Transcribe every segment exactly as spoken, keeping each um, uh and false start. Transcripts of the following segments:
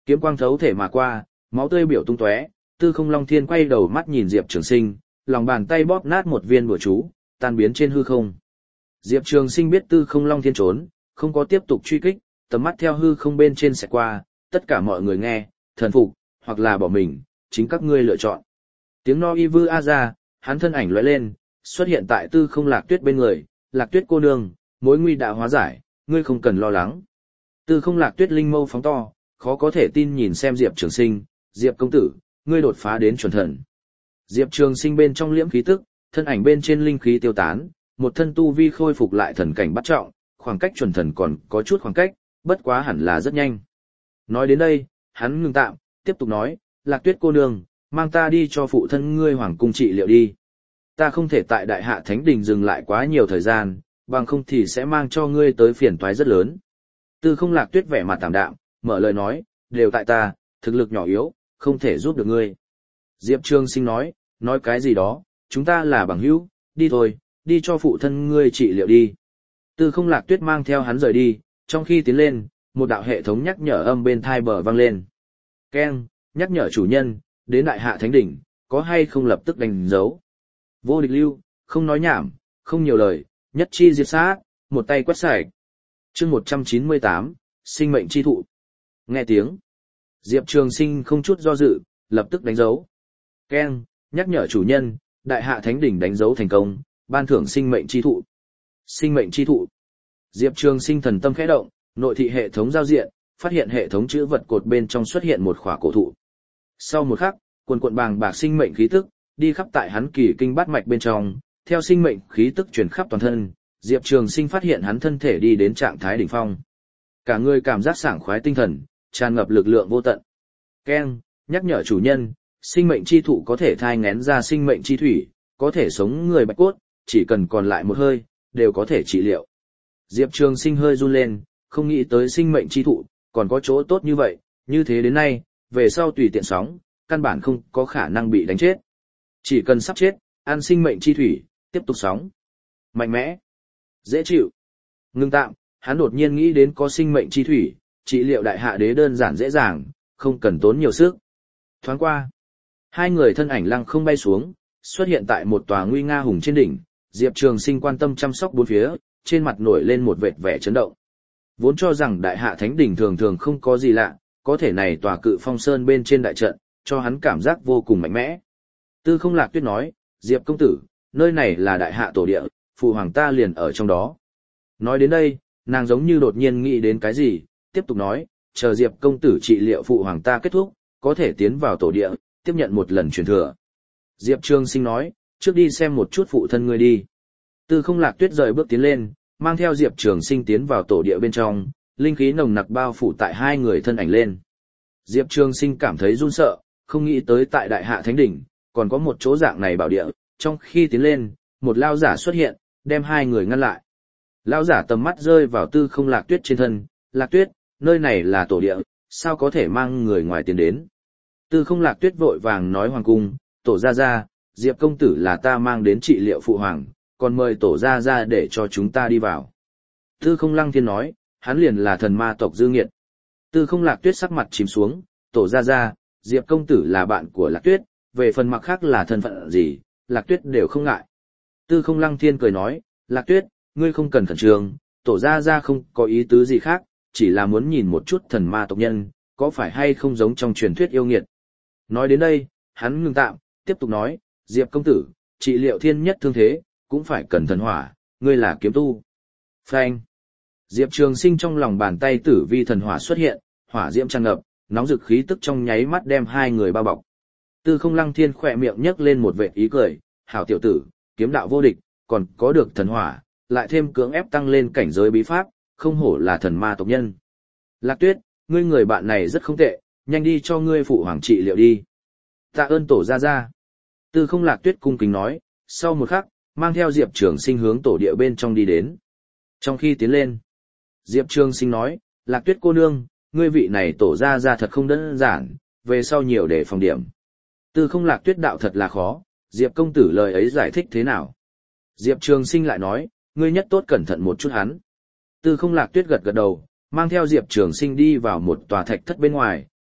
Kiếm quang thấu thể mà qua, máu tươi biểu tung tóe, Tư Không Long Thiên quay đầu mắt nhìn Diệp Trường Sinh, lòng bàn tay bóp nát một viên bùa chú, tan biến trên hư không. Diệp Trường Sinh biết Tư Không Long Thiên trốn, không có tiếp tục truy kích, tầm mắt theo hư không bên trên sẽ qua, tất cả mọi người nghe, thần phục, hoặc là bỏ mình, chính các ngươi lựa chọn. Tiếng no y vư a ra, hắn thân ảnh lóe lên, xuất hiện tại Tư Không Lạc Tuyết bên người, Lạc Tuyết cô nương, mối nguy đã hóa giải, ngươi không cần lo lắng. Tư Không Lạc Tuyết linh mâu phóng to, khó có thể tin nhìn xem Diệp Trường Sinh, Diệp công tử, ngươi đột phá đến chuẩn thần. Diệp Trường Sinh bên trong liễm khí tức, thân ảnh bên trên linh khí tiêu tán, một thân tu vi khôi phục lại thần cảnh bắt trọng, khoảng cách chuẩn thần còn có chút khoảng cách, bất quá hẳn là rất nhanh. Nói đến đây, hắn ngừng tạm, tiếp tục nói, Lạc Tuyết cô nương, mang ta đi cho phụ thân ngươi hoàng cung trị liệu đi. Ta không thể tại Đại Hạ Thánh Đình dừng lại quá nhiều thời gian, bằng không thì sẽ mang cho ngươi tới phiền toái rất lớn. Tư Không Lạc Tuyết vẻ mặt tạm đạm, mở lời nói, đều tại ta, thực lực nhỏ yếu, không thể giúp được ngươi. Diệp Trường Sinh nói, nói cái gì đó, chúng ta là bằng hữu, đi thôi, đi cho phụ thân ngươi trị liệu đi. Tư Không Lạc Tuyết mang theo hắn rời đi, trong khi tiến lên, một đạo hệ thống nhắc nhở âm bên thai bờ vang lên. Keng, nhắc nhở chủ nhân, đến Đại Hạ Thánh Đỉnh, có hay không lập tức đánh dấu. Vô địch lưu, không nói nhảm, không nhiều lời, nhất chi diệt sát, một tay quét sạch. Chương một trăm chín mươi tám, sinh mệnh chi thụ. Nghe tiếng, Diệp Trường Sinh không chút do dự, lập tức đánh dấu. Keng, nhắc nhở chủ nhân, Đại Hạ Thánh Đỉnh đánh dấu thành công, ban thưởng sinh mệnh chi thụ. Sinh mệnh chi thụ. Diệp Trường Sinh thần tâm khẽ động, nội thị hệ thống giao diện, phát hiện hệ thống chữ vật cột bên trong xuất hiện một khỏa cổ thụ. Sau một khắc, quần quần bàng bạc sinh mệnh khí tức đi khắp tại hắn kỳ kinh bát mạch bên trong, theo sinh mệnh khí tức truyền khắp toàn thân, Diệp Trường Sinh phát hiện hắn thân thể đi đến trạng thái đỉnh phong. Cả người cảm giác sảng khoái tinh thần, tràn ngập lực lượng vô tận. Keng, nhắc nhở chủ nhân, sinh mệnh chi thụ có thể thai nghén ra sinh mệnh chi thủy, có thể sống người bạch cốt, chỉ cần còn lại một hơi, đều có thể trị liệu. Diệp Trường Sinh hơi run lên, không nghĩ tới sinh mệnh chi thụ, còn có chỗ tốt như vậy, như thế đến nay, về sau tùy tiện sóng, căn bản không có khả năng bị đánh chết. Chỉ cần sắp chết, ăn sinh mệnh chi thủy, tiếp tục sóng. Mạnh mẽ, dễ chịu. Ngưng tạm, hắn đột nhiên nghĩ đến có sinh mệnh chi thủy, trị liệu Đại Hạ đế đơn giản dễ dàng, không cần tốn nhiều sức. Thoáng qua, hai người thân ảnh lăng không bay xuống, xuất hiện tại một tòa nguy nga hùng trên đỉnh. Diệp Trường Sinh quan tâm chăm sóc bốn phía, trên mặt nổi lên một vệt vẻ chấn động. Vốn cho rằng Đại Hạ Thánh Đỉnh thường thường không có gì lạ, có thể này tòa Cự Phong Sơn bên trên đại trận, cho hắn cảm giác vô cùng mạnh mẽ. Tư Không Lạc Tuyết nói, Diệp công tử, nơi này là Đại Hạ tổ địa, phụ hoàng ta liền ở trong đó. Nói đến đây, nàng giống như đột nhiên nghĩ đến cái gì, tiếp tục nói, chờ Diệp công tử trị liệu phụ hoàng ta kết thúc, có thể tiến vào tổ địa, tiếp nhận một lần truyền thừa. Diệp Trường Sinh nói, trước đi xem một chút phụ thân ngươi đi. Tư Không Lạc Tuyết rời bước tiến lên, mang theo Diệp Trường Sinh tiến vào tổ địa bên trong, linh khí nồng nặc bao phủ tại hai người thân ảnh lên. Diệp Trường Sinh cảm thấy run sợ, không nghĩ tới tại Đại Hạ Thánh Đỉnh, còn có một chỗ dạng này bảo địa, trong khi tiến lên, một lao giả xuất hiện, đem hai người ngăn lại. Lao giả tầm mắt rơi vào Tư Không Lạc Tuyết trên thân, Lạc Tuyết, nơi này là tổ địa, sao có thể mang người ngoài tiến đến. Tư Không Lạc Tuyết vội vàng nói hoàng cung, tổ gia gia, Diệp công tử là ta mang đến trị liệu phụ hoàng, còn mời tổ gia gia để cho chúng ta đi vào. Tư Không Lăng Thiên nói, hắn liền là thần ma tộc Dư Nghiệt. Tư Không Lạc Tuyết sắc mặt chìm xuống, tổ gia gia, Diệp công tử là bạn của Lạc Tuyết, về phần mặt khác là thân phận gì, Lạc Tuyết đều không ngại. Tư Không Lăng Thiên cười nói, Lạc Tuyết, ngươi không cần khẩn trương, tổ gia gia không có ý tứ gì khác, chỉ là muốn nhìn một chút thần ma tộc nhân, có phải hay không giống trong truyền thuyết yêu nghiệt. Nói đến đây, hắn ngừng tạm, tiếp tục nói, Diệp công tử, trị liệu thiên nhất thương thế, cũng phải cần thần hỏa, ngươi là kiếm tu. Phanh. Diệp Trường Sinh trong lòng bàn tay tử vi thần hỏa xuất hiện, hỏa diễm tràn ngập, nóng rực khí tức trong nháy mắt đem hai người bao bọc. Tư Không Lăng Thiên khỏe miệng nhếch lên một vệt ý cười, hảo tiểu tử, kiếm đạo vô địch, còn có được thần hỏa, lại thêm cưỡng ép tăng lên cảnh giới bí pháp, không hổ là thần ma tộc nhân. Lạc Tuyết, ngươi người bạn này rất không tệ, nhanh đi cho ngươi phụ hoàng trị liệu đi. Tạ ơn tổ gia gia. Tư Không Lạc Tuyết cung kính nói, sau một khắc, mang theo Diệp Trường Sinh hướng tổ địa bên trong đi đến. Trong khi tiến lên, Diệp Trường Sinh nói, Lạc Tuyết cô nương, ngươi vị này tổ gia gia thật không đơn giản, về sau nhiều để phòng điểm. Tư Không Lạc Tuyết đạo thật là khó, Diệp công tử lời ấy giải thích thế nào? Diệp Trường Sinh lại nói, ngươi nhất tốt cẩn thận một chút hắn. Tư Không Lạc Tuyết gật gật đầu, mang theo Diệp Trường Sinh đi vào một tòa thạch thất bên ngoài,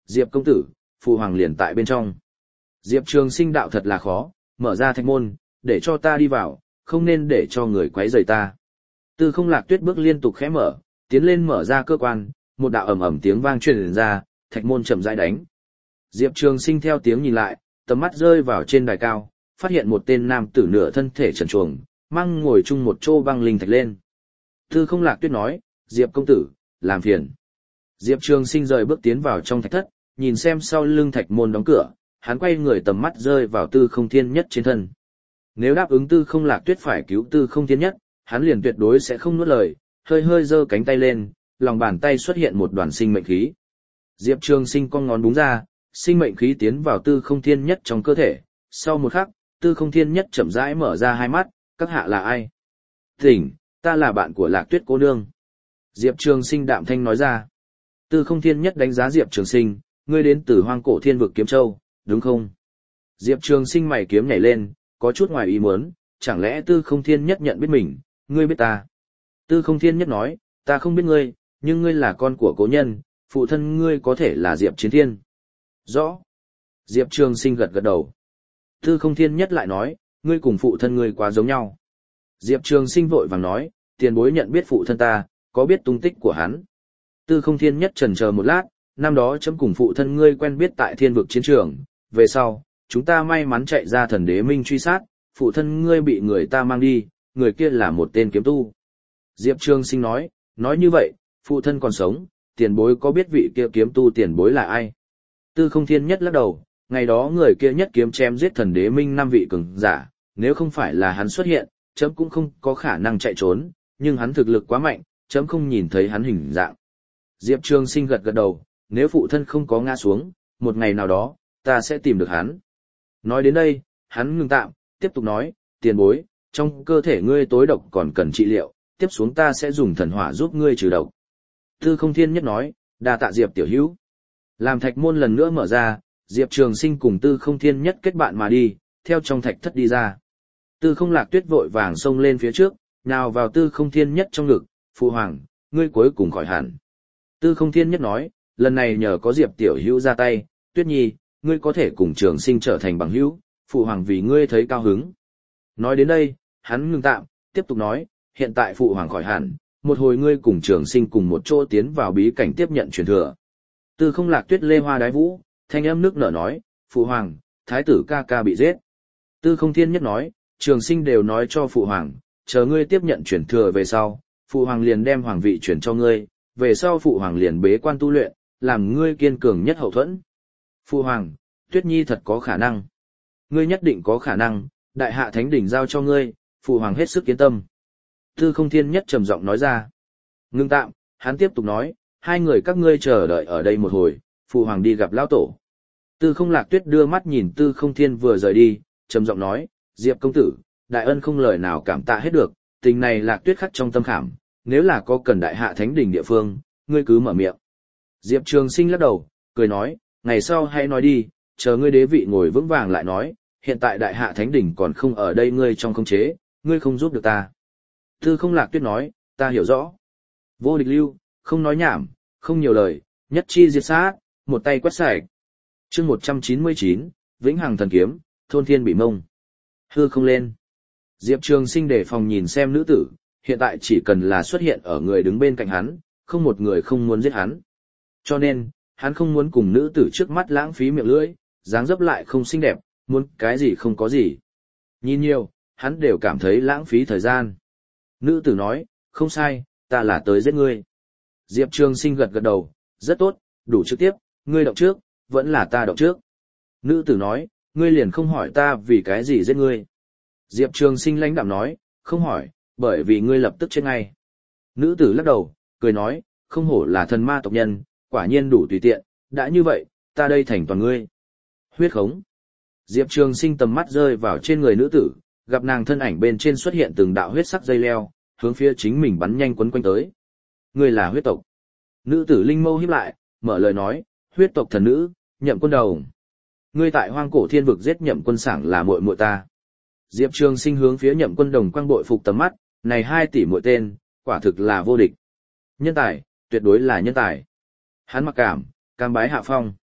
Diệp công tử, phụ hoàng liền tại bên trong. Diệp Trường Sinh đạo thật là khó, mở ra thạch môn, để cho ta đi vào, không nên để cho người quấy rầy ta. Tư Không Lạc Tuyết bước liên tục khẽ mở, tiến lên mở ra cơ quan, một đạo ầm ầm tiếng vang truyền ra, thạch môn chậm rãi đánh. Diệp Trường Sinh theo tiếng nhìn lại, tầm mắt rơi vào trên đài cao, phát hiện một tên nam tử nửa thân thể trần truồng, mang ngồi chung một chỗ băng linh thạch lên. Tư Không Lạc Tuyết nói, Diệp công tử, làm phiền. Diệp Trường Sinh rời bước tiến vào trong thạch thất, nhìn xem sau lưng thạch môn đóng cửa, hắn quay người tầm mắt rơi vào Tư Không Thiên Nhất trên thân. Nếu đáp ứng Tư Không Lạc Tuyết phải cứu Tư Không Thiên Nhất, hắn liền tuyệt đối sẽ không nuốt lời, hơi hơi giơ cánh tay lên, lòng bàn tay xuất hiện một đoàn sinh mệnh khí. Diệp Trường Sinh cong ngón búng ra, sinh mệnh khí tiến vào Tư Không Thiên Nhất trong cơ thể, sau một khắc, Tư Không Thiên Nhất chậm rãi mở ra hai mắt, các hạ là ai? Tỉnh, ta là bạn của Lạc Tuyết cô nương. Diệp Trường Sinh đạm thanh nói ra. Tư Không Thiên Nhất đánh giá Diệp Trường Sinh, ngươi đến từ Hoang Cổ Thiên Vực Kiếm Châu, đúng không? Diệp Trường Sinh mày kiếm nhảy lên, có chút ngoài ý muốn, chẳng lẽ Tư Không Thiên Nhất nhận biết mình, ngươi biết ta? Tư Không Thiên Nhất nói, ta không biết ngươi, nhưng ngươi là con của cố nhân, phụ thân ngươi có thể là Diệp Chiến Thiên. Rõ. Diệp Trường Sinh gật gật đầu. Tư Không Thiên Nhất lại nói, ngươi cùng phụ thân ngươi quá giống nhau. Diệp Trường Sinh vội vàng nói, tiền bối nhận biết phụ thân ta, có biết tung tích của hắn. Tư Không Thiên Nhất chần chờ một lát, năm đó chấm cùng phụ thân ngươi quen biết tại thiên vực chiến trường, về sau, chúng ta may mắn chạy ra thần đế minh truy sát, phụ thân ngươi bị người ta mang đi, người kia là một tên kiếm tu. Diệp Trường Sinh nói, nói như vậy, phụ thân còn sống, tiền bối có biết vị kia kiếm tu tiền bối là ai? Tư Không Thiên Nhất lắc đầu, ngày đó người kia nhất kiếm chém giết thần đế minh năm vị cường giả, nếu không phải là hắn xuất hiện, chấm cũng không có khả năng chạy trốn, nhưng hắn thực lực quá mạnh, chấm không nhìn thấy hắn hình dạng. Diệp Trường Sinh gật gật đầu, nếu phụ thân không có ngã xuống, một ngày nào đó, ta sẽ tìm được hắn. Nói đến đây, hắn ngừng tạm, tiếp tục nói, tiền bối, trong cơ thể ngươi tối độc còn cần trị liệu, tiếp xuống ta sẽ dùng thần hỏa giúp ngươi trừ độc. Tư Không Thiên Nhất nói, đa tạ Diệp tiểu hữu. Làm thạch môn lần nữa mở ra, Diệp Trường Sinh cùng Tư Không Thiên Nhất kết bạn mà đi, theo trong thạch thất đi ra. Tư Không Lạc Tuyết vội vàng xông lên phía trước, nào vào Tư Không Thiên Nhất trong ngực, phụ hoàng, ngươi cuối cùng khỏi hẳn. Tư Không Thiên Nhất nói, lần này nhờ có Diệp tiểu hữu ra tay, Tuyết Nhi, ngươi có thể cùng Trường Sinh trở thành bằng hữu, phụ hoàng vì ngươi thấy cao hứng. Nói đến đây, hắn ngừng tạm, tiếp tục nói, hiện tại phụ hoàng khỏi hẳn, một hồi ngươi cùng Trường Sinh cùng một chỗ tiến vào bí cảnh tiếp nhận truyền thừa. Tư Không Lạc Tuyết lê hoa đái vũ, thanh âm nước nở nói, phụ hoàng, thái tử ca ca bị giết. Tư Không Thiên Nhất nói, Trường Sinh đều nói cho phụ hoàng, chờ ngươi tiếp nhận truyền thừa về sau, phụ hoàng liền đem hoàng vị truyền cho ngươi, về sau phụ hoàng liền bế quan tu luyện, làm ngươi kiên cường nhất hậu thuẫn. Phụ hoàng, Tuyết Nhi thật có khả năng. Ngươi nhất định có khả năng, đại hạ thánh đỉnh giao cho ngươi, phụ hoàng hết sức yên tâm. Tư Không Thiên Nhất trầm giọng nói ra. Ngưng tạm, hắn tiếp tục nói, hai người các ngươi chờ đợi ở đây một hồi, phụ hoàng đi gặp lão tổ. Tư Không Lạc Tuyết đưa mắt nhìn Tư Không Thiên vừa rời đi, trầm giọng nói, Diệp công tử, đại ân không lời nào cảm tạ hết được, tình này Lạc Tuyết khắc trong tâm khảm, nếu là có cần đại hạ thánh đỉnh địa phương, ngươi cứ mở miệng. Diệp Trường Sinh lắc đầu, cười nói, ngày sau hãy nói đi, chờ ngươi đế vị ngồi vững vàng lại nói, hiện tại đại hạ thánh đỉnh còn không ở đây ngươi trong khống chế, ngươi không giúp được ta. Tư Không Lạc Tuyết nói, ta hiểu rõ. Vô địch lưu, không nói nhảm, không nhiều lời, nhất chi diệt sát, một tay quét sạch. Chương một trăm chín mươi chín, Vĩnh Hằng Thần Kiếm, thôn thiên bị mông. Hư không lên. Diệp Trường Sinh đề phòng nhìn xem nữ tử, hiện tại chỉ cần là xuất hiện ở người đứng bên cạnh hắn, không một người không muốn giết hắn. Cho nên, hắn không muốn cùng nữ tử trước mắt lãng phí miệng lưỡi, dáng dấp lại không xinh đẹp, muốn cái gì không có gì. Nhìn nhiều, hắn đều cảm thấy lãng phí thời gian. Nữ tử nói, không sai, ta là tới giết ngươi. Diệp Trường Sinh gật gật đầu, rất tốt, đủ trực tiếp, ngươi động trước, vẫn là ta động trước. Nữ tử nói, ngươi liền không hỏi ta vì cái gì giết ngươi. Diệp Trường Sinh lãnh đạm nói, không hỏi, bởi vì ngươi lập tức chết ngay. Nữ tử lắc đầu, cười nói, không hổ là thần ma tộc nhân, quả nhiên đủ tùy tiện, đã như vậy, ta đây thành toàn ngươi. Huyết khống. Diệp Trường Sinh tầm mắt rơi vào trên người nữ tử, gặp nàng thân ảnh bên trên xuất hiện từng đạo huyết sắc dây leo, hướng phía chính mình bắn nhanh quấn quanh tới. Ngươi là huyết tộc. Nữ tử linh mâu híp lại, mở lời nói, huyết tộc thần nữ, Nhậm Quân Đầu. Ngươi tại Hoang Cổ Thiên Vực giết Nhậm Quân Sảng là muội muội ta. Diệp Trường Sinh hướng phía Nhậm Quân Đồng quang bội phục tầm mắt, này hai tỷ muội tên, quả thực là vô địch. Nhân tài, tuyệt đối là nhân tài. Hắn mặc cảm, cam bái hạ phong.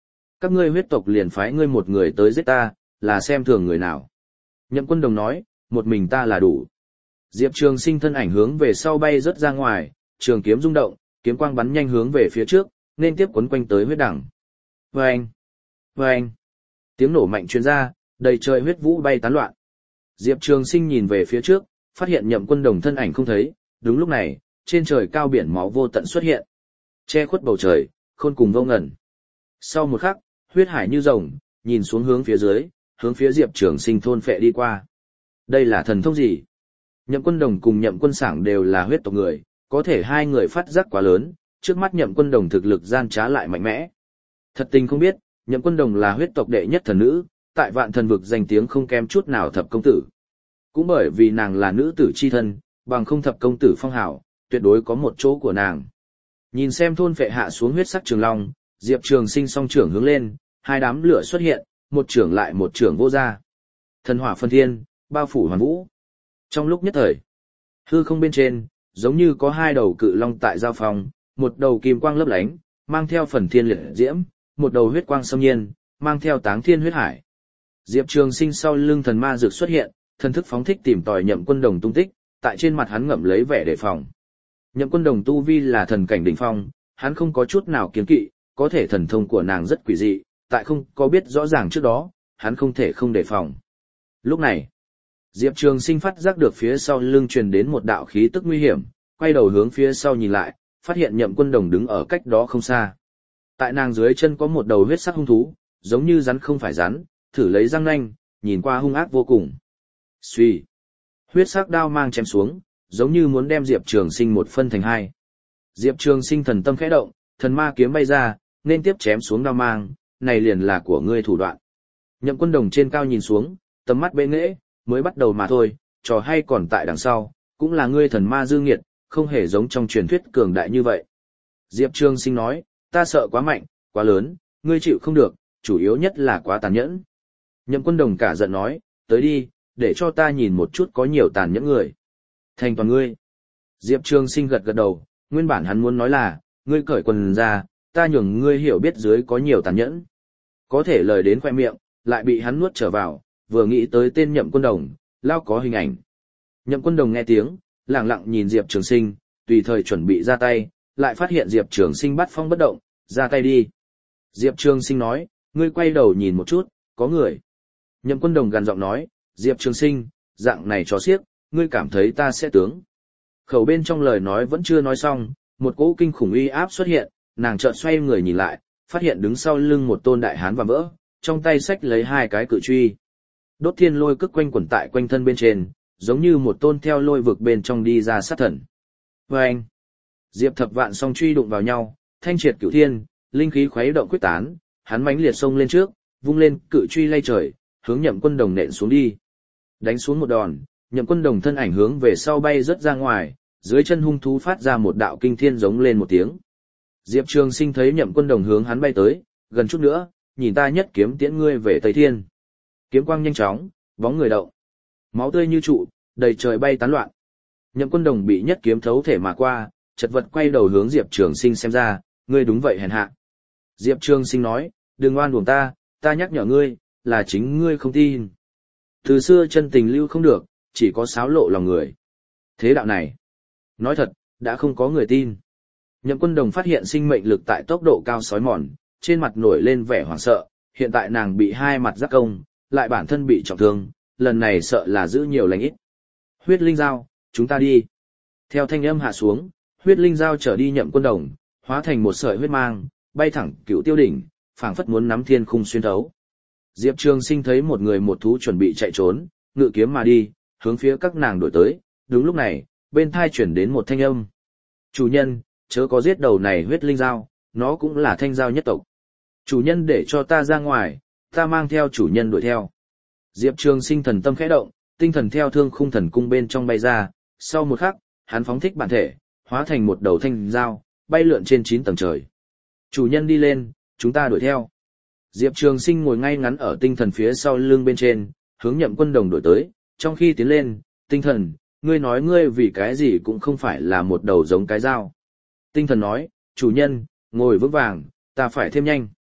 các ngươi huyết tộc liền phái ngươi một người tới giết ta, là xem thường người nào. Nhậm Quân Đồng nói, một mình ta là đủ. Diệp Trường Sinh thân ảnh hướng về sau bay rất ra ngoài, trường kiếm rung động, kiếm quang bắn nhanh hướng về phía trước, nên tiếp quấn quanh tới huyết đẳng. Vâng! Vâng! Tiếng nổ mạnh truyền ra, đầy trời huyết vũ bay tán loạn. Diệp Trường Sinh nhìn về phía trước, phát hiện Nhậm Quân Đồng thân ảnh không thấy, đúng lúc này, trên trời cao biển máu vô tận xuất hiện. Che khuất bầu trời, khôn cùng vô ngần. Sau một khắc, huyết hải như rồng, nhìn xuống hướng phía dưới, hướng phía Diệp Trường Sinh thôn phệ đi qua. Đây là thần thông gì? Nhậm Quân Đồng cùng Nhậm Quân Sảng đều là huyết tộc người, có thể hai người phát giác quá lớn, trước mắt Nhậm Quân Đồng thực lực gian trá lại mạnh mẽ. Thật tình không biết, Nhậm Quân Đồng là huyết tộc đệ nhất thần nữ, tại vạn thần vực danh tiếng không kém chút nào thập công tử. Cũng bởi vì nàng là nữ tử chi thân, bằng không thập công tử phong hào, tuyệt đối có một chỗ của nàng. Nhìn xem thôn phệ hạ xuống huyết sắc trường long, Diệp Trường Sinh song trưởng hướng lên, hai đám lửa xuất hiện, một trưởng lại một trưởng vô ra. Thần hỏa phân thiên, bao phủ hoàn vũ. Trong lúc nhất thời, hư không bên trên, giống như có hai đầu cự long tại giao phòng, một đầu kim quang lấp lánh, mang theo phần thiên liệt diễm, một đầu huyết quang xâm nhiên, mang theo táng thiên huyết hải. Diệp Trường Sinh sau lưng thần ma dược xuất hiện, thần thức phóng thích tìm tòi Nhậm Quân Đồng tung tích, tại trên mặt hắn ngậm lấy vẻ đề phòng. Nhậm Quân Đồng tu vi là thần cảnh đỉnh phong, hắn không có chút nào kiêng kỵ, có thể thần thông của nàng rất quỷ dị, tại không có biết rõ ràng trước đó, hắn không thể không đề phòng. Lúc này, Diệp Trường Sinh phát giác được phía sau lưng truyền đến một đạo khí tức nguy hiểm, quay đầu hướng phía sau nhìn lại, phát hiện Nhậm Quân Đồng đứng ở cách đó không xa. Tại nàng dưới chân có một đầu huyết sắc hung thú, giống như rắn không phải rắn, thử lấy răng nanh, nhìn qua hung ác vô cùng. Xuy, huyết sắc đao mang chém xuống, giống như muốn đem Diệp Trường Sinh một phân thành hai. Diệp Trường Sinh thần tâm khẽ động, thần ma kiếm bay ra, nên tiếp chém xuống đao mang, này liền là của ngươi thủ đoạn. Nhậm Quân Đồng trên cao nhìn xuống, tầm mắt bệ nghễ, mới bắt đầu mà thôi, trò hay còn tại đằng sau, cũng là ngươi thần ma dư nghiệt, không hề giống trong truyền thuyết cường đại như vậy. Diệp Trường Sinh nói, ta sợ quá mạnh, quá lớn, ngươi chịu không được, chủ yếu nhất là quá tàn nhẫn. Nhậm Quân Đồng cả giận nói, tới đi, để cho ta nhìn một chút có nhiều tàn nhẫn người. Thành toàn ngươi. Diệp Trường Sinh gật gật đầu, nguyên bản hắn muốn nói là, ngươi cởi quần ra, ta nhường ngươi hiểu biết dưới có nhiều tàn nhẫn. Có thể lời đến khoe miệng, lại bị hắn nuốt trở vào, vừa nghĩ tới tên Nhậm Quân Đồng, lao có hình ảnh. Nhậm Quân Đồng nghe tiếng, lặng lặng nhìn Diệp Trường Sinh, tùy thời chuẩn bị ra tay, lại phát hiện Diệp Trường Sinh bắt phong bất động, ra tay đi. Diệp Trường Sinh nói, ngươi quay đầu nhìn một chút, có người. Nhậm Quân Đồng gằn giọng nói, Diệp Trường Sinh, dạng này chó xiếc, ngươi cảm thấy ta sẽ tướng. Khẩu bên trong lời nói vẫn chưa nói xong, một cỗ kinh khủng uy áp xuất hiện, nàng chợt xoay người nhìn lại, phát hiện đứng sau lưng một tôn đại hán và vỡ, trong tay xách lấy hai cái cự truy. Đốt thiên lôi cức quanh quẩn tại quanh thân bên trên, giống như một tôn theo lôi vực bên trong đi ra sát thần. Và anh, Diệp Thập Vạn song truy đụng vào nhau, thanh triệt cửu thiên, linh khí khuấy động quyết tán, hắn mãnh liệt xông lên trước, vung lên cự truy lay trời, hướng Nhậm Quân Đồng nện xuống đi. Đánh xuống một đòn, Nhậm Quân Đồng thân ảnh hướng về sau bay rất ra ngoài, dưới chân hung thú phát ra một đạo kinh thiên giống lên một tiếng. Diệp Trường Sinh thấy Nhậm Quân Đồng hướng hắn bay tới, gần chút nữa, nhìn ta nhất kiếm tiễn ngươi về Tây Thiên. Kiếm quang nhanh chóng, bóng người động. Máu tươi như trụ, đầy trời bay tán loạn. Nhậm Quân Đồng bị nhất kiếm thấu thể mà qua, chật vật quay đầu hướng Diệp Trường Sinh xem ra, ngươi đúng vậy hèn hạ. Diệp Trường Sinh nói, đừng oan uổng ta, ta nhắc nhở ngươi, là chính ngươi không tin. Từ xưa chân tình lưu không được, chỉ có xáo lộ lòng người. Thế đạo này, nói thật, đã không có người tin. Nhậm Quân Đồng phát hiện sinh mệnh lực tại tốc độ cao sói mòn, trên mặt nổi lên vẻ hoảng sợ, hiện tại nàng bị hai mặt giác công, lại bản thân bị trọng thương, lần này sợ là giữ nhiều lành ít. Huyết linh dao, chúng ta đi. Theo thanh âm hạ xuống, huyết linh dao trở đi Nhậm Quân Đồng, hóa thành một sợi huyết mang, bay thẳng Cửu Tiêu đỉnh, phảng phất muốn nắm thiên khung xuyên thấu. Diệp Trường Sinh thấy một người một thú chuẩn bị chạy trốn, ngự kiếm mà đi, hướng phía các nàng đuổi tới. Đúng lúc này, bên tai chuyển đến một thanh âm. Chủ nhân, chớ có giết đầu này huyết linh dao, nó cũng là thanh dao nhất tộc. Chủ nhân để cho ta ra ngoài, ta mang theo chủ nhân đuổi theo. Diệp Trường Sinh thần tâm khẽ động, tinh thần theo thương khung thần cung bên trong bay ra, sau một khắc, hắn phóng thích bản thể, hóa thành một đầu thanh dao, bay lượn trên chín tầng trời. Chủ nhân đi lên, chúng ta đuổi theo. Diệp Trường Sinh ngồi ngay ngắn ở tinh thần phía sau lưng bên trên, hướng Nhậm Quân Đồng đuổi tới, trong khi tiến lên, tinh thần, ngươi nói ngươi vì cái gì cũng không phải là một đầu giống cái dao. Tinh thần nói, chủ nhân, ngồi vững vàng, ta phải thêm nhanh.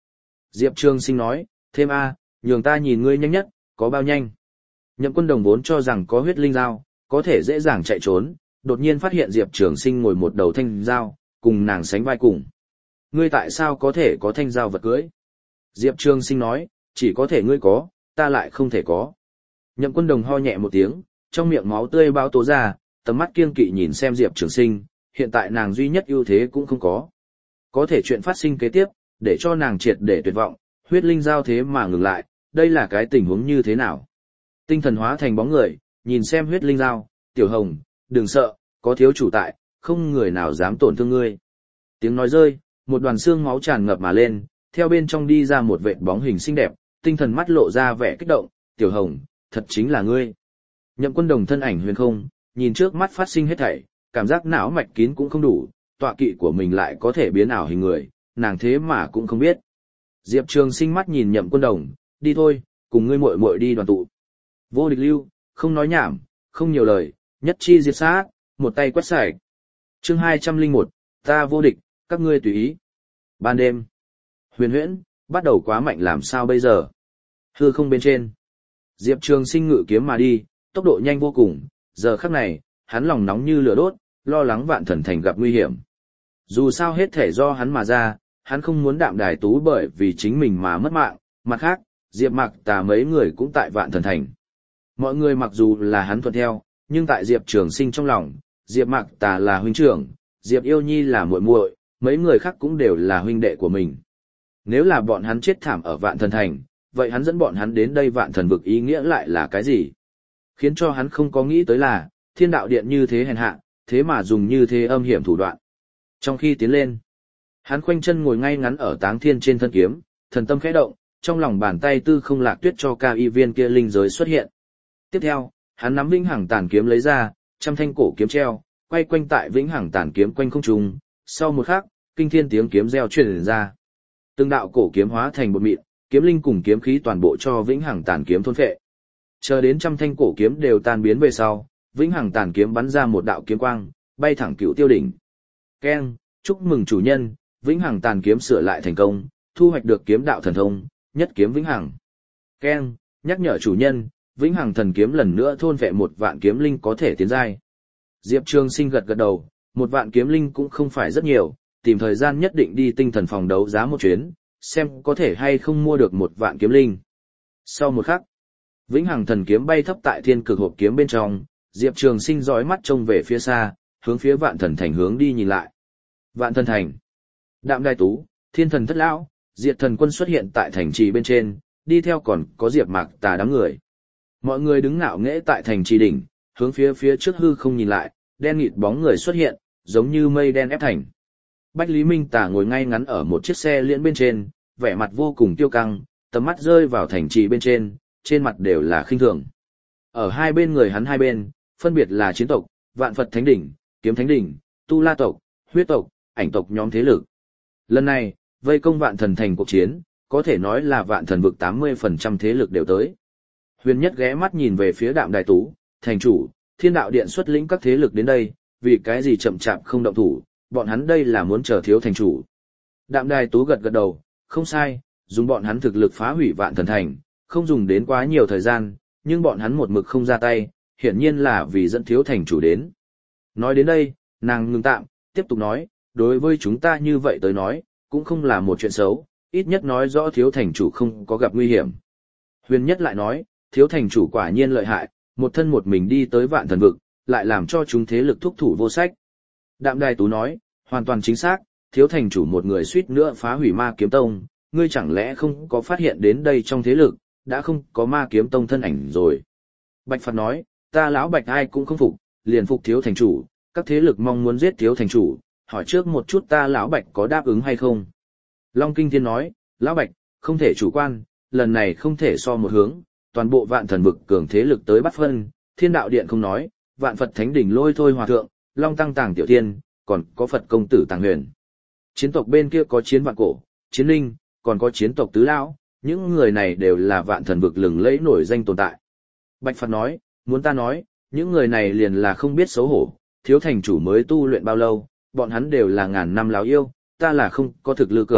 Diệp Trường Sinh nói, thêm a, nhường ta nhìn ngươi nhanh nhất, có bao nhanh. Nhậm Quân Đồng vốn cho rằng có huyết linh dao, có thể dễ dàng chạy trốn, đột nhiên phát hiện Diệp Trường Sinh ngồi một đầu thanh dao, cùng nàng sánh vai cùng. Ngươi tại sao có thể có thanh dao vật cưới? Diệp Trường Sinh nói, chỉ có thể ngươi có, ta lại không thể có. Nhậm Quân Đồng ho nhẹ một tiếng, trong miệng máu tươi bao tố ra, tầm mắt kiêng kỵ nhìn xem Diệp Trường Sinh, hiện tại nàng duy nhất ưu thế cũng không có. Có thể chuyện phát sinh kế tiếp, để cho nàng triệt để tuyệt vọng, huyết linh giao thế mà ngừng lại, đây là cái tình huống như thế nào? Tinh thần hóa thành bóng người, nhìn xem huyết linh giao, tiểu hồng, đừng sợ, có thiếu chủ tại, không người nào dám tổn thương ngươi. Tiếng nói rơi, một đoàn xương máu tràn ngập mà lên, theo bên trong đi ra một vệt bóng hình xinh đẹp, tinh thần mắt lộ ra vẻ kích động, tiểu hồng, thật chính là ngươi. Nhậm Quân Đồng thân ảnh huyền không, nhìn trước mắt phát sinh hết thảy, cảm giác não mạch kín cũng không đủ, tọa kỵ của mình lại có thể biến ảo hình người, nàng thế mà cũng không biết. Diệp Trường Sinh mắt nhìn Nhậm Quân Đồng, đi thôi, cùng ngươi muội muội đi đoàn tụ. Vô địch lưu, không nói nhảm, không nhiều lời, nhất chi diệt sát, một tay quét sạch. Chương hai trăm lẻ một, ta vô địch, các ngươi tùy ý. Ban đêm, huyền huyễn, bắt đầu quá mạnh làm sao bây giờ? Hư không bên trên. Diệp Trường Sinh ngự kiếm mà đi, tốc độ nhanh vô cùng, giờ khắc này, hắn lòng nóng như lửa đốt, lo lắng Vạn Thần Thành gặp nguy hiểm. Dù sao hết thể do hắn mà ra, hắn không muốn Đạm Đài Tú bởi vì chính mình mà mất mạng, mặt khác, Diệp Mạc Tà mấy người cũng tại Vạn Thần Thành. Mọi người mặc dù là hắn thuận theo, nhưng tại Diệp Trường Sinh trong lòng, Diệp Mạc Tà là huynh trưởng, Diệp Yêu Nhi là muội muội, mấy người khác cũng đều là huynh đệ của mình. Nếu là bọn hắn chết thảm ở Vạn Thần Thành, vậy hắn dẫn bọn hắn đến đây Vạn Thần vực ý nghĩa lại là cái gì? Khiến cho hắn không có nghĩ tới là, Thiên Đạo Điện như thế hèn hạ, thế mà dùng như thế âm hiểm thủ đoạn. Trong khi tiến lên, hắn khoanh chân ngồi ngay ngắn ở Táng Thiên trên thân kiếm, thần tâm khẽ động, trong lòng bàn tay Tư Không Lạc Tuyết cho ca y viên kia linh giới xuất hiện. Tiếp theo, hắn nắm Vĩnh Hằng Tàn kiếm lấy ra, trăm thanh cổ kiếm treo, quay quanh tại Vĩnh Hằng Tàn kiếm quanh không trung, sau một khắc, kinh thiên tiếng kiếm reo truyền ra. Từng đạo cổ kiếm hóa thành bột mịn, kiếm linh cùng kiếm khí toàn bộ cho Vĩnh Hằng Tàn kiếm thôn phệ. Chờ đến trăm thanh cổ kiếm đều tan biến về sau, Vĩnh Hằng Tàn kiếm bắn ra một đạo kiếm quang, bay thẳng Cửu Tiêu đỉnh. Keng, chúc mừng chủ nhân, Vĩnh Hằng Tàn kiếm sửa lại thành công, thu hoạch được kiếm đạo thần thông, nhất kiếm vĩnh hằng. Keng, nhắc nhở chủ nhân, Vĩnh Hằng Thần kiếm lần nữa thôn phệ một vạn kiếm linh có thể tiến giai. Diệp Trường Sinh gật gật đầu, một vạn kiếm linh cũng không phải rất nhiều, tìm thời gian nhất định đi tinh thần phòng đấu giá một chuyến, xem có thể hay không mua được một vạn kiếm linh. Sau một khắc, Vĩnh Hằng Thần kiếm bay thấp tại thiên cực hộp kiếm bên trong, Diệp Trường Sinh dõi mắt trông về phía xa, hướng phía Vạn Thần Thành hướng đi nhìn lại. Vạn Thần Thành. Đạm Đài Tú, Thiên Thần Thất Lão, Diệt Thần Quân xuất hiện tại thành trì bên trên, đi theo còn có Diệp Mạc Tà đám người. Mọi người đứng ngạo nghễ tại thành trì đỉnh, hướng phía phía trước hư không nhìn lại, đen nghịt bóng người xuất hiện, giống như mây đen ép thành. Bách Lý Minh Tà ngồi ngay ngắn ở một chiếc xe liễn bên trên, vẻ mặt vô cùng tiêu căng, tầm mắt rơi vào thành trì bên trên, trên mặt đều là khinh thường. Ở hai bên người hắn hai bên, phân biệt là chiến tộc, Vạn Phật Thánh Đỉnh, Kiếm Thánh Đỉnh, Tu La tộc, Huyết tộc, Ảnh tộc nhóm thế lực. Lần này, vây công Vạn Thần Thành cuộc chiến, có thể nói là Vạn Thần vực tám mươi phần trăm thế lực đều tới. Huyền Nhất ghé mắt nhìn về phía Đạm Đài Tú, thành chủ, Thiên Đạo Điện xuất lĩnh các thế lực đến đây, vì cái gì chậm chạp không động thủ, bọn hắn đây là muốn chờ thiếu thành chủ. Đạm Đài Tú gật gật đầu, không sai, dùng bọn hắn thực lực phá hủy Vạn Thần Thành, không dùng đến quá nhiều thời gian, nhưng bọn hắn một mực không ra tay, hiển nhiên là vì dẫn thiếu thành chủ đến. Nói đến đây, nàng ngừng tạm, tiếp tục nói, đối với chúng ta như vậy tới nói, cũng không là một chuyện xấu, ít nhất nói rõ thiếu thành chủ không có gặp nguy hiểm. Huyền Nhất lại nói, thiếu thành chủ quả nhiên lợi hại, một thân một mình đi tới Vạn Thần vực, lại làm cho chúng thế lực thúc thủ vô sách. Đạm Đài Tú nói, hoàn toàn chính xác, thiếu thành chủ một người suýt nữa phá hủy Ma Kiếm Tông, ngươi chẳng lẽ không có phát hiện đến đây trong thế lực, đã không có Ma Kiếm Tông thân ảnh rồi. Bạch Phật nói, ta lão Bạch ai cũng không phục, liền phục thiếu thành chủ, các thế lực mong muốn giết thiếu thành chủ, hỏi trước một chút ta lão Bạch có đáp ứng hay không. Long Kinh Thiên nói, lão Bạch, không thể chủ quan, lần này không thể so một hướng, toàn bộ Vạn Thần vực cường thế lực tới bắt phân, Thiên Đạo Điện không nói, Vạn Phật Thánh Đỉnh lôi thôi hòa thượng, Long Tăng Tàng Tiểu Thiên, còn có Phật công tử Tàng Huyền. Chiến tộc bên kia có Chiến Vạn Cổ, Chiến Linh, còn có Chiến tộc Tứ Lão, những người này đều là Vạn Thần vực lừng lẫy nổi danh tồn tại. Bạch Phật nói, muốn ta nói, những người này liền là không biết xấu hổ, thiếu thành chủ mới tu luyện bao lâu, bọn hắn đều là ngàn năm láo yêu, ta là không có thực lực cờ,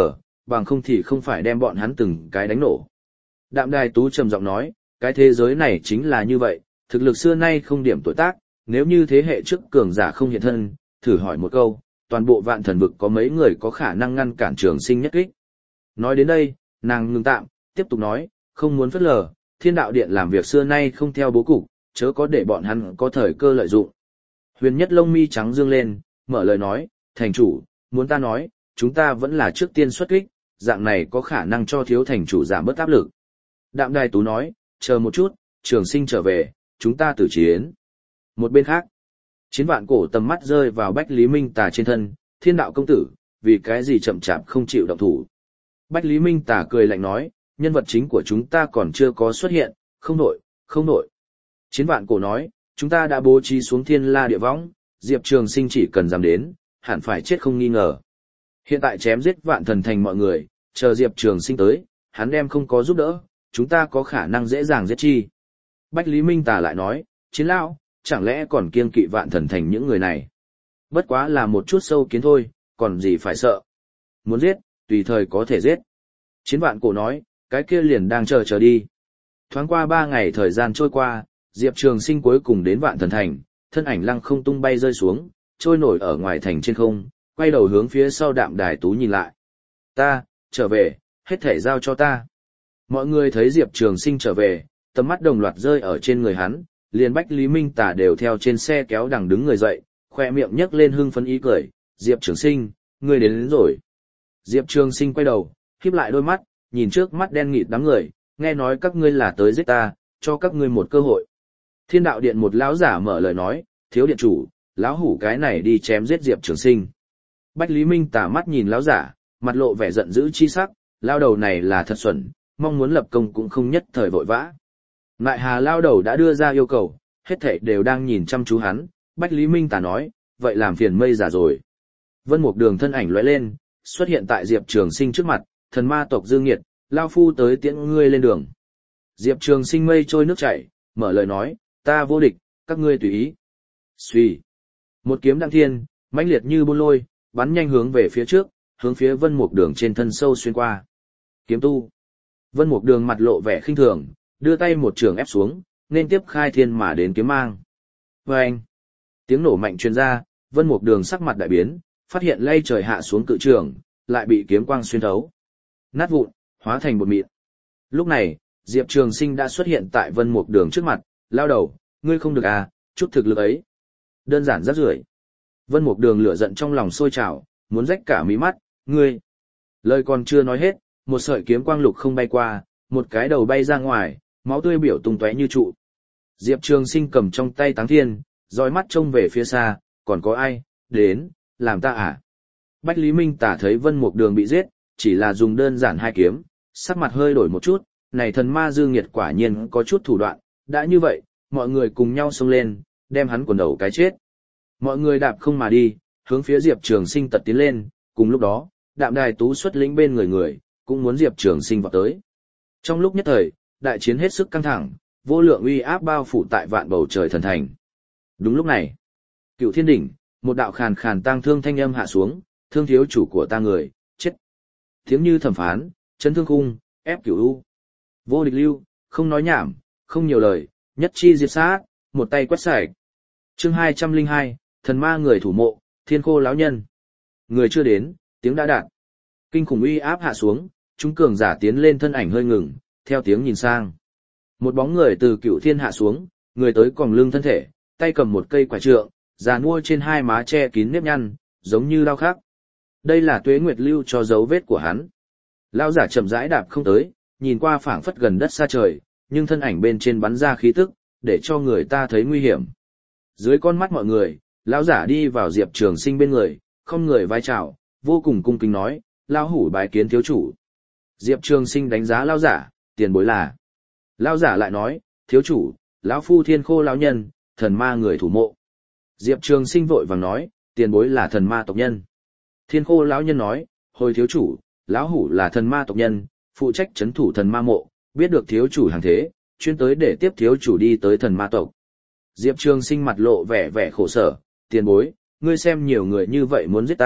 bằng không thì không phải đem bọn hắn từng cái đánh nổ. Đạm Đài Tú trầm giọng nói, cái thế giới này chính là như vậy, thực lực xưa nay không điểm tuổi tác, nếu như thế hệ trước cường giả không hiện thân, thử hỏi một câu, toàn bộ vạn thần vực có mấy người có khả năng ngăn cản Trường Sinh nhất kích. Nói đến đây, nàng ngừng tạm, tiếp tục nói, không muốn phớt lờ, Thiên Đạo Điện làm việc xưa nay không theo bố cục, chớ có để bọn hắn có thời cơ lợi dụng. Huyền Nhất lông mi trắng dương lên, mở lời nói, thành chủ, muốn ta nói, chúng ta vẫn là trước tiên xuất kích, dạng này có khả năng cho thiếu thành chủ giảm bớt áp lực. Đạm Đài Tú nói, chờ một chút, Trường Sinh trở về, chúng ta tử chiến. Một bên khác, Chiến Vạn Cổ tầm mắt rơi vào Bách Lý Minh Tà trên thân, Thiên Đạo công tử, vì cái gì chậm chạp không chịu động thủ. Bách Lý Minh Tà cười lạnh nói, nhân vật chính của chúng ta còn chưa có xuất hiện, không nổi, không nổi. Chiến Vạn Cổ nói, chúng ta đã bố trí xuống Thiên La địa võng, Diệp Trường Sinh chỉ cần dám đến, hẳn phải chết không nghi ngờ. Hiện tại chém giết Vạn Thần Thành mọi người, chờ Diệp Trường Sinh tới, hắn đem không có giúp đỡ, chúng ta có khả năng dễ dàng giết chi. Bách Lý Minh Tà lại nói, Chiến lão, chẳng lẽ còn kiêng kỵ Vạn Thần Thành những người này? Bất quá là một chút sâu kiến thôi, còn gì phải sợ. Muốn giết, tùy thời có thể giết. Chiến Vạn Cổ nói, cái kia liền đang chờ chờ đi. Thoáng qua ba ngày thời gian trôi qua, Diệp Trường Sinh cuối cùng đến Vạn Thần Thành, thân ảnh lăng không tung bay rơi xuống, trôi nổi ở ngoài thành trên không, quay đầu hướng phía sau Đạm Đài Tú nhìn lại. Ta, trở về, hết thể giao cho ta. Mọi người thấy Diệp Trường Sinh trở về, tầm mắt đồng loạt rơi ở trên người hắn, liền Bách Lý Minh Tà đều theo trên xe kéo đằng đứng người dậy, khoe miệng nhấc lên hưng phấn ý cười, Diệp Trường Sinh, ngươi đến, đến rồi. Diệp Trường Sinh quay đầu, khép lại đôi mắt, nhìn trước mắt đen nghịt đám người, nghe nói các ngươi là tới giết ta, cho các ngươi một cơ hội. Thiên Đạo Điện một lão giả mở lời nói, thiếu điện chủ, lão hủ cái này đi chém giết Diệp Trường Sinh. Bách Lý Minh Tà mắt nhìn lão giả, mặt lộ vẻ giận dữ chi sắc, lao đầu này là thật xuẩn, mong muốn lập công cũng không nhất thời vội vã. Ngại Hà lao đầu đã đưa ra yêu cầu, hết thảy đều đang nhìn chăm chú hắn, Bách Lý Minh Tà nói, vậy làm phiền mây giả rồi. Vân Mục Đường thân ảnh lóe lên, xuất hiện tại Diệp Trường Sinh trước mặt, thần ma tộc Dương Nghiệt, lao phu tới tiễn ngươi lên đường. Diệp Trường Sinh mây trôi nước chảy, mở lời nói, ta vô địch, các ngươi tùy ý. Xuy. Một kiếm đăng thiên, mãnh liệt như buôn lôi, bắn nhanh hướng về phía trước, hướng phía Vân Mục Đường trên thân sâu xuyên qua. Kiếm tu. Vân Mục Đường mặt lộ vẻ khinh thường, đưa tay một trường ép xuống, nên tiếp khai thiên mà đến kiếm mang. Vâng! Tiếng nổ mạnh truyền ra, Vân Mục Đường sắc mặt đại biến, phát hiện lay trời hạ xuống cự trường, lại bị kiếm quang xuyên thấu. Nát vụn, hóa thành bột mịn. Lúc này, Diệp Trường Sinh đã xuất hiện tại Vân Mục Đường trước mặt, lao đầu, ngươi không được à, chút thực lực ấy. Đơn giản rác rưởi. Vân Mục Đường lửa giận trong lòng sôi trào, muốn rách cả mí mắt, ngươi. Lời còn chưa nói hết, một sợi kiếm quang lục không bay qua, một cái đầu bay ra ngoài, máu tươi biểu tung tóe như trụ. Diệp Trường Sinh cầm trong tay Táng Thiên, dõi mắt trông về phía xa, còn có ai, đến, làm ta à? Bách Lý Minh Tả thấy Vân Mục Đường bị giết, chỉ là dùng đơn giản hai kiếm, sắc mặt hơi đổi một chút, này thần ma Dương Nghiệt quả nhiên có chút thủ đoạn, đã như vậy, mọi người cùng nhau xông lên, đem hắn quần đầu cái chết. Mọi người đạp không mà đi, hướng phía Diệp Trường Sinh tật tiến lên, cùng lúc đó, Đạm Đài Tú xuất lĩnh bên người người, cũng muốn Diệp Trường Sinh vào tới. Trong lúc nhất thời, đại chiến hết sức căng thẳng, vô lượng uy áp bao phủ tại vạn bầu trời thần thành. Đúng lúc này, Cựu Thiên đỉnh, một đạo khàn khàn tang thương thanh âm hạ xuống, thương thiếu chủ của ta người, chết. Tiếng như thẩm phán, chấn thương khung, ép Cửu U. Vô địch lưu, không nói nhảm, không nhiều lời, nhất chi diệt sát, một tay quét sạch. Chương hai trăm lẻ hai, thần ma người thủ mộ, Thiên Khô lão nhân. Người chưa đến, tiếng đã đạt. Kinh khủng uy áp hạ xuống, chúng cường giả tiến lên thân ảnh hơi ngừng, theo tiếng nhìn sang. Một bóng người từ Cựu Thiên hạ xuống, người tới còng lưng thân thể, tay cầm một cây quả trượng, già nuôi trên hai má che kín nếp nhăn, giống như đao khắc. Đây là Tuế Nguyệt lưu cho dấu vết của hắn. Lão giả chậm rãi đạp không tới, nhìn qua phảng phất gần đất xa trời, nhưng thân ảnh bên trên bắn ra khí tức, để cho người ta thấy nguy hiểm. Dưới con mắt mọi người, lão giả đi vào Diệp Trường Sinh bên người, không người vai chào, vô cùng cung kính nói, lão hủ bái kiến thiếu chủ. Diệp Trường Sinh đánh giá lão giả, tiền bối là. Lão giả lại nói, thiếu chủ, lão phu Thiên Khô lão nhân, thần ma người thủ mộ. Diệp Trường Sinh vội vàng nói, tiền bối là thần ma tộc nhân. Thiên Khô lão nhân nói, hồi thiếu chủ, lão hủ là thần ma tộc nhân, phụ trách trấn thủ thần ma mộ, biết được thiếu chủ hàng thế, chuyên tới để tiếp thiếu chủ đi tới thần ma tộc. Diệp Trường Sinh mặt lộ vẻ vẻ khổ sở, tiền bối, ngươi xem nhiều người như vậy muốn giết ta,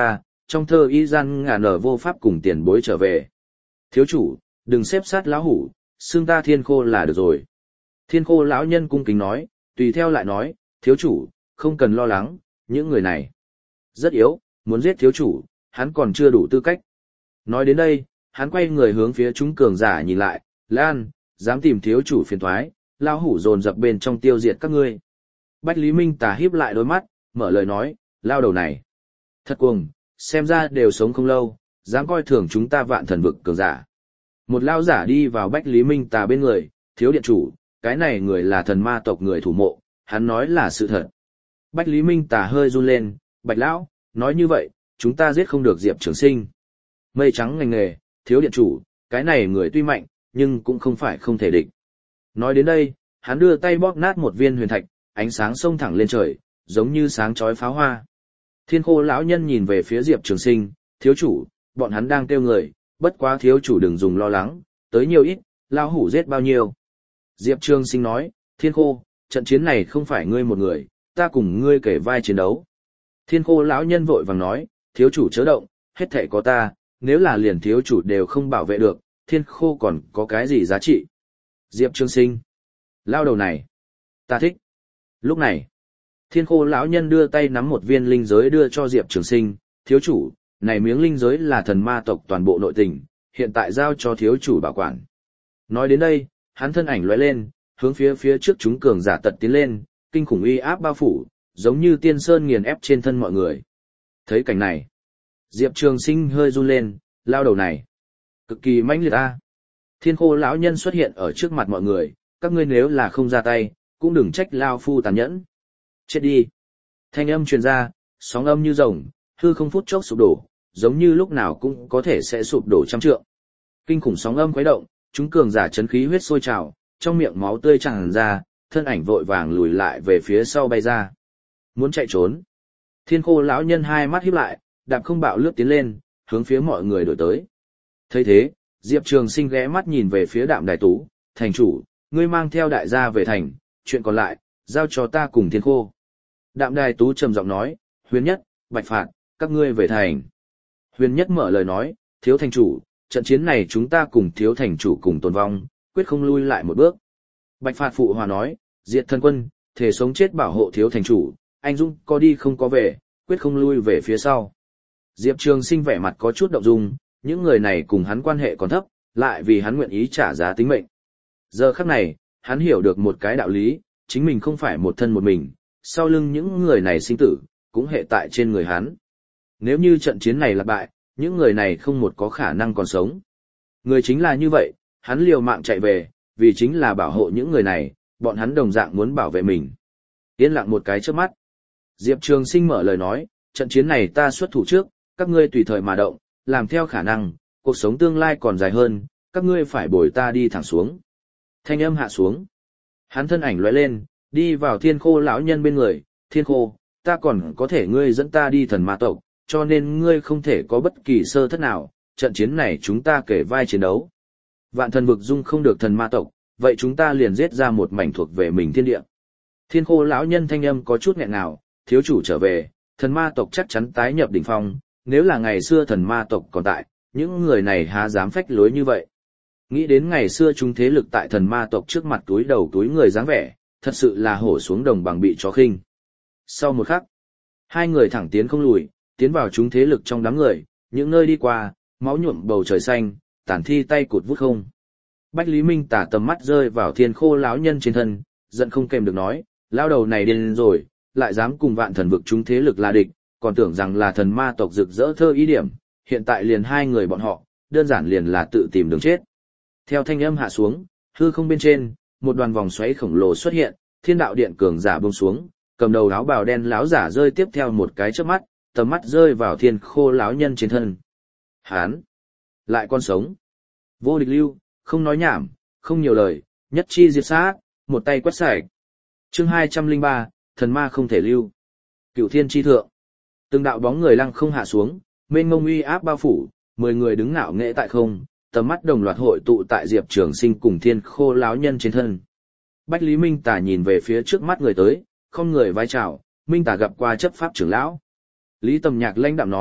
trong thơ y gian ngả nở vô pháp cùng tiền bối trở về. Thiếu chủ, đừng xếp sát lão hủ, xưng ta Thiên Khô là được rồi. Thiên Khô lão nhân cung kính nói, tùy theo lại nói, thiếu chủ, không cần lo lắng, những người này rất yếu, muốn giết thiếu chủ, hắn còn chưa đủ tư cách. Nói đến đây, hắn quay người hướng phía chúng cường giả nhìn lại, Lan, dám tìm thiếu chủ phiền thoái, lão hủ dồn dập bên trong tiêu diệt các ngươi. Bách Lý Minh Tà híp lại đôi mắt, mở lời nói, lao đầu này. Thật cuồng, xem ra đều sống không lâu, dám coi thường chúng ta vạn thần vực cường giả. Một lao giả đi vào Bách Lý Minh Tà bên người, thiếu điện chủ, cái này người là thần ma tộc người thủ mộ, hắn nói là sự thật. Bách Lý Minh Tà hơi run lên, Bạch lão, nói như vậy, chúng ta giết không được Diệp Trường Sinh. Mây trắng ngành nghề, thiếu điện chủ, cái này người tuy mạnh, nhưng cũng không phải không thể địch. Nói đến đây, hắn đưa tay bóp nát một viên huyền thạch, ánh sáng xông thẳng lên trời, giống như sáng chói pháo hoa. Thiên Khô lão nhân nhìn về phía Diệp Trường Sinh, thiếu chủ, bọn hắn đang kêu người, bất quá thiếu chủ đừng dùng lo lắng, tới nhiều ít, lão hủ giết bao nhiêu. Diệp Trường Sinh nói, Thiên Khô, trận chiến này không phải ngươi một người, ta cùng ngươi kể vai chiến đấu. Thiên Khô lão nhân vội vàng nói, thiếu chủ chớ động, hết thảy có ta, nếu là liền thiếu chủ đều không bảo vệ được, Thiên Khô còn có cái gì giá trị. Diệp Trường Sinh, lao đầu này, ta thích. Lúc này, Thiên Khô lão nhân đưa tay nắm một viên linh giới đưa cho Diệp Trường Sinh, thiếu chủ, này miếng linh giới là thần ma tộc toàn bộ nội tình, hiện tại giao cho thiếu chủ bảo quản. Nói đến đây, hắn thân ảnh lóe lên, hướng phía phía trước chúng cường giả tật tiến lên, kinh khủng uy áp bao phủ, giống như tiên sơn nghiền ép trên thân mọi người. Thấy cảnh này, Diệp Trường Sinh hơi run lên, lao đầu này, cực kỳ mãnh liệt a. Thiên Khô lão nhân xuất hiện ở trước mặt mọi người, các ngươi nếu là không ra tay, cũng đừng trách lao phu tàn nhẫn. Chết đi. Thanh âm truyền ra, sóng âm như rồng, hư không phút chốc sụp đổ, giống như lúc nào cũng có thể sẽ sụp đổ trăm trượng. Kinh khủng sóng âm khuấy động, chúng cường giả chấn khí huyết sôi trào, trong miệng máu tươi tràn ra, thân ảnh vội vàng lùi lại về phía sau bay ra. Muốn chạy trốn. Thiên Khô lão nhân hai mắt híp lại, đạp không bạo lướt tiến lên, hướng phía mọi người đuổi tới. Thấy thế, Diệp Trường Sinh ghé mắt nhìn về phía Đạm Đài Tú, thành chủ, ngươi mang theo đại gia về thành, chuyện còn lại, giao cho ta cùng Thiên Khô. Đạm Đài Tú trầm giọng nói, Huyền Nhất, Bạch Phạt, các ngươi về thành. Huyền Nhất mở lời nói, thiếu thành chủ, trận chiến này chúng ta cùng thiếu thành chủ cùng tồn vong, quyết không lui lại một bước. Bạch Phạt phụ hòa nói, diệt thân quân, thể sống chết bảo hộ thiếu thành chủ, anh Dũng có đi không có về, quyết không lui về phía sau. Diệp Trường Sinh vẻ mặt có chút động dung, những người này cùng hắn quan hệ còn thấp, lại vì hắn nguyện ý trả giá tính mệnh. Giờ khắc này, hắn hiểu được một cái đạo lý, chính mình không phải một thân một mình, sau lưng những người này sinh tử, cũng hệ tại trên người hắn. Nếu như trận chiến này là bại, những người này không một có khả năng còn sống. Người chính là như vậy, hắn liều mạng chạy về, vì chính là bảo hộ những người này, bọn hắn đồng dạng muốn bảo vệ mình. Yên lặng một cái trước mắt. Diệp Trường Sinh mở lời nói, trận chiến này ta xuất thủ trước, các ngươi tùy thời mà động, làm theo khả năng, cuộc sống tương lai còn dài hơn, các ngươi phải bồi ta đi thẳng xuống. Thanh âm hạ xuống. Hắn thân ảnh lóe lên, đi vào Thiên Khô lão nhân bên người, Thiên Khô, ta còn có thể ngươi dẫn ta đi thần ma tộc, cho nên ngươi không thể có bất kỳ sơ thất nào, trận chiến này chúng ta kể vai chiến đấu. Vạn thần vực dung không được thần ma tộc, vậy chúng ta liền giết ra một mảnh thuộc về mình thiên địa. Thiên Khô lão nhân thanh âm có chút nghẹn ngào, thiếu chủ trở về, thần ma tộc chắc chắn tái nhập đỉnh phong, nếu là ngày xưa thần ma tộc còn tại, những người này há dám phách lối như vậy. Nghĩ đến ngày xưa chúng thế lực tại thần ma tộc trước mặt túi đầu túi người dáng vẻ, thật sự là hổ xuống đồng bằng bị chó khinh. Sau một khắc, hai người thẳng tiến không lùi, tiến vào chúng thế lực trong đám người, những nơi đi qua, máu nhuộm bầu trời xanh, tàn thi tay cụt vút không. Bách Lý Minh tả tầm mắt rơi vào Thiên Khô lão nhân trên thân, giận không kèm được nói, lão đầu này điên rồi, lại dám cùng vạn thần vực chúng thế lực là địch, còn tưởng rằng là thần ma tộc rực rỡ thơ ý điểm, hiện tại liền hai người bọn họ, đơn giản liền là tự tìm đường chết. Theo thanh âm hạ xuống, hư không bên trên, một đoàn vòng xoáy khổng lồ xuất hiện, Thiên Đạo Điện cường giả buông xuống, cầm đầu áo bào đen lão giả rơi tiếp theo một cái chớp mắt, tầm mắt rơi vào Thiên Khô lão nhân trên thân. Hán, lại còn sống. Vô địch lưu, không nói nhảm, không nhiều lời, nhất chi diệt sát, một tay quét sạch. Chương hai trăm lẻ ba, thần ma không thể lưu. Cửu Thiên chi thượng. Từng đạo bóng người lăng không hạ xuống, mênh mông uy áp bao phủ, mười người đứng ngạo nghễ tại không, tầm mắt đồng loạt hội tụ tại Diệp Trường Sinh cùng Thiên Khô lão nhân trên thân. Bách Lý Minh Tả nhìn về phía trước mắt người tới, không người vái chào, Minh Tả gặp qua chấp pháp trưởng lão. Lý Tầm Nhạc lãnh đạm nói,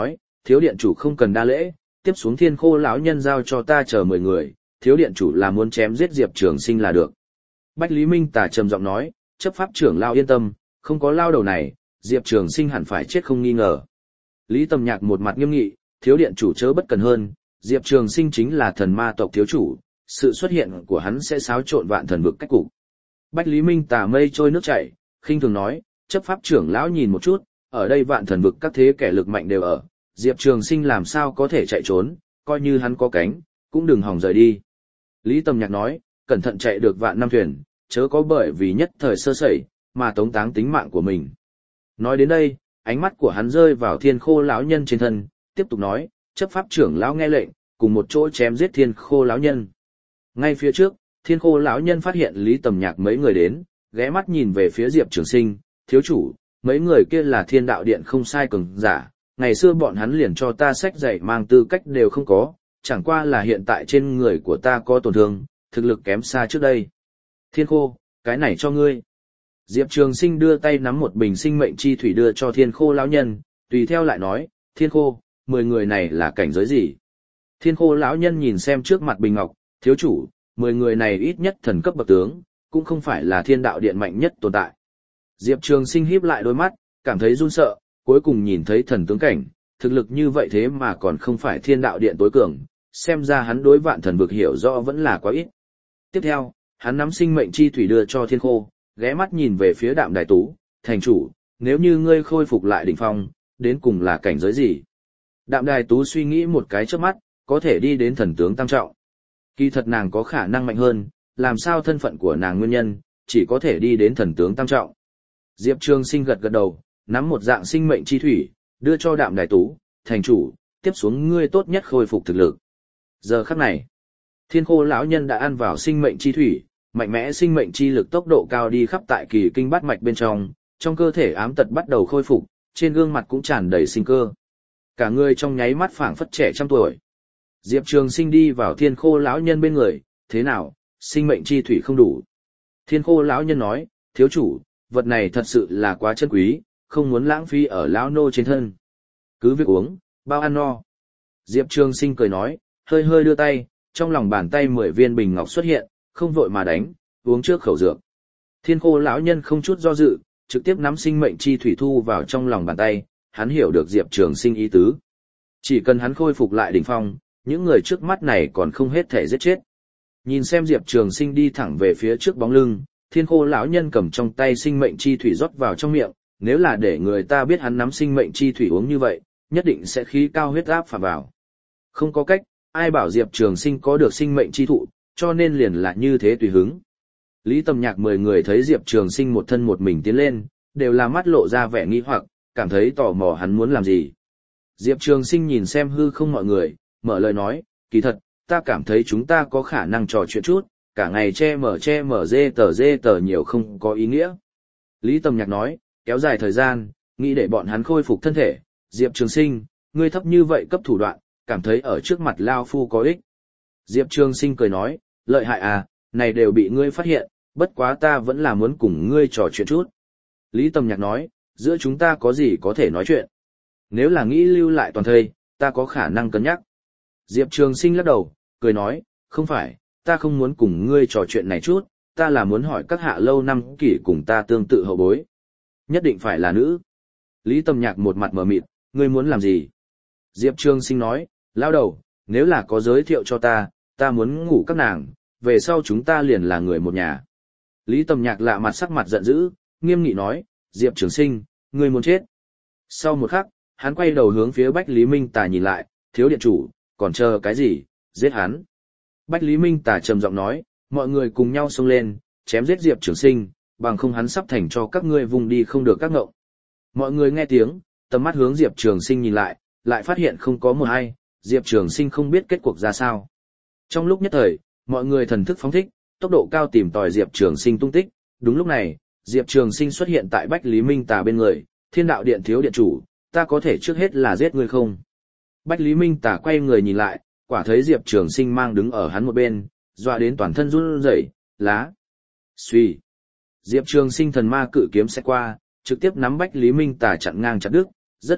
thiếu điện chủ không cần đa lễ, tiếp xuống Thiên Khô lão nhân giao cho ta chờ mười người, thiếu điện chủ là muốn chém giết Diệp Trường Sinh là được. Bách Lý Minh Tà trầm giọng nói, chấp pháp trưởng lão yên tâm, không có lao đầu này, Diệp Trường Sinh hẳn phải chết không nghi ngờ. Lý Tầm Nhạc một mặt nghiêm nghị, thiếu điện chủ chớ bất cần hơn, Diệp Trường Sinh chính là thần ma tộc thiếu chủ, sự xuất hiện của hắn sẽ xáo trộn vạn thần vực cách cục. Bách Lý Minh Tà mây trôi nước chảy, khinh thường nói, chấp pháp trưởng lão nhìn một chút, ở đây vạn thần vực các thế kẻ lực mạnh đều ở, Diệp Trường Sinh làm sao có thể chạy trốn, coi như hắn có cánh, cũng đừng hòng rời đi. Lý Tầm Nhạc nói, cẩn thận chạy được vạn năm thuyền, chớ có bởi vì nhất thời sơ sẩy, mà tống táng tính mạng của mình. Nói đến đây, ánh mắt của hắn rơi vào Thiên Khô lão nhân trên thân, tiếp tục nói, chấp pháp trưởng lão nghe lệnh, cùng một chỗ chém giết Thiên Khô lão nhân. Ngay phía trước, Thiên Khô lão nhân phát hiện Lý Tầm Nhạc mấy người đến, ghé mắt nhìn về phía Diệp Trường Sinh, thiếu chủ, mấy người kia là Thiên Đạo Điện không sai cường giả, ngày xưa bọn hắn liền cho ta sách dạy mang tư cách đều không có, chẳng qua là hiện tại trên người của ta có tổn thương, thực lực kém xa trước đây. Thiên Khô, cái này cho ngươi. Diệp Trường Sinh đưa tay nắm một bình sinh mệnh chi thủy đưa cho Thiên Khô lão nhân, tùy theo lại nói, Thiên Khô, mười người này là cảnh giới gì? Thiên Khô lão nhân nhìn xem trước mặt bình ngọc, thiếu chủ, mười người này ít nhất thần cấp bậc tướng, cũng không phải là Thiên Đạo Điện mạnh nhất tồn tại. Diệp Trường Sinh híp lại đôi mắt, cảm thấy run sợ, cuối cùng nhìn thấy thần tướng cảnh, thực lực như vậy thế mà còn không phải Thiên Đạo Điện tối cường, xem ra hắn đối vạn thần vực hiểu rõ vẫn là quá ít. Tiếp theo, hắn nắm sinh mệnh chi thủy đưa cho Thiên Khô, ghé mắt nhìn về phía Đạm Đài Tú, thành chủ, nếu như ngươi khôi phục lại đỉnh phong, đến cùng là cảnh giới gì? Đạm Đài Tú suy nghĩ một cái chớp mắt, có thể đi đến thần tướng tam trọng. Kỳ thật nàng có khả năng mạnh hơn, làm sao thân phận của nàng nguyên nhân, chỉ có thể đi đến thần tướng tam trọng. Diệp Trường Sinh gật gật đầu, nắm một dạng sinh mệnh chi thủy, đưa cho Đạm Đài Tú, thành chủ, tiếp xuống ngươi tốt nhất khôi phục thực lực. Giờ khắc này, Thiên Khô lão nhân đã ăn vào sinh mệnh chi thủy, mạnh mẽ sinh mệnh chi lực tốc độ cao đi khắp tại kỳ kinh bát mạch bên trong, trong cơ thể ám tật bắt đầu khôi phục, trên gương mặt cũng tràn đầy sinh cơ. Cả người trong nháy mắt phảng phất trẻ trăm tuổi. Diệp Trường Sinh đi vào Thiên Khô lão nhân bên người, thế nào, sinh mệnh chi thủy không đủ? Thiên Khô lão nhân nói, thiếu chủ, vật này thật sự là quá chân quý, không muốn lãng phí ở lão nô trên thân. Cứ việc uống, bao ăn no. Diệp Trường Sinh cười nói, hơi hơi đưa tay, trong lòng bàn tay mười viên bình ngọc xuất hiện, không vội mà đánh, uống trước khẩu dược. Thiên Khô lão nhân không chút do dự, trực tiếp nắm sinh mệnh chi thủy thu vào trong lòng bàn tay, hắn hiểu được Diệp Trường Sinh ý tứ. Chỉ cần hắn khôi phục lại đỉnh phong, những người trước mắt này còn không hết thể giết chết. Nhìn xem Diệp Trường Sinh đi thẳng về phía trước bóng lưng, Thiên Khô lão nhân cầm trong tay sinh mệnh chi thủy rót vào trong miệng, nếu là để người ta biết hắn nắm sinh mệnh chi thủy uống như vậy, nhất định sẽ khí cao huyết áp phả vào. Không có cách, ai bảo Diệp Trường Sinh có được sinh mệnh chi thụ, cho nên liền là như thế tùy hứng. Lý Tầm Nhạc mười người thấy Diệp Trường Sinh một thân một mình tiến lên, đều là mắt lộ ra vẻ nghi hoặc, cảm thấy tò mò hắn muốn làm gì. Diệp Trường Sinh nhìn xem hư không mọi người, mở lời nói, kỳ thật, ta cảm thấy chúng ta có khả năng trò chuyện chút, cả ngày che mở che mở dê tờ dê tờ nhiều không có ý nghĩa. Lý Tầm Nhạc nói, kéo dài thời gian, nghĩ để bọn hắn khôi phục thân thể, Diệp Trường Sinh, ngươi thấp như vậy cấp thủ đoạn, cảm thấy ở trước mặt Lao Phu có ích. Diệp Trường Sinh cười nói, lợi hại à, này đều bị ngươi phát hiện, bất quá ta vẫn là muốn cùng ngươi trò chuyện chút. Lý Tầm Nhạc nói, giữa chúng ta có gì có thể nói chuyện. Nếu là nghĩ lưu lại toàn thây, ta có khả năng cân nhắc. Diệp Trường Sinh lắc đầu, cười nói, không phải, ta không muốn cùng ngươi trò chuyện này chút, ta là muốn hỏi các hạ lâu năm kỷ cùng ta tương tự hậu bối. Nhất định phải là nữ. Lý Tầm Nhạc một mặt mờ mịt, ngươi muốn làm gì? Diệp Trường Sinh nói, lao đầu, nếu là có giới thiệu cho ta, ta muốn ngủ các nàng, về sau chúng ta liền là người một nhà. Lý Tầm Nhạc lạ mặt sắc mặt giận dữ, nghiêm nghị nói, Diệp Trường Sinh, ngươi muốn chết. Sau một khắc, hắn quay đầu hướng phía Bách Lý Minh Tà nhìn lại, thiếu điện chủ, còn chờ cái gì, giết hắn. Bách Lý Minh Tà trầm giọng nói, mọi người cùng nhau xông lên, chém giết Diệp Trường Sinh, bằng không hắn sắp thành cho các ngươi vùng đi không được các ngộng. Mọi người nghe tiếng, tầm mắt hướng Diệp Trường Sinh nhìn lại, lại phát hiện không có một ai, Diệp Trường Sinh không biết kết cuộc ra sao. Trong lúc nhất thời, mọi người thần thức phóng thích, tốc độ cao tìm tòi Diệp Trường Sinh tung tích, đúng lúc này, Diệp Trường Sinh xuất hiện tại Bách Lý Minh Tà bên người, Thiên Đạo Điện thiếu điện chủ, ta có thể trước hết là giết ngươi không? Bách Lý Minh Tà quay người nhìn lại, quả thấy Diệp Trường Sinh mang đứng ở hắn một bên, dọa đến toàn thân run rẩy, lá. Xuy. Diệp Trường Sinh thần ma cự kiếm sẽ qua, trực tiếp nắm Bách Lý Minh Tà chặn ngang chặt đứt, rất yếu,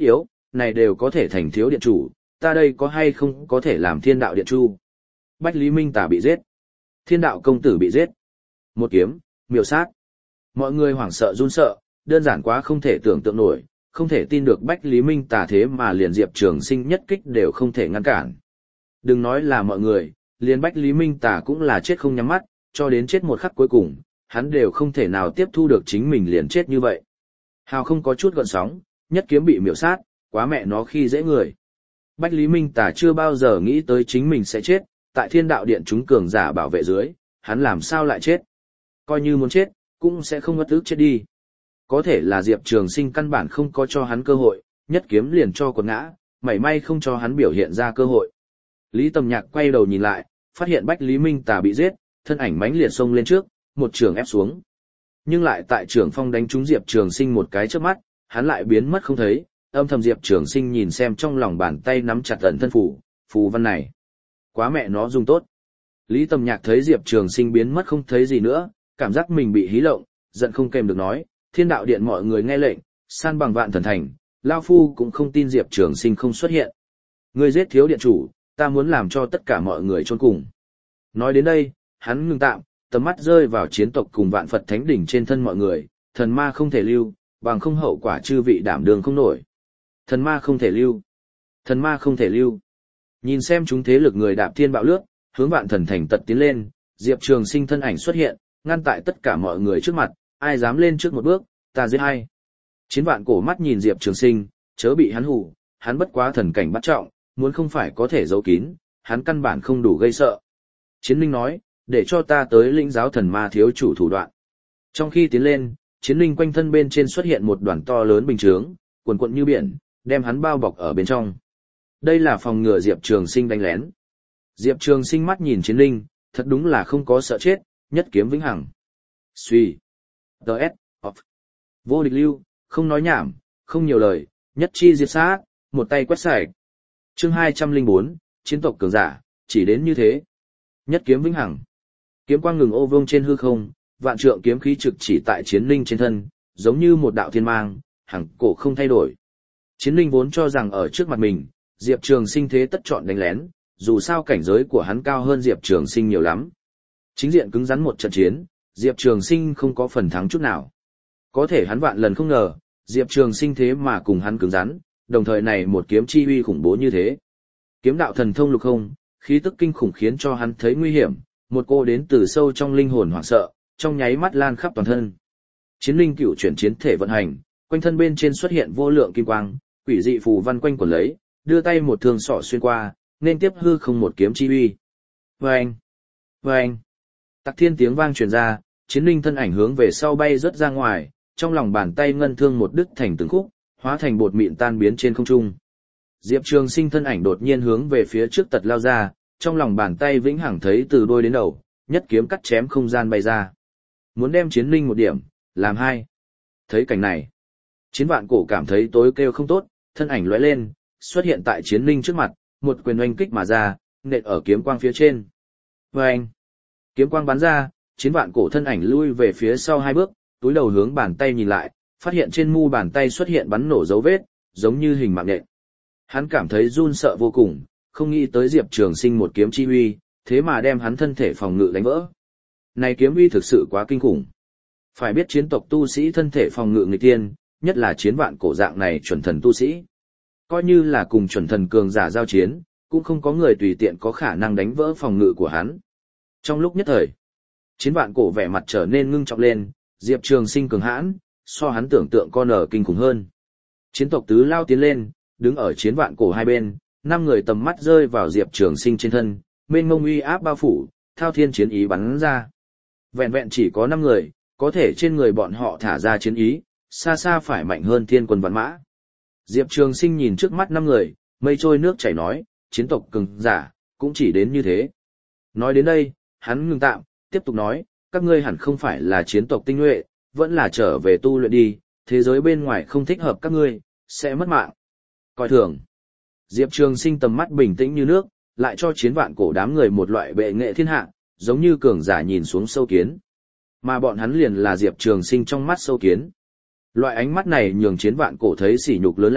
này đều có thể thành thiếu điện chủ, ta đây có hay không có thể làm thiên đạo điện chu. Bách Lý Minh Tà bị giết. Thiên đạo công tử bị giết. Một kiếm, miểu sát. Mọi người hoảng sợ run sợ, đơn giản quá không thể tưởng tượng nổi, không thể tin được Bách Lý Minh Tà thế mà liền Diệp Trường Sinh nhất kích đều không thể ngăn cản. Đừng nói là mọi người, liền Bách Lý Minh Tà cũng là chết không nhắm mắt, cho đến chết một khắc cuối cùng, hắn đều không thể nào tiếp thu được chính mình liền chết như vậy. Hào không có chút gợn sóng, nhất kiếm bị miểu sát, quá mẹ nó khi dễ người. Bách Lý Minh Tà chưa bao giờ nghĩ tới chính mình sẽ chết, tại thiên đạo điện chúng cường giả bảo vệ dưới, hắn làm sao lại chết. Coi như muốn chết, cũng sẽ không ngất ức chết đi. Có thể là Diệp Trường Sinh căn bản không có cho hắn cơ hội, nhất kiếm liền cho quật ngã, mảy may không cho hắn biểu hiện ra cơ hội. Lý Tầm Nhạc quay đầu nhìn lại, phát hiện Bách Lý Minh Tà bị giết, thân ảnh mãnh liệt xông lên trước, một trường ép xuống. Nhưng lại tại trường phong đánh trúng Diệp Trường Sinh một cái chớp mắt, hắn lại biến mất không thấy, âm thầm Diệp Trường Sinh nhìn xem trong lòng bàn tay nắm chặt ẩn thân phủ, phù văn này. Quá mẹ nó dùng tốt. Lý Tầm Nhạc thấy Diệp Trường Sinh biến mất không thấy gì nữa, cảm giác mình bị hí lộng, giận không kèm được nói, thiên đạo điện mọi người nghe lệnh, san bằng vạn thần thành, Lao Phu cũng không tin Diệp Trường Sinh không xuất hiện. Ngươi giết thiếu điện chủ, ta muốn làm cho tất cả mọi người chôn cùng. Nói đến đây, hắn ngừng tạm, tầm mắt rơi vào chiến tộc cùng vạn Phật Thánh đỉnh trên thân mọi người, thần ma không thể lưu, bằng không hậu quả chư vị đảm đường không nổi. Thần ma không thể lưu. Thần ma không thể lưu. Nhìn xem chúng thế lực người đạp thiên bạo lướt, hướng vạn thần thành tật tiến lên, Diệp Trường Sinh thân ảnh xuất hiện, ngăn tại tất cả mọi người trước mặt, ai dám lên trước một bước, ta giết hay. Chiến vạn cổ mắt nhìn Diệp Trường Sinh, chớ bị hắn hù, hắn bất quá thần cảnh bắt trọng, muốn không phải có thể giấu kín, hắn căn bản không đủ gây sợ. Chiến Linh nói, để cho ta tới lĩnh giáo thần ma thiếu chủ thủ đoạn. Trong khi tiến lên, Chiến Linh quanh thân bên trên xuất hiện một đoàn to lớn bình chướng, cuồn cuộn như biển, đem hắn bao bọc ở bên trong. Đây là phòng ngừa Diệp Trường Sinh đánh lén. Diệp Trường Sinh mắt nhìn Chiến Linh, thật đúng là không có sợ chết, nhất kiếm vĩnh hằng. Suy. ts off. Vô địch lưu, không nói nhảm, không nhiều lời, nhất chi diệt sát, một tay quét sạch. Chương hai trăm lẻ bốn, chiến tộc cường giả, chỉ đến như thế. Nhất kiếm vĩnh hằng. Kiếm quang ngừng ô vương trên hư không, vạn trượng kiếm khí trực chỉ tại Chiến Linh trên thân, giống như một đạo thiên mang, hằng cổ không thay đổi. Chiến Linh vốn cho rằng ở trước mặt mình, Diệp Trường Sinh thế tất chọn đánh lén, dù sao cảnh giới của hắn cao hơn Diệp Trường Sinh nhiều lắm. Chính diện cứng rắn một trận chiến, Diệp Trường Sinh không có phần thắng chút nào. Có thể hắn vạn lần không ngờ, Diệp Trường Sinh thế mà cùng hắn cứng rắn, đồng thời này một kiếm chi uy khủng bố như thế. Kiếm đạo thần thông lục không, khí tức kinh khủng khiến cho hắn thấy nguy hiểm, một cô đến từ sâu trong linh hồn hoảng sợ, trong nháy mắt lan khắp toàn thân. Chiến linh cựu chuyển chiến thể vận hành, quanh thân bên trên xuất hiện vô lượng kim quang, quỷ dị phù văn quanh quẩn lấy, đưa tay một thương sọ xuyên qua, nên tiếp hư không một kiếm chi uy. Vâng! Vâng! Tặc thiên tiếng vang truyền ra, Chiến linh thân ảnh hướng về sau bay rất ra ngoài, trong lòng bàn tay ngân thương một đứt thành từng khúc, hóa thành bột mịn tan biến trên không trung. Diệp Trường Sinh thân ảnh đột nhiên hướng về phía trước tật lao ra, trong lòng bàn tay vĩnh hằng thấy từ đôi đến đầu, nhất kiếm cắt chém không gian bay ra. Muốn đem Chiến linh một điểm, làm hai. Thấy cảnh này, Chiến vạn cổ cảm thấy tối kêu không tốt, thân ảnh lóe lên, xuất hiện tại Chiến linh trước mặt, một quyền oanh kích mà ra, nện ở kiếm quang phía trên. Vâng! Kiếm quang bắn ra, Chiến vạn cổ thân ảnh lui về phía sau hai bước, túi đầu hướng bàn tay nhìn lại, phát hiện trên mu bàn tay xuất hiện bắn nổ dấu vết, giống như hình mạng nhện. Hắn cảm thấy run sợ vô cùng, không nghĩ tới Diệp Trường Sinh một kiếm chi uy, thế mà đem hắn thân thể phòng ngự đánh vỡ. Này kiếm uy thực sự quá kinh khủng. Phải biết chiến tộc tu sĩ thân thể phòng ngự nghịch tiên, nhất là chiến vạn cổ dạng này chuẩn thần tu sĩ. Coi như là cùng chuẩn thần cường giả giao chiến, cũng không có người tùy tiện có khả năng đánh vỡ phòng ngự của hắn. Trong lúc nhất thời, chiến vạn cổ vẻ mặt trở nên ngưng trọng lên, Diệp Trường Sinh cường hãn, so hắn tưởng tượng con ở kinh khủng hơn. Chiến tộc tứ lao tiến lên, đứng ở chiến vạn cổ hai bên, năm người tầm mắt rơi vào Diệp Trường Sinh trên thân, mênh mông uy áp bao phủ, thao thiên chiến ý bắn ra. Vẹn vẹn chỉ có năm người, có thể trên người bọn họ thả ra chiến ý, xa xa phải mạnh hơn thiên quân vạn mã. Diệp Trường Sinh nhìn trước mắt năm người, mây trôi nước chảy nói, chiến tộc cường giả, cũng chỉ đến như thế. Nói đến đây, hắn ngừng tạm, tiếp tục nói, các ngươi hẳn không phải là chiến tộc tinh nhuệ, vẫn là trở về tu luyện đi, thế giới bên ngoài không thích hợp các ngươi, sẽ mất mạng. Coi thường. Diệp Trường Sinh tầm mắt bình tĩnh như nước, lại cho chiến vạn cổ đám người một loại bệ nghệ thiên hạ, giống như cường giả nhìn xuống sâu kiến. Mà bọn hắn liền là Diệp Trường Sinh trong mắt sâu kiến. Loại ánh mắt này nhường chiến vạn cổ thấy sỉ nhục lớn lao,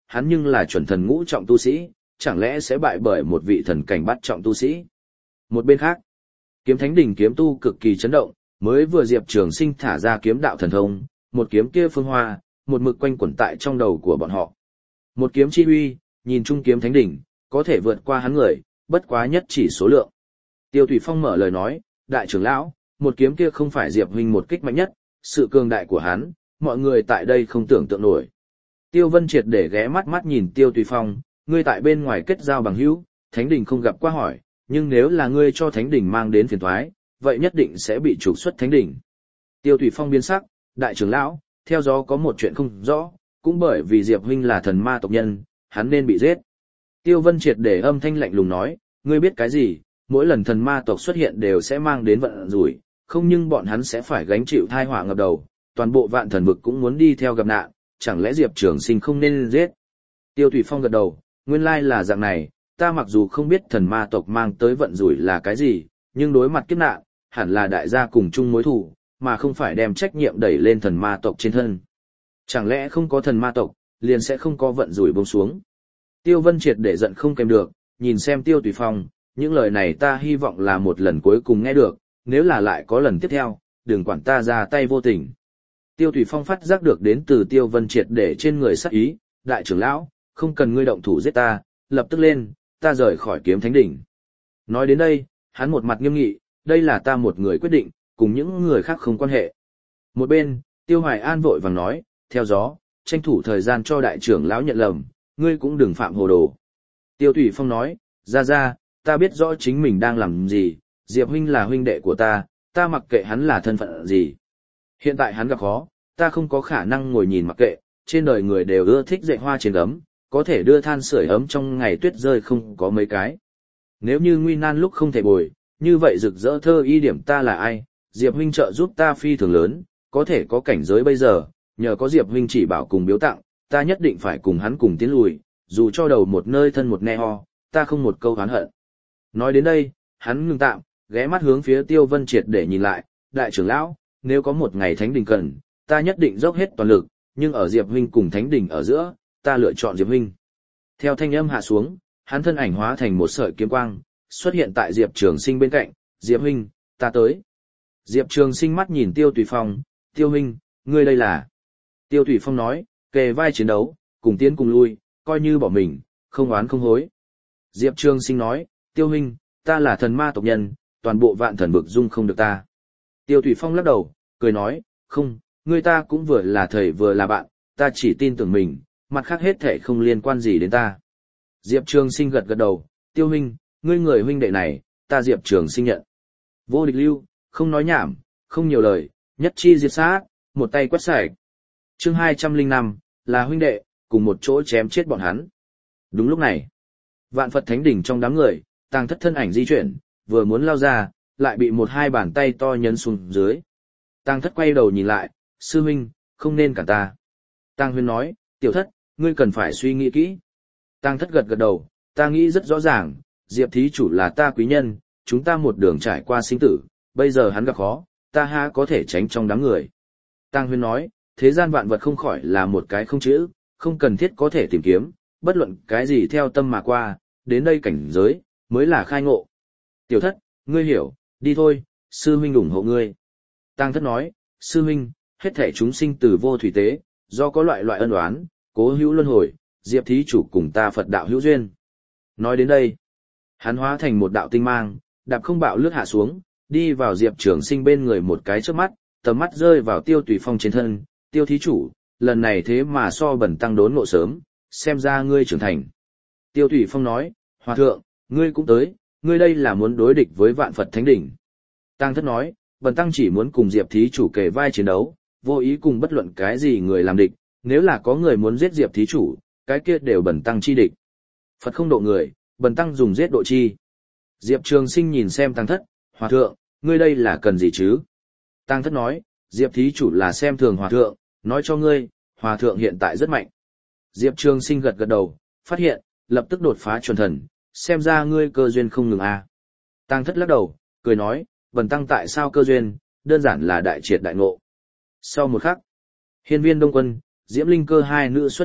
hắn nhưng là chuẩn thần ngũ trọng tu sĩ, chẳng lẽ sẽ bại bởi một vị thần cảnh bắt trọng tu sĩ. Một bên khác, Kiếm Thánh đỉnh kiếm tu cực kỳ chấn động, mới vừa Diệp Trường Sinh thả ra kiếm đạo thần thông, một kiếm kia phương hoa, một mực quanh quẩn tại trong đầu của bọn họ. Một kiếm chi uy, nhìn chung Kiếm Thánh đỉnh, có thể vượt qua hắn người, bất quá nhất chỉ số lượng. Tiêu Thủy Phong mở lời nói, đại trưởng lão, một kiếm kia không phải Diệp huynh một kích mạnh nhất, sự cường đại của hắn, mọi người tại đây không tưởng tượng nổi. Tiêu Vân Triệt để ghé mắt mắt nhìn Tiêu Thủy Phong, ngươi tại bên ngoài kết giao bằng hữu, Thánh đỉnh không gặp qua hỏi, nhưng nếu là ngươi cho Thánh đỉnh mang đến phiền toái, vậy nhất định sẽ bị trục xuất Thánh đỉnh. Tiêu Thủy Phong biến sắc, đại trưởng lão, theo gió có một chuyện không rõ, cũng bởi vì Diệp huynh là thần ma tộc nhân, hắn nên bị giết. Tiêu Vân Triệt để âm thanh lạnh lùng nói, ngươi biết cái gì, mỗi lần thần ma tộc xuất hiện đều sẽ mang đến vận rủi, không nhưng bọn hắn sẽ phải gánh chịu tai họa ngập đầu, toàn bộ vạn thần vực cũng muốn đi theo gặp nạn, chẳng lẽ Diệp Trường Sinh không nên giết. Tiêu Thủy Phong gật đầu, nguyên lai là dạng này, ta mặc dù không biết thần ma tộc mang tới vận rủi là cái gì, nhưng đối mặt kiếp nạn, hẳn là đại gia cùng chung mối thù, mà không phải đem trách nhiệm đẩy lên thần ma tộc trên thân. Chẳng lẽ không có thần ma tộc, liền sẽ không có vận rủi buông xuống. Tiêu Vân Triệt để giận không kèm được, nhìn xem Tiêu Thủy Phong, những lời này ta hy vọng là một lần cuối cùng nghe được, nếu là lại có lần tiếp theo, đừng quản ta ra tay vô tình. Tiêu Thủy Phong phát giác được đến từ Tiêu Vân Triệt để trên người sát ý, đại trưởng lão, không cần ngươi động thủ giết ta, lập tức lên, ta rời khỏi Kiếm Thánh đỉnh. Nói đến đây, hắn một mặt nghiêm nghị, đây là ta một người quyết định, cùng những người khác không quan hệ. Một bên, Tiêu Hoài An vội vàng nói, theo gió, tranh thủ thời gian cho đại trưởng lão nhận lầm, ngươi cũng đừng phạm hồ đồ. Tiêu Thủy Phong nói, ra ra, ta biết rõ chính mình đang làm gì, Diệp huynh là huynh đệ của ta, ta mặc kệ hắn là thân phận gì. Hiện tại hắn gặp khó, ta không có khả năng ngồi nhìn mặc kệ, trên đời người đều ưa thích dạy hoa trên ấm, có thể đưa than sưởi ấm trong ngày tuyết rơi không có mấy cái. Nếu như nguy nan lúc không thể bồi, như vậy rực rỡ thơ y điểm ta là ai, Diệp huynh trợ giúp ta phi thường lớn, có thể có cảnh giới bây giờ, nhờ có Diệp huynh chỉ bảo cùng biếu tặng, ta nhất định phải cùng hắn cùng tiến lùi, dù cho đầu một nơi thân một ne ho, ta không một câu oán hận. Nói đến đây, hắn ngừng tạm, ghé mắt hướng phía Tiêu Vân Triệt để nhìn lại, đại trưởng lão, nếu có một ngày Thánh đỉnh cần, ta nhất định dốc hết toàn lực, nhưng ở Diệp huynh cùng Thánh đỉnh ở giữa, ta lựa chọn Diệp huynh. Theo thanh âm hạ xuống, hắn thân ảnh hóa thành một sợi kiếm quang, xuất hiện tại Diệp Trường Sinh bên cạnh, Diệp huynh, ta tới. Diệp Trường Sinh mắt nhìn Tiêu Thủy Phong, Tiêu huynh, ngươi đây là. Tiêu Thủy Phong nói, kề vai chiến đấu, cùng tiến cùng lui, coi như bỏ mình, không oán không hối. Diệp Trường Sinh nói, Tiêu huynh, ta là thần ma tộc nhân, toàn bộ vạn thần vực dung không được ta. Tiêu Thủy Phong lắc đầu, cười nói, không, ngươi ta cũng vừa là thầy vừa là bạn, ta chỉ tin tưởng mình, mặt khác hết thể không liên quan gì đến ta. Diệp Trường Sinh gật gật đầu, Tiêu huynh, ngươi người huynh đệ này, ta Diệp Trường Sinh nhận. Vô địch lưu, không nói nhảm, không nhiều lời, nhất chi diệt sát, một tay quét sạch. Chương hai trăm lẻ năm, là huynh đệ, cùng một chỗ chém chết bọn hắn. Đúng lúc này, Vạn Phật Thánh đỉnh trong đám người, Tàng Thất thân ảnh di chuyển, vừa muốn lao ra, lại bị một hai bàn tay to nhấn xuống dưới. Tàng Thất quay đầu nhìn lại, sư huynh, không nên cản ta. Tàng Huyên nói, tiểu thất, ngươi cần phải suy nghĩ kỹ. Tàng Thất gật gật đầu, ta nghĩ rất rõ ràng, Diệp thí chủ là ta quý nhân, chúng ta một đường trải qua sinh tử, bây giờ hắn gặp khó, ta ha có thể tránh trong đám người. Tàng Huyên nói, thế gian vạn vật không khỏi là một cái không chữ, không cần thiết có thể tìm kiếm, bất luận cái gì theo tâm mà qua, đến đây cảnh giới, mới là khai ngộ. Tiểu thất, ngươi hiểu, đi thôi, sư huynh ủng hộ ngươi. Tàng Thất nói, sư huynh, hết thể chúng sinh từ vô thủy tế, do có loại loại ân oán, cố hữu luân hồi, Diệp thí chủ cùng ta Phật đạo hữu duyên. Nói đến đây, hắn hóa thành một đạo tinh mang, đạp không bạo lướt hạ xuống, đi vào Diệp Trường Sinh bên người một cái trước mắt, tầm mắt rơi vào Tiêu Tùy Phong trên thân, Tiêu thí chủ, lần này thế mà so bẩn tăng đốn ngộ sớm, xem ra ngươi trưởng thành. Tiêu Tùy Phong nói, Hòa thượng, ngươi cũng tới, ngươi đây là muốn đối địch với Vạn Phật Thánh đỉnh. Tàng Thất nói, bần tăng chỉ muốn cùng Diệp thí chủ kề vai chiến đấu, vô ý cùng bất luận cái gì người làm địch, nếu là có người muốn giết Diệp thí chủ, cái kia đều bần tăng chi địch. Phật không độ người, bần tăng dùng giết độ chi. Diệp Trường Sinh nhìn xem Tàng Thất, Hòa thượng, ngươi đây là cần gì chứ? Tàng Thất nói, Diệp thí chủ là xem thường Hòa thượng, nói cho ngươi, Hòa thượng hiện tại rất mạnh. Diệp Trường Sinh gật gật đầu, phát hiện, lập tức đột phá chuẩn thần, xem ra ngươi cơ duyên không ngừng à. Tàng Thất lắc đầu, cười nói, bần tăng tại sao cơ duyên, đơn giản là đại triệt đại ngộ. Sau một khắc, hiên viên Đông Quân, Diễm Linh Cơ hai nữ xuất hiện,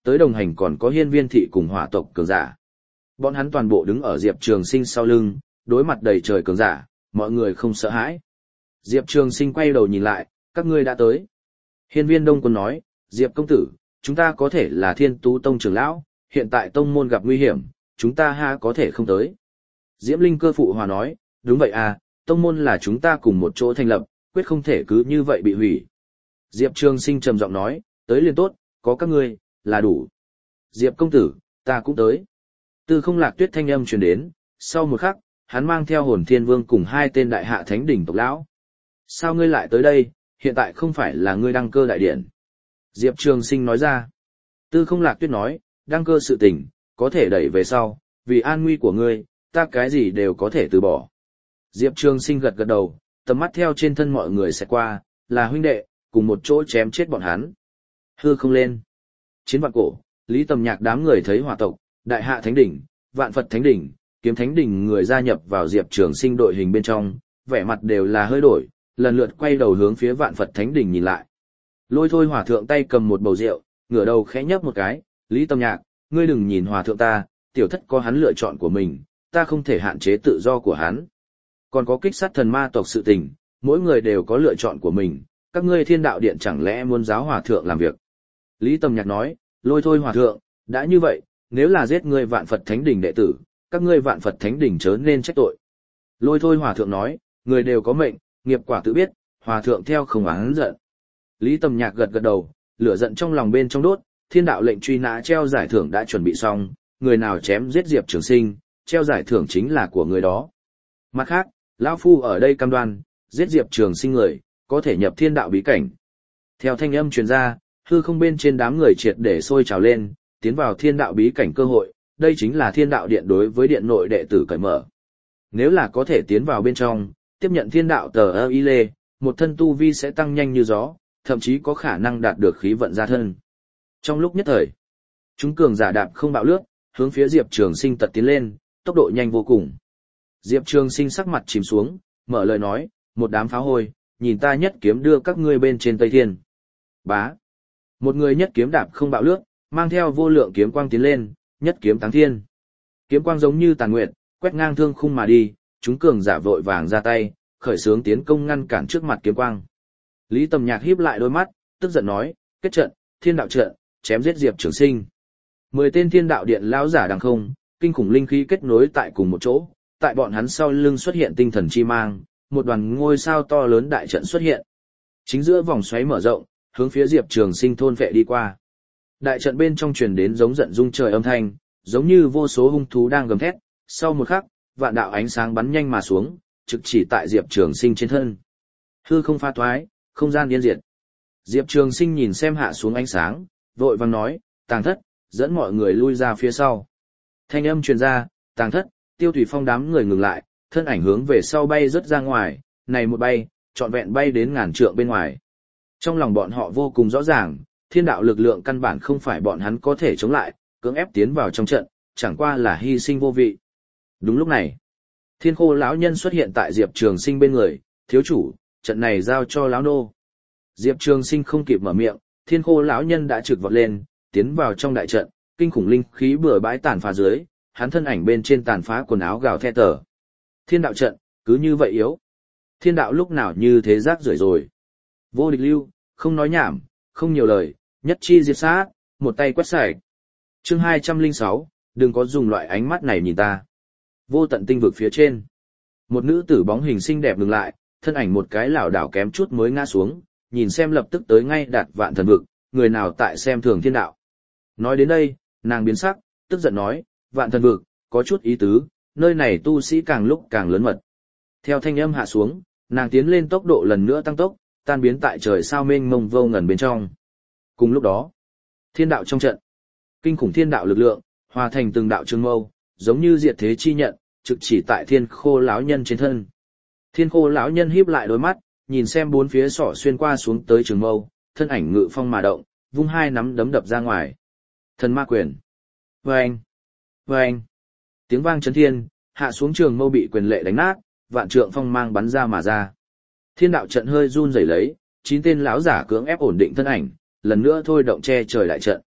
tới đồng hành còn có hiên viên thị cùng hỏa tộc cường giả. Bọn hắn toàn bộ đứng ở Diệp Trường Sinh sau lưng, đối mặt đầy trời cường giả, mọi người không sợ hãi. Diệp Trường Sinh quay đầu nhìn lại, các ngươi đã tới. Hiên viên Đông Quân nói, Diệp công tử, chúng ta có thể là Thiên Tú Tông trưởng lão, hiện tại tông môn gặp nguy hiểm, chúng ta ha có thể không tới. Diễm Linh Cơ phụ hòa nói, đúng vậy à, tông môn là chúng ta cùng một chỗ thành lập, quyết không thể cứ như vậy bị hủy. Diệp Trường Sinh trầm giọng nói, tới liền tốt, có các ngươi, là đủ. Diệp công tử, ta cũng tới. Tư Không Lạc Tuyết thanh âm truyền đến, sau một khắc, hắn mang theo Hồn Thiên Vương cùng hai tên đại hạ thánh đỉnh tộc lão. Sao ngươi lại tới đây, hiện tại không phải là ngươi đăng cơ đại điện. Diệp Trường Sinh nói ra. Tư Không Lạc Tuyết nói, đăng cơ sự tình, có thể đẩy về sau, vì an nguy của ngươi, ta cái gì đều có thể từ bỏ. Diệp Trường Sinh gật gật đầu, tầm mắt theo trên thân mọi người sẽ qua, là huynh đệ, cùng một chỗ chém chết bọn hắn. Hư không lên. Chiến vạn cổ, Lý Tầm Nhạc đám người thấy hỏa tộc, đại hạ thánh đỉnh, vạn Phật thánh đỉnh, kiếm thánh đỉnh người gia nhập vào Diệp Trường Sinh đội hình bên trong, vẻ mặt đều là hơi đổi, lần lượt quay đầu hướng phía vạn Phật thánh đỉnh nhìn lại. Lôi Thôi hòa thượng tay cầm một bầu rượu, ngửa đầu khẽ nhấp một cái, Lý Tầm Nhạc, ngươi đừng nhìn hòa thượng ta, tiểu thất có hắn lựa chọn của mình, ta không thể hạn chế tự do của hắn. Còn có kích sát thần ma tộc sự tình, mỗi người đều có lựa chọn của mình, các ngươi Thiên Đạo Điện chẳng lẽ muốn giáo hòa thượng làm việc. Lý Tầm Nhạc nói, Lôi Thôi hòa thượng, đã như vậy, nếu là giết ngươi vạn Phật thánh đỉnh đệ tử, các ngươi vạn Phật thánh đỉnh chớ nên trách tội. Lôi Thôi hòa thượng nói, người đều có mệnh, nghiệp quả tự biết, hòa thượng theo không oán giận. Lý Tầm Nhạc gật gật đầu, lửa giận trong lòng bên trong đốt, thiên đạo lệnh truy nã treo giải thưởng đã chuẩn bị xong, người nào chém giết Diệp Trường Sinh, treo giải thưởng chính là của người đó. Mặt khác, lão phu ở đây cam đoan, giết Diệp Trường Sinh người, có thể nhập thiên đạo bí cảnh. Theo thanh âm truyền ra, hư không bên trên đám người triệt để sôi trào lên, tiến vào thiên đạo bí cảnh cơ hội, đây chính là thiên đạo điện đối với điện nội đệ tử cởi mở. Nếu là có thể tiến vào bên trong, tiếp nhận thiên đạo tờ ơ y lê, một thân tu vi sẽ tăng nhanh như gió, thậm chí có khả năng đạt được khí vận gia thân. Trong lúc nhất thời, chúng cường giả đạp không bạo lướt, hướng phía Diệp Trường Sinh tật tiến lên, tốc độ nhanh vô cùng. Diệp Trường Sinh sắc mặt chìm xuống, mở lời nói, một đám pháo hôi, nhìn ta nhất kiếm đưa các ngươi bên trên Tây Thiên. Bá. Một người nhất kiếm đạp không bạo lướt, mang theo vô lượng kiếm quang tiến lên, nhất kiếm táng thiên. Kiếm quang giống như tàn nguyệt, quét ngang thương khung mà đi, chúng cường giả vội vàng ra tay, khởi xướng tiến công ngăn cản trước mặt kiếm quang. Lý Tầm Nhạc híp lại đôi mắt, tức giận nói, kết trận, thiên đạo trận, chém giết Diệp Trường Sinh. Mười tên thiên đạo điện lão giả đằng không, kinh khủng linh khí kết nối tại cùng một chỗ, tại bọn hắn sau lưng xuất hiện tinh thần chi mang, một đoàn ngôi sao to lớn đại trận xuất hiện. Chính giữa vòng xoáy mở rộng, hướng phía Diệp Trường Sinh thôn vệ đi qua. Đại trận bên trong truyền đến giống giận rung trời âm thanh, giống như vô số hung thú đang gầm thét, sau một khắc, vạn đạo ánh sáng bắn nhanh mà xuống, trực chỉ tại Diệp Trường Sinh trên thân. Hư không pha thoái, không gian yên diệt. Diệp Trường Sinh nhìn xem hạ xuống ánh sáng, vội vàng nói, Tàng Thất, dẫn mọi người lui ra phía sau. Thanh âm truyền ra, Tàng Thất, Tiêu Thủy Phong đám người ngừng lại, thân ảnh hướng về sau bay rất ra ngoài, này một bay, trọn vẹn bay đến ngàn trượng bên ngoài. Trong lòng bọn họ vô cùng rõ ràng, thiên đạo lực lượng căn bản không phải bọn hắn có thể chống lại, cưỡng ép tiến vào trong trận, chẳng qua là hy sinh vô vị. Đúng lúc này, Thiên Khô lão nhân xuất hiện tại Diệp Trường Sinh bên người, thiếu chủ, trận này giao cho lão nô. Diệp Trường Sinh không kịp mở miệng, Thiên Khô lão nhân đã trực vọt lên, tiến vào trong đại trận, kinh khủng linh khí bừa bãi tàn phá dưới, hắn thân ảnh bên trên tàn phá quần áo gào thét tở. Thiên đạo trận, cứ như vậy yếu. Thiên đạo lúc nào như thế rác rưởi rồi. Vô địch lưu, không nói nhảm, không nhiều lời, nhất chi diệt sát, một tay quét sạch. Chương hai trăm lẻ sáu, đừng có dùng loại ánh mắt này nhìn ta. Vô tận tinh vực phía trên. Một nữ tử bóng hình xinh đẹp ngừng lại, thân ảnh một cái lảo đảo kém chút mới ngã xuống, nhìn xem lập tức tới ngay đạt vạn thần vực, người nào tại xem thường thiên đạo. Nói đến đây, nàng biến sắc, tức giận nói, vạn thần vực, có chút ý tứ, nơi này tu sĩ càng lúc càng lớn mật. Theo thanh âm hạ xuống, nàng tiến lên tốc độ lần nữa tăng tốc, tan biến tại trời sao mênh mông vô ngần bên trong. Cùng lúc đó, thiên đạo trong trận, kinh khủng thiên đạo lực lượng, hòa thành từng đạo trường mâu, giống như diệt thế chi nhận, trực chỉ tại Thiên Khô lão nhân trên thân. Thiên Khô lão nhân híp lại đôi mắt, nhìn xem bốn phía sỏ xuyên qua xuống tới trường mâu, thân ảnh ngự phong mà động, vung hai nắm đấm đập ra ngoài. Thần ma quyền. Vâng! Vâng! Tiếng vang chấn thiên, hạ xuống trường mâu bị quyền lệ đánh nát, vạn trượng phong mang bắn ra mà ra. Thiên đạo trận hơi run rẩy lấy, chín tên lão giả cưỡng ép ổn định thân ảnh, lần nữa thôi động che trời đại trận.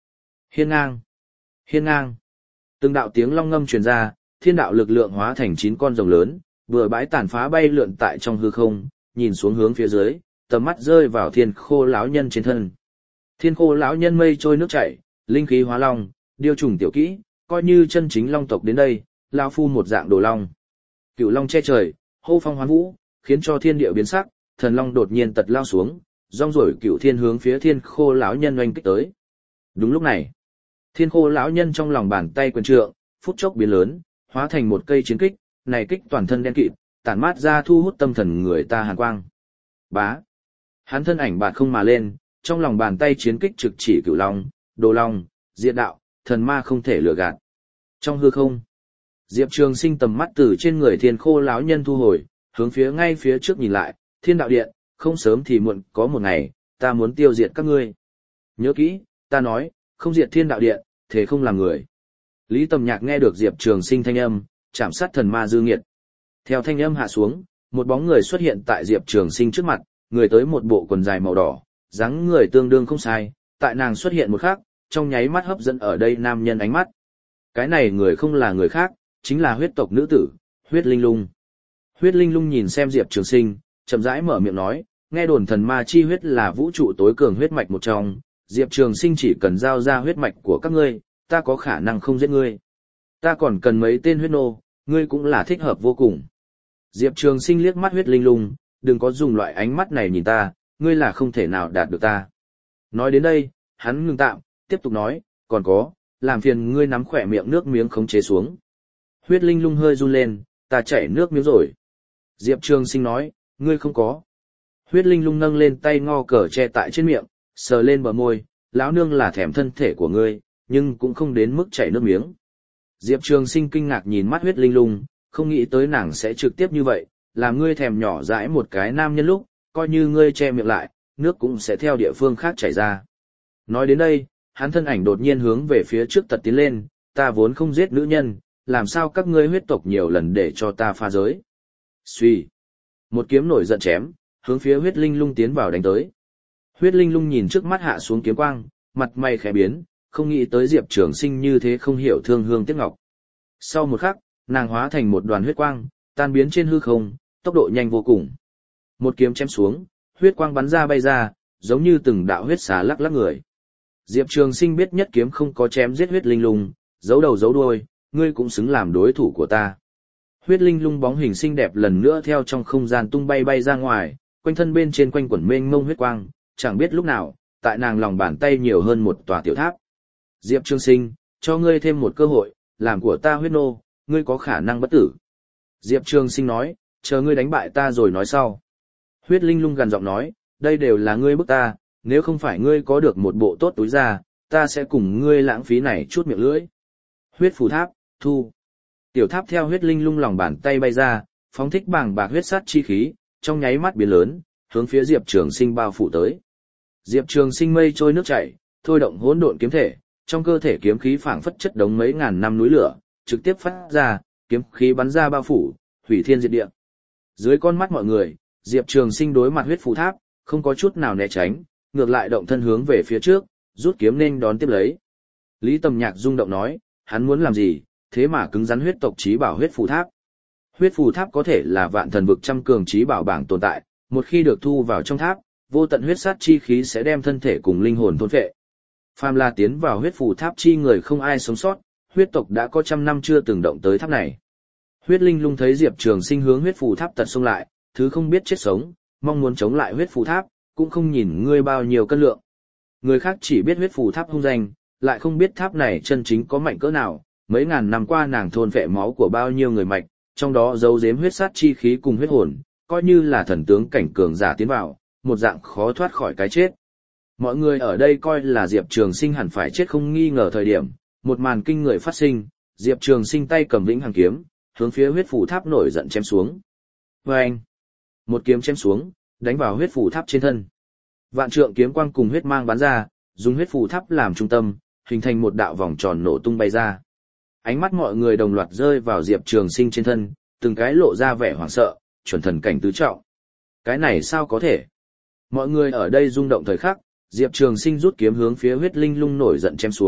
Hiên ngang, hiên ngang. Từng đạo tiếng long ngâm truyền ra, thiên đạo lực lượng hóa thành chín con rồng lớn, vừa bãi tàn phá bay lượn tại trong hư không, nhìn xuống hướng phía dưới, tầm mắt rơi vào thiên khô lão nhân trên thân. Thiên khô lão nhân mây trôi nước chảy, linh khí hóa long, điêu trùng tiểu kỹ, coi như chân chính long tộc đến đây, lão phu một dạng đồ long. Cửu long che trời, hô phong hoán vũ, khiến cho thiên địa biến sắc, thần long đột nhiên tật lao xuống, rong rổi cửu thiên hướng phía thiên khô lão nhân oanh kích tới. Đúng lúc này, thiên khô lão nhân trong lòng bàn tay quyền trượng, phút chốc biến lớn, hóa thành một cây chiến kích, này kích toàn thân đen kịt, tản mát ra thu hút tâm thần người ta hàn quang. Bá, hắn thân ảnh bạt không mà lên, trong lòng bàn tay chiến kích trực chỉ cửu long, đồ long, diệt đạo, thần ma không thể lừa gạt. Trong hư không, Diệp Trường Sinh tầm mắt từ trên người thiên khô lão nhân thu hồi, hướng phía ngay phía trước nhìn lại, thiên đạo điện, không sớm thì muộn có một ngày, ta muốn tiêu diệt các ngươi. Nhớ kỹ, ta nói, không diệt thiên đạo điện, thế không làm người. Lý Tầm Nhạc nghe được Diệp Trường Sinh thanh âm, chạm sát thần ma dư nghiệt. Theo thanh âm hạ xuống, một bóng người xuất hiện tại Diệp Trường Sinh trước mặt, người tới một bộ quần dài màu đỏ, dáng người tương đương không sai, tại nàng xuất hiện một khắc, trong nháy mắt hấp dẫn ở đây nam nhân ánh mắt. Cái này người không là người khác, chính là huyết tộc nữ tử, Huyết Linh Lung. Huyết Linh Lung nhìn xem Diệp Trường Sinh, chậm rãi mở miệng nói, nghe đồn thần ma chi huyết là vũ trụ tối cường huyết mạch một trong, Diệp Trường Sinh chỉ cần giao ra huyết mạch của các ngươi, ta có khả năng không giết ngươi. Ta còn cần mấy tên huyết nô, ngươi cũng là thích hợp vô cùng. Diệp Trường Sinh liếc mắt Huyết Linh Lung, đừng có dùng loại ánh mắt này nhìn ta, ngươi là không thể nào đạt được ta. Nói đến đây, hắn ngừng tạm, tiếp tục nói, còn có, làm phiền ngươi nắm khỏe miệng nước miếng khống chế xuống. Huyết Linh Lung hơi run lên, ta chảy nước miếng rồi. Diệp Trường Sinh nói, ngươi không có. Huyết Linh Lung nâng lên tay ngò cờ che tại trên miệng, sờ lên bờ môi, lão nương là thèm thân thể của ngươi, nhưng cũng không đến mức chảy nước miếng. Diệp Trường Sinh kinh ngạc nhìn mắt Huyết Linh Lung, không nghĩ tới nàng sẽ trực tiếp như vậy, làm ngươi thèm nhỏ dãi một cái nam nhân lúc, coi như ngươi che miệng lại, nước cũng sẽ theo địa phương khác chảy ra. Nói đến đây, hắn thân ảnh đột nhiên hướng về phía trước tật tiến lên, ta vốn không giết nữ nhân, làm sao các ngươi huyết tộc nhiều lần để cho ta pha giới. Xuy. Một kiếm nổi giận chém, hướng phía Huyết Linh Lung tiến vào đánh tới. Huyết Linh Lung nhìn trước mắt hạ xuống kiếm quang, mặt mày khẽ biến, không nghĩ tới Diệp Trường Sinh như thế không hiểu thương hương tiếc ngọc. Sau một khắc, nàng hóa thành một đoàn huyết quang, tan biến trên hư không, tốc độ nhanh vô cùng. Một kiếm chém xuống, huyết quang bắn ra bay ra, giống như từng đạo huyết xà lắc lắc người. Diệp Trường Sinh biết nhất kiếm không có chém giết Huyết Linh Lung, giấu đầu giấu đuôi, ngươi cũng xứng làm đối thủ của ta. Huyết Linh Lung bóng hình xinh đẹp lần nữa theo trong không gian tung bay bay ra ngoài, quanh thân bên trên quanh quẩn mênh mông huyết quang, chẳng biết lúc nào, tại nàng lòng bàn tay nhiều hơn một tòa tiểu tháp. Diệp Trường Sinh, cho ngươi thêm một cơ hội, làm của ta huyết nô, ngươi có khả năng bất tử. Diệp Trường Sinh nói, chờ ngươi đánh bại ta rồi nói sau. Huyết Linh Lung gằn giọng nói, đây đều là ngươi bức ta, nếu không phải ngươi có được một bộ tốt túi ra, ta sẽ cùng ngươi lãng phí này chút miệng lưỡi. Huyết phù tháp, thu. Tiểu tháp theo Huyết Linh Lung lòng bàn tay bay ra, phóng thích bàng bạc huyết sát chi khí, trong nháy mắt biến lớn, hướng phía Diệp Trường Sinh bao phủ tới. Diệp Trường Sinh mây trôi nước chảy, thôi động hỗn độn kiếm thể, trong cơ thể kiếm khí phảng phất chất đống mấy ngàn năm núi lửa, trực tiếp phát ra, kiếm khí bắn ra bao phủ, hủy thiên diệt địa. Dưới con mắt mọi người, Diệp Trường Sinh đối mặt huyết phù tháp, không có chút nào né tránh, ngược lại động thân hướng về phía trước, rút kiếm nên đón tiếp lấy. Lý Tầm Nhạc rung động nói, hắn muốn làm gì, thế mà cứng rắn huyết tộc chí bảo huyết phù tháp. Huyết phù tháp có thể là vạn thần vực trăm cường chí bảo bảng tồn tại, một khi được thu vào trong tháp, vô tận huyết sát chi khí sẽ đem thân thể cùng linh hồn thôn phệ. Phàm là tiến vào huyết phù tháp chi người không ai sống sót, huyết tộc đã có trăm năm chưa từng động tới tháp này. Huyết Linh Lung thấy Diệp Trường Sinh hướng huyết phù tháp tật xông lại, thứ không biết chết sống, mong muốn chống lại huyết phù tháp, cũng không nhìn ngươi bao nhiêu cân lượng. Người khác chỉ biết huyết phù tháp hung danh, lại không biết tháp này chân chính có mạnh cỡ nào, mấy ngàn năm qua nàng thôn phệ máu của bao nhiêu người mạch, trong đó giấu giếm huyết sát chi khí cùng huyết hồn, coi như là thần tướng cảnh cường giả tiến vào, một dạng khó thoát khỏi cái chết. Mọi người ở đây coi là Diệp Trường Sinh hẳn phải chết không nghi ngờ thời điểm, một màn kinh người phát sinh, Diệp Trường Sinh tay cầm vĩnh hằng kiếm, hướng phía huyết phù tháp nổi giận chém xuống. Oeng! Một kiếm chém xuống, đánh vào huyết phù tháp trên thân. Vạn trượng kiếm quang cùng huyết mang bắn ra, dùng huyết phù tháp làm trung tâm, hình thành một đạo vòng tròn nổ tung bay ra. Ánh mắt mọi người đồng loạt rơi vào Diệp Trường Sinh trên thân, từng cái lộ ra vẻ hoảng sợ, chuẩn thần cảnh tứ trọng. Cái này sao có thể? Mọi người ở đây rung động thời khắc, Diệp Trường Sinh rút kiếm hướng phía Huyết Linh Lung nổi giận chém xuống,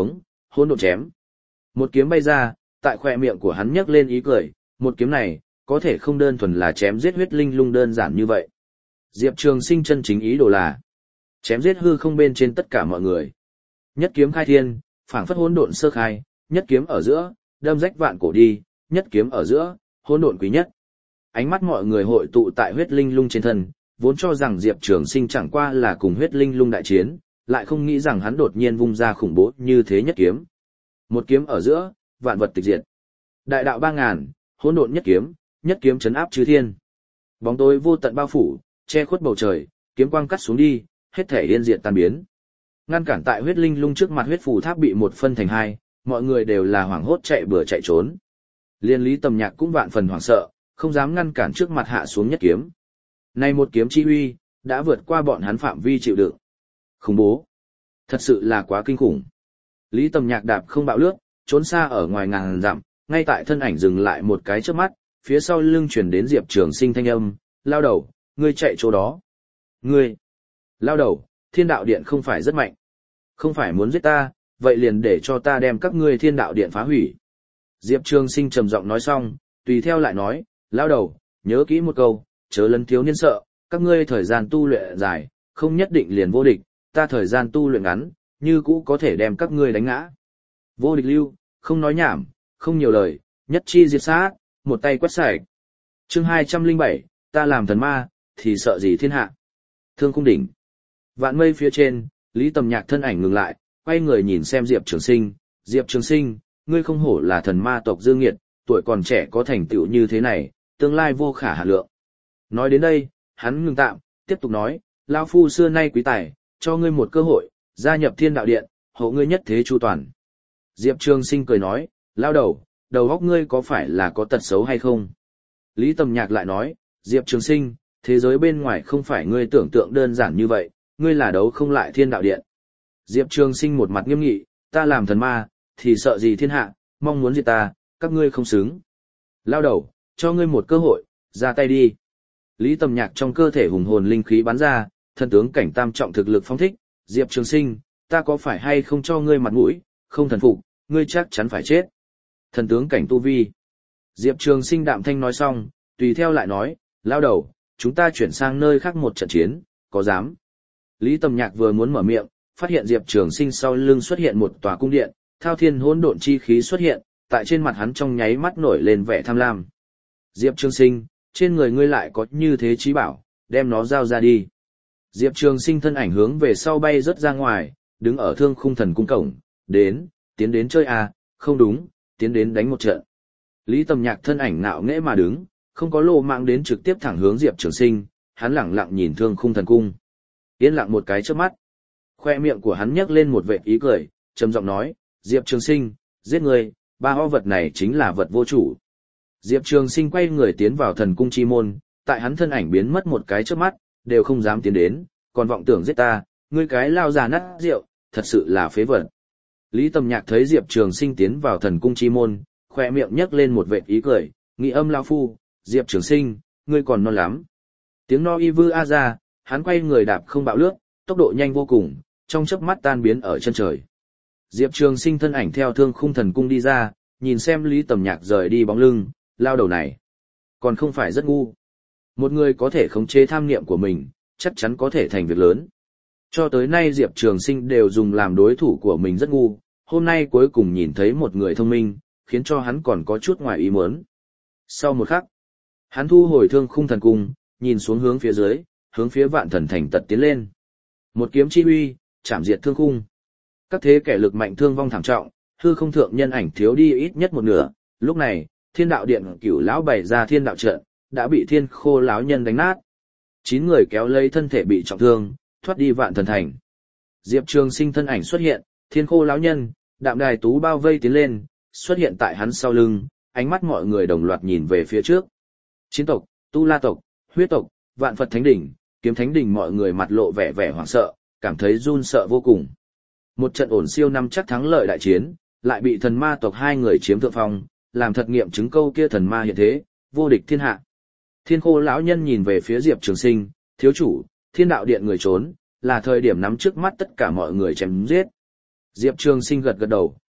hỗn độn chém. Một kiếm bay ra, tại khóe miệng của hắn nhấc lên ý cười, một kiếm này, có thể không đơn thuần là chém giết huyết linh lung đơn giản như vậy. Diệp Trường Sinh chân chính ý đồ là chém giết hư không bên trên tất cả mọi người. Nhất kiếm khai thiên, phảng phất hỗn độn sơ khai, nhất kiếm ở giữa, đâm rách vạn cổ đi, nhất kiếm ở giữa, hỗn độn quý nhất. Ánh mắt mọi người hội tụ tại huyết linh lung trên thân, vốn cho rằng Diệp Trường Sinh chẳng qua là cùng huyết linh lung đại chiến, lại không nghĩ rằng hắn đột nhiên vung ra khủng bố như thế nhất kiếm. Một kiếm ở giữa, vạn vật tịch diệt. Đại đạo ba ngàn, hỗn độn nhất kiếm, nhất kiếm chấn áp chư thiên. Bóng tối vô tận bao phủ, che khuất bầu trời, kiếm quang cắt xuống đi, hết thể yên diệt tan biến. Ngăn cản tại huyết linh lung trước mặt huyết phù tháp bị một phân thành hai, mọi người đều là hoảng hốt chạy bừa chạy trốn. Liên Lý Tầm Nhạc cũng vạn phần hoảng sợ, không dám ngăn cản trước mặt hạ xuống nhất kiếm. Này một kiếm chi uy, đã vượt qua bọn hắn phạm vi chịu đựng. Khủng bố. Thật sự là quá kinh khủng. Lý Tầm Nhạc đạp không bạo lướt, trốn xa ở ngoài ngàn dặm, ngay tại thân ảnh dừng lại một cái trước mắt, phía sau lưng chuyển đến Diệp Trường Sinh thanh âm, lao đầu, ngươi chạy chỗ đó. Ngươi, lao đầu, thiên đạo điện không phải rất mạnh. Không phải muốn giết ta, vậy liền để cho ta đem các ngươi thiên đạo điện phá hủy. Diệp Trường Sinh trầm giọng nói xong, tùy theo lại nói, lao đầu, nhớ kỹ một câu, chớ lấn thiếu niên sợ, các ngươi thời gian tu luyện dài, không nhất định liền vô địch, ta thời gian tu luyện ngắn, như cũ có thể đem các ngươi đánh ngã. Vô địch lưu, không nói nhảm, không nhiều lời, nhất chi diệt sát, một tay quét sạch. Chương hai trăm lẻ bảy, ta làm thần ma, thì sợ gì thiên hạ. Thương Khung đỉnh. Vạn mây phía trên, Lý Tầm Nhạc thân ảnh ngừng lại, quay người nhìn xem Diệp Trường Sinh, Diệp Trường Sinh, ngươi không hổ là thần ma tộc Dương Nghiệt, tuổi còn trẻ có thành tựu như thế này, tương lai vô khả hạn lượng. Nói đến đây, hắn ngừng tạm, tiếp tục nói, lão phu xưa nay quý tài, cho ngươi một cơ hội, gia nhập thiên đạo điện, hộ ngươi nhất thế chu toàn. Diệp Trường Sinh cười nói, lao đầu, đầu óc ngươi có phải là có tật xấu hay không? Lý Tầm Nhạc lại nói, Diệp Trường Sinh, thế giới bên ngoài không phải ngươi tưởng tượng đơn giản như vậy, ngươi là đấu không lại thiên đạo điện. Diệp Trường Sinh một mặt nghiêm nghị, ta làm thần ma, thì sợ gì thiên hạ, mong muốn diệt ta, các ngươi không xứng. Lao đầu, cho ngươi một cơ hội, ra tay đi. Lý Tầm Nhạc trong cơ thể hùng hồn linh khí bắn ra, thần tướng cảnh tam trọng thực lực phóng thích, Diệp Trường Sinh, ta có phải hay không cho ngươi mặt mũi, không thần phục, ngươi chắc chắn phải chết. Thần tướng cảnh tu vi. Diệp Trường Sinh đạm thanh nói xong, tùy theo lại nói, lao đầu, chúng ta chuyển sang nơi khác một trận chiến, có dám? Lý Tầm Nhạc vừa muốn mở miệng, phát hiện Diệp Trường Sinh sau lưng xuất hiện một tòa cung điện, thao thiên hỗn độn chi khí xuất hiện, tại trên mặt hắn trong nháy mắt nổi lên vẻ tham lam. Diệp Trường Sinh, trên người ngươi lại có như thế trí bảo, đem nó giao ra đi. Diệp Trường Sinh thân ảnh hướng về sau bay rất ra ngoài, đứng ở Thương Khung Thần Cung cổng, đến, tiến đến chơi à, không đúng, tiến đến đánh một trận. Lý Tầm Nhạc thân ảnh ngạo nghễ mà đứng, không có lô mạng đến trực tiếp thẳng hướng Diệp Trường Sinh, hắn lẳng lặng nhìn Thương Khung Thần Cung. Yên lặng một cái trước mắt, khoe miệng của hắn nhấc lên một vệt ý cười, trầm giọng nói, Diệp Trường Sinh, giết người, ba ho vật này chính là vật vô chủ. Diệp Trường Sinh quay người tiến vào thần cung chi môn, tại hắn thân ảnh biến mất một cái trước mắt, đều không dám tiến đến, còn vọng tưởng giết ta, ngươi cái lao già nát rượu, thật sự là phế vật. Lý Tầm Nhạc thấy Diệp Trường Sinh tiến vào thần cung chi môn, khoe miệng nhấc lên một vệt ý cười, nghĩ âm lao phu, Diệp Trường Sinh, ngươi còn non lắm. Tiếng no y vư a ra, hắn quay người đạp không bạo lướt, tốc độ nhanh vô cùng, trong chớp mắt tan biến ở chân trời. Diệp Trường Sinh thân ảnh theo Thương Khung Thần Cung đi ra, nhìn xem Lý Tầm Nhạc rời đi bóng lưng, lao đầu này, còn không phải rất ngu. Một người có thể khống chế tham niệm của mình, chắc chắn có thể thành việc lớn. Cho tới nay Diệp Trường Sinh đều dùng làm đối thủ của mình rất ngu, hôm nay cuối cùng nhìn thấy một người thông minh, khiến cho hắn còn có chút ngoài ý muốn. Sau một khắc, hắn thu hồi Thương Khung Thần Cung, nhìn xuống hướng phía dưới, hướng phía Vạn Thần Thành tật tiến lên. Một kiếm chi uy, chạm diệt thương khung. Các thế kẻ lực mạnh thương vong thảm trọng, hư không thượng nhân ảnh thiếu đi ít nhất một nửa. Lúc này, Thiên Đạo Điện Cửu lão bày ra Thiên Đạo trận, đã bị Thiên Khô lão nhân đánh nát. Chín người kéo lấy thân thể bị trọng thương, thoát đi Vạn Thần Thành. Diệp Trường Sinh thân ảnh xuất hiện, Thiên Khô lão nhân, Đạm Đài Tú bao vây tiến lên, xuất hiện tại hắn sau lưng, ánh mắt mọi người đồng loạt nhìn về phía trước. Chiến tộc, Tu La tộc, Huyết tộc, Vạn Phật Thánh đỉnh, Kiếm Thánh đỉnh, mọi người mặt lộ vẻ vẻ hoảng sợ, cảm thấy run sợ vô cùng. Một trận ổn siêu năm chắc thắng lợi đại chiến, lại bị thần ma tộc hai người chiếm thượng phong, làm thật nghiệm chứng câu kia thần ma hiện thế, vô địch thiên hạ. Thiên Khô lão nhân nhìn về phía Diệp Trường Sinh, thiếu chủ, Thiên Đạo Điện người trốn, là thời điểm nắm trước mắt tất cả mọi người chém giết. Diệp Trường Sinh gật gật đầu,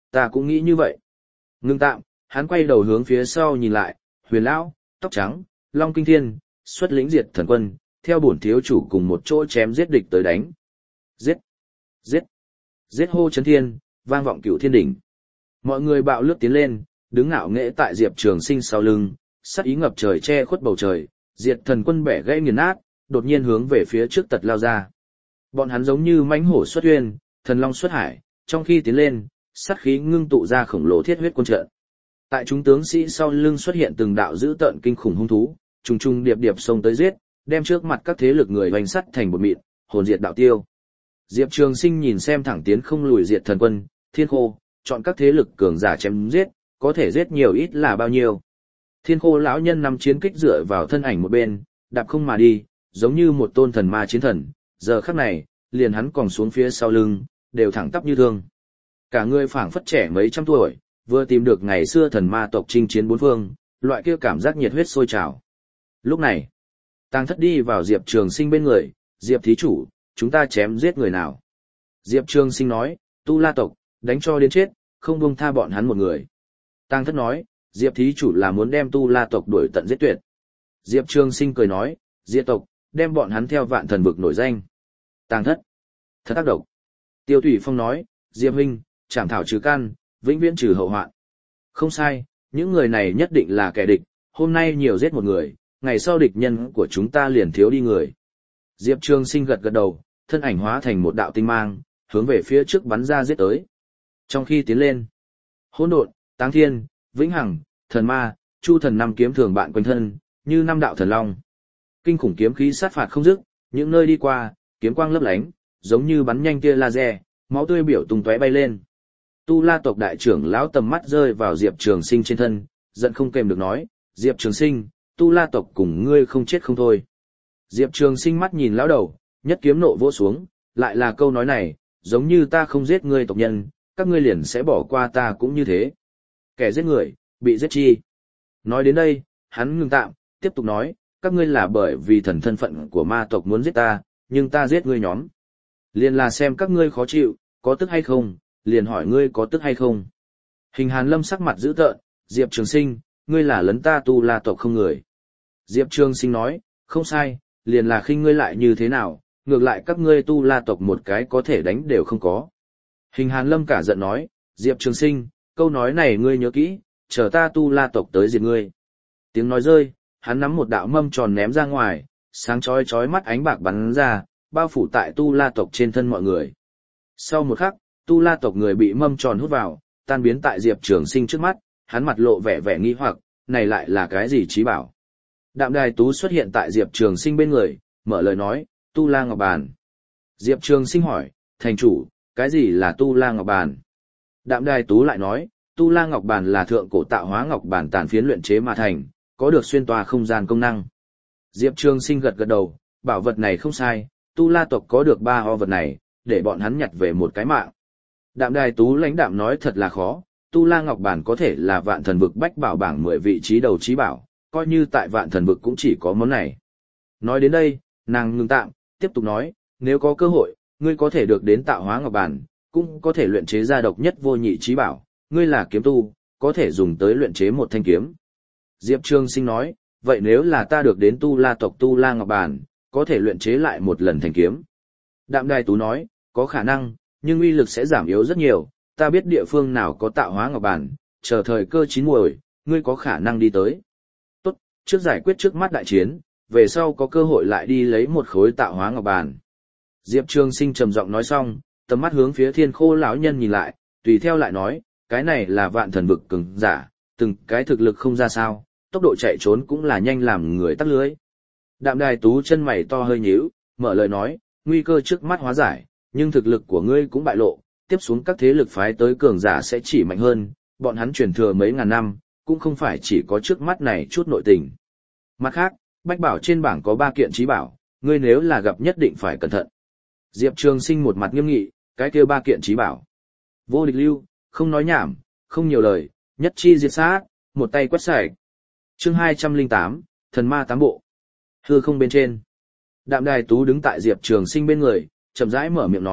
ta cũng nghĩ như vậy. Ngưng tạm, hắn quay đầu hướng phía sau nhìn lại, Huyền lão, tóc trắng, Long Kinh Thiên, xuất lĩnh diệt thần quân, theo bổn thiếu chủ cùng một chỗ chém giết địch tới đánh. Giết! Giết! Giết hô chấn thiên, vang vọng cửu thiên đỉnh. Mọi người bạo lướt tiến lên, đứng ngạo nghễ tại Diệp Trường Sinh sau lưng, sát ý ngập trời che khuất bầu trời, diệt thần quân bẻ gãy nghiền nát, đột nhiên hướng về phía trước tật lao ra. Bọn hắn giống như mãnh hổ xuất uyên, thần long xuất hải, trong khi tiến lên, sát khí ngưng tụ ra khổng lồ thiết huyết quân trận. Tại chúng tướng sĩ sau lưng xuất hiện từng đạo dữ tợn kinh khủng hung thú, trùng trùng điệp điệp xông tới giết, đem trước mặt các thế lực người hoành sắt thành bột mịn, hồn diệt đạo tiêu. Diệp Trường Sinh nhìn xem thẳng tiến không lùi diệt thần quân, Thiên Khô, chọn các thế lực cường giả chém giết, có thể giết nhiều ít là bao nhiêu. Thiên Khô lão nhân nằm chiến kích dựa vào thân ảnh một bên, đạp không mà đi, giống như một tôn thần ma chiến thần, giờ khắc này, liền hắn còn xuống phía sau lưng, đều thẳng tắp như thương. Cả người phảng phất trẻ mấy trăm tuổi, vừa tìm được ngày xưa thần ma tộc chinh chiến bốn phương, loại kia cảm giác nhiệt huyết sôi trào. Lúc này, Tàng Thất đi vào Diệp Trường Sinh bên người, Diệp thí chủ, chúng ta chém giết người nào? Diệp Trường Sinh nói, Tu La tộc, đánh cho đến chết, không buông tha bọn hắn một người. Tàng Thất nói, Diệp thí chủ là muốn đem Tu La tộc đuổi tận giết tuyệt. Diệp Trường Sinh cười nói, Diệp tộc, đem bọn hắn theo vạn thần vực nổi danh. Tàng Thất, thật tác độc. Tiêu Thủy Phong nói, Diệp huynh, trảm thảo trừ căn, vĩnh viễn trừ hậu hoạn. Không sai, những người này nhất định là kẻ địch, hôm nay nhiều giết một người, ngày sau địch nhân của chúng ta liền thiếu đi người. Diệp Trường Sinh gật gật đầu, thân ảnh hóa thành một đạo tinh mang, hướng về phía trước bắn ra giết tới. Trong khi tiến lên, Hỗn Độn, Táng Thiên, Vĩnh Hằng, Thần Ma, Chu Thần năm kiếm thường bạn quanh thân, như năm đạo thần long. Kinh khủng kiếm khí sát phạt không dứt, những nơi đi qua, kiếm quang lấp lánh, giống như bắn nhanh tia laser, máu tươi biểu tung tóe bay lên. Tu La tộc đại trưởng lão tầm mắt rơi vào Diệp Trường Sinh trên thân, giận không kềm được nói, Diệp Trường Sinh, Tu La tộc cùng ngươi không chết không thôi. Diệp Trường Sinh mắt nhìn lão đầu, nhất kiếm nộ vỗ xuống, lại là câu nói này, giống như ta không giết ngươi tộc nhân, các ngươi liền sẽ bỏ qua ta cũng như thế. Kẻ giết người, bị giết chi. Nói đến đây, hắn ngừng tạm, tiếp tục nói, các ngươi là bởi vì thần thân phận của ma tộc muốn giết ta, nhưng ta giết ngươi nhóm. Liền là xem các ngươi khó chịu, có tức hay không, liền hỏi ngươi có tức hay không. Hình Hàn Lâm sắc mặt dữ tợn, Diệp Trường Sinh, ngươi là lấn ta Tu La tộc không người. Diệp Trường Sinh nói, không sai, liền là khinh ngươi lại như thế nào, ngược lại các ngươi Tu La tộc một cái có thể đánh đều không có. Hình Hàn Lâm cả giận nói, Diệp Trường Sinh, câu nói này ngươi nhớ kỹ, chờ ta Tu La tộc tới diệt ngươi. Tiếng nói rơi, hắn nắm một đạo mâm tròn ném ra ngoài, sáng chói chói mắt ánh bạc bắn ra, bao phủ tại Tu La tộc trên thân mọi người. Sau một khắc, Tu La tộc người bị mâm tròn hút vào, tan biến tại Diệp Trường Sinh trước mắt, hắn mặt lộ vẻ vẻ nghi hoặc, này lại là cái gì trí bảo? Đạm Đài Tú xuất hiện tại Diệp Trường Sinh bên người, mở lời nói, Tu La Ngọc Bàn. Diệp Trường Sinh hỏi, thành chủ, cái gì là Tu La Ngọc Bàn? Đạm Đài Tú lại nói, Tu La Ngọc Bàn là thượng cổ tạo hóa ngọc bàn tàn phiến luyện chế mà thành, có được xuyên tòa không gian công năng. Diệp Trường Sinh gật gật đầu, bảo vật này không sai, Tu La tộc có được ba ho vật này, để bọn hắn nhặt về một cái mạng. Đạm Đài Tú lãnh đạm nói thật là khó, Tu La Ngọc Bản có thể là vạn thần vực bách bảo bảng mười vị trí đầu trí bảo, coi như tại vạn thần vực cũng chỉ có món này. Nói đến đây, nàng ngừng tạm, tiếp tục nói, nếu có cơ hội, ngươi có thể được đến tạo hóa Ngọc Bản, cũng có thể luyện chế ra độc nhất vô nhị trí bảo, ngươi là kiếm tu, có thể dùng tới luyện chế một thanh kiếm. Diệp Trường Sinh nói, vậy nếu là ta được đến Tu La tộc Tu La Ngọc Bản, có thể luyện chế lại một lần thành kiếm. Đạm Đài Tú nói, có khả năng, nhưng uy lực sẽ giảm yếu rất nhiều, ta biết địa phương nào có tạo hóa ngọc bản, chờ thời cơ chín muồi, ngươi có khả năng đi tới. Tốt, trước giải quyết trước mắt đại chiến, về sau có cơ hội lại đi lấy một khối tạo hóa ngọc bản. Diệp Trường Sinh trầm giọng nói xong, tầm mắt hướng phía Thiên Khô lão nhân nhìn lại, tùy theo lại nói, cái này là vạn thần vực cường giả, từng cái thực lực không ra sao, tốc độ chạy trốn cũng là nhanh làm người tắc lưới. Đạm Đài Tú chân mày to hơi nhíu, mở lời nói, nguy cơ trước mắt hóa giải, nhưng thực lực của ngươi cũng bại lộ, tiếp xuống các thế lực phái tới cường giả sẽ chỉ mạnh hơn, bọn hắn truyền thừa mấy ngàn năm, cũng không phải chỉ có trước mắt này chút nội tình. Mặt khác, bách bảo trên bảng có ba kiện trí bảo, ngươi nếu là gặp nhất định phải cẩn thận. Diệp Trường Sinh một mặt nghiêm nghị, cái kia ba kiện trí bảo. Vô địch lưu, không nói nhảm, không nhiều lời, nhất chi diệt sát, một tay quét sạch. Chương hai trăm lẻ tám, thần ma tám bộ. Hư không bên trên. Đạm Đài Tú đứng tại Diệp Trường Sinh bên người, chậm rãi mở miệng nói,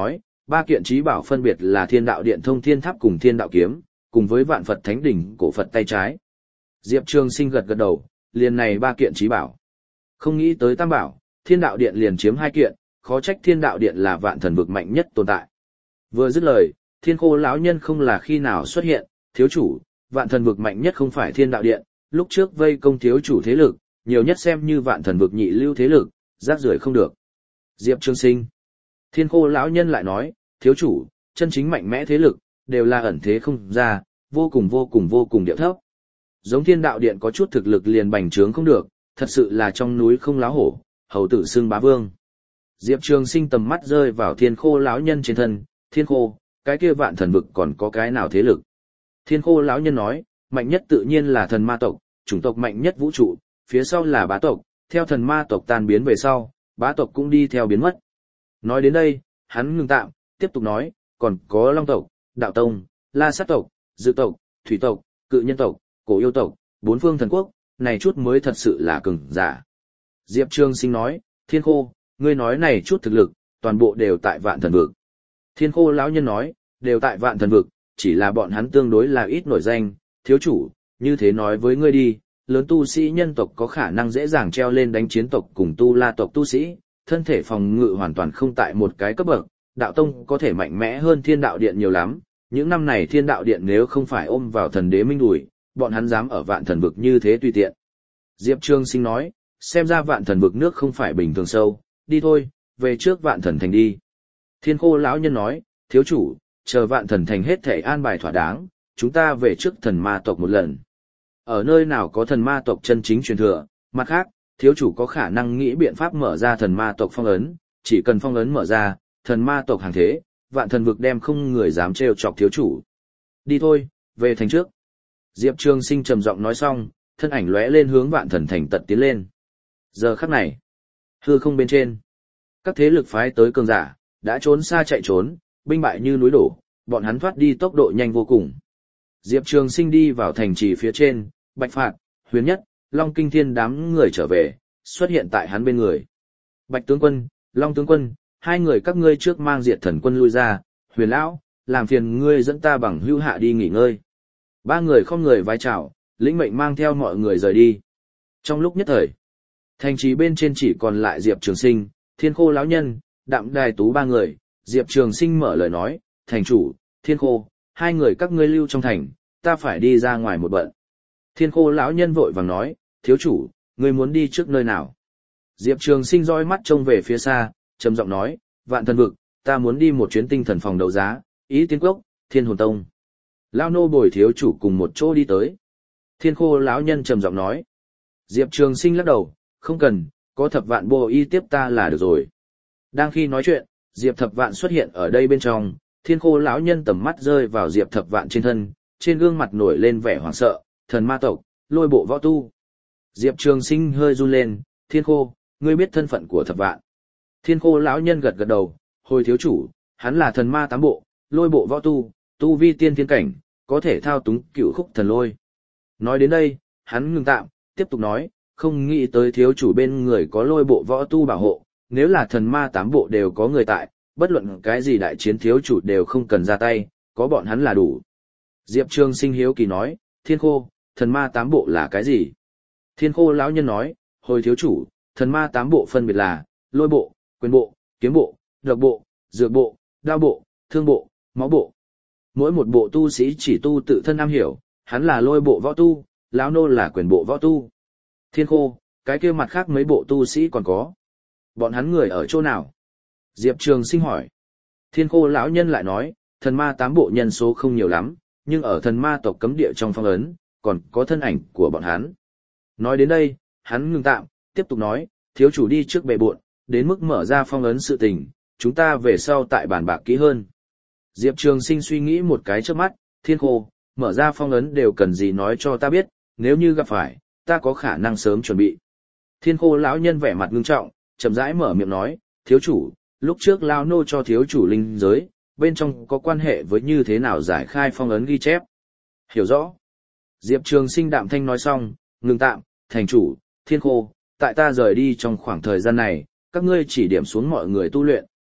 ba kiện trí bảo phân biệt là Thiên Đạo Điện Thông Thiên Tháp cùng Thiên Đạo Kiếm, cùng với Vạn Phật Thánh Đỉnh cổ Phật tay trái. Diệp Trường Sinh gật gật đầu, liền này ba kiện trí bảo. Không nghĩ tới tam bảo, Thiên Đạo Điện liền chiếm hai kiện, khó trách Thiên Đạo Điện là vạn thần vực mạnh nhất tồn tại. Vừa dứt lời, Thiên Khô lão nhân không là khi nào xuất hiện, thiếu chủ, vạn thần vực mạnh nhất không phải Thiên Đạo Điện, lúc trước vây công thiếu chủ thế lực, nhiều nhất xem như vạn thần vực nhị lưu thế lực, rác rưởi không được. Diệp Trường Sinh. Thiên Khô lão nhân lại nói, thiếu chủ, chân chính mạnh mẽ thế lực, đều là ẩn thế không ra, vô cùng vô cùng vô cùng điệu thấp. Giống Thiên Đạo Điện có chút thực lực liền bành trướng không được, thật sự là trong núi không láo hổ, hầu tử xưng bá vương. Diệp Trường Sinh tầm mắt rơi vào Thiên Khô lão nhân trên thân, Thiên Khô, cái kia vạn thần vực còn có cái nào thế lực? Thiên Khô lão nhân nói, mạnh nhất tự nhiên là thần ma tộc, chủng tộc mạnh nhất vũ trụ, phía sau là bá tộc, theo thần ma tộc tan biến về sau, bá tộc cũng đi theo biến mất. Nói đến đây, hắn ngừng tạm, tiếp tục nói, còn có Long tộc, Đạo tông, La Sát tộc, Dự tộc, Thủy tộc, Cự nhân tộc, Cổ yêu tộc, bốn phương thần quốc, này chút mới thật sự là cường giả. Diệp Trường Sinh nói, Thiên Khô, ngươi nói này chút thực lực, toàn bộ đều tại vạn thần vực. Thiên Khô lão nhân nói, đều tại vạn thần vực, chỉ là bọn hắn tương đối là ít nổi danh, thiếu chủ, như thế nói với ngươi đi, lớn tu sĩ nhân tộc có khả năng dễ dàng treo lên đánh chiến tộc cùng tu la tộc tu sĩ, thân thể phòng ngự hoàn toàn không tại một cái cấp bậc, đạo tông có thể mạnh mẽ hơn Thiên Đạo Điện nhiều lắm, những năm này Thiên Đạo Điện nếu không phải ôm vào thần đế minh đùi, bọn hắn dám ở vạn thần vực như thế tùy tiện. Diệp Trường Sinh nói, xem ra vạn thần vực nước không phải bình thường sâu, đi thôi, về trước vạn thần thành đi. Thiên Khô lão nhân nói, thiếu chủ, chờ vạn thần thành hết thể an bài thỏa đáng, chúng ta về trước thần ma tộc một lần. Ở nơi nào có thần ma tộc chân chính truyền thừa, mặt khác, thiếu chủ có khả năng nghĩ biện pháp mở ra thần ma tộc phong ấn, chỉ cần phong ấn mở ra, thần ma tộc hàng thế, vạn thần vực đem không người dám trêu chọc thiếu chủ. Đi thôi, về thành trước. Diệp Trường Sinh trầm giọng nói xong, thân ảnh lóe lên hướng vạn thần thành tận tiến lên. Giờ khắc này, hư không bên trên, các thế lực phái tới cường giả, đã trốn xa chạy trốn, binh bại như núi đổ, bọn hắn thoát đi tốc độ nhanh vô cùng. Diệp Trường Sinh đi vào thành trì phía trên, Bạch Phạt, Huyền Nhất, Long Kinh Thiên đám người trở về, xuất hiện tại hắn bên người. Bạch tướng quân, Long tướng quân, hai người các ngươi trước mang Diệt Thần quân lui ra, Huyền lão, làm phiền ngươi dẫn ta bằng hữu hạ đi nghỉ ngơi. Ba người không người vái chào, lĩnh mệnh mang theo mọi người rời đi. Trong lúc nhất thời, thành trì bên trên chỉ còn lại Diệp Trường Sinh, Thiên Khô lão nhân, Đạm Đài Tú ba người. Diệp Trường Sinh mở lời nói, thành chủ, Thiên Khô, hai người các ngươi lưu trong thành, ta phải đi ra ngoài một bận. Thiên Khô lão nhân vội vàng nói, thiếu chủ, ngươi muốn đi trước nơi nào? Diệp Trường Sinh dõi mắt trông về phía xa, trầm giọng nói, vạn thần vực, ta muốn đi một chuyến tinh thần phòng đấu giá, Ý Tiên Cốc, Thiên Hồn Tông. Lão nô bồi thiếu chủ cùng một chỗ đi tới. Thiên Khô lão nhân trầm giọng nói. Diệp Trường Sinh lắc đầu, không cần, có Thập Vạn Bồ y tiếp ta là được rồi. Đang khi nói chuyện, Diệp Thập Vạn xuất hiện ở đây bên trong, Thiên Khô lão nhân tầm mắt rơi vào Diệp Thập Vạn trên thân, trên gương mặt nổi lên vẻ hoảng sợ, thần ma tộc, lôi bộ võ tu. Diệp Trường Sinh hơi run lên, Thiên Khô, ngươi biết thân phận của Thập Vạn. Thiên Khô lão nhân gật gật đầu, hồi thiếu chủ, hắn là thần ma tám bộ, lôi bộ võ tu, tu vi tiên thiên cảnh, có thể thao túng cửu khúc thần lôi. Nói đến đây, hắn ngừng tạm, tiếp tục nói, không nghĩ tới thiếu chủ bên người có lôi bộ võ tu bảo hộ, nếu là thần ma tám bộ đều có người tại, bất luận cái gì đại chiến thiếu chủ đều không cần ra tay, có bọn hắn là đủ. Diệp Trường Sinh hiếu kỳ nói, Thiên Khô, thần ma tám bộ là cái gì? Thiên Khô lão nhân nói, hồi thiếu chủ, thần ma tám bộ phân biệt là, lôi bộ, quyền bộ, kiếm bộ, độc bộ, dược bộ, đao bộ, thương bộ, máu bộ. Mỗi một bộ tu sĩ chỉ tu tự thân am hiểu, hắn là lôi bộ võ tu, lão nô là quyền bộ võ tu. Thiên Khô, cái kia mặt khác mấy bộ tu sĩ còn có. Bọn hắn người ở chỗ nào? Diệp Trường Sinh hỏi. Thiên Khô lão nhân lại nói, thần ma tám bộ nhân số không nhiều lắm, nhưng ở thần ma tộc cấm địa trong phong ấn, còn có thân ảnh của bọn hắn. Nói đến đây, hắn ngừng tạm, tiếp tục nói, thiếu chủ đi trước bệ bộn, đến mức mở ra phong ấn sự tình, chúng ta về sau tại bàn bạc kỹ hơn. Diệp Trường Sinh suy nghĩ một cái trước mắt, Thiên Khô, mở ra phong ấn đều cần gì nói cho ta biết, nếu như gặp phải, ta có khả năng sớm chuẩn bị. Thiên Khô lão nhân vẻ mặt ngưng trọng, chậm rãi mở miệng nói, thiếu chủ, lúc trước lao nô cho thiếu chủ linh giới, bên trong có quan hệ với như thế nào giải khai phong ấn ghi chép. Hiểu rõ. Diệp Trường Sinh đạm thanh nói xong, ngừng tạm, thành chủ, Thiên Khô, tại ta rời đi trong khoảng thời gian này, các ngươi chỉ điểm xuống mọi người tu luyện,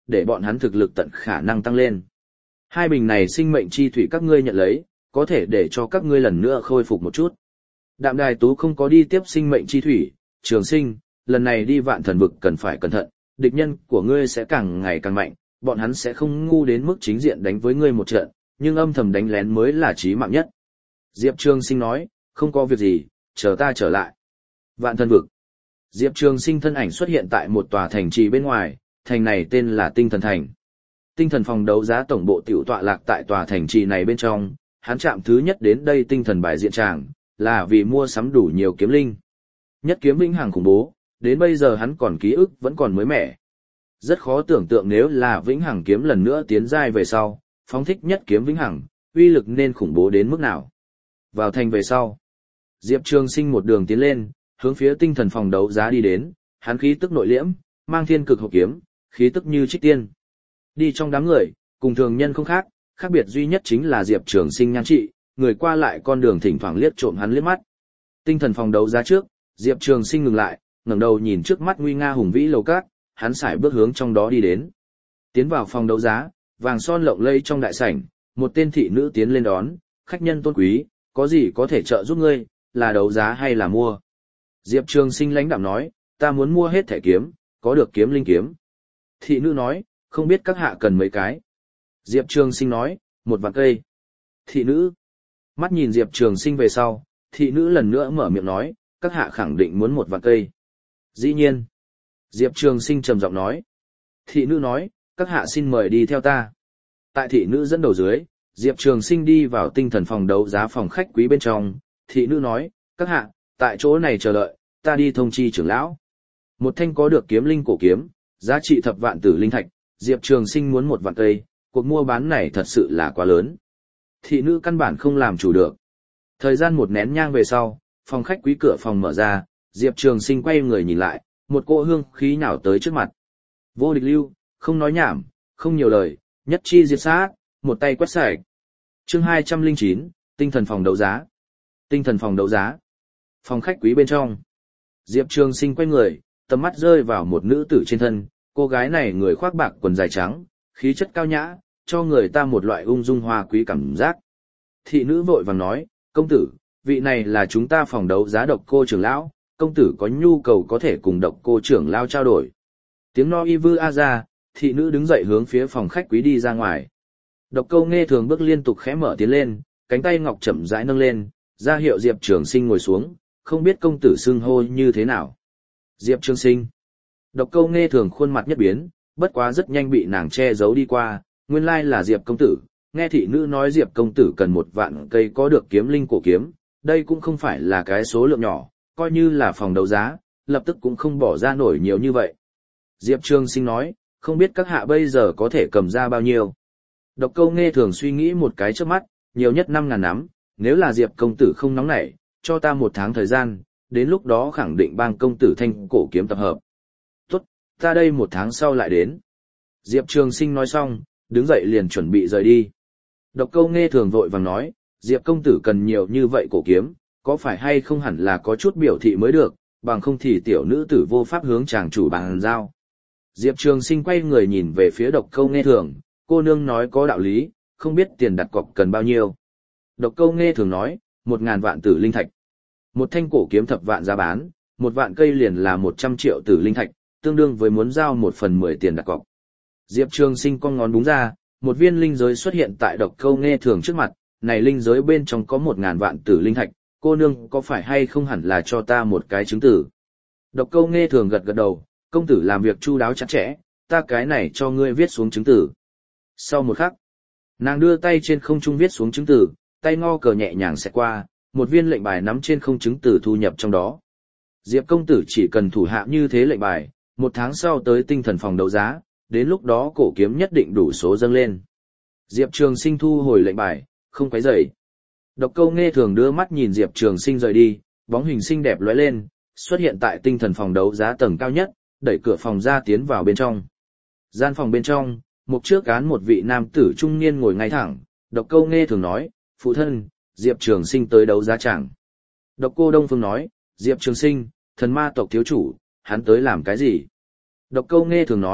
để bọn hắn thực lực tận khả năng tăng lên. Hai bình này sinh mệnh chi thủy các ngươi nhận lấy, có thể để cho các ngươi lần nữa khôi phục một chút. Đạm Đài Tú không có đi tiếp sinh mệnh chi thủy, Trường Sinh, lần này đi Vạn Thần Vực cần phải cẩn thận, địch nhân của ngươi sẽ càng ngày càng mạnh, bọn hắn sẽ không ngu đến mức chính diện đánh với ngươi một trận, nhưng âm thầm đánh lén mới là chí mạng nhất. Diệp Trường Sinh nói, không có việc gì, chờ ta trở lại. Vạn Thần Vực. Diệp Trường Sinh thân ảnh xuất hiện tại một tòa thành trì bên ngoài, thành này tên là Tinh Thần Thành. Tinh thần phòng đấu giá tổng bộ tiểu tọa lạc tại tòa thành trì này bên trong, hắn chạm thứ nhất đến đây tinh thần bài diện tràng, là vì mua sắm đủ nhiều kiếm linh. Nhất kiếm vĩnh hằng khủng bố, đến bây giờ hắn còn ký ức vẫn còn mới mẻ. Rất khó tưởng tượng nếu là vĩnh hằng kiếm lần nữa tiến giai về sau, phóng thích nhất kiếm vĩnh hằng, uy lực nên khủng bố đến mức nào. Vào thành về sau, Diệp Trường Sinh một đường tiến lên, hướng phía tinh thần phòng đấu giá đi đến, hắn khí tức nội liễm, mang thiên cực hộp kiếm, khí tức như trích tiên. Đi trong đám người, cùng thường nhân không khác, khác biệt duy nhất chính là Diệp Trường Sinh nhan trị, người qua lại con đường thỉnh thoảng liếc trộm hắn liếc mắt. Tinh thần phòng đấu giá trước, Diệp Trường Sinh ngừng lại, ngẩng đầu nhìn trước mắt nguy nga hùng vĩ lầu cát, hắn sải bước hướng trong đó đi đến. Tiến vào phòng đấu giá, vàng son lộng lẫy trong đại sảnh, một tên thị nữ tiến lên đón, khách nhân tôn quý, có gì có thể trợ giúp ngươi, là đấu giá hay là mua? Diệp Trường Sinh lãnh đạm nói, ta muốn mua hết thẻ kiếm, có được kiếm linh kiếm. Thị nữ nói, không biết các hạ cần mấy cái. Diệp Trường Sinh nói, một vạn cây. Thị nữ. Mắt nhìn Diệp Trường Sinh về sau, thị nữ lần nữa mở miệng nói, các hạ khẳng định muốn một vạn cây. Dĩ nhiên. Diệp Trường Sinh trầm giọng nói. Thị nữ nói, các hạ xin mời đi theo ta. Tại thị nữ dẫn đầu dưới, Diệp Trường Sinh đi vào tinh thần phòng đấu giá phòng khách quý bên trong. Thị nữ nói, các hạ, tại chỗ này chờ đợi, ta đi thông chi trưởng lão. Một thanh có được kiếm linh cổ kiếm, giá trị thập vạn tử linh thạch, Diệp Trường Sinh muốn một vạn cây, cuộc mua bán này thật sự là quá lớn. Thị nữ căn bản không làm chủ được. Thời gian một nén nhang về sau, phòng khách quý cửa phòng mở ra, Diệp Trường Sinh quay người nhìn lại, một cỗ hương khí nhào tới trước mặt. Vô địch lưu, không nói nhảm, không nhiều lời, nhất chi diệt sát, một tay quét sạch. Chương hai trăm lẻ chín, tinh thần phòng đấu giá. Tinh thần phòng đấu giá. Phòng khách quý bên trong. Diệp Trường Sinh quay người, tầm mắt rơi vào một nữ tử trên thân, cô gái này người khoác bạc quần dài trắng, khí chất cao nhã, cho người ta một loại ung dung hoa quý cảm giác. Thị nữ vội vàng nói, công tử, vị này là chúng ta phòng đấu giá Độc Cô trưởng lão, công tử có nhu cầu có thể cùng Độc Cô trưởng lão trao đổi. Tiếng no y vư a ra, thị nữ đứng dậy hướng phía phòng khách quý đi ra ngoài. Độc Cô nghe thường bước liên tục khẽ mở tiến lên, cánh tay ngọc chậm rãi nâng lên, ra hiệu Diệp Trường Sinh ngồi xuống, không biết công tử xưng hô như thế nào. Diệp Trường Sinh. Độc Câu nghe thường khuôn mặt nhất biến, bất quá rất nhanh bị nàng che giấu đi qua, nguyên lai là Diệp công tử, nghe thị nữ nói Diệp công tử cần một vạn cây có được kiếm linh cổ kiếm, đây cũng không phải là cái số lượng nhỏ, coi như là phòng đấu giá, lập tức cũng không bỏ ra nổi nhiều như vậy. Diệp Trường Sinh nói, không biết các hạ bây giờ có thể cầm ra bao nhiêu. Độc Câu nghe thường suy nghĩ một cái trước mắt, nhiều nhất năm ngàn nắm, nếu là Diệp công tử không nóng nảy, cho ta một tháng thời gian, đến lúc đó khẳng định bang công tử thanh cổ kiếm tập hợp. Tốt, ta đây một tháng sau lại đến. Diệp Trường Sinh nói xong, đứng dậy liền chuẩn bị rời đi. Độc Câu nghe thường vội vàng nói, Diệp công tử cần nhiều như vậy cổ kiếm, có phải hay không hẳn là có chút biểu thị mới được, bằng không thì tiểu nữ tử vô pháp hướng chàng chủ bàn giao. Diệp Trường Sinh quay người nhìn về phía Độc Câu nghe thường, cô nương nói có đạo lý, không biết tiền đặt cọc cần bao nhiêu. Độc Câu nghe thường nói, một ngàn vạn tử linh thạch. Một thanh cổ kiếm thập vạn giá bán, một vạn cây liền là một trăm triệu tử linh thạch, tương đương với muốn giao một phần mười tiền đặt cọc. Diệp Trường Sinh cong ngón búng ra, một viên linh giới xuất hiện tại Độc Câu nghe thường trước mặt, này linh giới bên trong có một ngàn vạn tử linh thạch, cô nương có phải hay không hẳn là cho ta một cái chứng tử. Độc Câu nghe thường gật gật đầu, công tử làm việc chu đáo chặt chẽ, ta cái này cho ngươi viết xuống chứng tử. Sau một khắc, nàng đưa tay trên không trung viết xuống chứng tử, tay ngó cờ nhẹ nhàng xẹt qua, một viên lệnh bài nắm trên không chứng tử thu nhập trong đó. Diệp công tử chỉ cần thủ hạ như thế lệnh bài, một tháng sau tới tinh thần phòng đấu giá, đến lúc đó cổ kiếm nhất định đủ số dâng lên. Diệp Trường Sinh thu hồi lệnh bài, không quấy rầy. Độc Câu nghe thường đưa mắt nhìn Diệp Trường Sinh rời đi, bóng hình xinh đẹp lóe lên, xuất hiện tại tinh thần phòng đấu giá tầng cao nhất, đẩy cửa phòng ra tiến vào bên trong. Gian phòng bên trong, một trước án một vị nam tử trung niên ngồi ngay thẳng, Độc Câu nghe thường nói, phụ thân, Diệp Trường Sinh tới đấu giá chẳng. Độc Cô Đông Phương nói, Diệp Trường Sinh, thần ma tộc thiếu chủ, hắn tới làm cái gì? Độc Câu nghe thường nói,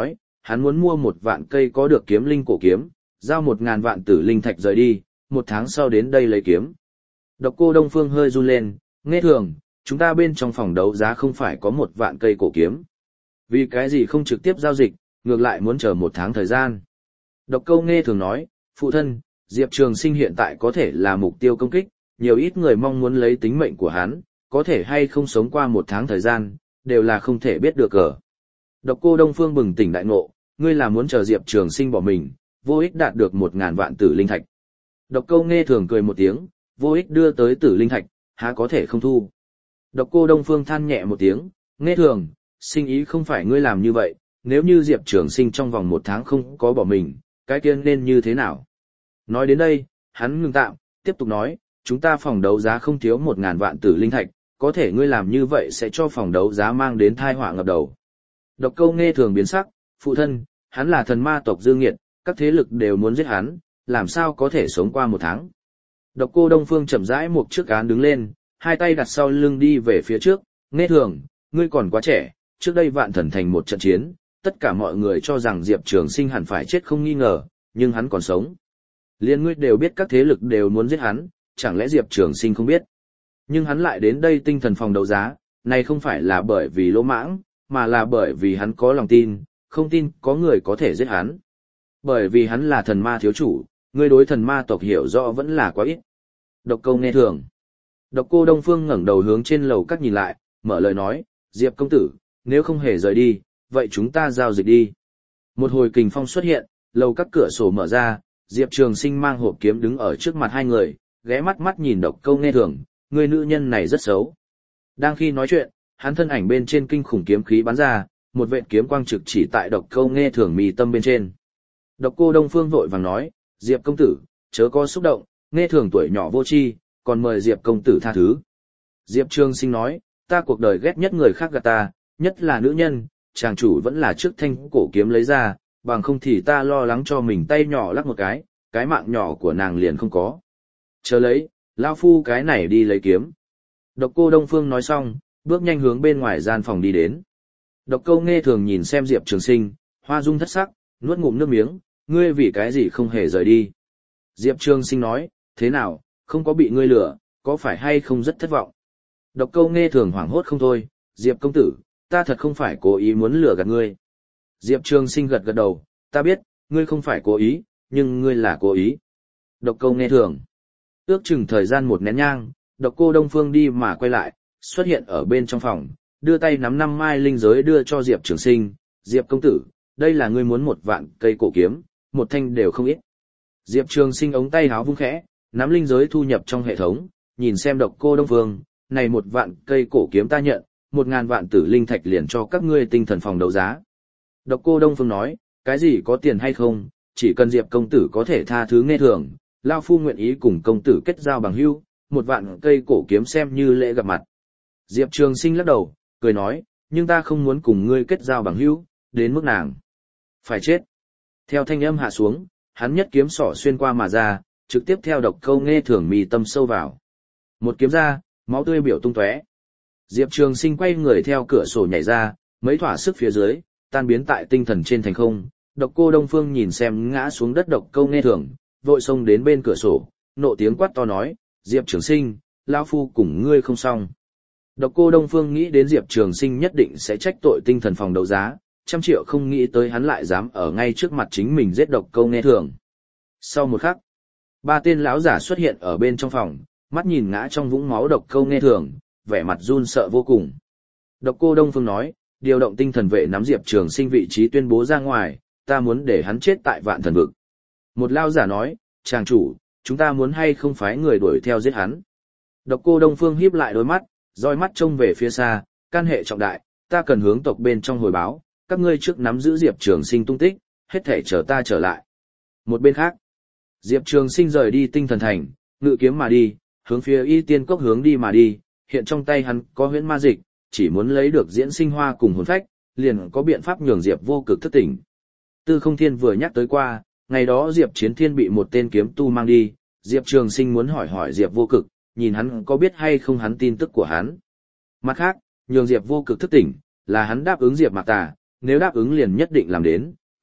hắn muốn mua một vạn cây có được kiếm linh cổ kiếm, giao một ngàn vạn tử linh thạch rời đi, một tháng sau đến đây lấy kiếm. Độc Cô Đông Phương hơi run lên, nghe thường, chúng ta bên trong phòng đấu giá không phải có một vạn cây cổ kiếm. Vì cái gì không trực tiếp giao dịch, ngược lại muốn chờ một tháng thời gian. Độc Câu nghe thường nói, phụ thân, Diệp Trường Sinh hiện tại có thể là mục tiêu công kích, nhiều ít người mong muốn lấy tính mệnh của hắn, có thể hay không sống qua một tháng thời gian, đều là không thể biết được cờ. Độc Cô Đông Phương bừng tỉnh đại ngộ, ngươi là muốn chờ Diệp Trường Sinh bỏ mình, vô ích đạt được một ngàn vạn tử linh thạch. Độc Câu nghe thường cười một tiếng, vô ích đưa tới tử linh thạch, há có thể không thu. Độc Cô Đông Phương than nhẹ một tiếng, nghe thường, sinh ý không phải ngươi làm như vậy, nếu như Diệp Trường Sinh trong vòng một tháng không có bỏ mình, cái kia nên như thế nào? Nói đến đây, hắn ngừng tạm, tiếp tục nói, chúng ta phòng đấu giá không thiếu một ngàn vạn tử linh thạch, có thể ngươi làm như vậy sẽ cho phòng đấu giá mang đến tai họa ngập đầu. Độc Câu nghe thường biến sắc, phụ thân, hắn là thần ma tộc dương nghiệt, các thế lực đều muốn giết hắn, làm sao có thể sống qua một tháng. Độc Cô Đông Phương chậm rãi một chiếc án đứng lên, hai tay đặt sau lưng đi về phía trước, nghe thường, ngươi còn quá trẻ, trước đây vạn thần thành một trận chiến, tất cả mọi người cho rằng Diệp Trường Sinh hẳn phải chết không nghi ngờ, nhưng hắn còn sống. Liên ngươi đều biết các thế lực đều muốn giết hắn, chẳng lẽ Diệp Trường Sinh không biết. Nhưng hắn lại đến đây tinh thần phòng đấu giá, này không phải là bởi vì lỗ mãng, mà là bởi vì hắn có lòng tin, không tin có người có thể giết hắn. Bởi vì hắn là thần ma thiếu chủ, ngươi đối thần ma tộc hiểu rõ vẫn là quá ít. Độc Câu nghe thường. Độc Cô Đông Phương ngẩng đầu hướng trên lầu các nhìn lại, mở lời nói, Diệp công tử, nếu không hề rời đi, vậy chúng ta giao dịch đi. Một hồi kình phong xuất hiện, lầu các cửa sổ mở ra, Diệp Trường Sinh mang hộp kiếm đứng ở trước mặt hai người, ghé mắt mắt nhìn Độc Câu nghe thường, người nữ nhân này rất xấu. Đang khi nói chuyện, hắn thân ảnh bên trên kinh khủng kiếm khí bắn ra, một vệt kiếm quang trực chỉ tại Độc Câu nghe thường mì tâm bên trên. Độc Cô Đông Phương vội vàng nói, Diệp công tử, chớ có xúc động, nghe thường tuổi nhỏ vô tri, còn mời Diệp công tử tha thứ. Diệp Trường Sinh nói, ta cuộc đời ghét nhất người khác gạt ta, nhất là nữ nhân, chàng chủ vẫn là trước thanh cổ kiếm lấy ra, bằng không thì ta lo lắng cho mình tay nhỏ lắc một cái, cái mạng nhỏ của nàng liền không có. Chờ lấy, lao phu cái này đi lấy kiếm. Độc Cô Đông Phương nói xong, bước nhanh hướng bên ngoài gian phòng đi đến. Độc Câu nghe thường nhìn xem Diệp Trường Sinh, hoa dung thất sắc, nuốt ngụm nước miếng, ngươi vì cái gì không hề rời đi. Diệp Trường Sinh nói, thế nào, không có bị ngươi lừa, có phải hay không rất thất vọng. Độc Câu nghe thường hoảng hốt không thôi, Diệp công tử, ta thật không phải cố ý muốn lừa gạt ngươi. Diệp Trường Sinh gật gật đầu, ta biết, ngươi không phải cố ý, nhưng ngươi là cố ý. Độc Câu nghe thường. Ước chừng thời gian một nén nhang, Độc Cô Đông Phương đi mà quay lại, xuất hiện ở bên trong phòng, đưa tay nắm năm mai linh giới đưa cho Diệp Trường Sinh, Diệp công tử, đây là ngươi muốn một vạn cây cổ kiếm, một thanh đều không ít. Diệp Trường Sinh ống tay háo vung khẽ, nắm linh giới thu nhập trong hệ thống, nhìn xem Độc Cô Đông Phương, này một vạn cây cổ kiếm ta nhận, một ngàn vạn tử linh thạch liền cho các ngươi tinh thần phòng đấu giá. Độc Cô Đông Phương nói, cái gì có tiền hay không, chỉ cần Diệp công tử có thể tha thứ nghe thường, lao phu nguyện ý cùng công tử kết giao bằng hữu, một vạn cây cổ kiếm xem như lễ gặp mặt. Diệp Trường Sinh lắc đầu, cười nói, nhưng ta không muốn cùng ngươi kết giao bằng hữu, đến mức nàng phải chết. Theo thanh âm hạ xuống, hắn nhất kiếm sỏ xuyên qua mà ra, trực tiếp theo Độc Câu nghe thường mì tâm sâu vào. Một kiếm ra, máu tươi biểu tung tóe. Diệp Trường Sinh quay người theo cửa sổ nhảy ra, mấy thỏa sức phía dưới, tan biến tại tinh thần trên thành không. Độc Cô Đông Phương nhìn xem ngã xuống đất Độc Câu nghe thường, vội xông đến bên cửa sổ, nộ tiếng quát to nói, Diệp Trường Sinh, lão phu cùng ngươi không xong. Độc Cô Đông Phương nghĩ đến Diệp Trường Sinh nhất định sẽ trách tội tinh thần phòng đấu giá, trăm triệu không nghĩ tới hắn lại dám ở ngay trước mặt chính mình giết Độc Câu nghe thường. Sau một khắc, ba tên lão giả xuất hiện ở bên trong phòng, mắt nhìn ngã trong vũng máu Độc Câu nghe thường, vẻ mặt run sợ vô cùng. Độc Cô Đông Phương nói, điều động tinh thần vệ nắm Diệp Trường Sinh vị trí tuyên bố ra ngoài, ta muốn để hắn chết tại Vạn Thần Vực. Một lão giả nói, chàng chủ, chúng ta muốn hay không phái người đuổi theo giết hắn. Độc Cô Đông Phương híp lại đôi mắt, roi mắt trông về phía xa, can hệ trọng đại, ta cần hướng tộc bên trong hồi báo, các ngươi trước nắm giữ Diệp Trường Sinh tung tích, hết thể chờ ta trở lại. Một bên khác, Diệp Trường Sinh rời đi tinh thần thành, ngự kiếm mà đi, hướng phía Y Tiên Cốc hướng đi mà đi, hiện trong tay hắn có huyễn ma dịch, chỉ muốn lấy được diễn sinh hoa cùng hồn phách, liền có biện pháp nhường Diệp Vô Cực thức tỉnh. Tư Không Thiên vừa nhắc tới qua, ngày đó Diệp Chiến Thiên bị một tên kiếm tu mang đi, Diệp Trường Sinh muốn hỏi hỏi Diệp Vô Cực, nhìn hắn có biết hay không hắn tin tức của hắn. Mặt khác, nhường Diệp Vô Cực thức tỉnh, là hắn đáp ứng Diệp Mạc Tà, nếu đáp ứng liền nhất định làm đến,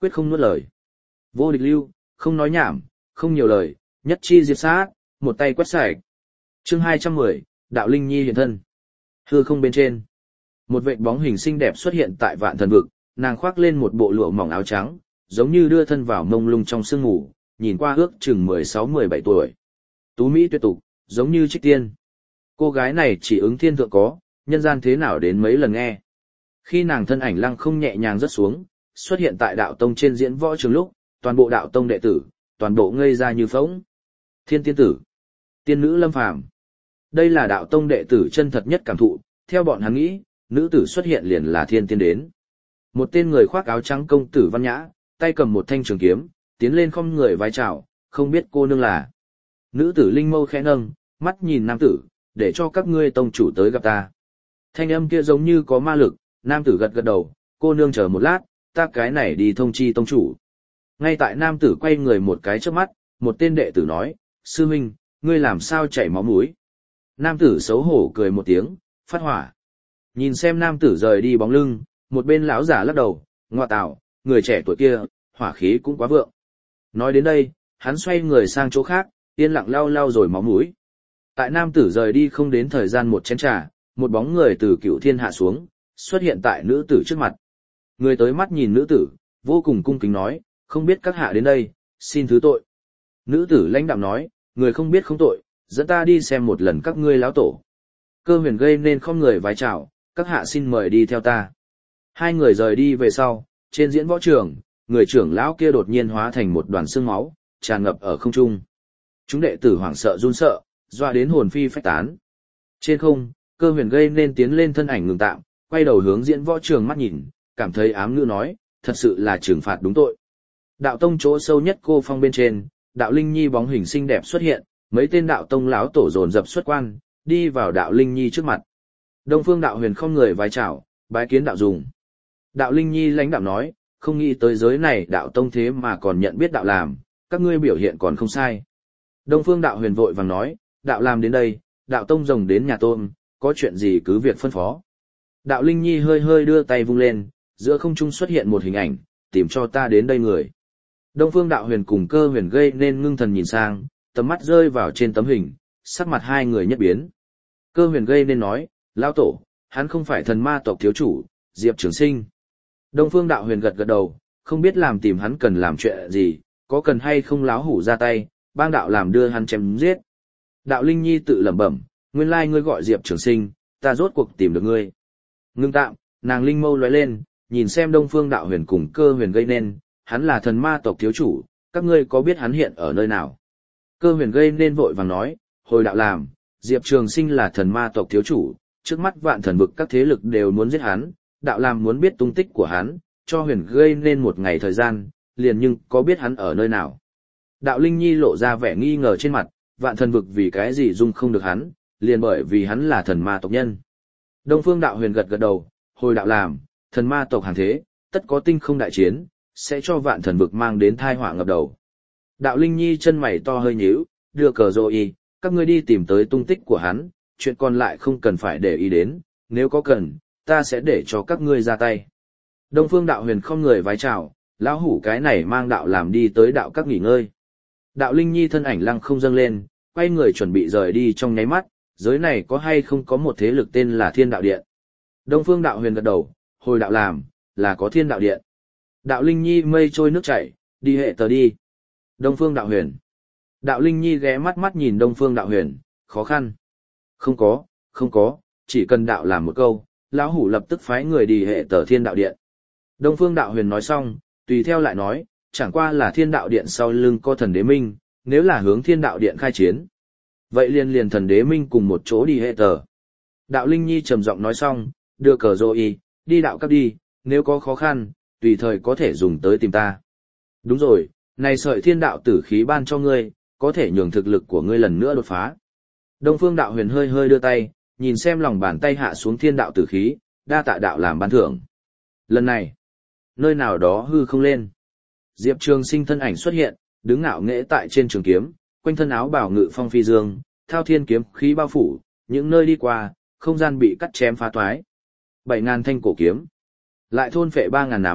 quyết không nuốt lời. Vô địch lưu, không nói nhảm, không nhiều lời, nhất chi diệt sát, một tay quét sạch. Chương hai trăm mười, Đạo Linh Nhi hiện thân. Hư không bên trên, một vệt bóng hình xinh đẹp xuất hiện tại Vạn Thần vực, nàng khoác lên một bộ lụa mỏng áo trắng, giống như đưa thân vào mông lung trong sương ngủ, nhìn qua ước chừng mười sáu mười bảy tuổi. Tú mỹ tuyệt tục, giống như trích tiên. Cô gái này chỉ ứng thiên thượng có, nhân gian thế nào đến mấy lần nghe. Khi nàng thân ảnh lăng không nhẹ nhàng rớt xuống, xuất hiện tại đạo tông trên diễn võ trường lúc, toàn bộ đạo tông đệ tử, toàn bộ ngây ra như phỗng. Thiên tiên tử, tiên nữ lâm phàm. Đây là đạo tông đệ tử chân thật nhất cảm thụ, theo bọn hắn nghĩ, nữ tử xuất hiện liền là thiên tiên đến. Một tên người khoác áo trắng công tử văn nhã, tay cầm một thanh trường kiếm, tiến lên không người vái chào, không biết cô nương là. Nữ tử linh mâu khẽ nâng, mắt nhìn nam tử, để cho các ngươi tông chủ tới gặp ta. Thanh âm kia giống như có ma lực, nam tử gật gật đầu, cô nương chờ một lát, ta cái này đi thông chi tông chủ. Ngay tại nam tử quay người một cái trước mắt, một tên đệ tử nói, sư huynh, ngươi làm sao chảy máu mũi. Nam tử xấu hổ cười một tiếng, phát hỏa. Nhìn xem nam tử rời đi bóng lưng, một bên lão giả lắc đầu, ngoa tạo, người trẻ tuổi kia, hỏa khí cũng quá vượng. Nói đến đây, hắn xoay người sang chỗ khác, yên lặng lau lau rồi máu mũi. Tại nam tử rời đi không đến thời gian một chén trà, một bóng người từ cựu thiên hạ xuống, xuất hiện tại nữ tử trước mặt. Người tới mắt nhìn nữ tử, vô cùng cung kính nói, không biết các hạ đến đây, xin thứ tội. Nữ tử lãnh đạm nói, người không biết không tội, dẫn ta đi xem một lần các ngươi lão tổ. Cơ huyền gây nên không người vái chào, các hạ xin mời đi theo ta. Hai người rời đi về sau, trên diễn võ trường, người trưởng lão kia đột nhiên hóa thành một đoàn xương máu, tràn ngập ở không trung. Chúng đệ tử hoảng sợ run sợ, doa đến hồn phi phách tán. Trên không, cơ huyền gây nên tiến lên thân ảnh ngừng tạm, quay đầu hướng diễn võ trường mắt nhìn, cảm thấy ám ngữ nói, thật sự là trừng phạt đúng tội. Đạo tông chỗ sâu nhất cô phong bên trên, đạo Linh Nhi bóng hình xinh đẹp xuất hiện, mấy tên đạo tông lão tổ dồn dập xuất quan, đi vào đạo Linh Nhi trước mặt. Đông Phương đạo huyền không người vái chào, bái kiến đạo dùng. Đạo Linh Nhi lãnh đạm nói, không nghĩ tới giới này đạo tông thế mà còn nhận biết đạo làm, các ngươi biểu hiện còn không sai. Đông Phương đạo huyền vội vàng nói, đạo làm đến đây, đạo tông rồng đến nhà tôn, có chuyện gì cứ việc phân phó. Đạo Linh Nhi hơi hơi đưa tay vung lên, giữa không trung xuất hiện một hình ảnh, tìm cho ta đến đây người. Đông Phương đạo huyền cùng cơ huyền gây nên ngưng thần nhìn sang, tầm mắt rơi vào trên tấm hình, sắc mặt hai người nhất biến. Cơ huyền gây nên nói, lão tổ, hắn không phải thần ma tộc thiếu chủ, Diệp Trường Sinh. Đông Phương đạo huyền gật gật đầu, không biết làm tìm hắn cần làm chuyện gì, có cần hay không láo hủ ra tay, bang đạo làm đưa hắn chém giết. Đạo Linh Nhi tự lẩm bẩm, nguyên lai ngươi gọi Diệp Trường Sinh, ta rốt cuộc tìm được ngươi. Ngưng tạm, nàng linh mâu lóe lên, nhìn xem Đông Phương đạo huyền cùng cơ huyền gây nên, hắn là thần ma tộc thiếu chủ, các ngươi có biết hắn hiện ở nơi nào? Cơ huyền gây nên vội vàng nói, hồi đạo làm, Diệp Trường Sinh là thần ma tộc thiếu chủ, trước mắt vạn thần vực các thế lực đều muốn giết hắn, đạo làm muốn biết tung tích của hắn, cho huyền gây nên một ngày thời gian, liền nhưng có biết hắn ở nơi nào. Đạo Linh Nhi lộ ra vẻ nghi ngờ trên mặt, vạn thần vực vì cái gì dung không được hắn, liền bởi vì hắn là thần ma tộc nhân. Đông Phương đạo huyền gật gật đầu, hồi đạo làm, thần ma tộc hàng thế, tất có tinh không đại chiến, sẽ cho vạn thần vực mang đến tai họa ngập đầu. Đạo Linh Nhi chân mày to hơi nhíu, đưa cờ rồi, các ngươi đi tìm tới tung tích của hắn, chuyện còn lại không cần phải để ý đến, nếu có cần, ta sẽ để cho các ngươi ra tay. Đông Phương đạo huyền không người vái chào, lão hủ cái này mang đạo làm đi tới đạo các nghỉ ngơi. Đạo Linh Nhi thân ảnh lăng không dâng lên, quay người chuẩn bị rời đi trong nháy mắt, giới này có hay không có một thế lực tên là Thiên Đạo Điện. Đông Phương đạo huyền gật đầu, hồi đạo làm, là có Thiên Đạo Điện. Đạo Linh Nhi mây trôi nước chảy, đi hệ tờ đi. Đông Phương đạo huyền. Đạo Linh Nhi ghé mắt mắt nhìn Đông Phương đạo huyền, khó khăn. Không có, không có, chỉ cần đạo làm một câu, lão hủ lập tức phái người đi hệ tờ Thiên Đạo Điện. Đông Phương đạo huyền nói xong, tùy theo lại nói, chẳng qua là Thiên Đạo Điện sau lưng có thần đế minh, nếu là hướng Thiên Đạo Điện khai chiến. Vậy liền liền thần đế minh cùng một chỗ đi hệ tờ. Đạo Linh Nhi trầm giọng nói xong, đưa cờ rô y, đi đạo các đi, nếu có khó khăn, tùy thời có thể dùng tới tìm ta. Đúng rồi, này sợi thiên đạo tử khí ban cho ngươi, có thể nhường thực lực của ngươi lần nữa đột phá. Đông Phương đạo huyền hơi hơi đưa tay, nhìn xem lòng bàn tay hạ xuống thiên đạo tử khí, đa tạ đạo làm ban thưởng. Lần này, nơi nào đó hư không lên. Diệp Trường Sinh thân ảnh xuất hiện, đứng ngạo nghễ tại trên trường kiếm, quanh thân áo bào ngự phong phi dương, thao thiên kiếm khí bao phủ, những nơi đi qua, không gian bị cắt chém phá toái. Bảy ngàn thanh cổ kiếm, lại thôn phệ ba ngàn nắm,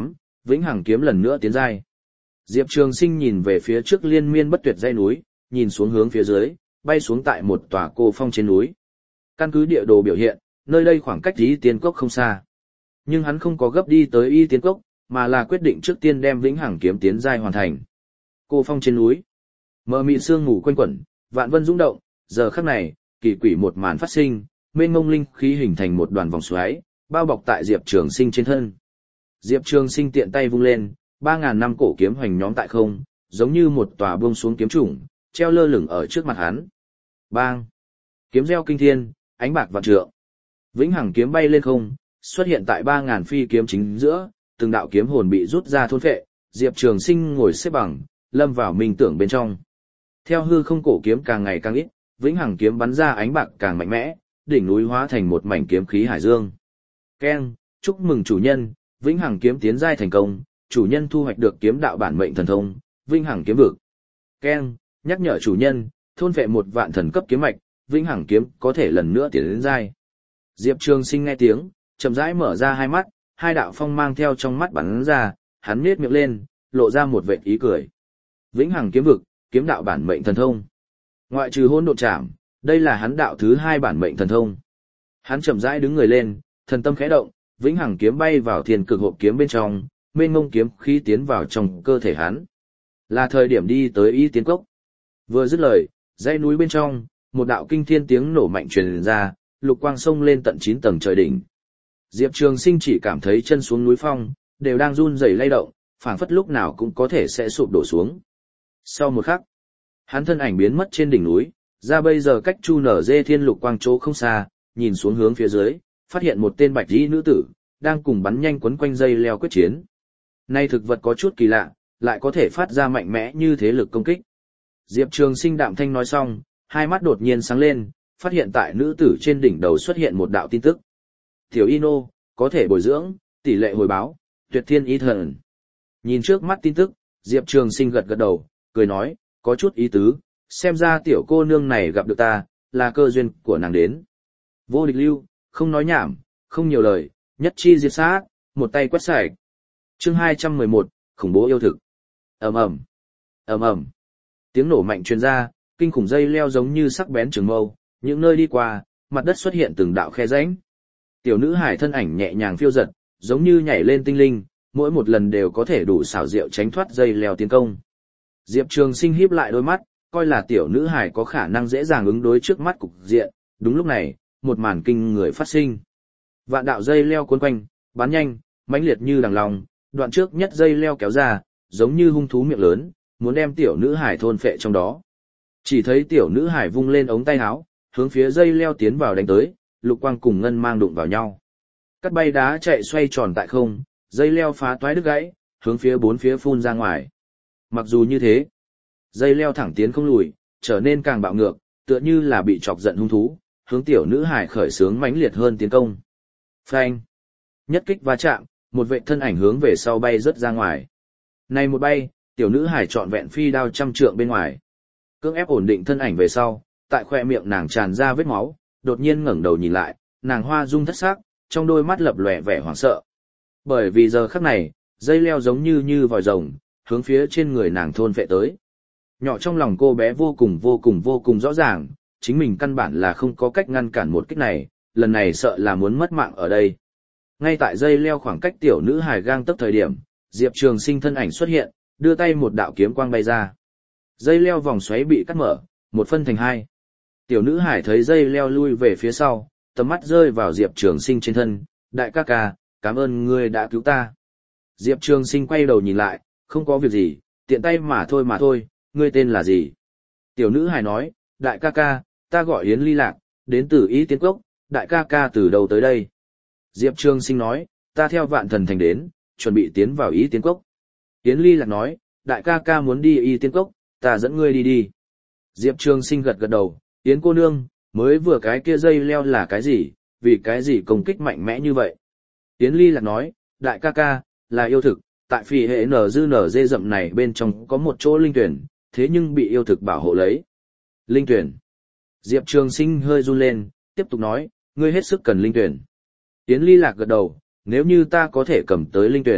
Vĩnh Hằng kiếm lần nữa tiến giai. Diệp Trường Sinh nhìn về phía trước liên miên bất tuyệt dãy núi, nhìn xuống hướng phía dưới, bay xuống tại một tòa cô phong trên núi. Căn cứ địa đồ biểu hiện, nơi đây khoảng cách Y Tiên Cốc không xa. Nhưng hắn không có gấp đi tới Y Tiên Cốc, mà là quyết định trước tiên đem Vĩnh Hằng kiếm tiến giai hoàn thành. Cô phong trên núi, mờ mịt sương mù quanh quẩn, vạn vân rung động, giờ khắc này, kỳ quỷ một màn phát sinh, mênh mông linh khí hình thành một đoàn vòng xoáy, bao bọc tại Diệp Trường Sinh trên thân. Diệp Trường Sinh tiện tay vung lên, ba ngàn năm cổ kiếm hoành nhóm tại không, giống như một tòa buông xuống kiếm chủng, treo lơ lửng ở trước mặt hắn. Bang! Kiếm reo kinh thiên, ánh bạc vạn trượng. Vĩnh Hằng kiếm bay lên không, xuất hiện tại ba ngàn phi kiếm chính giữa, từng đạo kiếm hồn bị rút ra thôn phệ, Diệp Trường Sinh ngồi xếp bằng, lâm vào minh tưởng bên trong. Theo hư không cổ kiếm càng ngày càng ít, Vĩnh Hằng kiếm bắn ra ánh bạc càng mạnh mẽ, đỉnh núi hóa thành một mảnh kiếm khí hải dương. Keng, chúc mừng chủ nhân, Vĩnh Hằng kiếm tiến giai thành công, chủ nhân thu hoạch được kiếm đạo bản mệnh thần thông, Vĩnh Hằng kiếm vực. Keng, nhắc nhở chủ nhân, thôn phệ một vạn thần cấp kiếm mạch, Vĩnh Hằng kiếm có thể lần nữa tiến đến giai. Diệp Trường Sinh nghe tiếng, chậm rãi mở ra hai mắt, hai đạo phong mang theo trong mắt bắn ra, hắn nhếch miệng lên, lộ ra một vệt ý cười. Vĩnh Hằng kiếm vực, kiếm đạo bản mệnh thần thông. Ngoại trừ hỗn độn trảm, đây là hắn đạo thứ hai bản mệnh thần thông. Hắn chậm rãi đứng người lên, thần tâm khẽ động, Vĩnh Hằng kiếm bay vào thiên cực hộp kiếm bên trong, mênh mông kiếm khí tiến vào trong cơ thể hắn. Là thời điểm đi tới Y Tiên Cốc. Vừa dứt lời, dãy núi bên trong, một đạo kinh thiên tiếng nổ mạnh truyền ra, lục quang sông lên tận chín tầng trời đỉnh. Diệp Trường Sinh chỉ cảm thấy chân xuống núi phong, đều đang run rẩy lay động, phảng phất lúc nào cũng có thể sẽ sụp đổ xuống. Sau một khắc, hắn thân ảnh biến mất trên đỉnh núi, ra bây giờ cách Chu Nở Dê Thiên lục quang chỗ không xa, nhìn xuống hướng phía dưới, phát hiện một tên bạch y nữ tử, đang cùng bắn nhanh quấn quanh dây leo quyết chiến. Nay thực vật có chút kỳ lạ, lại có thể phát ra mạnh mẽ như thế lực công kích. Diệp Trường Sinh đạm thanh nói xong, hai mắt đột nhiên sáng lên, phát hiện tại nữ tử trên đỉnh đầu xuất hiện một đạo tin tức. Tiểu Ino, có thể bồi dưỡng, tỷ lệ hồi báo, tuyệt thiên ý thần. Nhìn trước mắt tin tức, Diệp Trường Sinh gật gật đầu, cười nói, có chút ý tứ, xem ra tiểu cô nương này gặp được ta, là cơ duyên của nàng đến. Vô địch lưu, không nói nhảm, không nhiều lời, nhất chi diệt sát, một tay quét sạch. Chương hai trăm mười một, khủng bố yêu thực. Ầm ầm, ầm ầm. Tiếng nổ mạnh truyền ra, kinh khủng dây leo giống như sắc bén trường mâu, những nơi đi qua, mặt đất xuất hiện từng đạo khe rãnh. Tiểu nữ hải thân ảnh nhẹ nhàng phiêu giật, giống như nhảy lên tinh linh, mỗi một lần đều có thể đủ xảo diệu tránh thoát dây leo tiến công. Diệp Trường Sinh híp lại đôi mắt, coi là tiểu nữ hải có khả năng dễ dàng ứng đối trước mắt cục diện, đúng lúc này, một màn kinh người phát sinh. Vạn đạo dây leo cuốn quanh, bắn nhanh, mãnh liệt như đằng long, đoạn trước nhất dây leo kéo ra, giống như hung thú miệng lớn, muốn đem tiểu nữ hải thôn phệ trong đó. Chỉ thấy tiểu nữ hải vung lên ống tay áo, hướng phía dây leo tiến vào đánh tới, lục quang cùng ngân mang đụng vào nhau. Cắt bay đá chạy xoay tròn tại không, dây leo phá toái đứt gãy, hướng phía bốn phía phun ra ngoài. Mặc dù như thế, dây leo thẳng tiến không lùi, trở nên càng bạo ngược, tựa như là bị chọc giận hung thú, hướng tiểu nữ hải khởi xướng mãnh liệt hơn tiến công. Phanh! Nhất kích va chạm, một vệ thân ảnh hướng về sau bay rất ra ngoài. Này một bay, tiểu nữ hải trọn vẹn phi đao trăm trượng bên ngoài. Cưỡng ép ổn định thân ảnh về sau, tại khoe miệng nàng tràn ra vết máu, đột nhiên ngẩng đầu nhìn lại, nàng hoa dung thất sắc, trong đôi mắt lập lòe vẻ hoảng sợ. Bởi vì giờ khắc này, dây leo giống như như vòi rồng, hướng phía trên người nàng thôn phệ tới. Nhỏ trong lòng cô bé vô cùng vô cùng vô cùng rõ ràng, chính mình căn bản là không có cách ngăn cản một kích này, lần này sợ là muốn mất mạng ở đây. Ngay tại dây leo khoảng cách tiểu nữ hài gang tấc thời điểm, Diệp Trường Sinh thân ảnh xuất hiện, đưa tay một đạo kiếm quang bay ra. Dây leo vòng xoáy bị cắt mở, một phân thành hai. Tiểu nữ hải thấy dây leo lui về phía sau, tầm mắt rơi vào Diệp Trường Sinh trên thân, đại ca ca, cảm ơn ngươi đã cứu ta. Diệp Trường Sinh quay đầu nhìn lại, không có việc gì, tiện tay mà thôi mà thôi, ngươi tên là gì? Tiểu nữ hải nói, đại ca ca, ta gọi Yến Ly Lạc, đến từ Y Tiên Cốc, đại ca ca từ đâu tới đây? Diệp Trường Sinh nói, ta theo Vạn Thần Thành đến, chuẩn bị tiến vào Y Tiên Cốc. Yến Ly Lạc nói, đại ca ca muốn đi Y Tiên Cốc, ta dẫn ngươi đi đi. Diệp Trường Sinh gật gật đầu, Yến cô nương, mới vừa cái kia dây leo là cái gì, vì cái gì công kích mạnh mẽ như vậy? Yến Ly Lạc nói, đại ca ca, là yêu thực, tại phỉ hệ nở dư nở dê rậm này bên trong có một chỗ linh tuyển, thế nhưng bị yêu thực bảo hộ lấy. Linh tuyển. Diệp Trường Sinh hơi run lên, tiếp tục nói, ngươi hết sức cần linh tuyển. Yến Ly Lạc gật đầu, nếu như ta có thể cầm tới linh tuyển,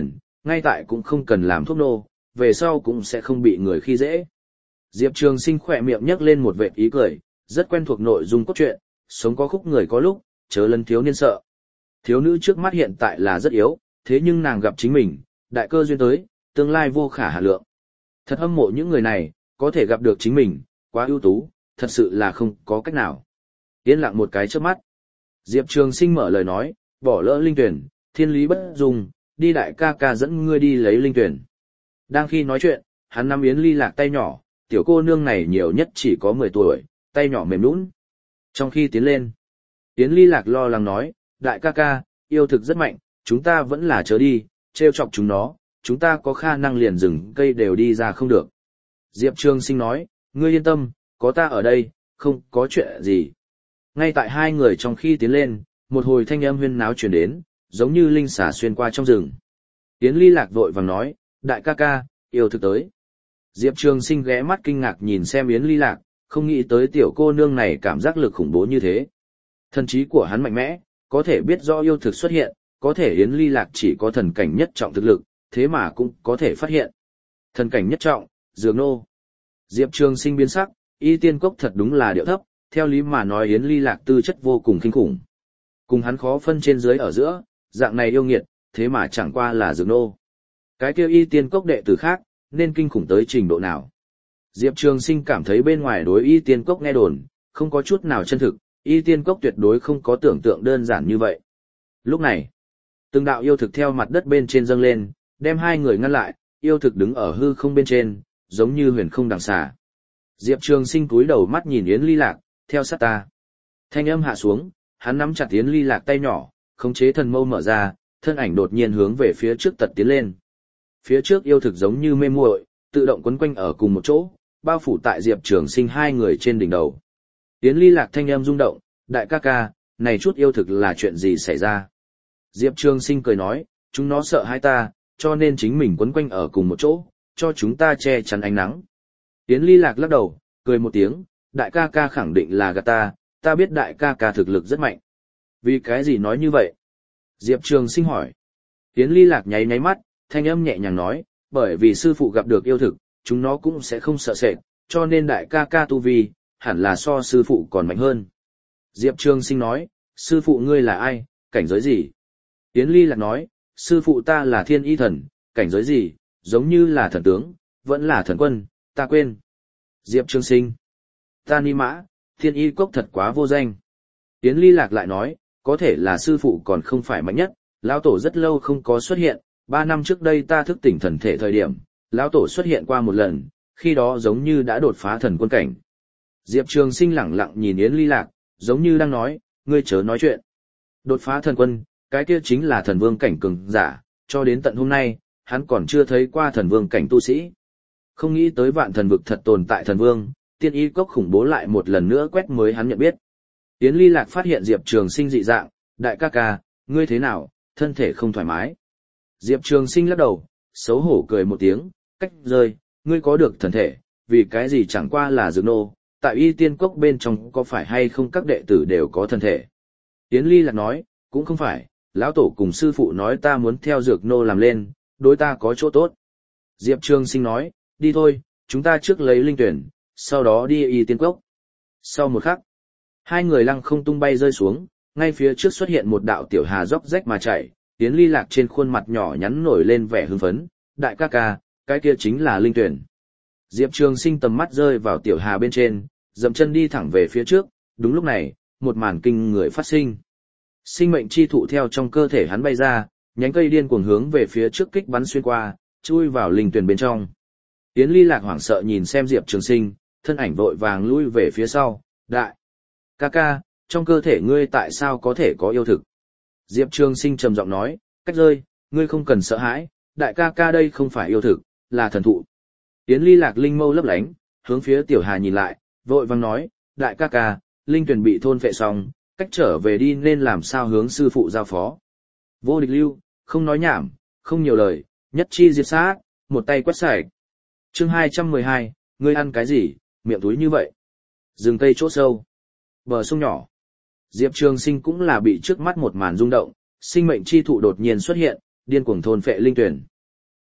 ngay tại cũng không cần làm thuốc nô, về sau cũng sẽ không bị người khi dễ. Diệp Trường Sinh khỏe miệng nhấc lên một vệt ý cười, rất quen thuộc nội dung cốt truyện, sống có khúc người có lúc, chớ lấn thiếu niên sợ. Thiếu nữ trước mắt hiện tại là rất yếu, thế nhưng nàng gặp chính mình, đại cơ duyên tới, tương lai vô khả hà lượng. Thật hâm mộ những người này, có thể gặp được chính mình, quá ưu tú, thật sự là không có cách nào. Yên lặng một cái trước mắt. Diệp Trường Sinh mở lời nói, bỏ lỡ linh tuyển, thiên lý bất dung, đi đại ca ca dẫn ngươi đi lấy linh tuyển. Đang khi nói chuyện, hắn nắm Yến Ly Lạc tay nhỏ, tiểu cô nương này nhiều nhất chỉ có mười tuổi, tay nhỏ mềm nhũn. Trong khi tiến lên, Yến Ly Lạc lo lắng nói, đại ca ca, yêu thực rất mạnh, chúng ta vẫn là chớ đi, trêu chọc chúng nó, chúng ta có khả năng liền rừng cây đều đi ra không được. Diệp Trường Sinh nói, ngươi yên tâm, có ta ở đây, không có chuyện gì. Ngay tại hai người trong khi tiến lên, một hồi thanh âm huyên náo truyền đến, giống như linh xà xuyên qua trong rừng. Yến Ly Lạc vội vàng nói, đại ca ca, yêu thực tới. Diệp Trường Sinh ghé mắt kinh ngạc nhìn xem Yến Ly Lạc, không nghĩ tới tiểu cô nương này cảm giác lực khủng bố như thế. Thần trí của hắn mạnh mẽ, có thể biết rõ yêu thực xuất hiện, có thể Yến Ly Lạc chỉ có thần cảnh nhất trọng thực lực, thế mà cũng có thể phát hiện. Thần cảnh nhất trọng, dược nô. Diệp Trường Sinh biến sắc, y tiên cốc thật đúng là điệu thấp, theo lý mà nói Yến Ly Lạc tư chất vô cùng kinh khủng. Cùng hắn khó phân trên dưới ở giữa, dạng này yêu nghiệt, thế mà chẳng qua là dược nô. Cái kia y tiên cốc đệ tử khác, nên kinh khủng tới trình độ nào. Diệp Trường Sinh cảm thấy bên ngoài đối y tiên cốc nghe đồn, không có chút nào chân thực, y tiên cốc tuyệt đối không có tưởng tượng đơn giản như vậy. Lúc này, từng đạo yêu thực theo mặt đất bên trên dâng lên, đem hai người ngăn lại, yêu thực đứng ở hư không bên trên, giống như huyền không đằng xà. Diệp Trường Sinh cúi đầu mắt nhìn Yến Ly Lạc, theo sát ta. Thanh âm hạ xuống, hắn nắm chặt Yến Ly Lạc tay nhỏ, khống chế thần mâu mở ra, thân ảnh đột nhiên hướng về phía trước tật tiến lên. Phía trước yêu thực giống như mê muội, tự động quấn quanh ở cùng một chỗ, bao phủ tại Diệp Trường Sinh hai người trên đỉnh đầu. Yến Ly Lạc thanh âm rung động, đại ca ca, này chút yêu thực là chuyện gì xảy ra? Diệp Trường Sinh cười nói, chúng nó sợ hai ta, cho nên chính mình quấn quanh ở cùng một chỗ, cho chúng ta che chắn ánh nắng. Yến Ly Lạc lắc đầu, cười một tiếng, đại ca ca khẳng định là gạt ta, ta biết đại ca ca thực lực rất mạnh. Vì cái gì nói như vậy? Diệp Trường Sinh hỏi. Yến Ly Lạc nháy nháy mắt, thanh âm nhẹ nhàng nói, bởi vì sư phụ gặp được yêu thực, chúng nó cũng sẽ không sợ sệt, cho nên đại ca ca tu vi, hẳn là so sư phụ còn mạnh hơn. Diệp Trường Sinh nói, sư phụ ngươi là ai, cảnh giới gì? Yến Ly Lạc nói, sư phụ ta là thiên y thần, cảnh giới gì, giống như là thần tướng, vẫn là thần quân, ta quên. Diệp Trường Sinh, ta ni mã, thiên y cốc thật quá vô danh. Yến Ly Lạc lại nói, có thể là sư phụ còn không phải mạnh nhất, lão tổ rất lâu không có xuất hiện, ba năm trước đây ta thức tỉnh thần thể thời điểm, lão tổ xuất hiện qua một lần, khi đó giống như đã đột phá thần quân cảnh. Diệp Trường Sinh lẳng lặng nhìn Yến Ly Lạc, giống như đang nói, ngươi chớ nói chuyện. Đột phá thần quân, cái kia chính là thần vương cảnh cường giả, cho đến tận hôm nay, hắn còn chưa thấy qua thần vương cảnh tu sĩ. Không nghĩ tới vạn thần vực thật tồn tại thần vương, tiên y cốc khủng bố lại một lần nữa quét mới hắn nhận biết. Yến Ly Lạc phát hiện Diệp Trường Sinh dị dạng, đại ca ca, ngươi thế nào, thân thể không thoải mái. Diệp Trường Sinh lắc đầu, xấu hổ cười một tiếng, cách rơi, ngươi có được thần thể, vì cái gì chẳng qua là dược nô, tại y tiên cốc bên trong có phải hay không các đệ tử đều có thần thể. Yến Ly Lạc nói, cũng không phải, lão tổ cùng sư phụ nói ta muốn theo dược nô làm lên, đối ta có chỗ tốt. Diệp Trường Sinh nói, đi thôi, chúng ta trước lấy linh tuyển, sau đó đi y tiên cốc. Sau một khắc, hai người lăng không tung bay rơi xuống, ngay phía trước xuất hiện một đạo tiểu hà róc rách mà chảy, Yến Ly Lạc trên khuôn mặt nhỏ nhắn nổi lên vẻ hưng phấn, đại ca ca, cái kia chính là linh tuyển. Diệp Trường Sinh tầm mắt rơi vào tiểu hà bên trên, dậm chân đi thẳng về phía trước, đúng lúc này, một màn kinh người phát sinh. Sinh mệnh chi thụ theo trong cơ thể hắn bay ra, nhánh cây điên cuồng hướng về phía trước kích bắn xuyên qua, chui vào linh tuyển bên trong. Yến Ly Lạc hoảng sợ nhìn xem Diệp Trường Sinh, thân ảnh vội vàng lui về phía sau, đại ca ca, trong cơ thể ngươi tại sao có thể có yêu thực? Diệp Trường Sinh trầm giọng nói, cách rơi, ngươi không cần sợ hãi, đại ca ca đây không phải yêu thực, là thần thụ. Yến Ly Lạc linh mâu lấp lánh, hướng phía tiểu hà nhìn lại, vội vàng nói, đại ca ca, linh tuyển bị thôn phệ xong, cách trở về đi nên làm sao hướng sư phụ giao phó. Vô địch lưu, không nói nhảm, không nhiều lời, nhất chi diệt sát, một tay quét sạch. Chương hai trăm mười hai, ngươi ăn cái gì, miệng túi như vậy. Rừng cây chỗ sâu, bờ sông nhỏ. Diệp Trường Sinh cũng là bị trước mắt một màn rung động, sinh mệnh chi thụ đột nhiên xuất hiện, điên cuồng thôn phệ linh tuyển.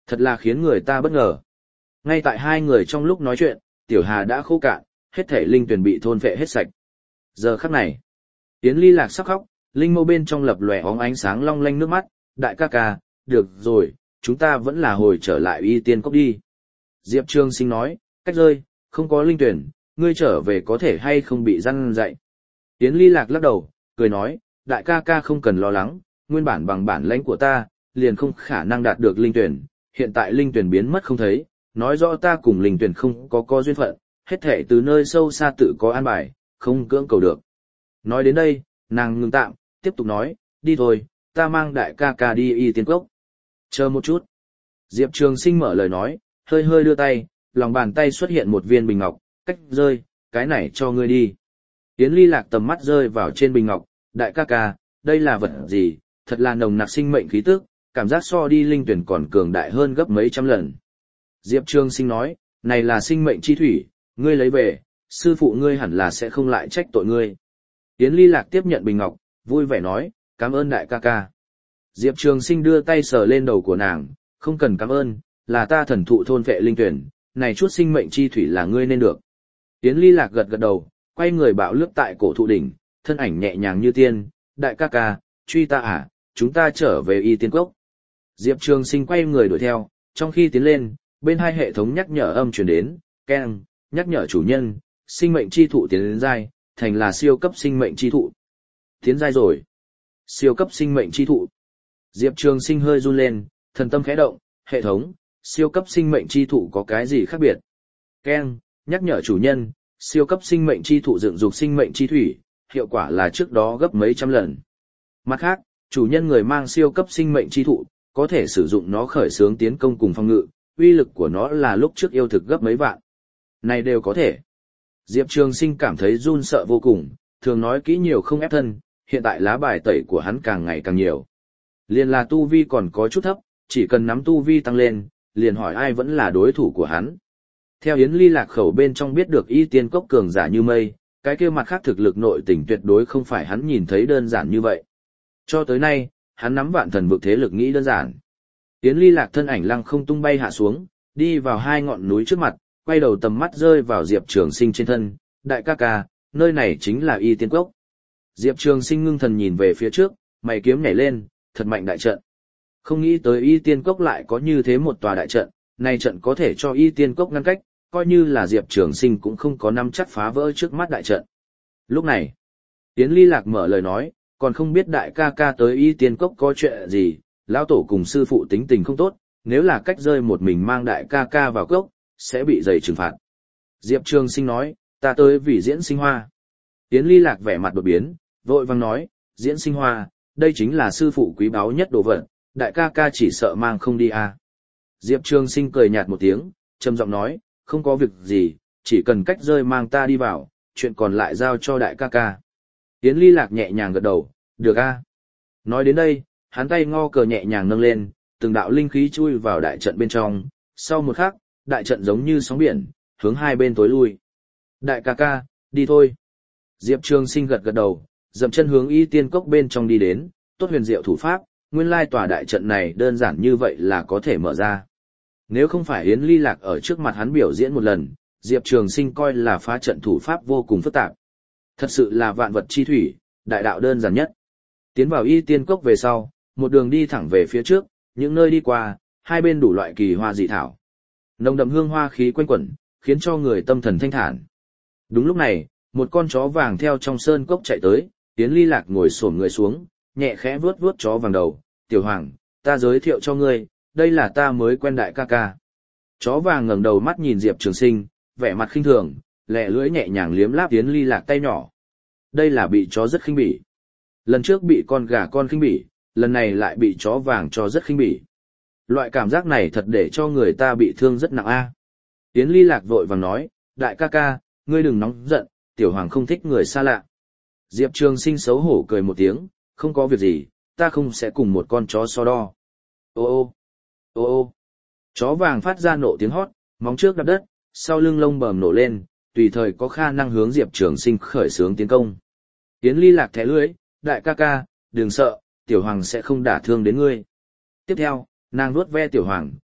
Thật là khiến người ta bất ngờ. Ngay tại hai người trong lúc nói chuyện, Tiểu Hà đã khô cạn, hết thể linh tuyển bị thôn phệ hết sạch. Giờ khắc này, Yến Ly Lạc sắp khóc, linh mâu bên trong lập lòe óng ánh sáng long lanh nước mắt, đại ca ca, được rồi, chúng ta vẫn là hồi trở lại Y Tiên Cốc đi. Diệp Trường Sinh nói, cách rơi, không có linh tuyển, ngươi trở về có thể hay không bị răn dạy. Yến Ly Lạc lắc đầu, cười nói, đại ca ca không cần lo lắng, nguyên bản bằng bản lãnh của ta, liền không khả năng đạt được linh tuyển, hiện tại linh tuyển biến mất không thấy, nói rõ ta cùng linh tuyển không có có duyên phận, hết thể từ nơi sâu xa tự có an bài, không cưỡng cầu được. Nói đến đây, nàng ngừng tạm, tiếp tục nói, đi thôi, ta mang đại ca ca đi Y Tiên Cốc. Chờ một chút. Diệp Trường Sinh mở lời nói, hơi hơi đưa tay, lòng bàn tay xuất hiện một viên bình ngọc, cách rơi, cái này cho ngươi đi. Yến Ly Lạc tầm mắt rơi vào trên bình ngọc, đại ca ca, đây là vật gì, thật là nồng nặc sinh mệnh khí tức, cảm giác so đi linh tuyển còn cường đại hơn gấp mấy trăm lần. Diệp Trường Sinh nói, này là sinh mệnh chi thủy, ngươi lấy về, sư phụ ngươi hẳn là sẽ không lại trách tội ngươi. Yến Ly Lạc tiếp nhận bình ngọc, vui vẻ nói, cảm ơn đại ca ca. Diệp Trường Sinh đưa tay sờ lên đầu của nàng, không cần cảm ơn, là ta thần thụ thôn vệ linh tuyển, này chút sinh mệnh chi thủy là ngươi nên được. Yến Ly Lạc gật gật đầu, quay người bạo lướt tại cổ thụ đỉnh, thân ảnh nhẹ nhàng như tiên, đại ca ca, truy ta à, chúng ta trở về Y Tiên Cốc. Diệp Trường Sinh quay người đuổi theo, trong khi tiến lên, bên hai hệ thống nhắc nhở âm truyền đến, keng, nhắc nhở chủ nhân, sinh mệnh chi thụ tiến đến giai, thành là siêu cấp sinh mệnh chi thụ. Tiến giai rồi. Siêu cấp sinh mệnh chi thụ. Diệp Trường Sinh hơi run lên, thần tâm khẽ động, hệ thống, siêu cấp sinh mệnh chi thụ có cái gì khác biệt? Keng, nhắc nhở chủ nhân, siêu cấp sinh mệnh chi thụ dựng dục sinh mệnh chi thủy, hiệu quả là trước đó gấp mấy trăm lần. Mặt khác, chủ nhân người mang siêu cấp sinh mệnh chi thụ, có thể sử dụng nó khởi xướng tiến công cùng phòng ngự, uy lực của nó là lúc trước yêu thực gấp mấy vạn. Này đều có thể. Diệp Trường Sinh cảm thấy run sợ vô cùng, thường nói kỹ nhiều không ép thân, hiện tại lá bài tẩy của hắn càng ngày càng nhiều. Liền là tu vi còn có chút thấp, chỉ cần nắm tu vi tăng lên, liền hỏi ai vẫn là đối thủ của hắn. Theo Yến Ly Lạc khẩu bên trong biết được Y Tiên Cốc cường giả như mây, cái kia mặt khác thực lực nội tình tuyệt đối không phải hắn nhìn thấy đơn giản như vậy. Cho tới nay, hắn nắm vạn thần vực thế lực nghĩ đơn giản. Yến Ly Lạc thân ảnh lăng không tung bay hạ xuống, đi vào hai ngọn núi trước mặt, quay đầu tầm mắt rơi vào Diệp Trường Sinh trên thân, đại ca ca, nơi này chính là Y Tiên Cốc. Diệp Trường Sinh ngưng thần nhìn về phía trước, mày kiếm nhảy lên, thật mạnh đại trận. Không nghĩ tới Y Tiên Cốc lại có như thế một tòa đại trận, này trận có thể cho Y Tiên Cốc ngăn cách, coi như là Diệp Trường Sinh cũng không có nắm chắc phá vỡ trước mắt đại trận. Lúc này, Yến Ly Lạc mở lời nói, còn không biết đại ca ca tới Y Tiên Cốc có chuyện gì, lão tổ cùng sư phụ tính tình không tốt, nếu là cách rơi một mình mang đại ca ca vào cốc, sẽ bị dày trừng phạt. Diệp Trường Sinh nói, ta tới vì diễn sinh hoa. Yến Ly Lạc vẻ mặt đột biến, vội vàng nói, diễn sinh hoa, đây chính là sư phụ quý báu nhất đồ vật, đại ca ca chỉ sợ mang không đi à. Diệp Trường Sinh cười nhạt một tiếng, trầm giọng nói, không có việc gì, chỉ cần cách rơi mang ta đi vào, chuyện còn lại giao cho đại ca ca. Yến Ly Lạc nhẹ nhàng gật đầu, được a. Nói đến đây, hắn tay ngo cờ nhẹ nhàng nâng lên, từng đạo linh khí chui vào đại trận bên trong, sau một khắc, đại trận giống như sóng biển, hướng hai bên tối lui. Đại ca ca, đi thôi. Diệp Trường Sinh gật gật đầu, dậm chân hướng Y Tiên Cốc bên trong đi đến, tốt huyền diệu thủ pháp, nguyên lai tòa đại trận này đơn giản như vậy là có thể mở ra. Nếu không phải Yến Ly Lạc ở trước mặt hắn biểu diễn một lần, Diệp Trường Sinh coi là phá trận thủ pháp vô cùng phức tạp. Thật sự là vạn vật chi thủy, đại đạo đơn giản nhất. Tiến vào Y Tiên Cốc về sau, một đường đi thẳng về phía trước, những nơi đi qua, hai bên đủ loại kỳ hoa dị thảo. Nồng đậm hương hoa khí quanh quẩn, khiến cho người tâm thần thanh thản. Đúng lúc này, một con chó vàng theo trong sơn cốc chạy tới, Yến Ly Lạc ngồi xổm người xuống, nhẹ khẽ vuốt vuốt chó vàng đầu, "Tiểu Hoàng, ta giới thiệu cho ngươi, đây là ta mới quen đại ca ca." Chó vàng ngẩng đầu mắt nhìn Diệp Trường Sinh, vẻ mặt khinh thường, lẹ lưỡi nhẹ nhàng liếm láp Yến Ly Lạc tay nhỏ. Đây là bị chó rất khinh bỉ. Lần trước bị con gà con khinh bỉ, lần này lại bị chó vàng cho rất khinh bỉ. Loại cảm giác này thật để cho người ta bị thương rất nặng a. Yến Ly Lạc vội vàng nói, đại ca ca, ngươi đừng nóng giận, Tiểu Hoàng không thích người xa lạ. Diệp Trường Sinh xấu hổ cười một tiếng, không có việc gì, ta không sẽ cùng một con chó so đo. Ô ô, ô ô, chó vàng phát ra nộ tiếng hót, móng trước đạp đất, sau lưng lông bờm nổ lên, tùy thời có khả năng hướng Diệp Trường Sinh khởi xướng tiến công. Yến Ly Lạc thẻ lưỡi, đại ca ca, đừng sợ, Tiểu Hoàng sẽ không đả thương đến ngươi. Tiếp theo, nàng vuốt ve Tiểu Hoàng,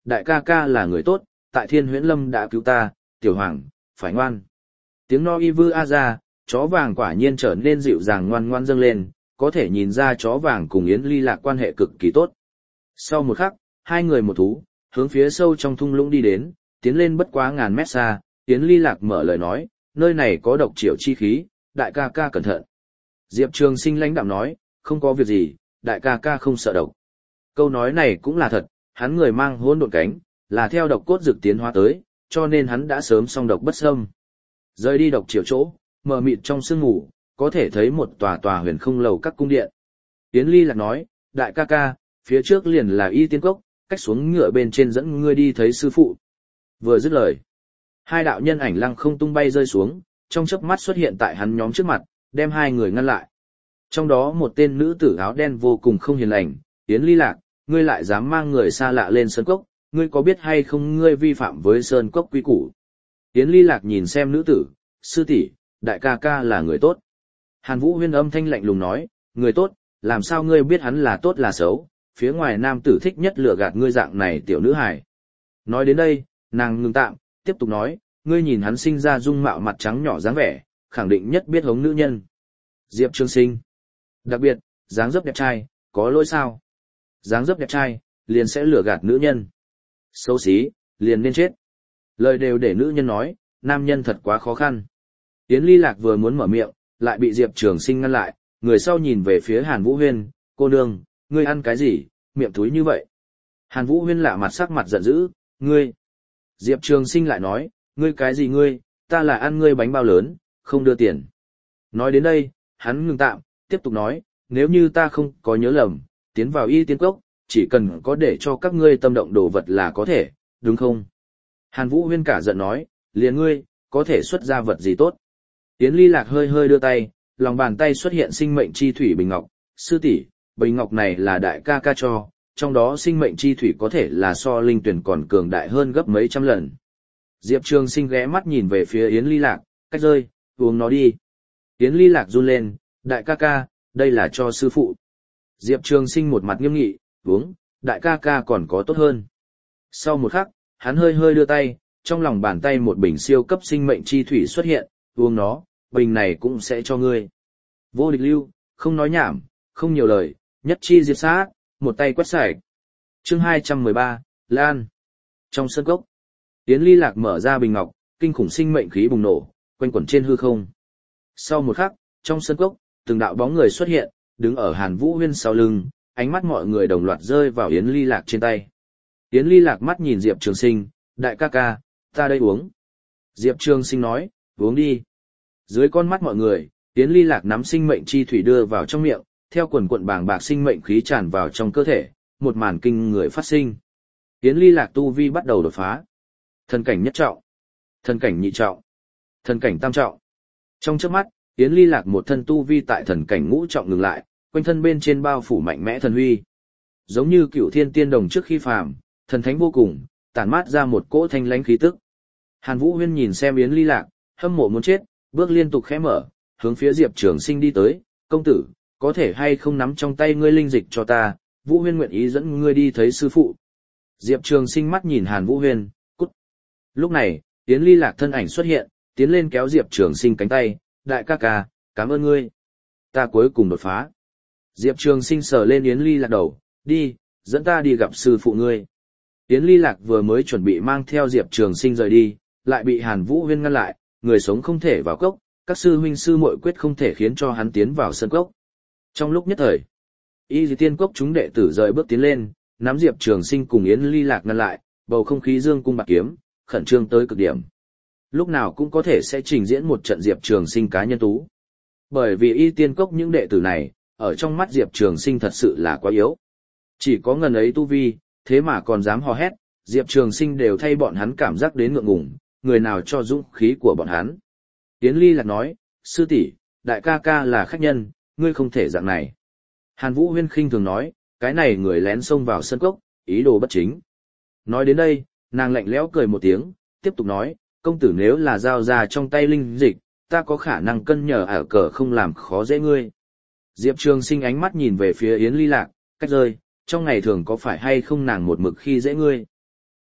đại ca ca là người tốt, tại Thiên Huyễn Lâm đã cứu ta, tiểu hoàng, phải ngoan. Tiếng no y vư a ra, chó vàng quả nhiên trở nên dịu dàng ngoan ngoan dâng lên, có thể nhìn ra chó vàng cùng Yến Ly Lạc quan hệ cực kỳ tốt. Sau một khắc, hai người một thú, hướng phía sâu trong thung lũng đi đến, tiến lên bất quá ngàn mét xa, Yến Ly Lạc mở lời nói, nơi này có độc triểu chi khí, đại ca ca cẩn thận. Diệp Trường Sinh lãnh đạm nói, không có việc gì, đại ca ca không sợ độc. Câu nói này cũng là thật, hắn người mang hỗn độn cánh, là theo độc cốt dược tiến hóa tới, cho nên hắn đã sớm song độc bất xâm. Rời đi độc triểu chỗ, mờ mịt trong sương ngủ, có thể thấy một tòa tòa huyền không lầu các cung điện. Yến Ly Lạc nói, đại ca ca, phía trước liền là Y Tiên Cốc, cách xuống ngựa bên trên dẫn ngươi đi thấy sư phụ. Vừa dứt lời, hai đạo nhân ảnh lăng không tung bay rơi xuống, trong chớp mắt xuất hiện tại hắn nhóm trước mặt, đem hai người ngăn lại. Trong đó một tên nữ tử áo đen vô cùng không hiền lành, Yến Ly Lạc, ngươi lại dám mang người xa lạ lên sơn cốc, ngươi có biết hay không ngươi vi phạm với sơn cốc quy củ. Yến Ly Lạc nhìn xem nữ tử, sư tỷ, đại ca ca là người tốt. Hàn Vũ Huyên âm thanh lạnh lùng nói, người tốt, làm sao ngươi biết hắn là tốt là xấu, phía ngoài nam tử thích nhất lừa gạt ngươi dạng này tiểu nữ hài. Nói đến đây, nàng ngừng tạm, tiếp tục nói, ngươi nhìn hắn sinh ra dung mạo mặt trắng nhỏ dáng vẻ, khẳng định nhất biết hống nữ nhân. Diệp Trường Sinh. Đặc biệt, dáng dấp đẹp trai, có lỗi sao? Dáng dấp đẹp trai, liền sẽ lừa gạt nữ nhân. Xấu xí, liền nên chết. Lời đều để nữ nhân nói, nam nhân thật quá khó khăn. Yến Ly Lạc vừa muốn mở miệng, lại bị Diệp Trường Sinh ngăn lại, người sau nhìn về phía Hàn Vũ Huyên, cô nương, ngươi ăn cái gì, miệng túi như vậy. Hàn Vũ Huyên lạ mặt sắc mặt giận dữ, ngươi. Diệp Trường Sinh lại nói, ngươi cái gì ngươi, ta là ăn ngươi bánh bao lớn, không đưa tiền. Nói đến đây, hắn ngừng tạm, tiếp tục nói, nếu như ta không có nhớ lầm, tiến vào Y Tiên Cốc, chỉ cần có để cho các ngươi tâm động đồ vật là có thể, đúng không? Hàn Vũ Huyên cả giận nói, liền ngươi, có thể xuất ra vật gì tốt. Yến Ly Lạc hơi hơi đưa tay, lòng bàn tay xuất hiện sinh mệnh chi thủy bình ngọc, sư tỷ, bình ngọc này là đại ca ca cho, trong đó sinh mệnh chi thủy có thể là so linh tuyển còn cường đại hơn gấp mấy trăm lần. Diệp Trường Sinh ghé mắt nhìn về phía Yến Ly Lạc, cách rơi, uống nó đi. Yến Ly Lạc run lên, đại ca ca, đây là cho sư phụ. Diệp Trường Sinh một mặt nghiêm nghị, uống, đại ca ca còn có tốt hơn. Sau một khắc, hắn hơi hơi đưa tay, trong lòng bàn tay một bình siêu cấp sinh mệnh chi thủy xuất hiện, uống nó, bình này cũng sẽ cho ngươi. Vô địch lưu, không nói nhảm, không nhiều lời, nhất chi diệt sát, một tay quét sạch. Chương hai trăm mười ba, Lan. Trong sân cốc, Yến Ly Lạc mở ra bình ngọc, kinh khủng sinh mệnh khí bùng nổ, quanh quẩn trên hư không. Sau một khắc, trong sân cốc, từng đạo bóng người xuất hiện, đứng ở Hàn Vũ Huyên sau lưng, ánh mắt mọi người đồng loạt rơi vào Yến Ly Lạc trên tay. Yến Ly Lạc mắt nhìn Diệp Trường Sinh, đại ca ca, ta đây uống. Diệp Trường Sinh nói, uống đi. Dưới con mắt mọi người, Yến Ly Lạc nắm sinh mệnh chi thủy đưa vào trong miệng, theo quần quận bàng bạc sinh mệnh khí tràn vào trong cơ thể, một màn kinh người phát sinh. Yến Ly Lạc tu vi bắt đầu đột phá. Thần cảnh nhất trọng, thần cảnh nhị trọng, thần cảnh tam trọng. Trong chớp mắt, Yến Ly Lạc một thân tu vi tại thần cảnh ngũ trọng ngừng lại, quanh thân bên trên bao phủ mạnh mẽ thần huy. Giống như cựu thiên tiên đồng trước khi phàm, thần thánh vô cùng, tản mát ra một cỗ thanh lãnh khí tức. Hàn Vũ Huyên nhìn xem Yến Ly Lạc, hâm mộ muốn chết, bước liên tục khẽ mở, hướng phía Diệp Trường Sinh đi tới, công tử, có thể hay không nắm trong tay ngươi linh dịch cho ta, Vũ Huyên nguyện ý dẫn ngươi đi thấy sư phụ. Diệp Trường Sinh mắt nhìn Hàn Vũ Huyên, cút. Lúc này, Yến Ly Lạc thân ảnh xuất hiện, tiến lên kéo Diệp Trường Sinh cánh tay, đại ca ca, cảm ơn ngươi. Ta cuối cùng đột phá. Diệp Trường Sinh sờ lên Yến Ly Lạc đầu, đi, dẫn ta đi gặp sư phụ ngươi. Yến Ly Lạc vừa mới chuẩn bị mang theo Diệp Trường Sinh rời đi, lại bị Hàn Vũ Huyên ngăn lại, người sống không thể vào cốc, các sư huynh sư muội quyết không thể khiến cho hắn tiến vào sân cốc. Trong lúc nhất thời, Y Tiên Cốc chúng đệ tử rời bước tiến lên, nắm Diệp Trường Sinh cùng Yến Ly Lạc ngăn lại, bầu không khí dương cung bạc kiếm, khẩn trương tới cực điểm. Lúc nào cũng có thể sẽ trình diễn một trận Diệp Trường Sinh cá nhân tú. Bởi vì Y Tiên Cốc những đệ tử này, ở trong mắt Diệp Trường Sinh thật sự là quá yếu. Chỉ có ngần ấy tu vi, thế mà còn dám hò hét, Diệp Trường Sinh đều thay bọn hắn cảm giác đến ngượng ngùng, người nào cho dũng khí của bọn hắn. Yến Ly Lạc nói, sư tỷ, đại ca ca là khách nhân, ngươi không thể dạng này. Hàn Vũ Huyên khinh thường nói, cái này người lén xông vào sân cốc, ý đồ bất chính. Nói đến đây, nàng lạnh lẽo cười một tiếng, tiếp tục nói, công tử nếu là giao ra trong tay linh dịch, ta có khả năng cân nhờ ở cờ không làm khó dễ ngươi. Diệp Trường Sinh ánh mắt nhìn về phía Yến Ly Lạc, cách rơi, trong ngày thường có phải hay không nàng một mực khi dễ ngươi.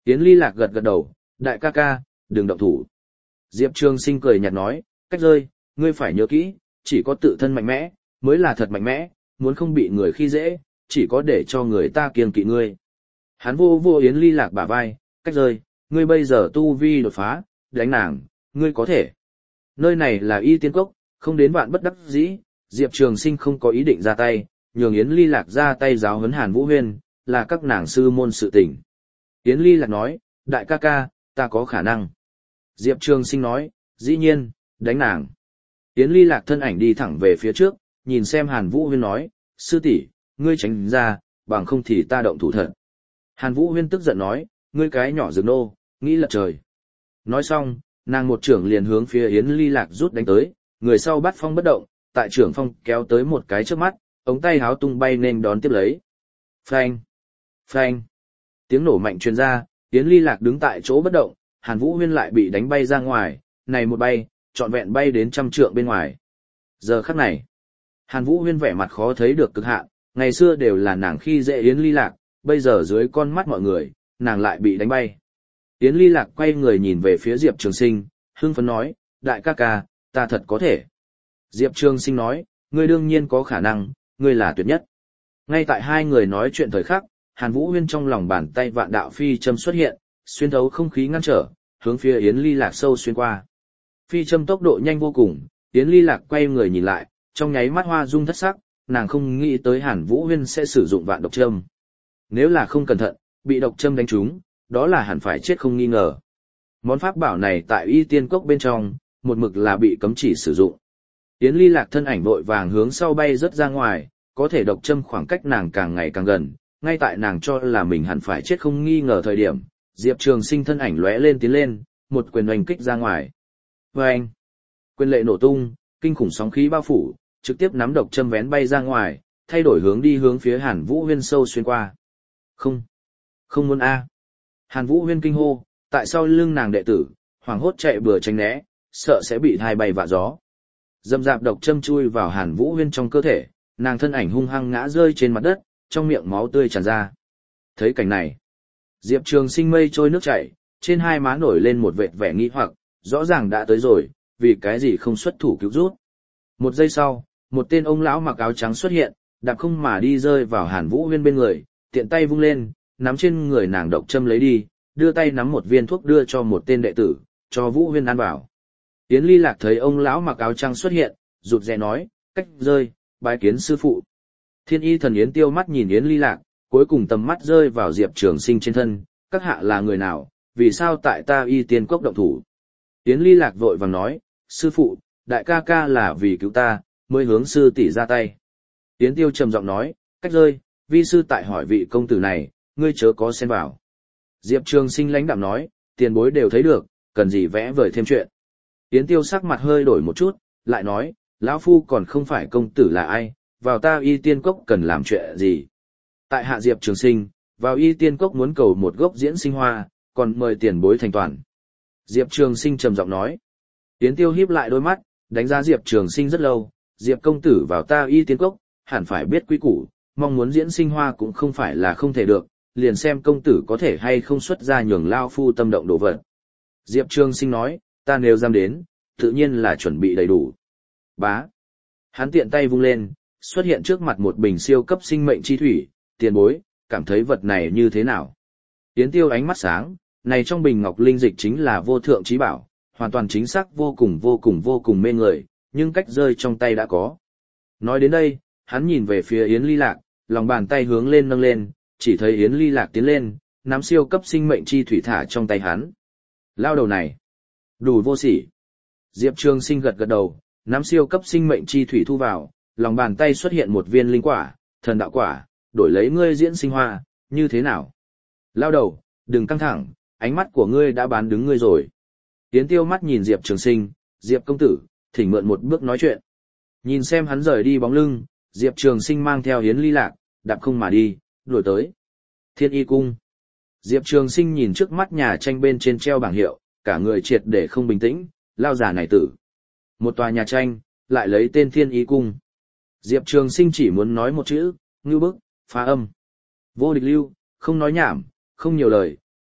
Yến Ly Lạc gật gật đầu, đại ca ca, đừng động thủ. Diệp Trường Sinh cười nhạt nói, cách rơi, ngươi phải nhớ kỹ, chỉ có tự thân mạnh mẽ, mới là thật mạnh mẽ, muốn không bị người khi dễ, chỉ có để cho người ta kiêng kỵ ngươi. Hắn vô vô Yến Ly Lạc bả vai, cách rơi, ngươi bây giờ tu vi đột phá, đánh nàng, ngươi có thể. Nơi này là Y Tiên Cốc, không đến vạn bất đắc dĩ, Diệp Trường Sinh không có ý định ra tay, nhường Yến Ly Lạc ra tay giáo huấn Hàn Vũ Huyên, là các nàng sư môn sự tình. Yến Ly Lạc nói, đại ca ca, ta có khả năng. Diệp Trường Sinh nói, dĩ nhiên, đánh nàng. Yến Ly Lạc thân ảnh đi thẳng về phía trước, nhìn xem Hàn Vũ Huyên nói, sư tỷ, ngươi tránh ra, bằng không thì ta động thủ thật. Hàn Vũ Huyên tức giận nói, ngươi cái nhỏ rừng nô, nghĩ lật trời. Nói xong, nàng một trưởng liền hướng phía Yến Ly Lạc rút đánh tới, người sau bắt phong bất động, tại trưởng phong kéo tới một cái trước mắt, ống tay háo tung bay nên đón tiếp lấy. Phanh! Phanh! Tiếng nổ mạnh truyền ra, Yến Ly Lạc đứng tại chỗ bất động, Hàn Vũ Huyên lại bị đánh bay ra ngoài, này một bay, trọn vẹn bay đến trăm trượng bên ngoài. Giờ khắc này, Hàn Vũ Huyên vẻ mặt khó thấy được cực hạn, ngày xưa đều là nàng khi dễ Yến Ly Lạc, bây giờ dưới con mắt mọi người, nàng lại bị đánh bay. Yến Ly Lạc quay người nhìn về phía Diệp Trường Sinh, hưng phấn nói, đại ca ca, ta thật có thể. Diệp Trường Sinh nói, ngươi đương nhiên có khả năng, ngươi là tuyệt nhất. Ngay tại hai người nói chuyện thời khắc, Hàn Vũ Huyên trong lòng bàn tay vạn đạo phi châm xuất hiện, xuyên thấu không khí ngăn trở, hướng phía Yến Ly Lạc sâu xuyên qua. Phi châm tốc độ nhanh vô cùng, Yến Ly Lạc quay người nhìn lại, trong nháy mắt hoa dung thất sắc, nàng không nghĩ tới Hàn Vũ Huyên sẽ sử dụng vạn độc châm. Nếu là không cẩn thận, bị độc châm đánh trúng, đó là hẳn phải chết không nghi ngờ. Món pháp bảo này tại Y Tiên Cốc bên trong, một mực là bị cấm chỉ sử dụng. Yến Ly Lạc thân ảnh vội vàng hướng sau bay rất ra ngoài, có thể độc châm khoảng cách nàng càng ngày càng gần, ngay tại nàng cho là mình hẳn phải chết không nghi ngờ thời điểm, Diệp Trường Sinh thân ảnh lóe lên tiến lên, một quyền oanh kích ra ngoài. Oanh! Quyền lệ nổ tung, kinh khủng sóng khí bao phủ, trực tiếp nắm độc châm vén bay ra ngoài, thay đổi hướng đi hướng phía Hàn Vũ Huyên sâu xuyên qua. Không! Không muốn a! Hàn Vũ Huyên kinh hô, tại sau lưng nàng đệ tử, hoảng hốt chạy bừa tránh né, sợ sẽ bị thai bay vạ gió. Dâm dạp độc châm chui vào Hàn Vũ Huyên trong cơ thể, nàng thân ảnh hung hăng ngã rơi trên mặt đất, trong miệng máu tươi tràn ra. Thấy cảnh này, Diệp Trường Sinh mây trôi nước chảy, trên hai má nổi lên một vệt vẻ nghi hoặc, rõ ràng đã tới rồi, vì cái gì không xuất thủ cứu rút. Một giây sau, một tên ông lão mặc áo trắng xuất hiện, đạp không mà đi rơi vào Hàn Vũ Huyên bên người, tiện tay vung lên, nắm trên người nàng độc châm lấy đi, đưa tay nắm một viên thuốc đưa cho một tên đệ tử, cho Vũ Huyên ăn vào. Yến Ly Lạc thấy ông lão mặc áo trắng xuất hiện, rụt rè nói, cách rơi, bái kiến sư phụ. Thiên Y Thần Yến Tiêu mắt nhìn Yến Ly Lạc, cuối cùng tầm mắt rơi vào Diệp Trường Sinh trên thân, các hạ là người nào, vì sao tại ta Y Tiên Cốc động thủ. Yến Ly Lạc vội vàng nói, sư phụ, đại ca ca là vì cứu ta, mới hướng sư tỷ ra tay. Yến Tiêu trầm giọng nói, cách rơi, vi sư tại hỏi vị công tử này, ngươi chớ có xen vào. Diệp Trường Sinh lãnh đạm nói, tiền bối đều thấy được, cần gì vẽ vời thêm chuyện. Yến Tiêu sắc mặt hơi đổi một chút, lại nói, lão phu còn không phải công tử là ai, vào ta Y Tiên Cốc cần làm chuyện gì. Tại hạ Diệp Trường Sinh, vào Y Tiên Cốc muốn cầu một gốc diễn sinh hoa, còn mời tiền bối thành toàn. Diệp Trường Sinh trầm giọng nói. Yến Tiêu híp lại đôi mắt, đánh giá Diệp Trường Sinh rất lâu, Diệp công tử vào ta Y Tiên Cốc, hẳn phải biết quy củ, mong muốn diễn sinh hoa cũng không phải là không thể được, liền xem công tử có thể hay không xuất ra nhường lao phu tâm động đồ vật. Diệp Trường Sinh nói, ta nếu dám đến, tự nhiên là chuẩn bị đầy đủ. Bá. Hắn tiện tay vung lên, xuất hiện trước mặt một bình siêu cấp sinh mệnh chi thủy, tiền bối, cảm thấy vật này như thế nào? Yến Tiêu ánh mắt sáng, này trong bình ngọc linh dịch chính là vô thượng trí bảo, hoàn toàn chính xác vô cùng vô cùng vô cùng mê người, nhưng cách rơi trong tay đã có. Nói đến đây, hắn nhìn về phía Yến Ly Lạc, lòng bàn tay hướng lên nâng lên, chỉ thấy Yến Ly Lạc tiến lên, nắm siêu cấp sinh mệnh chi thủy thả trong tay hắn. Lao đầu này, đủ vô sỉ. Diệp Trường Sinh gật gật đầu, nắm siêu cấp sinh mệnh chi thủy thu vào, lòng bàn tay xuất hiện một viên linh quả, thần đạo quả, đổi lấy ngươi diễn sinh hoa, như thế nào? Lao đầu, đừng căng thẳng, ánh mắt của ngươi đã bán đứng ngươi rồi. Yến Tiêu mắt nhìn Diệp Trường Sinh, Diệp công tử, thỉnh mượn một bước nói chuyện. Nhìn xem hắn rời đi bóng lưng, Diệp Trường Sinh mang theo Yến Ly Lạc, đạp không mà đi, đuổi tới Thiên Y Cung. Diệp Trường Sinh nhìn trước mắt nhà tranh bên trên treo bảng hiệu, cả người triệt để không bình tĩnh, lao giả này tử. Một tòa nhà tranh, lại lấy tên Thiên Y Cung. Diệp Trường Sinh chỉ muốn nói một chữ, ngưu bức, phá âm. Vô địch lưu, không nói nhảm, không nhiều lời,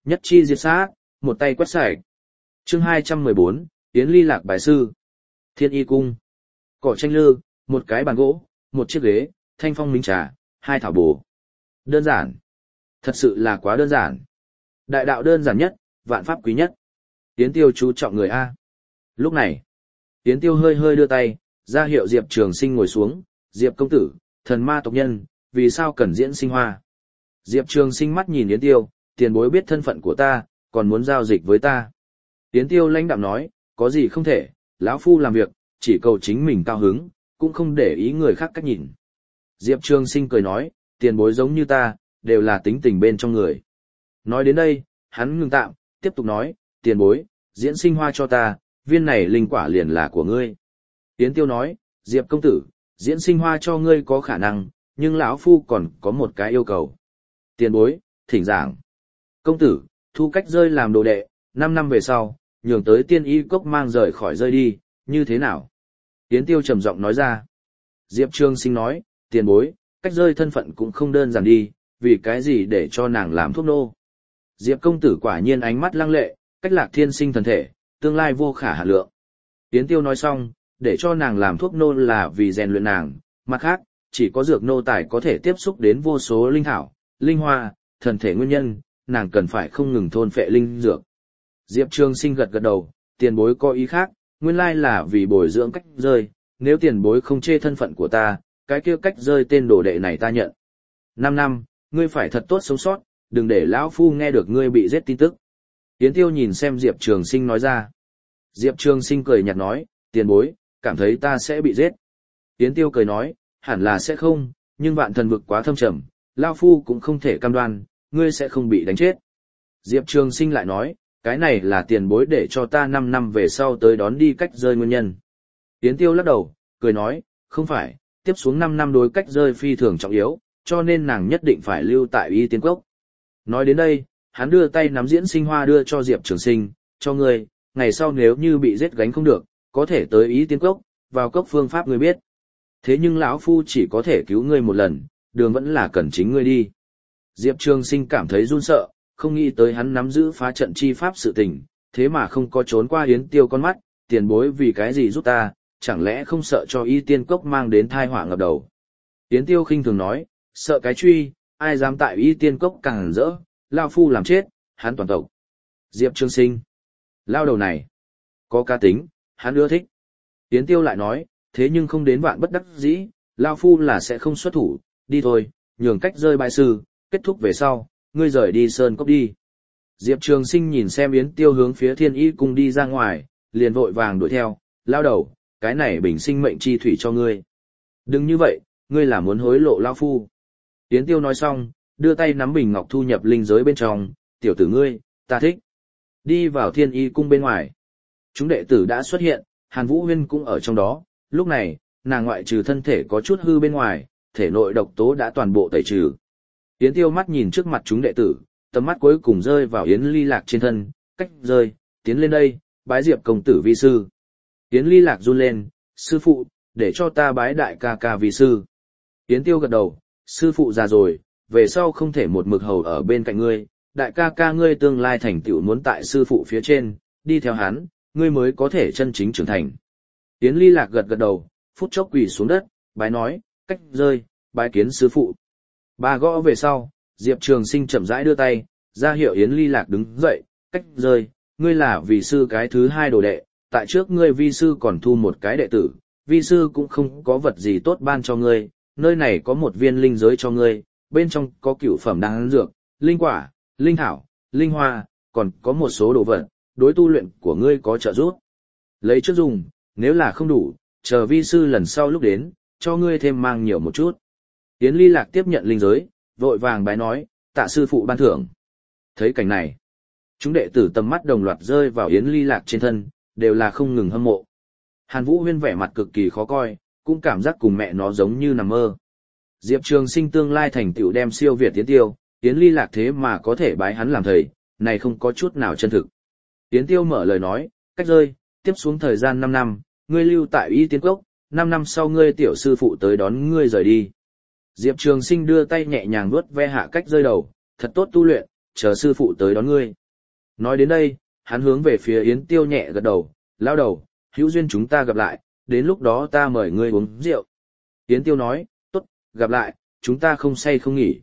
nhất chi diệt sát, một tay quét sạch. Chương hai trăm mười bốn, Yến Ly Lạc bài sư. Thiên Y cung. Cỏ tranh lư, một cái bàn gỗ, một chiếc ghế, thanh phong minh trà, hai thảo bổ. Đơn giản. Thật sự là quá đơn giản. Đại đạo đơn giản nhất, vạn pháp quý nhất. Yến Tiêu chú trọng người A. Lúc này, Yến Tiêu hơi hơi đưa tay, ra hiệu Diệp Trường Sinh ngồi xuống. Diệp công tử, thần ma tộc nhân, vì sao cần diễn sinh hoa? Diệp Trường Sinh mắt nhìn Yến Tiêu, tiền bối biết thân phận của ta, còn muốn giao dịch với ta. Yến Tiêu lãnh đạm nói, có gì không thể, lão phu làm việc, chỉ cầu chính mình cao hứng, cũng không để ý người khác cách nhìn. Diệp Trường Sinh cười nói, tiền bối giống như ta, đều là tính tình bên trong người. Nói đến đây, hắn ngừng tạm, tiếp tục nói, tiền bối, diễn sinh hoa cho ta, viên này linh quả liền là của ngươi. Yến Tiêu nói, Diệp công tử, diễn sinh hoa cho ngươi có khả năng, nhưng lão phu còn có một cái yêu cầu. Tiền bối, thỉnh giảng. Công tử, thu cách rơi làm đồ đệ, năm năm về sau, nhường tới tiên y cốc mang rời khỏi rơi đi, như thế nào? Yến Tiêu trầm giọng nói ra. Diệp Trường Sinh nói, tiền bối, cách rơi thân phận cũng không đơn giản đi, vì cái gì để cho nàng làm thuốc nô. Diệp công tử quả nhiên ánh mắt lăng lệ, cách lạc thiên sinh thần thể, tương lai vô khả hạn lượng. Yến Tiêu nói xong, để cho nàng làm thuốc nô là vì rèn luyện nàng, mặt khác, chỉ có dược nô tài có thể tiếp xúc đến vô số linh thảo, linh hoa, thần thể nguyên nhân, nàng cần phải không ngừng thôn phệ linh dược. Diệp Trường Sinh gật gật đầu, tiền bối có ý khác, nguyên lai là vì bồi dưỡng cách rơi, nếu tiền bối không chê thân phận của ta, cái kia cách rơi tên đồ đệ này ta nhận. Năm năm, ngươi phải thật tốt sống sót, đừng để lão phu nghe được ngươi bị giết tin tức. Yến Tiêu nhìn xem Diệp Trường Sinh nói ra. Diệp Trường Sinh cười nhạt nói, tiền bối, cảm thấy ta sẽ bị giết. Yến Tiêu cười nói, hẳn là sẽ không, nhưng vạn thần vực quá thâm trầm, lão phu cũng không thể cam đoan, ngươi sẽ không bị đánh chết. Diệp Trường Sinh lại nói, cái này là tiền bối để cho ta năm năm về sau tới đón đi cách rơi nguyên nhân. Yến Tiêu lắc đầu, cười nói, không phải, tiếp xuống năm năm đối cách rơi phi thường trọng yếu, cho nên nàng nhất định phải lưu tại Y Tiên Cốc. Nói đến đây, hắn đưa tay nắm diễn sinh hoa đưa cho Diệp Trường Sinh, cho ngươi, ngày sau nếu như bị giết gánh không được, có thể tới Y Tiên Cốc, vào cốc phương pháp ngươi biết. Thế nhưng lão phu chỉ có thể cứu ngươi một lần, đường vẫn là cần chính ngươi đi. Diệp Trường Sinh cảm thấy run sợ, không nghĩ tới hắn nắm giữ phá trận chi pháp sự tình, thế mà không có trốn qua Yến Tiêu con mắt, tiền bối vì cái gì giúp ta, chẳng lẽ không sợ cho Y Tiên Cốc mang đến tai họa ngập đầu. Yến Tiêu khinh thường nói, sợ cái truy, ai dám tại Y Tiên Cốc càng rỡ, lao phu làm chết, hắn toàn tộc. Diệp Trường Sinh, lao đầu này, có cá tính, hắn ưa thích. Yến Tiêu lại nói, thế nhưng không đến vạn bất đắc dĩ, lao phu là sẽ không xuất thủ, đi thôi, nhường cách rơi bại sư, kết thúc về sau, ngươi rời đi sơn cốc đi. Diệp Trường Sinh nhìn xem Yến Tiêu hướng phía Thiên Y cung đi ra ngoài, liền vội vàng đuổi theo, lao đầu, cái này bình sinh mệnh chi thủy cho ngươi. Đừng như vậy, ngươi là muốn hối lộ lao phu. Yến Tiêu nói xong, đưa tay nắm bình ngọc thu nhập linh giới bên trong, tiểu tử ngươi, ta thích. Đi vào Thiên Y cung bên ngoài. Chúng đệ tử đã xuất hiện, Hàn Vũ Huyên cũng ở trong đó, lúc này, nàng ngoại trừ thân thể có chút hư bên ngoài, thể nội độc tố đã toàn bộ tẩy trừ. Yến Tiêu mắt nhìn trước mặt chúng đệ tử, tầm mắt cuối cùng rơi vào Yến Ly Lạc trên thân, cách rơi, tiến lên đây, bái Diệp công tử vi sư. Yến Ly Lạc run lên, sư phụ, để cho ta bái đại ca ca vi sư. Yến Tiêu gật đầu, sư phụ già rồi, về sau không thể một mực hầu ở bên cạnh ngươi, đại ca ca ngươi tương lai thành tựu muốn tại sư phụ phía trên, đi theo hắn, ngươi mới có thể chân chính trưởng thành. Yến Ly Lạc gật gật đầu, phút chốc quỳ xuống đất, bái nói, cách rơi, bái kiến sư phụ. Ba gõ về sau, Diệp Trường Sinh chậm rãi đưa tay, ra hiệu Yến Ly Lạc đứng dậy, cách rơi, ngươi là vi sư cái thứ hai đồ đệ, tại trước ngươi vi sư còn thu một cái đệ tử, vi sư cũng không có vật gì tốt ban cho ngươi, nơi này có một viên linh giới cho ngươi, bên trong có cửu phẩm đan dược, linh quả, linh thảo, linh hoa, còn có một số đồ vật, đối tu luyện của ngươi có trợ giúp. Lấy trước dùng, nếu là không đủ, chờ vi sư lần sau lúc đến, cho ngươi thêm mang nhiều một chút. Yến Ly Lạc tiếp nhận linh giới, vội vàng bái nói, tạ sư phụ ban thưởng. Thấy cảnh này, chúng đệ tử tầm mắt đồng loạt rơi vào Yến Ly Lạc trên thân, đều là không ngừng hâm mộ. Hàn Vũ Huyên vẻ mặt cực kỳ khó coi, cũng cảm giác cùng mẹ nó giống như nằm mơ. Diệp Trường Sinh tương lai thành tựu đem siêu việt Yến Tiêu, Yến Ly Lạc thế mà có thể bái hắn làm thầy, này không có chút nào chân thực. Yến Tiêu mở lời nói, cách rơi, tiếp xuống thời gian năm năm, ngươi lưu tại Y Tiên Cốc, năm năm sau ngươi tiểu sư phụ tới đón ngươi rời đi. Diệp Trường Sinh đưa tay nhẹ nhàng vuốt ve hạ cách rơi đầu, thật tốt tu luyện, chờ sư phụ tới đón ngươi. Nói đến đây, hắn hướng về phía Yến Tiêu nhẹ gật đầu, lao đầu, hữu duyên chúng ta gặp lại, đến lúc đó ta mời ngươi uống rượu. Yến Tiêu nói, tốt, gặp lại, chúng ta không say không nghỉ.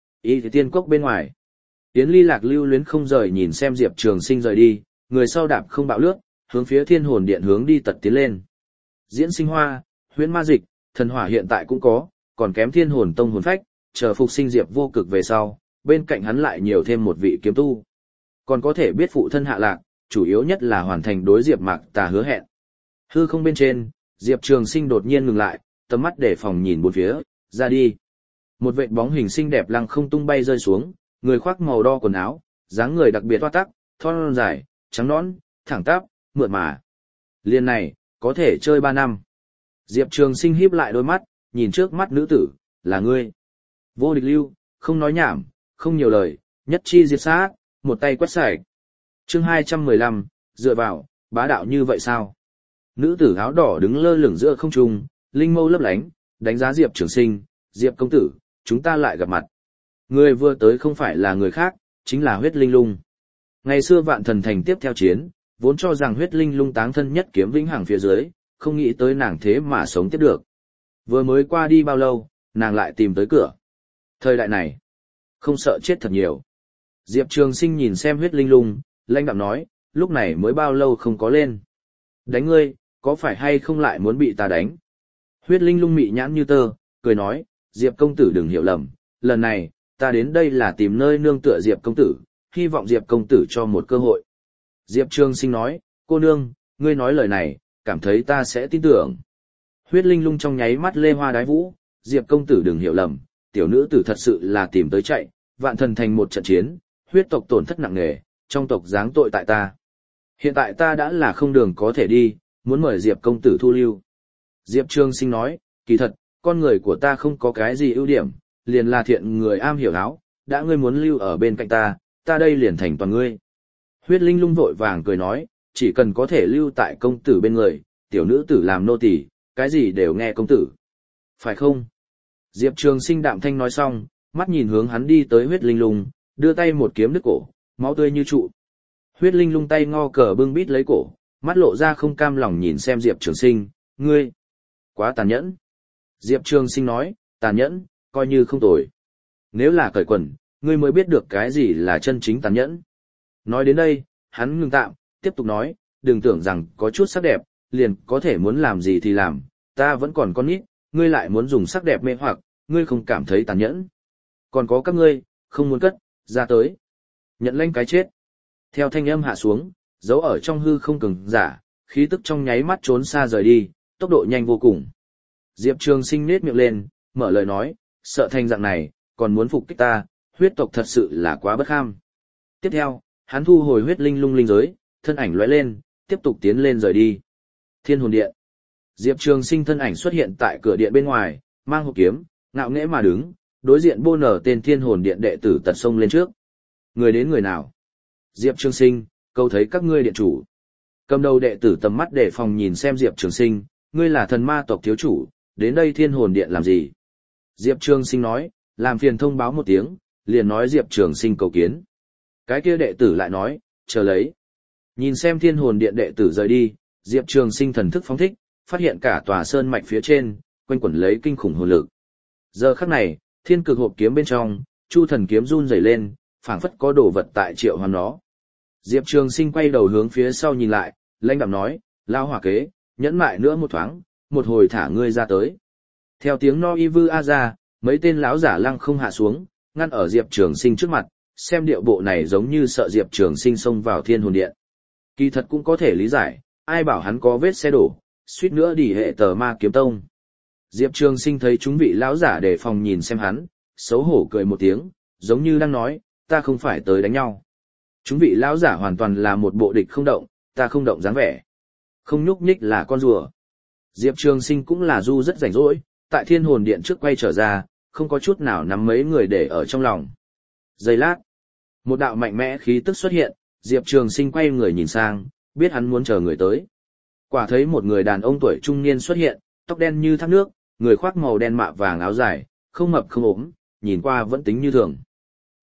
Y thì tiên cốc bên ngoài. Yến Ly Lạc lưu luyến không rời nhìn xem Diệp Trường Sinh rời đi, người sau đạp không bạo lướt, hướng phía Thiên Hồn Điện hướng đi tật tiến lên. Diễn Sinh Hoa, Huyễn Ma Dịch, Thần Hỏa hiện tại cũng có, còn kém Thiên Hồn Tông hồn phách, chờ phục sinh Diệp Vô Cực về sau, bên cạnh hắn lại nhiều thêm một vị kiếm tu. Còn có thể biết phụ thân hạ lạc, chủ yếu nhất là hoàn thành đối Diệp Mạc Tà hứa hẹn. Hư không bên trên, Diệp Trường Sinh đột nhiên ngừng lại, tầm mắt để phòng nhìn bốn phía, ra đi. Một vệt bóng hình xinh đẹp lăng không tung bay rơi xuống, người khoác màu đo quần áo, dáng người đặc biệt toát tắc, thon dài, trắng nõn, thẳng tắp, mượt mà. Liên này, có thể chơi ba năm. Diệp Trường Sinh híp lại đôi mắt, nhìn trước mắt nữ tử, là ngươi. Vô Địch Lưu, không nói nhảm, không nhiều lời, nhất chi diệt sát, một tay quét sạch. Chương hai trăm mười lăm, dựa vào, bá đạo như vậy sao? Nữ tử áo đỏ đứng lơ lửng giữa không trung, linh mâu lấp lánh, đánh giá Diệp Trường Sinh, Diệp công tử, chúng ta lại gặp mặt. Người vừa tới không phải là người khác, chính là Huyết Linh Lung. Ngày xưa Vạn Thần Thành tiếp theo chiến, vốn cho rằng Huyết Linh Lung táng thân nhất kiếm vĩnh hằng phía dưới, không nghĩ tới nàng thế mà sống tiếp được. Vừa mới qua đi bao lâu, nàng lại tìm tới cửa. Thời đại này, không sợ chết thật nhiều. Diệp Trường Sinh nhìn xem Huyết Linh Lung, lãnh đạm nói, lúc này mới bao lâu không có lên. Đánh ngươi, có phải hay không lại muốn bị ta đánh? Huyết Linh Lung mị nhãn như tơ, cười nói, Diệp công tử đừng hiểu lầm, lần này, ta đến đây là tìm nơi nương tựa Diệp công tử, hy vọng Diệp công tử cho một cơ hội. Diệp Trường Sinh nói, cô nương, ngươi nói lời này, cảm thấy ta sẽ tin tưởng. Huyết Linh Lung trong nháy mắt lê hoa đái vũ, Diệp công tử đừng hiểu lầm, tiểu nữ tử thật sự là tìm tới chạy, Vạn Thần Thành một trận chiến, huyết tộc tổn thất nặng nề, trong tộc giáng tội tại ta. Hiện tại ta đã là không đường có thể đi, muốn mời Diệp công tử thu lưu. Diệp Trường Sinh nói, kỳ thật, con người của ta không có cái gì ưu điểm, liền là thiện người am hiểu áo, đã ngươi muốn lưu ở bên cạnh ta, ta đây liền thành toàn ngươi. Huyết Linh Lung vội vàng cười nói, chỉ cần có thể lưu tại công tử bên người, tiểu nữ tử làm nô tỳ, cái gì đều nghe công tử. Phải không? Diệp Trường Sinh đạm thanh nói xong, mắt nhìn hướng hắn đi tới Huyết Linh Lung, đưa tay một kiếm đứt cổ, máu tươi như trụ. Huyết Linh Lung tay ngò cờ bưng bít lấy cổ, mắt lộ ra không cam lòng nhìn xem Diệp Trường Sinh, ngươi, quá tàn nhẫn. Diệp Trường Sinh nói, tàn nhẫn, coi như không tồi. Nếu là cởi quần, ngươi mới biết được cái gì là chân chính tàn nhẫn. Nói đến đây, hắn ngừng tạm, tiếp tục nói, đừng tưởng rằng có chút sắc đẹp, liền có thể muốn làm gì thì làm, ta vẫn còn con nít, ngươi lại muốn dùng sắc đẹp mê hoặc, ngươi không cảm thấy tàn nhẫn. Còn có các ngươi, không muốn cất, ra tới. Nhận lãnh cái chết. Theo thanh âm hạ xuống, giấu ở trong hư không cường giả, khí tức trong nháy mắt trốn xa rời đi, tốc độ nhanh vô cùng. Diệp Trường Sinh nết miệng lên, mở lời nói, sợ thành dạng này, còn muốn phục kích ta, huyết tộc thật sự là quá bất kham. Tiếp theo, hắn thu hồi Huyết Linh Lung linh giới, thân ảnh lóe lên, tiếp tục tiến lên rời đi. Thiên Hồn Điện. Diệp Trường Sinh thân ảnh xuất hiện tại cửa điện bên ngoài, mang hộp kiếm, ngạo nghễ mà đứng, đối diện bô nở tên Thiên Hồn Điện đệ tử tật sông lên trước. Người đến người nào? Diệp Trường Sinh, câu thấy các ngươi điện chủ. Cầm đầu đệ tử tầm mắt đề phòng nhìn xem Diệp Trường Sinh, ngươi là thần ma tộc thiếu chủ, đến đây Thiên Hồn Điện làm gì? Diệp Trường Sinh nói, làm phiền thông báo một tiếng, liền nói Diệp Trường Sinh cầu kiến. Cái kia đệ tử lại nói, chờ lấy. Nhìn xem Thiên Hồn Điện đệ tử rời đi, Diệp Trường Sinh thần thức phóng thích, phát hiện cả tòa sơn mạch phía trên, quanh quẩn lấy kinh khủng hồn lực. Giờ khắc này, thiên cực hộp kiếm bên trong, chu thần kiếm run rẩy lên, phảng phất có đồ vật tại triệu hoán nó. Diệp Trường Sinh quay đầu hướng phía sau nhìn lại, lãnh đạm nói, lao hỏa kế, nhẫn mại nữa một thoáng, một hồi thả ngươi ra tới. Theo tiếng no y vư a ra, mấy tên lão giả lăng không hạ xuống, ngăn ở Diệp Trường Sinh trước mặt, xem điệu bộ này giống như sợ Diệp Trường Sinh xông vào Thiên Hồn Điện. Kỳ thật cũng có thể lý giải, ai bảo hắn có vết xe đổ, suýt nữa đỉ hệ tờ ma kiếm tông. Diệp Trường Sinh thấy chúng vị lão giả đề phòng nhìn xem hắn, xấu hổ cười một tiếng, giống như đang nói, ta không phải tới đánh nhau. Chúng vị lão giả hoàn toàn là một bộ địch không động, ta không động dáng vẻ. Không nhúc nhích là con rùa. Diệp Trường Sinh cũng là du rất rảnh rỗi, tại Thiên Hồn Điện trước quay trở ra, không có chút nào nắm mấy người để ở trong lòng. Giây lát, một đạo mạnh mẽ khí tức xuất hiện, Diệp Trường Sinh quay người nhìn sang, biết hắn muốn chờ người tới. Quả thấy một người đàn ông tuổi trung niên xuất hiện, tóc đen như thác nước, người khoác màu đen mạ vàng áo dài, không mập không ốm, nhìn qua vẫn tính như thường.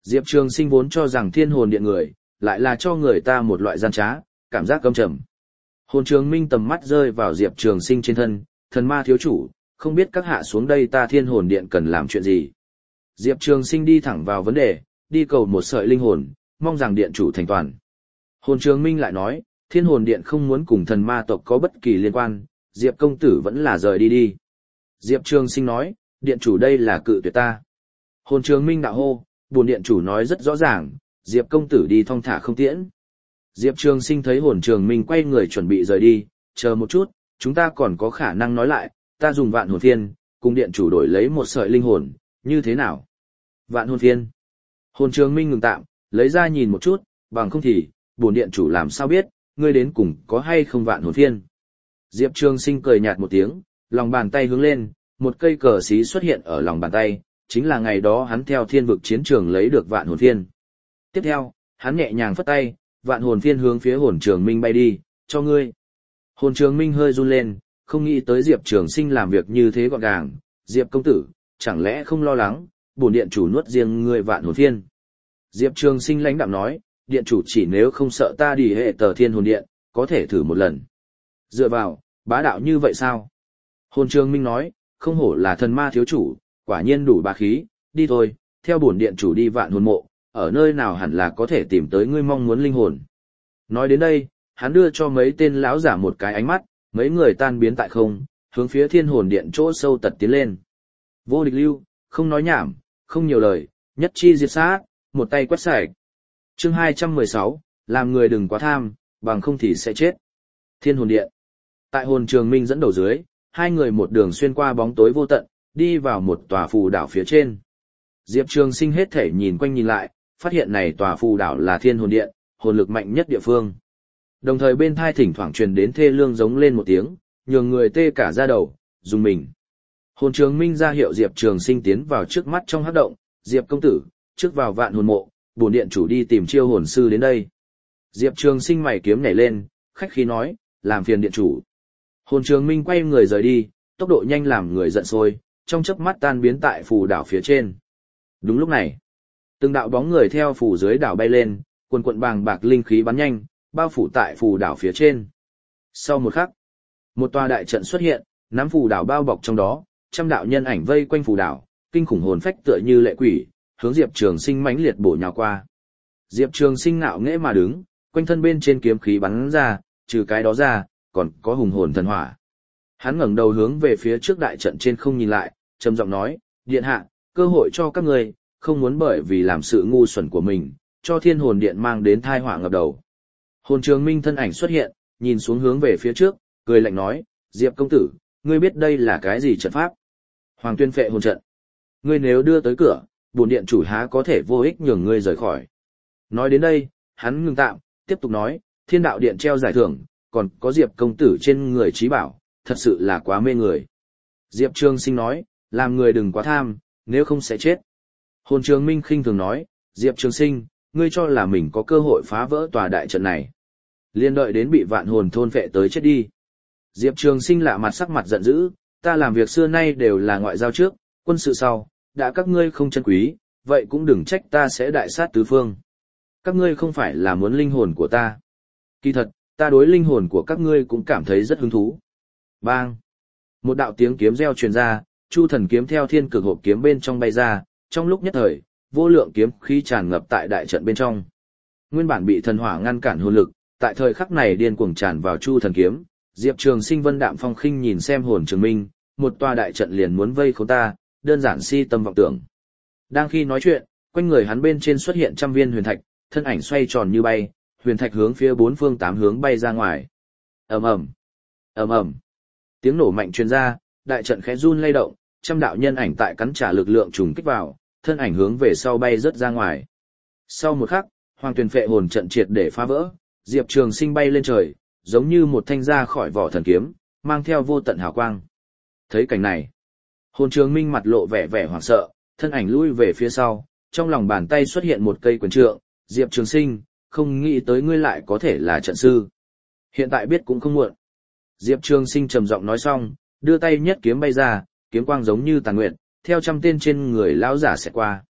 Diệp Trường Sinh vốn cho rằng Thiên Hồn Điện người, lại là cho người ta một loại gian trá, cảm giác căm trầm. Hồn Trường Minh tầm mắt rơi vào Diệp Trường Sinh trên thân, thần ma thiếu chủ, không biết các hạ xuống đây ta Thiên Hồn Điện cần làm chuyện gì. Diệp Trường Sinh đi thẳng vào vấn đề, đi cầu một sợi linh hồn, mong rằng điện chủ thành toàn. Hồn Trường Minh lại nói, Thiên Hồn Điện không muốn cùng thần ma tộc có bất kỳ liên quan, Diệp công tử vẫn là rời đi đi. Diệp Trường Sinh nói, điện chủ đây là cự tuyệt ta. Hồn Trường Minh đạo hô, bổn điện chủ nói rất rõ ràng, Diệp công tử đi thong thả không tiễn. Diệp Trường Sinh thấy Hồn Trường Minh quay người chuẩn bị rời đi, chờ một chút, chúng ta còn có khả năng nói lại, ta dùng vạn hồn phiên, cùng điện chủ đổi lấy một sợi linh hồn, như thế nào? Vạn hồn phiên. Hồn Trường Minh ngừng tạm, lấy ra nhìn một chút, bằng không thì, bổn điện chủ làm sao biết, ngươi đến cùng có hay không vạn hồn phiên. Diệp Trường Sinh cười nhạt một tiếng, lòng bàn tay hướng lên, một cây cờ xí xuất hiện ở lòng bàn tay, chính là ngày đó hắn theo thiên vực chiến trường lấy được vạn hồn phiên. Tiếp theo, hắn nhẹ nhàng phất tay, vạn hồn phiên hướng phía Hồn Trường Minh bay đi, cho ngươi. Hồn Trường Minh hơi run lên, không nghĩ tới Diệp Trường Sinh làm việc như thế gọn gàng, Diệp công tử, chẳng lẽ không lo lắng, bổn điện chủ nuốt riêng ngươi vạn hồn phiên. Diệp Trường Sinh lãnh đạm nói, điện chủ chỉ nếu không sợ ta đi hệ tờ Thiên Hồn Điện, có thể thử một lần. Dựa vào, bá đạo như vậy sao? Hồn Trường Minh nói, không hổ là thần ma thiếu chủ, quả nhiên đủ bá khí, đi thôi, theo bổn điện chủ đi vạn hồn mộ, ở nơi nào hẳn là có thể tìm tới ngươi mong muốn linh hồn. Nói đến đây, hắn đưa cho mấy tên lão giả một cái ánh mắt, mấy người tan biến tại không, hướng phía Thiên Hồn Điện chỗ sâu tật tiến lên. Vô địch lưu, không nói nhảm, không nhiều lời, nhất chi diệt sát, một tay quét sạch. Chương hai trăm mười sáu, làm người đừng quá tham, bằng không thì sẽ chết. Thiên Hồn Điện. Tại Hồn Trường Minh dẫn đầu dưới, hai người một đường xuyên qua bóng tối vô tận, đi vào một tòa phù đảo phía trên. Diệp Trường Sinh hết thể nhìn quanh nhìn lại, phát hiện này tòa phù đảo là Thiên Hồn Điện, hồn lực mạnh nhất địa phương. Đồng thời bên thai thỉnh thoảng truyền đến thê lương giống lên một tiếng, nhường người tê cả da đầu, dùng mình. Hồn Trường Minh ra hiệu Diệp Trường Sinh tiến vào trước mắt trong hắc động, Diệp công tử, trước vào vạn hồn mộ, bổn điện chủ đi tìm chiêu hồn sư đến đây. Diệp Trường Sinh mày kiếm nhảy lên, khách khí nói, làm phiền điện chủ. Hồn Trường Minh quay người rời đi, tốc độ nhanh làm người giận sôi, trong chớp mắt tan biến tại phù đảo phía trên. Đúng lúc này, từng đạo bóng người theo phù dưới đảo bay lên, quần quần bàng bạc linh khí bắn nhanh, bao phủ tại phù đảo phía trên. Sau một khắc, một tòa đại trận xuất hiện, nắm phù đảo bao bọc trong đó, trăm đạo nhân ảnh vây quanh phù đảo, kinh khủng hồn phách tựa như lệ quỷ, hướng Diệp Trường Sinh mãnh liệt bổ nhào qua. Diệp Trường Sinh ngạo nghễ mà đứng, quanh thân bên trên kiếm khí bắn ra, trừ cái đó ra, còn có hùng hồn thần hỏa. Hắn ngẩng đầu hướng về phía trước đại trận trên không nhìn lại, trầm giọng nói, điện hạ, cơ hội cho các ngươi, không muốn bởi vì làm sự ngu xuẩn của mình, cho Thiên Hồn Điện mang đến tai họa ngập đầu. Hồn Trường Minh thân ảnh xuất hiện, nhìn xuống hướng về phía trước, cười lạnh nói, Diệp công tử, ngươi biết đây là cái gì trận pháp? Hoàng Tuyên Phệ hồn trận. Ngươi nếu đưa tới cửa, bổn điện chủ há có thể vô ích nhường ngươi rời khỏi. Nói đến đây, hắn ngừng tạm, tiếp tục nói, Thiên Đạo Điện treo giải thưởng, còn có Diệp công tử trên người trí bảo, thật sự là quá mê người. Diệp Trường Sinh nói, làm người đừng quá tham, nếu không sẽ chết. Hồn Trường Minh khinh thường nói, Diệp Trường Sinh, ngươi cho là mình có cơ hội phá vỡ tòa đại trận này. Liên đợi đến bị vạn hồn thôn phệ tới chết đi. Diệp Trường Sinh lạ mặt sắc mặt giận dữ, ta làm việc xưa nay đều là ngoại giao trước, quân sự sau, đã các ngươi không chân quý, vậy cũng đừng trách ta sẽ đại sát tứ phương. Các ngươi không phải là muốn linh hồn của ta. Kỳ thật, ta đối linh hồn của các ngươi cũng cảm thấy rất hứng thú. Bang! Một đạo tiếng kiếm reo truyền ra, Chu Thần kiếm theo thiên cực hộp kiếm bên trong bay ra, trong lúc nhất thời, vô lượng kiếm khí tràn ngập tại đại trận bên trong. Nguyên bản bị thần hỏa ngăn cản hồn lực, tại thời khắc này điên cuồng tràn vào Chu Thần kiếm, Diệp Trường Sinh vân đạm phong khinh nhìn xem Hồn Trường Minh, một tòa đại trận liền muốn vây khốn ta, đơn giản si tâm vọng tưởng. Đang khi nói chuyện, quanh người hắn bên trên xuất hiện trăm viên huyền thạch, thân ảnh xoay tròn như bay, huyền thạch hướng phía bốn phương tám hướng bay ra ngoài. Ầm ầm, ầm ầm. Tiếng nổ mạnh truyền ra, đại trận khẽ run lay động, trăm đạo nhân ảnh tại cắn trả lực lượng trùng kích vào, thân ảnh hướng về sau bay rất ra ngoài. Sau một khắc, Hoàng Tuyên Phệ hồn trận triệt để phá vỡ, Diệp Trường Sinh bay lên trời, giống như một thanh ra khỏi vỏ thần kiếm, mang theo vô tận hào quang. Thấy cảnh này, Hồn Trường Minh mặt lộ vẻ vẻ hoảng sợ, thân ảnh lui về phía sau, trong lòng bàn tay xuất hiện một cây quyền trượng, Diệp Trường Sinh, không nghĩ tới ngươi lại có thể là trận sư. Hiện tại biết cũng không muộn. Diệp Trường Sinh trầm giọng nói xong, đưa tay nhất kiếm bay ra, kiếm quang giống như tàn nguyệt, theo trăm tên trên người lão giả sẽ qua.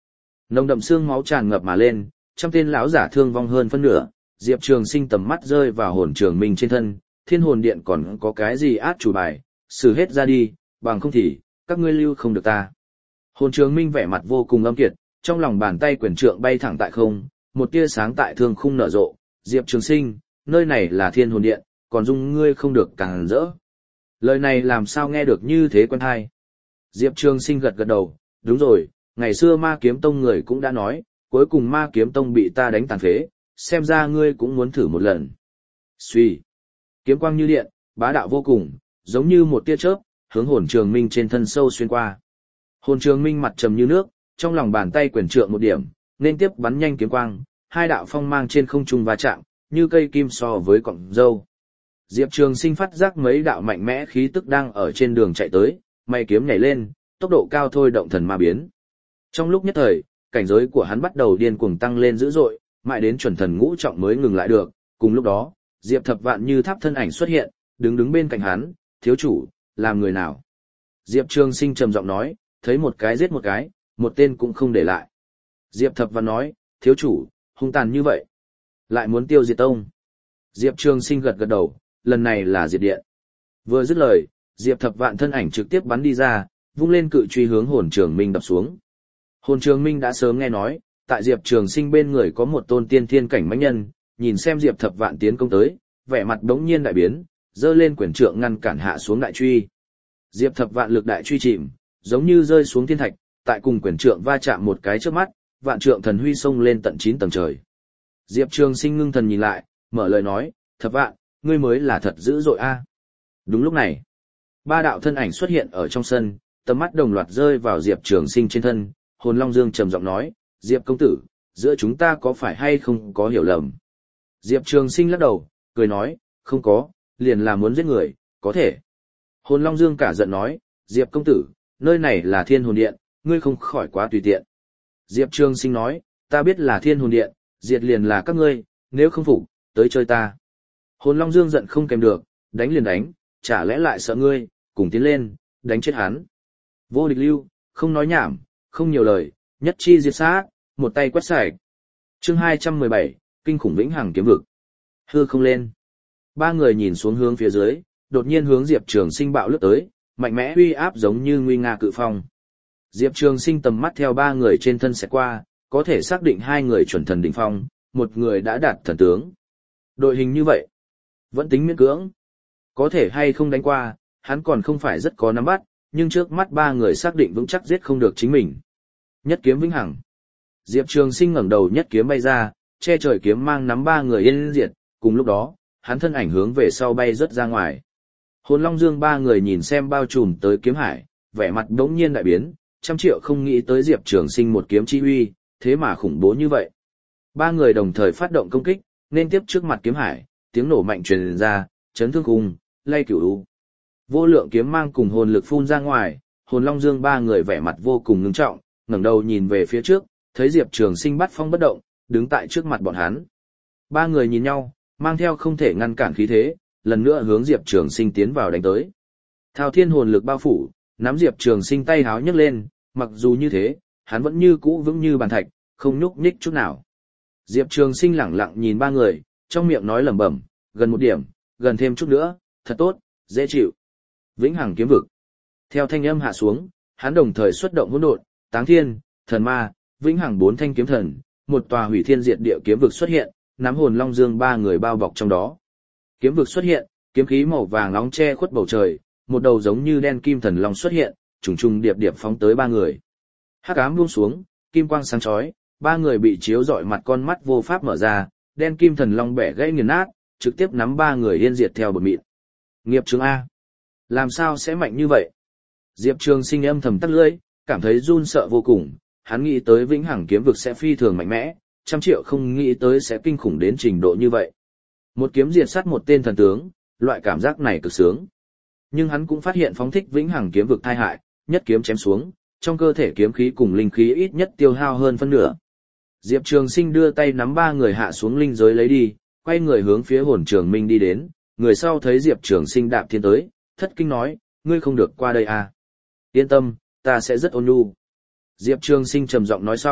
Nồng đậm xương máu tràn ngập mà lên, trăm tên lão giả thương vong hơn phân nửa, Diệp Trường Sinh tầm mắt rơi vào hồn trường minh trên thân, Thiên Hồn Điện còn có cái gì át chủ bài, xử hết ra đi, bằng không thì các ngươi lưu không được ta. Hồn trường minh vẻ mặt vô cùng âm kiệt, trong lòng bàn tay quyền trượng bay thẳng tại không, một tia sáng tại thương khung nở rộ, Diệp Trường Sinh, nơi này là Thiên Hồn Điện, còn dung ngươi không được càng rỡ. Lời này làm sao nghe được như thế quen hay. Diệp Trường Sinh gật gật đầu, đúng rồi, ngày xưa Ma Kiếm Tông người cũng đã nói, cuối cùng Ma Kiếm Tông bị ta đánh tàn phế, xem ra ngươi cũng muốn thử một lần. Xuy, kiếm quang như điện, bá đạo vô cùng, giống như một tia chớp, hướng hồn trường minh trên thân sâu xuyên qua. Hồn trường minh mặt trầm như nước, trong lòng bàn tay quyền trượng một điểm, nên tiếp bắn nhanh kiếm quang, hai đạo phong mang trên không trung va chạm, như cây kim so với cọng dâu. Diệp Trường Sinh phát giác mấy đạo mạnh mẽ khí tức đang ở trên đường chạy tới, mày kiếm nhảy lên, tốc độ cao thôi động thần ma biến. Trong lúc nhất thời, cảnh giới của hắn bắt đầu điên cuồng tăng lên dữ dội, mãi đến chuẩn thần ngũ trọng mới ngừng lại được. Cùng lúc đó, Diệp Thập Vạn như tháp thân ảnh xuất hiện, đứng đứng bên cạnh hắn, thiếu chủ, làm người nào? Diệp Trường Sinh trầm giọng nói, thấy một cái giết một cái, một tên cũng không để lại. Diệp Thập Vạn nói, thiếu chủ, hung tàn như vậy, lại muốn tiêu diệt tông. Diệp Trường Sinh gật gật đầu, lần này là diệt điện. Vừa dứt lời, Diệp Thập Vạn thân ảnh trực tiếp bắn đi ra, vung lên cự truy hướng Hồn Trường Minh đập xuống. Hồn Trường Minh đã sớm nghe nói, tại Diệp Trường Sinh bên người có một tôn tiên thiên cảnh mãnh nhân, nhìn xem Diệp Thập Vạn tiến công tới, vẻ mặt đống nhiên đại biến, giơ lên quyền trượng ngăn cản hạ xuống đại truy. Diệp Thập Vạn lực đại truy chìm, giống như rơi xuống thiên thạch, tại cùng quyền trượng va chạm một cái trước mắt, vạn trượng thần huy xông lên tận chín tầng trời. Diệp Trường Sinh ngưng thần nhìn lại, mở lời nói, Thập Vạn, ngươi mới là thật dữ dội a. Đúng lúc này, ba đạo thân ảnh xuất hiện ở trong sân, tầm mắt đồng loạt rơi vào Diệp Trường Sinh trên thân, Hồn Long Dương trầm giọng nói, Diệp công tử, giữa chúng ta có phải hay không có hiểu lầm? Diệp Trường Sinh lắc đầu, cười nói, không có, liền là muốn giết người, có thể. Hồn Long Dương cả giận nói, Diệp công tử, nơi này là Thiên Hồn Điện, ngươi không khỏi quá tùy tiện. Diệp Trường Sinh nói, ta biết là Thiên Hồn Điện, diệt liền là các ngươi, nếu không phục, tới chơi ta. Hồn Long Dương giận không kèm được, đánh liền đánh, chả lẽ lại sợ ngươi, cùng tiến lên, đánh chết hắn. Vô địch lưu, không nói nhảm, không nhiều lời, nhất chi diệt sát, một tay quét sạch. Chương hai trăm mười bảy, kinh khủng vĩnh hằng kiếm vực. Hư không lên. Ba người nhìn xuống hướng phía dưới, đột nhiên hướng Diệp Trường Sinh bạo lướt tới, mạnh mẽ uy áp giống như nguy nga cự phong. Diệp Trường Sinh tầm mắt theo ba người trên thân sẽ qua, có thể xác định hai người chuẩn thần đỉnh phong, một người đã đạt thần tướng. Đội hình như vậy, vẫn tính miễn cưỡng. Có thể hay không đánh qua, hắn còn không phải rất có nắm bắt, nhưng trước mắt ba người xác định vững chắc giết không được chính mình. Nhất kiếm vĩnh hằng. Diệp Trường Sinh ngẩng đầu nhất kiếm bay ra, che trời kiếm mang nắm ba người yên diệt, cùng lúc đó, hắn thân ảnh hướng về sau bay rất ra ngoài. Hồn Long Dương ba người nhìn xem bao trùm tới kiếm hải, vẻ mặt đống nhiên đại biến, trăm triệu không nghĩ tới Diệp Trường Sinh một kiếm chi uy, thế mà khủng bố như vậy. Ba người đồng thời phát động công kích, nên tiếp trước mặt kiếm hải, tiếng nổ mạnh truyền ra, chấn thương khung, lay cửu u. Vô lượng kiếm mang cùng hồn lực phun ra ngoài, Hồn Long Dương ba người vẻ mặt vô cùng ngưng trọng, ngẩng đầu nhìn về phía trước, thấy Diệp Trường Sinh bắt phong bất động, đứng tại trước mặt bọn hắn. Ba người nhìn nhau, mang theo không thể ngăn cản khí thế, lần nữa hướng Diệp Trường Sinh tiến vào đánh tới. Thao thiên hồn lực bao phủ, nắm Diệp Trường Sinh tay háo nhấc lên, mặc dù như thế, hắn vẫn như cũ vững như bàn thạch, không nhúc nhích chút nào. Diệp Trường Sinh lẳng lặng nhìn ba người, trong miệng nói lẩm bẩm, gần một điểm, gần thêm chút nữa, thật tốt, dễ chịu. Vĩnh hằng kiếm vực. Theo thanh âm hạ xuống, hắn đồng thời xuất động hỗn độn, táng thiên, thần ma, vĩnh hằng bốn thanh kiếm thần, một tòa hủy thiên diệt địa kiếm vực xuất hiện, nắm Hồn Long Dương ba người bao bọc trong đó. Kiếm vực xuất hiện, kiếm khí màu vàng nóng che khuất bầu trời, một đầu giống như đen kim thần long xuất hiện, trùng trùng điệp điệp phóng tới ba người. Hắc ám buông xuống, kim quang sáng chói, ba người bị chiếu rọi mặt con mắt vô pháp mở ra, đen kim thần long bẻ gãy nghiền nát, trực tiếp nắm ba người yên diệt theo bột mịn. Nghiệp chướng A. Làm sao sẽ mạnh như vậy? Diệp Trường Sinh âm thầm tắt lưỡi, cảm thấy run sợ vô cùng, hắn nghĩ tới vĩnh hằng kiếm vực sẽ phi thường mạnh mẽ, trăm triệu không nghĩ tới sẽ kinh khủng đến trình độ như vậy. Một kiếm diệt sát một tên thần tướng, loại cảm giác này cực sướng. Nhưng hắn cũng phát hiện phóng thích vĩnh hằng kiếm vực tai hại, nhất kiếm chém xuống, trong cơ thể kiếm khí cùng linh khí ít nhất tiêu hao hơn phân nửa. Diệp Trường Sinh đưa tay nắm ba người hạ xuống linh giới lấy đi, quay người hướng phía Hồn Trường Minh đi đến, người sau thấy Diệp Trường Sinh đạp thiên tới, thất kinh nói, ngươi không được qua đây à. Yên tâm, ta sẽ rất ôn nhu. Diệp Trường Sinh trầm giọng nói xong,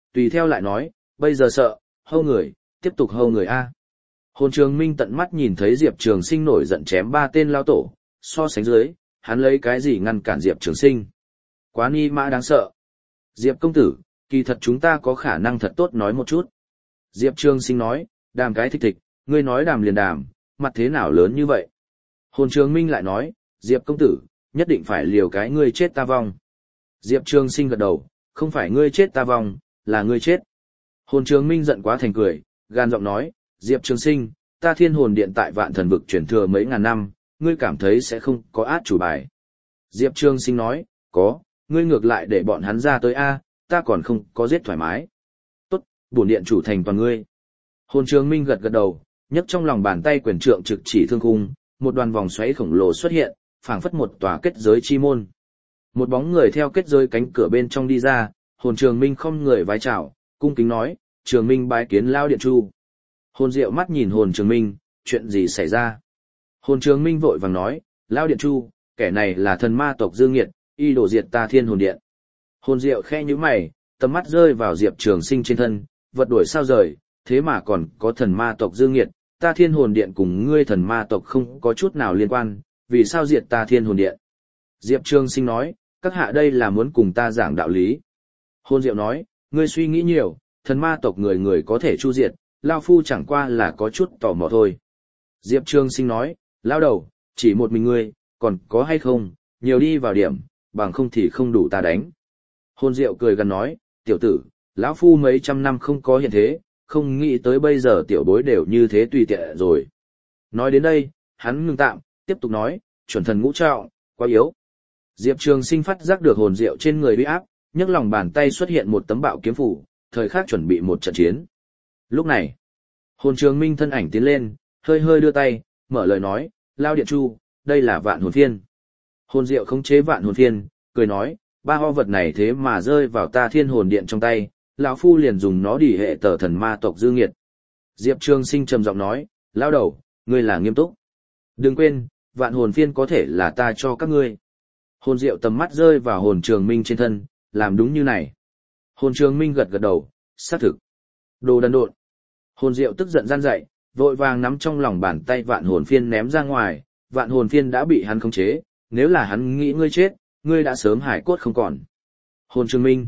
tùy theo lại nói, bây giờ sợ, hâu người, tiếp tục hâu người A. Hồn Trường Minh tận mắt nhìn thấy Diệp Trường Sinh nổi giận chém ba tên lao tổ, so sánh dưới, hắn lấy cái gì ngăn cản Diệp Trường Sinh. Quá ni mã đáng sợ. Diệp công tử, kỳ thật chúng ta có khả năng thật tốt nói một chút. Diệp Trường Sinh nói, đàm cái thịch thịch, ngươi nói đàm liền đàm, mặt thế nào lớn như vậy. Hồn Trường Minh lại nói, Diệp công tử, nhất định phải liều cái ngươi chết ta vong. Diệp Trường Sinh gật đầu, không phải ngươi chết ta vong, là ngươi chết. Hồn Trường Minh giận quá thành cười, gan giọng nói, Diệp Trường Sinh, ta Thiên Hồn Điện tại Vạn Thần Vực truyền thừa mấy ngàn năm, ngươi cảm thấy sẽ không có át chủ bài. Diệp Trường Sinh nói, có, ngươi ngược lại để bọn hắn ra tới A, ta còn không có giết thoải mái. Tốt, bổn điện chủ thành toàn ngươi. Hồn Trường Minh gật gật đầu, nhấc trong lòng bàn tay quyền trượng trực chỉ thương khung, một đoàn vòng xoáy khổng lồ xuất hiện, phảng phất một tòa kết giới chi môn. Một bóng người theo kết giới cánh cửa bên trong đi ra, Hồn Trường Minh không người vái chào, cung kính nói, Trường Minh bái kiến Lao Điện Chu. Hồn Diệu mắt nhìn Hồn Trường Minh, chuyện gì xảy ra? Hồn Trường Minh vội vàng nói, Lao Điện Chu, kẻ này là thần ma tộc Dương Nghiệt, y đổ diệt ta Thiên Hồn Điện. Hồn Diệu khe nhíu mày, tầm mắt rơi vào Diệp Trường Sinh trên thân, vật đuổi sao rời, thế mà còn có thần ma tộc Dương Nghiệt, ta Thiên Hồn Điện cùng ngươi thần ma tộc không có chút nào liên quan, vì sao diệt ta Thiên Hồn Điện? Diệp Trường Sinh nói, các hạ đây là muốn cùng ta giảng đạo lý. Hồn Diệu nói, ngươi suy nghĩ nhiều, thần ma tộc người người có thể chu diệt, Lao Phu chẳng qua là có chút tò mò thôi. Diệp Trường Sinh nói, Lao đầu, chỉ một mình ngươi, còn có hay không, nhiều đi vào điểm, bằng không thì không đủ ta đánh. Hồn Diệu cười gần nói, tiểu tử, lão Phu mấy trăm năm không có hiện thế, không nghĩ tới bây giờ tiểu bối đều như thế tùy tiện rồi. Nói đến đây, hắn ngừng tạm, tiếp tục nói, chuẩn thần ngũ trọng, quá yếu. Diệp Trường Sinh phát giác được hồn Diệu trên người uy áp, nhấc lòng bàn tay xuất hiện một tấm bạo kiếm phủ, thời khắc chuẩn bị một trận chiến. Lúc này, Hồn Trường Minh thân ảnh tiến lên, hơi hơi đưa tay, mở lời nói, Lao Điện Chu, đây là Vạn Hồn Phiên. Hồn Diệu khống chế Vạn Hồn Phiên, cười nói, ba ho vật này thế mà rơi vào ta Thiên Hồn Điện trong tay, lão Phu liền dùng nó đỉ hệ tờ thần ma tộc Dương Nghiệt. Diệp Trường Sinh trầm giọng nói, Lao đầu, ngươi là nghiêm túc. Đừng quên, Vạn Hồn Phiên có thể là ta cho các ngươi. Hồn Diệu tầm mắt rơi vào Hồn Trường Minh trên thân, làm đúng như này. Hồn Trường Minh gật gật đầu, xác thực. Đồ đần độn. Hồn Diệu tức giận gian dậy, vội vàng nắm trong lòng bàn tay Vạn Hồn Phiên ném ra ngoài, Vạn Hồn Phiên đã bị hắn khống chế, nếu là hắn nghĩ ngươi chết, ngươi đã sớm hải cốt không còn. Hồn Trường Minh.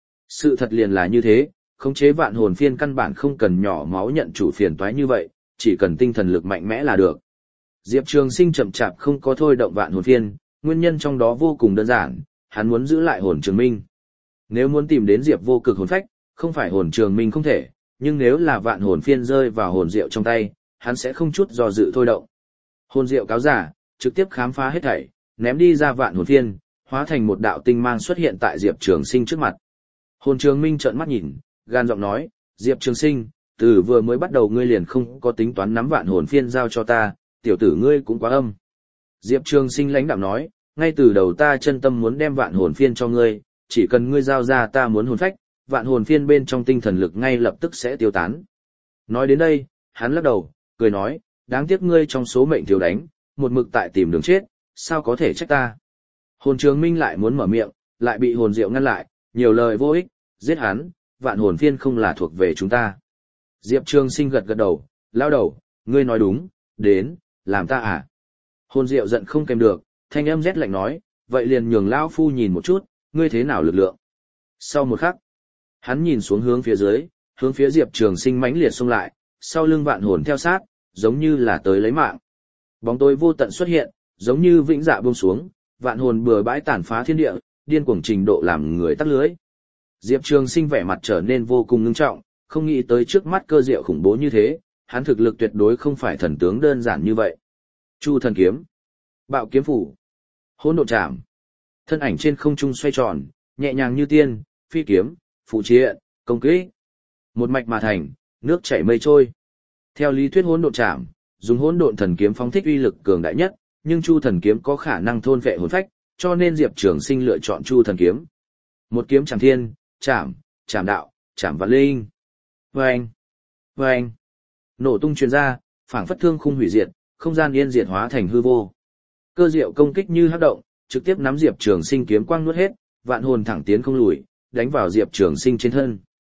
Sự thật liền là như thế, khống chế Vạn Hồn Phiên căn bản không cần nhỏ máu nhận chủ phiền toái như vậy, chỉ cần tinh thần lực mạnh mẽ là được. Diệp Trường Sinh chậm chạp không có thôi động Vạn Hồn Phiên, nguyên nhân trong đó vô cùng đơn giản, hắn muốn giữ lại Hồn Trường Minh. Nếu muốn tìm đến Diệp Vô Cực hồn phách, không phải Hồn Trường Minh không thể, nhưng nếu là Vạn Hồn Phiên rơi vào hồn Diệu trong tay, hắn sẽ không chút do dự thôi động. Hồn Diệu cáo giả, trực tiếp khám phá hết thảy, ném đi ra Vạn Hồn Phiên, hóa thành một đạo tinh mang xuất hiện tại Diệp Trường Sinh trước mặt. Hồn Trường Minh trợn mắt nhìn, gan giọng nói, Diệp Trường Sinh, từ vừa mới bắt đầu ngươi liền không có tính toán nắm Vạn Hồn Phiên giao cho ta, tiểu tử ngươi cũng quá âm. Diệp Trường Sinh lãnh đạm nói, ngay từ đầu ta chân tâm muốn đem Vạn Hồn Phiên cho ngươi, chỉ cần ngươi giao ra ta muốn hồn phách, Vạn Hồn Phiên bên trong tinh thần lực ngay lập tức sẽ tiêu tán. Nói đến đây, hắn lắc đầu, cười nói, đáng tiếc ngươi trong số mệnh thiếu đánh, một mực tại tìm đường chết, sao có thể trách ta. Hồn Trường Minh lại muốn mở miệng, lại bị Hồn Diệu ngăn lại, nhiều lời vô ích, giết hắn, Vạn Hồn Phiên không là thuộc về chúng ta. Diệp Trường Sinh gật gật đầu, lao đầu, ngươi nói đúng, đến, làm ta à. Hồn Diệu giận không kèm được, thanh âm rét lạnh nói, vậy liền nhường lão phu nhìn một chút, ngươi thế nào lực lượng. Sau một khắc, hắn nhìn xuống hướng phía dưới, hướng phía Diệp Trường Sinh mãnh liệt xông lại, sau lưng Vạn Hồn theo sát, giống như là tới lấy mạng. Bóng tối vô tận xuất hiện, giống như vĩnh dạ buông xuống, Vạn Hồn bừa bãi tàn phá thiên địa, điên cuồng trình độ làm người tắc lưới. Diệp Trường Sinh vẻ mặt trở nên vô cùng ngưng trọng, không nghĩ tới trước mắt cơ diệu khủng bố như thế, hắn thực lực tuyệt đối không phải thần tướng đơn giản như vậy. Chu thần kiếm, Bạo kiếm phủ, Hỗn độn trảm. Thân ảnh trên không trung xoay tròn, nhẹ nhàng như tiên, phi kiếm, phụ triện, công kích. Một mạch mà thành, nước chảy mây trôi. Theo lý thuyết hỗn độn trảm, dùng hỗn độn thần kiếm phóng thích uy lực cường đại nhất, nhưng Chu thần kiếm có khả năng thôn vệ hồn phách, cho nên Diệp Trường Sinh lựa chọn Chu thần kiếm. Một kiếm chạm thiên, chạm, chạm đạo, chạm vạn linh. Vâng, vâng. Nổ tung truyền ra, phảng phất thương khung hủy diệt, không gian yên diệt hóa thành hư vô. Cơ diệu công kích như hắc động, trực tiếp nắm Diệp Trường Sinh kiếm quang nuốt hết, Vạn Hồn thẳng tiến không lùi, đánh vào Diệp Trường Sinh trên thân.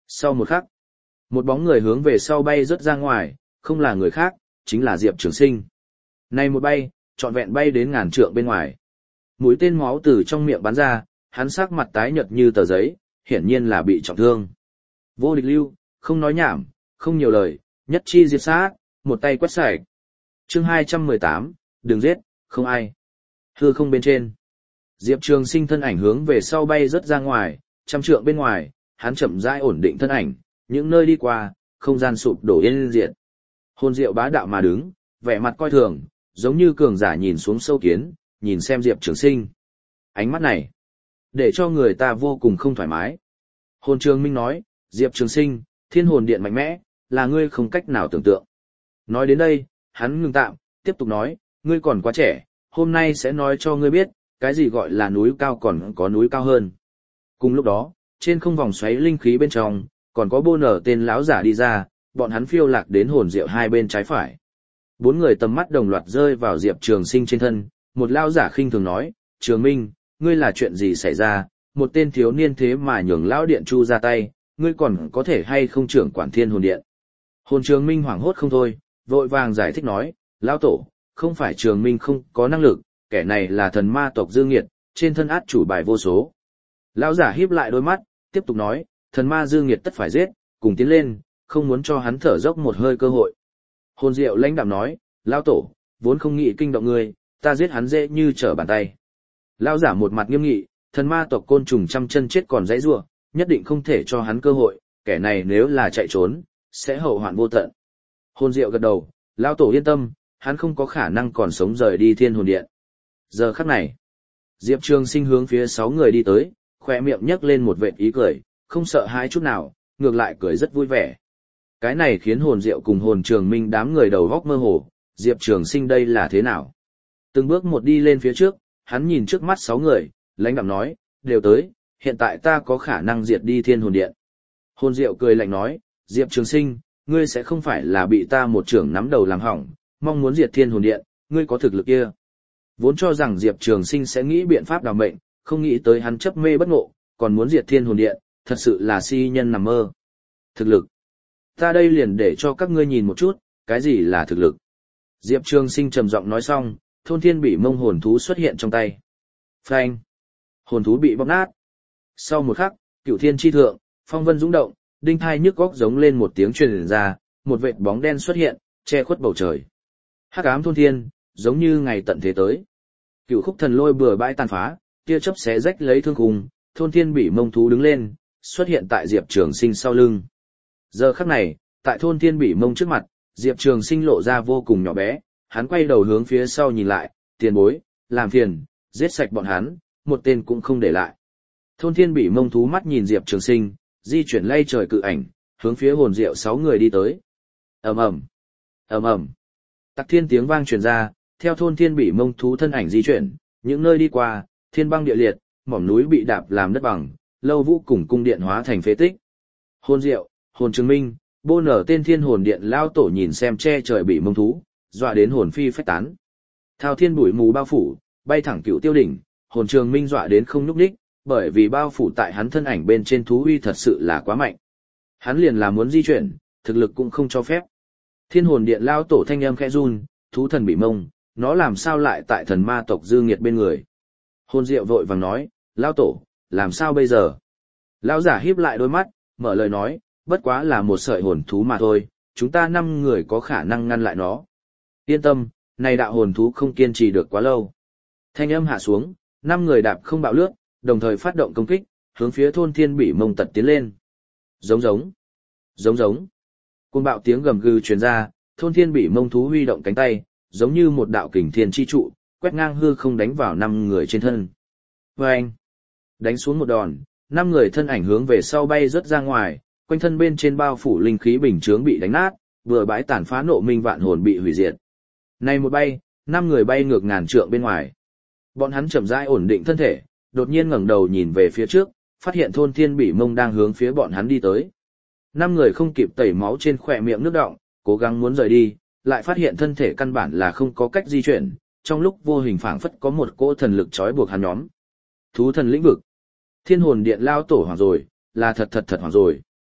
Sau một khắc, một bóng người hướng về sau bay rớt ra ngoài, không là người khác, chính là Diệp Trường Sinh. Này một bay, trọn vẹn bay đến ngàn trượng bên ngoài. Mũi tên máu từ trong miệng bắn ra, hắn sắc mặt tái nhợt như tờ giấy, hiển nhiên là bị trọng thương. Vô địch lưu, không nói nhảm, không nhiều lời, nhất chi diệt sát, một tay quét sạch. Chương hai trăm mười tám, đừng giết, không ai. Hư không bên trên. Diệp Trường Sinh thân ảnh hướng về sau bay rất ra ngoài, trăm trượng bên ngoài, hắn chậm rãi ổn định thân ảnh, những nơi đi qua, không gian sụp đổ yên diệt. Hồn diệu bá đạo mà đứng, vẻ mặt coi thường, giống như cường giả nhìn xuống sâu kiến, nhìn xem Diệp Trường Sinh. Ánh mắt này, để cho người ta vô cùng không thoải mái. Hồn Trường Minh nói, Diệp Trường Sinh, thiên hồn điện mạnh mẽ, là ngươi không cách nào tưởng tượng. Nói đến đây, hắn ngừng tạm, tiếp tục nói, ngươi còn quá trẻ, hôm nay sẽ nói cho ngươi biết, cái gì gọi là núi cao còn có núi cao hơn. Cùng lúc đó, trên không vòng xoáy linh khí bên trong, còn có bô nở tên lão giả đi ra, bọn hắn phiêu lạc đến hồn diệu hai bên trái phải. Bốn người tầm mắt đồng loạt rơi vào Diệp Trường Sinh trên thân, một lão giả khinh thường nói, Trường Minh, ngươi là chuyện gì xảy ra, một tên thiếu niên thế mà nhường lão điện chu ra tay, ngươi còn có thể hay không trưởng quản thiên hồn điện. Hồn Trường Minh hoảng hốt không thôi, vội vàng giải thích nói, lão tổ, không phải Trường Minh không có năng lực, kẻ này là thần ma tộc Dương Nghiệt, trên thân át chủ bài vô số. Lão giả híp lại đôi mắt, tiếp tục nói, thần ma Dương Nghiệt tất phải giết, cùng tiến lên, không muốn cho hắn thở dốc một hơi cơ hội. Hồn Diệu lãnh đạm nói, lão tổ, vốn không nghĩ kinh động ngươi, ta giết hắn dễ như trở bàn tay. Lão giả một mặt nghiêm nghị, thần ma tộc côn trùng trăm chân chết còn dãy rủa, nhất định không thể cho hắn cơ hội, kẻ này nếu là chạy trốn, sẽ hậu hoạn vô tận. Hồn Diệu gật đầu, lão tổ yên tâm, hắn không có khả năng còn sống rời đi thiên hồn điện. Giờ khắc này, Diệp Trường Sinh hướng phía sáu người đi tới, khỏe miệng nhấc lên một vệt ý cười, không sợ hãi chút nào, ngược lại cười rất vui vẻ. Cái này khiến Hồn Diệu cùng Hồn Trường Minh đám người đầu góc mơ hồ, Diệp Trường Sinh đây là thế nào? Từng bước một đi lên phía trước, hắn nhìn trước mắt sáu người, lãnh đạm nói, đều tới, hiện tại ta có khả năng diệt đi thiên hồn điện. Hồn Diệu cười lạnh nói, Diệp Trường Sinh, ngươi sẽ không phải là bị ta một trưởng nắm đầu làm hỏng, mong muốn diệt thiên hồn điện, ngươi có thực lực kia. Vốn cho rằng Diệp Trường Sinh sẽ nghĩ biện pháp đào mệnh, không nghĩ tới hắn chấp mê bất ngộ, còn muốn diệt thiên hồn điện, thật sự là si nhân nằm mơ. Thực lực. Ta đây liền để cho các ngươi nhìn một chút, cái gì là thực lực. Diệp Trường Sinh trầm giọng nói xong, thôn thiên bỉ mông hồn thú xuất hiện trong tay. Phanh. Hồn thú bị bóp nát. Sau một khắc, cửu thiên chi thượng, phong vân dũng động, đinh thai nhức góc giống lên một tiếng truyền ra, một vệt bóng đen xuất hiện, che khuất bầu trời. Hắc ám thôn thiên, giống như ngày tận thế tới. Cửu khúc thần lôi bừa bãi tàn phá, tia chớp xé rách lấy thương khung, thôn thiên bỉ mông thú đứng lên, xuất hiện tại Diệp Trường Sinh sau lưng. Giờ khắc này, tại thôn thiên bỉ mông trước mặt, Diệp Trường Sinh lộ ra vô cùng nhỏ bé, hắn quay đầu hướng phía sau nhìn lại, tiền bối, làm phiền, giết sạch bọn hắn, một tên cũng không để lại. Thôn thiên bỉ mông thú mắt nhìn Diệp Trường Sinh, di chuyển lay trời cự ảnh, hướng phía Hồn Diệu sáu người đi tới. Ầm ầm, ầm ầm. Tặc thiên tiếng vang truyền ra, theo thôn thiên bỉ mông thú thân ảnh di chuyển, những nơi đi qua, thiên băng địa liệt, mỏm núi bị đạp làm đất bằng, lâu vũ cùng cung điện hóa thành phế tích. Hồn Diệu, Hồn Trường Minh, bô nở tên thiên hồn điện lao tổ nhìn xem che trời bỉ mông thú, dọa đến hồn phi phách tán. Thao thiên bụi mù bao phủ, bay thẳng cựu tiêu đỉnh, Hồn Trường Minh dọa đến không nhúc nhích, bởi vì bao phủ tại hắn thân ảnh bên trên thú uy thật sự là quá mạnh. Hắn liền là muốn di chuyển, thực lực cũng không cho phép. Thiên hồn điện lao tổ thanh âm khẽ run, thú thần bị mông, nó làm sao lại tại thần ma tộc Dương Nghiệt bên người. Hồn Diệu vội vàng nói, lao tổ, làm sao bây giờ? Lão giả híp lại đôi mắt, mở lời nói, bất quá là một sợi hồn thú mà thôi, chúng ta năm người có khả năng ngăn lại nó. Yên tâm, này đạo hồn thú không kiên trì được quá lâu. Thanh âm hạ xuống, năm người đạp không bạo lướt, đồng thời phát động công kích, hướng phía thôn thiên bỉ mông tật tiến lên. Giống giống, giống giống. Côn bạo tiếng gầm gừ truyền ra, thôn thiên bỉ mông thú huy động cánh tay, giống như một đạo kình thiên chi trụ, quét ngang hư không đánh vào năm người trên thân. Vâng! Đánh xuống một đòn, năm người thân ảnh hướng về sau bay rớt ra ngoài, quanh thân bên trên bao phủ linh khí bình chướng bị đánh nát, vừa bãi tàn phá nộ minh vạn hồn bị hủy diệt. Này một bay, năm người bay ngược ngàn trượng bên ngoài. Bọn hắn chậm rãi ổn định thân thể, đột nhiên ngẩng đầu nhìn về phía trước, phát hiện thôn thiên bỉ mông đang hướng phía bọn hắn đi tới. Năm người không kịp tẩy máu trên khỏe miệng nước đọng, cố gắng muốn rời đi, lại phát hiện thân thể căn bản là không có cách di chuyển, trong lúc vô hình phảng phất có một cỗ thần lực trói buộc hắn nhóm. Thú thần lĩnh vực. Thiên hồn điện lao tổ hoàng rồi, là thật thật thật hoàng rồi.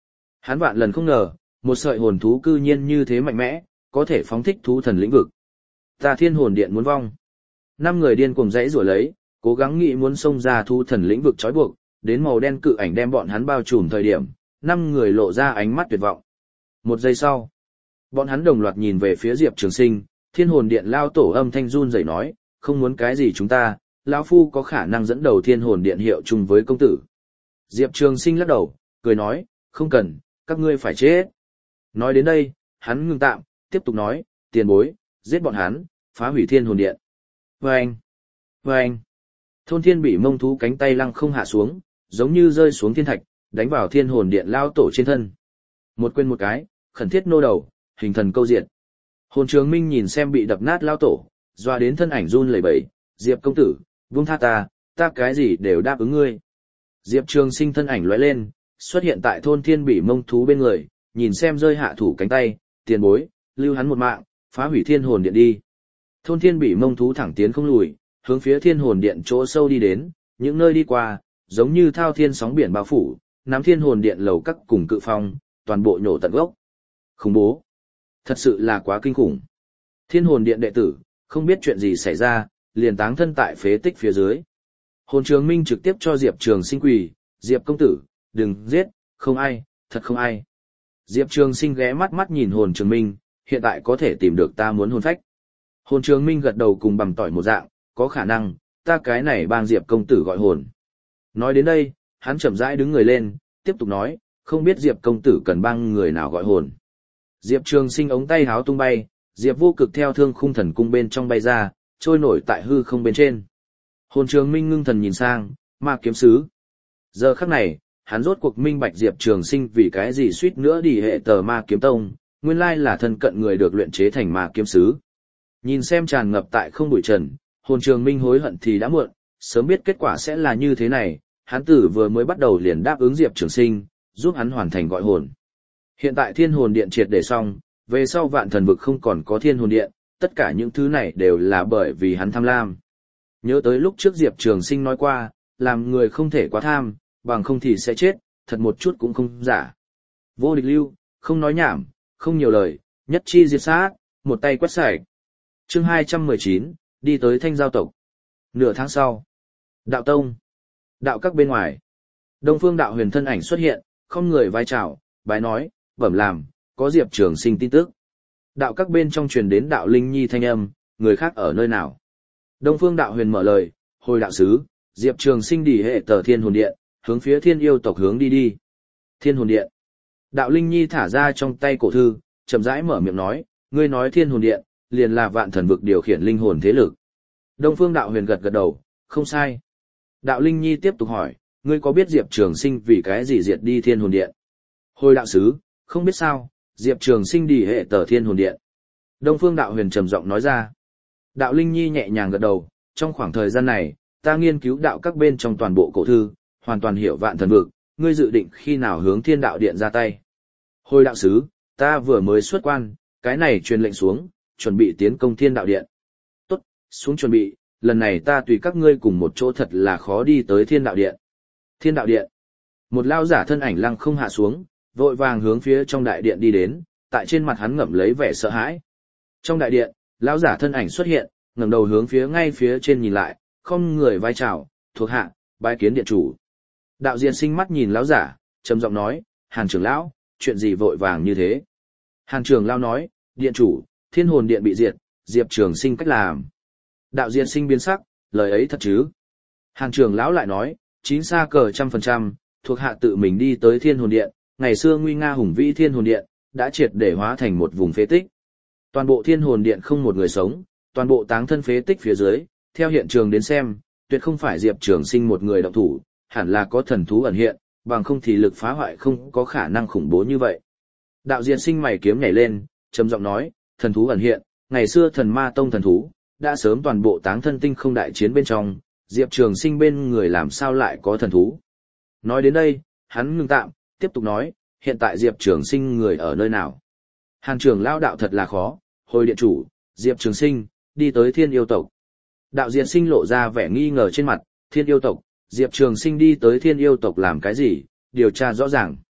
Hắn vạn lần không ngờ, một sợi hồn thú cư nhiên như thế mạnh mẽ, có thể phóng thích thú thần lĩnh vực. Ta thiên hồn điện muốn vong. Năm người điên cuồng dãy rủa lấy, cố gắng nghĩ muốn xông ra thú thần lĩnh vực trói buộc, đến màu đen cự ảnh đem bọn hắn bao trùm thời điểm, năm người lộ ra ánh mắt tuyệt vọng. Một giây sau, bọn hắn đồng loạt nhìn về phía Diệp Trường Sinh, thiên hồn điện lao tổ âm thanh run rẩy nói, không muốn cái gì chúng ta, lão phu có khả năng dẫn đầu thiên hồn điện hiệu chung với công tử. Diệp Trường Sinh lắc đầu, cười nói, không cần, các ngươi phải chết. Nói đến đây, hắn ngừng tạm, tiếp tục nói, tiền bối, giết bọn hắn, phá hủy thiên hồn điện. Vâng! Vâng! Thôn thiên bị mông thú cánh tay lăng không hạ xuống, giống như rơi xuống thiên thạch, đánh vào thiên hồn điện lao tổ trên thân. Một quên một cái, khẩn thiết nô đầu, hình thần câu diệt. Hồn Trường Minh nhìn xem bị đập nát lao tổ, doa đến thân ảnh run lẩy bẩy, Diệp công tử, buông tha ta, ta cái gì đều đáp ứng ngươi. Diệp Trường Sinh thân ảnh lóe lên, xuất hiện tại thôn thiên bị mông thú bên người, nhìn xem rơi hạ thủ cánh tay, tiền bối, lưu hắn một mạng, phá hủy thiên hồn điện đi. Thôn thiên bị mông thú thẳng tiến không lùi, hướng phía thiên hồn điện chỗ sâu đi đến, những nơi đi qua, giống như thao thiên sóng biển bao phủ, nắm thiên hồn điện lầu các cùng cự phong, toàn bộ nhổ tận gốc. Khủng bố. Thật sự là quá kinh khủng. Thiên hồn điện đệ tử, không biết chuyện gì xảy ra, liền táng thân tại phế tích phía dưới. Hồn Trường Minh trực tiếp cho Diệp Trường Sinh quỳ, Diệp công tử, đừng giết, không ai, thật không ai. Diệp Trường Sinh ghé mắt mắt nhìn Hồn Trường Minh, hiện tại có thể tìm được ta muốn hồn phách. Hồn Trường Minh gật đầu cùng bằng tỏi một dạng, có khả năng, ta cái này bang Diệp công tử gọi hồn. Nói đến đây, hắn chậm rãi đứng người lên, tiếp tục nói, không biết Diệp công tử cần bang người nào gọi hồn. Diệp Trường Sinh ống tay háo tung bay, Diệp Vô Cực theo Thương Khung Thần Cung bên trong bay ra, trôi nổi tại hư không bên trên. Hồn Trường Minh ngưng thần nhìn sang, Ma Kiếm Sứ. Giờ khắc này, hắn rốt cuộc minh bạch Diệp Trường Sinh vì cái gì suýt nữa đi hệ tờ Ma Kiếm Tông, nguyên lai là thân cận người được luyện chế thành Ma Kiếm Sứ. Nhìn xem tràn ngập tại không bụi trần, Hồn Trường Minh hối hận thì đã muộn, sớm biết kết quả sẽ là như thế này, hắn tử vừa mới bắt đầu liền đáp ứng Diệp Trường Sinh, giúp hắn hoàn thành gọi hồn. Hiện tại thiên hồn điện triệt để xong, về sau vạn thần vực không còn có thiên hồn điện, tất cả những thứ này đều là bởi vì hắn tham lam. Nhớ tới lúc trước Diệp Trường Sinh nói qua, làm người không thể quá tham, bằng không thì sẽ chết, thật một chút cũng không giả. Vô địch lưu, không nói nhảm, không nhiều lời, nhất chi diệt sát, một tay quét sạch. Chương hai trăm mười chín, đi tới Thanh Giao tộc. Nửa tháng sau, Đạo Tông, đạo các bên ngoài, Đông Phương Đạo Huyền thân ảnh xuất hiện, không người vai chào, bái nói, bẩm làm, có Diệp Trường Sinh tin tức. Đạo các bên trong truyền đến Đạo Linh Nhi thanh âm, người khác ở nơi nào? Đông Phương Đạo Huyền mở lời, hồi đạo sứ, Diệp Trường Sinh đi hệ tờ Thiên Hồn Điện, hướng phía Thiên Yêu tộc hướng đi đi. Thiên Hồn Điện. Đạo Linh Nhi thả ra trong tay cổ thư, chậm rãi mở miệng nói, ngươi nói Thiên Hồn Điện, liền là vạn thần vực điều khiển linh hồn thế lực. Đông Phương Đạo Huyền gật gật đầu, không sai. Đạo Linh Nhi tiếp tục hỏi, ngươi có biết Diệp Trường Sinh vì cái gì diệt đi Thiên Hồn Điện? Hồi đạo sứ, không biết sao, Diệp Trường Sinh đi hệ tờ Thiên Hồn Điện. Đông Phương Đạo Huyền trầm giọng nói ra. Đạo Linh Nhi nhẹ nhàng gật đầu, trong khoảng thời gian này, ta nghiên cứu đạo các bên trong toàn bộ cổ thư, hoàn toàn hiểu vạn thần vực, ngươi dự định khi nào hướng Thiên Đạo Điện ra tay? Hồi đạo sứ, ta vừa mới xuất quan, cái này truyền lệnh xuống, chuẩn bị tiến công Thiên Đạo Điện. Tốt, xuống chuẩn bị, lần này ta tùy các ngươi cùng một chỗ thật là khó đi tới Thiên Đạo Điện. Thiên Đạo Điện. Một lao giả thân ảnh lăng không hạ xuống, vội vàng hướng phía trong đại điện đi đến, tại trên mặt hắn ngậm lấy vẻ sợ hãi. Trong đại điện, lão giả thân ảnh xuất hiện, ngẩng đầu hướng phía ngay phía trên nhìn lại, không người vai chào, thuộc hạ, bái kiến điện chủ. Đạo Diên Sinh mắt nhìn lão giả, trầm giọng nói, Hàn trưởng lão, chuyện gì vội vàng như thế? Hàn trưởng lão nói, điện chủ, Thiên Hồn Điện bị diệt, Diệp Trường Sinh cách làm. Đạo Diên Sinh biến sắc, lời ấy thật chứ? Hàn trưởng lão lại nói, chín xa cờ trăm phần trăm, thuộc hạ tự mình đi tới Thiên Hồn Điện, ngày xưa nguy nga hùng vĩ Thiên Hồn Điện, đã triệt để hóa thành một vùng phế tích. Toàn bộ Thiên Hồn Điện không một người sống, toàn bộ táng thân phế tích phía dưới, theo hiện trường đến xem, tuyệt không phải Diệp Trường Sinh một người động thủ, hẳn là có thần thú ẩn hiện, bằng không thì lực phá hoại không có khả năng khủng bố như vậy. Đạo Diên Sinh mày kiếm nhảy lên, trầm giọng nói, thần thú ẩn hiện, ngày xưa Thần Ma Tông thần thú, đã sớm toàn bộ táng thân tinh không đại chiến bên trong, Diệp Trường Sinh bên người làm sao lại có thần thú. Nói đến đây, hắn ngừng tạm, tiếp tục nói, hiện tại Diệp Trường Sinh người ở nơi nào? Hàn trưởng lão đạo thật là khó, hồi điện chủ, Diệp Trường Sinh, đi tới Thiên Yêu tộc. Đạo Diên Sinh lộ ra vẻ nghi ngờ trên mặt, Thiên Yêu tộc, Diệp Trường Sinh đi tới Thiên Yêu tộc làm cái gì, điều tra rõ ràng.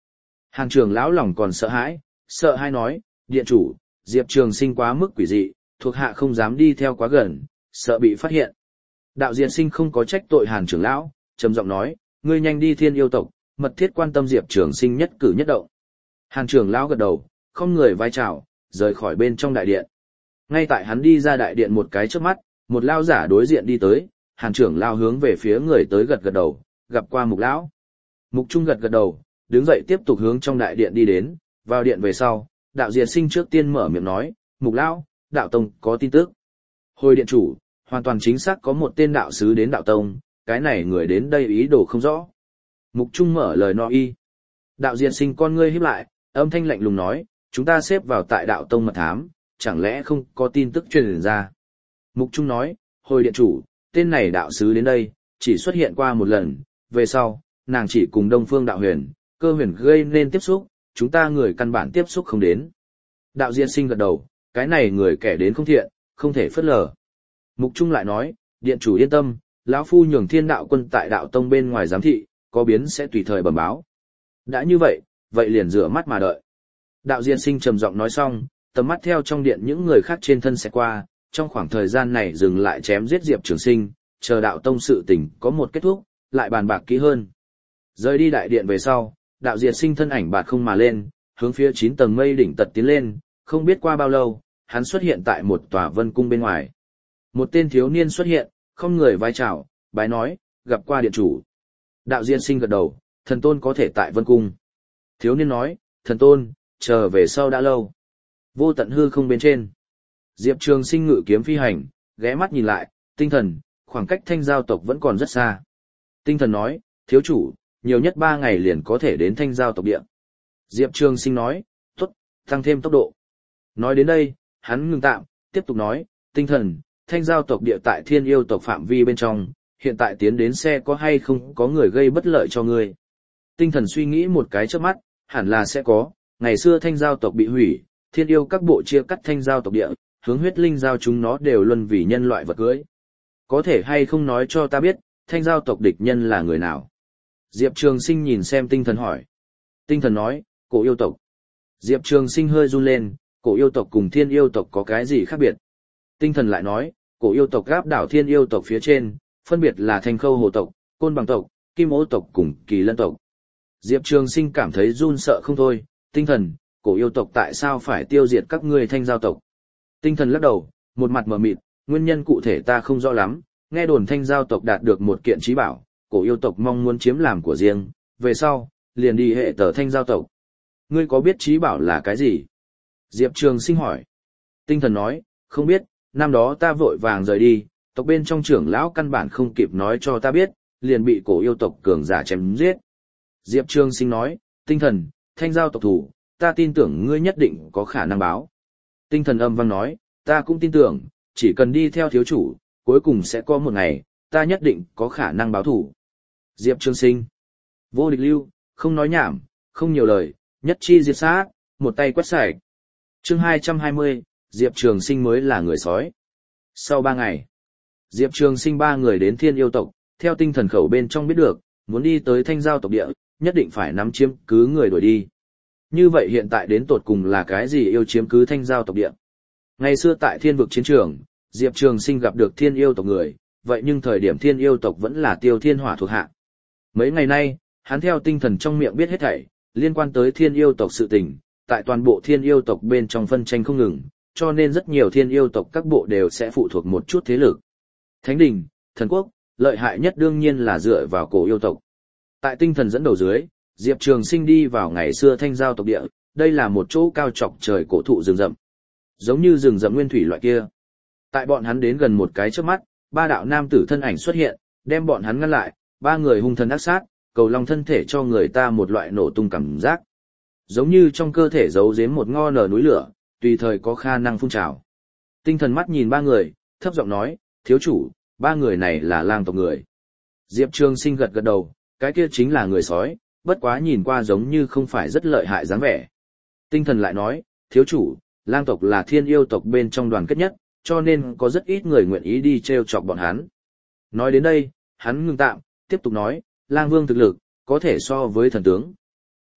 Hàn trưởng lão lòng còn sợ hãi, sợ hãi nói, điện chủ, Diệp Trường Sinh quá mức quỷ dị, thuộc hạ không dám đi theo quá gần, sợ bị phát hiện. Đạo Diệt Sinh không có trách tội Hàn trưởng lão, trầm giọng nói, ngươi nhanh đi Thiên Yêu tộc, mật thiết quan tâm Diệp Trường Sinh nhất cử nhất động. Hàn trưởng lão gật đầu, không người vai chào, rời khỏi bên trong đại điện. Ngay tại hắn đi ra đại điện một cái chớp mắt, một lao giả đối diện đi tới, Hàn trưởng lão hướng về phía người tới gật gật đầu, gặp qua Mục lão. Mục Trung gật gật đầu, đứng dậy tiếp tục hướng trong đại điện đi đến, vào điện về sau, đạo Diệt Sinh trước tiên mở miệng nói, Mục lão, đạo tông có tin tức. Hồi điện chủ, hoàn toàn chính xác có một tên đạo sứ đến đạo tông, cái này người đến đây ý đồ không rõ. Mục Trung mở lời no y. Đạo Diệt Sinh con ngươi híp lại, âm thanh lạnh lùng nói, chúng ta xếp vào tại đạo tông mật thám, chẳng lẽ không có tin tức truyền ra. Mục Trung nói, hồi điện chủ, tên này đạo sứ đến đây, chỉ xuất hiện qua một lần, về sau, nàng chỉ cùng Đông Phương đạo huyền, cơ huyền gây nên tiếp xúc, chúng ta người căn bản tiếp xúc không đến. Đạo Diệt Sinh gật đầu, cái này người kẻ đến không thiện, không thể phớt lờ. Mục Trung lại nói, điện chủ yên tâm, lão phu nhường Thiên đạo quân tại đạo tông bên ngoài giám thị, có biến sẽ tùy thời bẩm báo. Đã như vậy, vậy liền rửa mắt mà đợi. Đạo Diệt Sinh trầm giọng nói xong, tầm mắt theo trong điện những người khác trên thân sẽ qua, trong khoảng thời gian này dừng lại chém giết Diệp Trường Sinh, chờ đạo tông sự tình có một kết thúc, lại bàn bạc kỹ hơn. Rời đi đại điện về sau, đạo Diệt Sinh thân ảnh bạt không mà lên, hướng phía chín tầng mây đỉnh tật tiến lên, không biết qua bao lâu, hắn xuất hiện tại một tòa vân cung bên ngoài. Một tên thiếu niên xuất hiện, không người vái chào, bái nói, gặp qua điện chủ. Đạo Diệt Sinh gật đầu, thần tôn có thể tại vân cung. Thiếu niên nói, thần tôn, chờ về sau đã lâu. Vô tận hư không bên trên. Diệp Trường Sinh ngự kiếm phi hành, ghé mắt nhìn lại, tinh thần, khoảng cách thanh giao tộc vẫn còn rất xa. Tinh thần nói, thiếu chủ, nhiều nhất ba ngày liền có thể đến thanh giao tộc địa. Diệp Trường Sinh nói, tốt, tăng thêm tốc độ. Nói đến đây, hắn ngừng tạm, tiếp tục nói, tinh thần, thanh giao tộc địa tại Thiên Yêu tộc phạm vi bên trong, hiện tại tiến đến xe có hay không có người gây bất lợi cho ngươi. Tinh thần suy nghĩ một cái trước mắt, hẳn là sẽ có, ngày xưa thanh giao tộc bị hủy, Thiên Yêu các bộ chia cắt thanh giao tộc địa, hướng huyết linh giao chúng nó đều luân vì nhân loại vật cưới. Có thể hay không nói cho ta biết, thanh giao tộc địch nhân là người nào? Diệp Trường Sinh nhìn xem tinh thần hỏi. Tinh thần nói, cổ yêu tộc. Diệp Trường Sinh hơi run lên, cổ yêu tộc cùng Thiên Yêu tộc có cái gì khác biệt? Tinh thần lại nói, cổ yêu tộc gáp đảo Thiên Yêu tộc phía trên, phân biệt là Thanh Khâu Hồ tộc, Côn Bằng tộc, Kim Ô tộc cùng Kỳ Lân tộc. Diệp Trường Sinh cảm thấy run sợ không thôi, tinh thần, cổ yêu tộc tại sao phải tiêu diệt các ngươi thanh giao tộc? Tinh thần lắc đầu, một mặt mờ mịt, nguyên nhân cụ thể ta không rõ lắm, nghe đồn thanh giao tộc đạt được một kiện trí bảo, cổ yêu tộc mong muốn chiếm làm của riêng, về sau, liền đi hệ tờ thanh giao tộc. Ngươi có biết trí bảo là cái gì? Diệp Trường Sinh hỏi. Tinh thần nói, không biết, năm đó ta vội vàng rời đi, tộc bên trong trưởng lão căn bản không kịp nói cho ta biết, liền bị cổ yêu tộc cường giả chém giết. Diệp Trường Sinh nói, tinh thần, thanh giao tộc thủ, ta tin tưởng ngươi nhất định có khả năng báo. Tinh thần âm vang nói, ta cũng tin tưởng, chỉ cần đi theo thiếu chủ, cuối cùng sẽ có một ngày, ta nhất định có khả năng báo thủ. Diệp Trường Sinh, vô địch lưu, không nói nhảm, không nhiều lời, nhất chi diệt sát, một tay quét sạch. Chương hai trăm hai mươi, Diệp Trường Sinh mới là người sói. Sau ba ngày, Diệp Trường Sinh ba người đến Thiên Yêu tộc, theo tinh thần khẩu bên trong biết được, muốn đi tới thanh giao tộc địa, nhất định phải nắm chiếm cứ người đuổi đi. Như vậy hiện tại đến tột cùng là cái gì yêu chiếm cứ thanh giao tộc địa? Ngày xưa tại thiên vực chiến trường, Diệp Trường Sinh gặp được Thiên Yêu tộc người, vậy nhưng thời điểm Thiên Yêu tộc vẫn là Tiêu Thiên Hỏa thuộc hạ. Mấy ngày nay, hắn theo tinh thần trong miệng biết hết thảy, liên quan tới Thiên Yêu tộc sự tình, tại toàn bộ Thiên Yêu tộc bên trong phân tranh không ngừng, cho nên rất nhiều Thiên Yêu tộc các bộ đều sẽ phụ thuộc một chút thế lực. Thánh đình, thần quốc, lợi hại nhất đương nhiên là dựa vào cổ yêu tộc. Tại tinh thần dẫn đầu dưới, Diệp Trường Sinh đi vào ngày xưa thanh giao tộc địa, đây là một chỗ cao chọc trời cổ thụ rừng rậm. Giống như rừng rậm nguyên thủy loại kia. Tại bọn hắn đến gần một cái trước mắt, ba đạo nam tử thân ảnh xuất hiện, đem bọn hắn ngăn lại, ba người hung thần ác sát, cầu long thân thể cho người ta một loại nổ tung cảm giác. Giống như trong cơ thể giấu giếm một ngo nở núi lửa, tùy thời có khả năng phun trào. Tinh thần mắt nhìn ba người, thấp giọng nói, thiếu chủ, ba người này là lang tộc người. Diệp Trường Sinh gật gật đầu, cái kia chính là người sói, bất quá nhìn qua giống như không phải rất lợi hại dáng vẻ. Tinh thần lại nói, thiếu chủ, lang tộc là Thiên Yêu tộc bên trong đoàn kết nhất, cho nên có rất ít người nguyện ý đi treo chọc bọn hắn. Nói đến đây, hắn ngừng tạm, tiếp tục nói, lang vương thực lực, có thể so với thần tướng.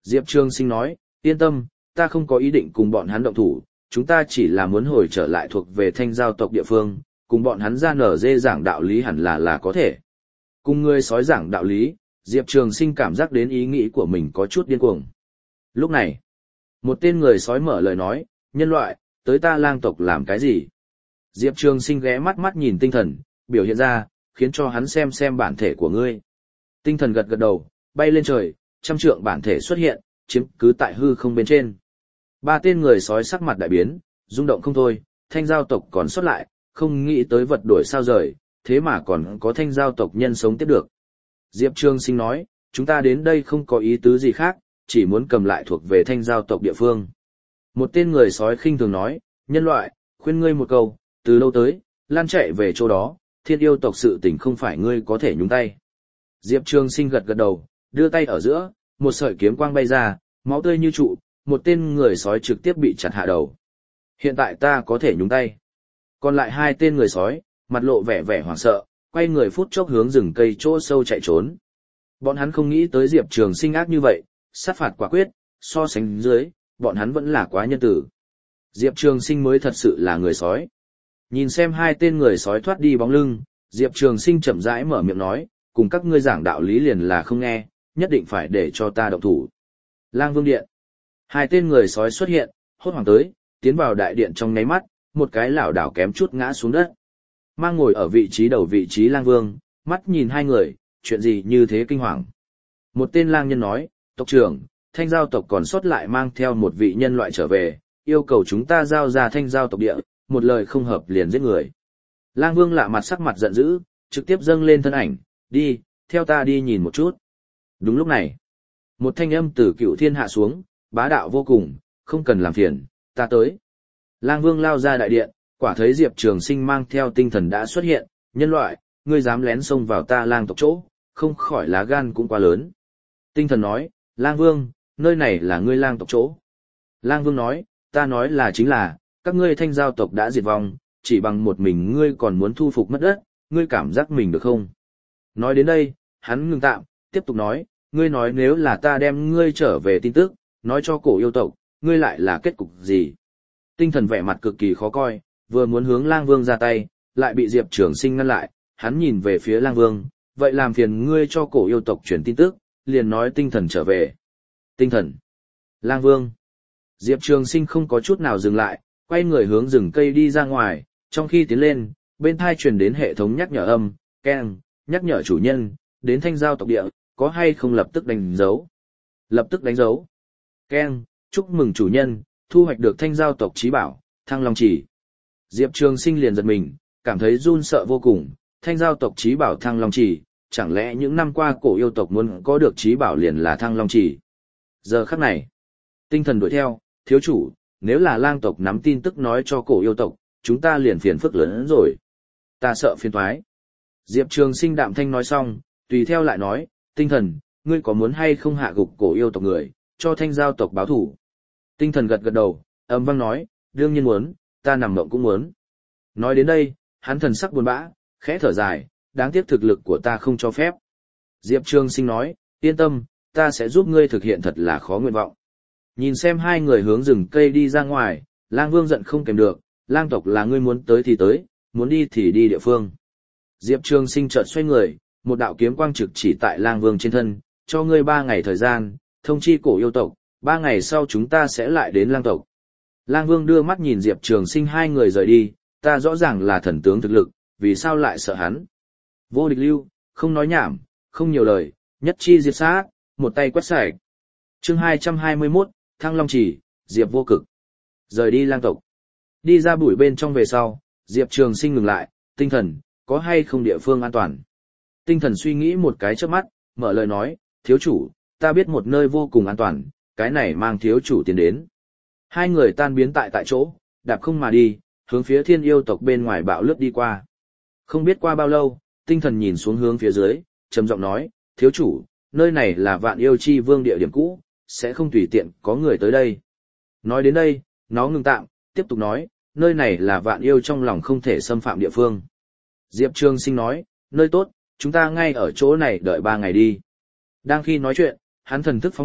Diệp Trường Sinh nói, yên tâm, ta không có ý định cùng bọn hắn động thủ, chúng ta chỉ là muốn hồi trở lại thuộc về thanh giao tộc địa phương, cùng bọn hắn ra nở dê giảng đạo lý hẳn là là có thể. Cùng người sói giảng đạo lý, Diệp Trường Sinh cảm giác đến ý nghĩ của mình có chút điên cuồng. Lúc này, một tên người sói mở lời nói, nhân loại, tới ta lang tộc làm cái gì? Diệp Trường Sinh ghé mắt mắt nhìn tinh thần, biểu hiện ra, khiến cho hắn xem xem bản thể của ngươi. Tinh thần gật gật đầu, bay lên trời, trăm trượng bản thể xuất hiện, chiếm cứ tại hư không bên trên. Ba tên người sói sắc mặt đại biến, rung động không thôi, thanh giao tộc còn xuất lại, không nghĩ tới vật đổi sao rời, thế mà còn có thanh giao tộc nhân sống tiếp được. Diệp Trường Sinh nói, chúng ta đến đây không có ý tứ gì khác, chỉ muốn cầm lại thuộc về thanh giao tộc địa phương. Một tên người sói khinh thường nói, nhân loại, khuyên ngươi một câu, từ lâu tới, lan chạy về chỗ đó, thiên yêu tộc sự tình không phải ngươi có thể nhúng tay. Diệp Trường Sinh gật gật đầu, đưa tay ở giữa, một sợi kiếm quang bay ra, máu tươi như trụ, một tên người sói trực tiếp bị chặt hạ đầu. Hiện tại ta có thể nhúng tay. Còn lại hai tên người sói, mặt lộ vẻ vẻ hoảng sợ, quay người phút chốc hướng rừng cây chỗ sâu chạy trốn. Bọn hắn không nghĩ tới Diệp Trường Sinh ác như vậy, sát phạt quả quyết, so sánh dưới, bọn hắn vẫn là quá nhân tử. Diệp Trường Sinh mới thật sự là người sói. Nhìn xem hai tên người sói thoát đi bóng lưng, Diệp Trường Sinh chậm rãi mở miệng nói, cùng các ngươi giảng đạo lý liền là không nghe, nhất định phải để cho ta động thủ. Lang Vương Điện. Hai tên người sói xuất hiện, hốt hoảng tới, tiến vào đại điện trong nháy mắt, một cái lảo đảo kém chút ngã xuống đất. Mang ngồi ở vị trí đầu vị trí Lang Vương, mắt nhìn hai người, chuyện gì như thế kinh hoàng. Một tên lang nhân nói, tộc trưởng, thanh giao tộc còn sót lại mang theo một vị nhân loại trở về, yêu cầu chúng ta giao ra thanh giao tộc địa, một lời không hợp liền giết người. Lang Vương lạ mặt sắc mặt giận dữ, trực tiếp dâng lên thân ảnh, đi, theo ta đi nhìn một chút. Đúng lúc này, một thanh âm từ cựu thiên hạ xuống, bá đạo vô cùng, không cần làm phiền, ta tới. Lang Vương lao ra đại điện, quả thấy Diệp Trường Sinh mang theo tinh thần đã xuất hiện, nhân loại, ngươi dám lén xông vào ta lang tộc chỗ, không khỏi lá gan cũng quá lớn. Tinh thần nói, Lang Vương, nơi này là ngươi lang tộc chỗ. Lang Vương nói, ta nói là chính là, các ngươi thanh giao tộc đã diệt vong, chỉ bằng một mình ngươi còn muốn thu phục mất đất, ngươi cảm giác mình được không? Nói đến đây, hắn ngừng tạm, tiếp tục nói, ngươi nói nếu là ta đem ngươi trở về tin tức, nói cho cổ yêu tộc, ngươi lại là kết cục gì? Tinh thần vẻ mặt cực kỳ khó coi, vừa muốn hướng Lang Vương ra tay, lại bị Diệp Trường Sinh ngăn lại, hắn nhìn về phía Lang Vương, vậy làm phiền ngươi cho cổ yêu tộc truyền tin tức, liền nói tinh thần trở về. Tinh thần. Lang Vương. Diệp Trường Sinh không có chút nào dừng lại, quay người hướng rừng cây đi ra ngoài, trong khi tiến lên, bên tai truyền đến hệ thống nhắc nhở âm, keng, nhắc nhở chủ nhân, đến thanh giao tộc địa, có hay không lập tức đánh dấu. Lập tức đánh dấu. Keng, chúc mừng chủ nhân, thu hoạch được thanh giao tộc trí bảo, Thăng Long Chỉ. Diệp Trường Sinh liền giật mình, cảm thấy run sợ vô cùng, thanh giao tộc trí bảo Thăng Long Chỉ, chẳng lẽ những năm qua cổ yêu tộc muốn có được trí bảo liền là Thăng Long Chỉ. Giờ khắc này, tinh thần đuổi theo, thiếu chủ, nếu là lang tộc nắm tin tức nói cho cổ yêu tộc, chúng ta liền phiền phức lớn hơn rồi. Ta sợ phiền toái. Diệp Trường Sinh đạm thanh nói xong, tùy theo lại nói, tinh thần, ngươi có muốn hay không hạ gục cổ yêu tộc người, cho thanh giao tộc báo thủ. Tinh thần gật gật đầu, âm vang nói, đương nhiên muốn, ta nằm mộng cũng muốn. Nói đến đây, hắn thần sắc buồn bã, khẽ thở dài, đáng tiếc thực lực của ta không cho phép. Diệp Trường Sinh nói, yên tâm, ta sẽ giúp ngươi thực hiện thật là khó nguyện vọng. Nhìn xem hai người hướng rừng cây đi ra ngoài, Lang Vương giận không kèm được, lang tộc là ngươi muốn tới thì tới, muốn đi thì đi địa phương. Diệp Trường Sinh chợt xoay người, một đạo kiếm quang trực chỉ tại Lang Vương trên thân, cho ngươi ba ngày thời gian, thông chi cổ yêu tộc, ba ngày sau chúng ta sẽ lại đến lang tộc. Lang Vương đưa mắt nhìn Diệp Trường Sinh hai người rời đi, ta rõ ràng là thần tướng thực lực, vì sao lại sợ hắn? Vô địch lưu, không nói nhảm, không nhiều lời, nhất chi diệt sát, một tay quét sạch. Chương hai trăm hai mươi mốt, Thăng Long Chỉ, Diệp Vô Cực. Rời đi lang tộc. Đi ra bụi bên trong về sau, Diệp Trường Sinh ngừng lại, tinh thần, có hay không địa phương an toàn? Tinh thần suy nghĩ một cái chớp mắt, mở lời nói, thiếu chủ, ta biết một nơi vô cùng an toàn, cái này mang thiếu chủ tiến đến. Hai người tan biến tại tại chỗ, đạp không mà đi, hướng phía thiên yêu tộc bên ngoài bạo lướt đi qua. Không biết qua bao lâu, tinh thần nhìn xuống hướng phía dưới, trầm giọng nói, thiếu chủ, nơi này là vạn yêu chi vương địa điểm cũ, sẽ không tùy tiện có người tới đây. Nói đến đây, nó ngừng tạm, tiếp tục nói, nơi này là vạn yêu trong lòng không thể xâm phạm địa phương. Diệp Trường Sinh nói, nơi tốt, chúng ta ngay ở chỗ này đợi ba ngày đi. Đang khi nói chuyện, hắn thần thức phóng thích,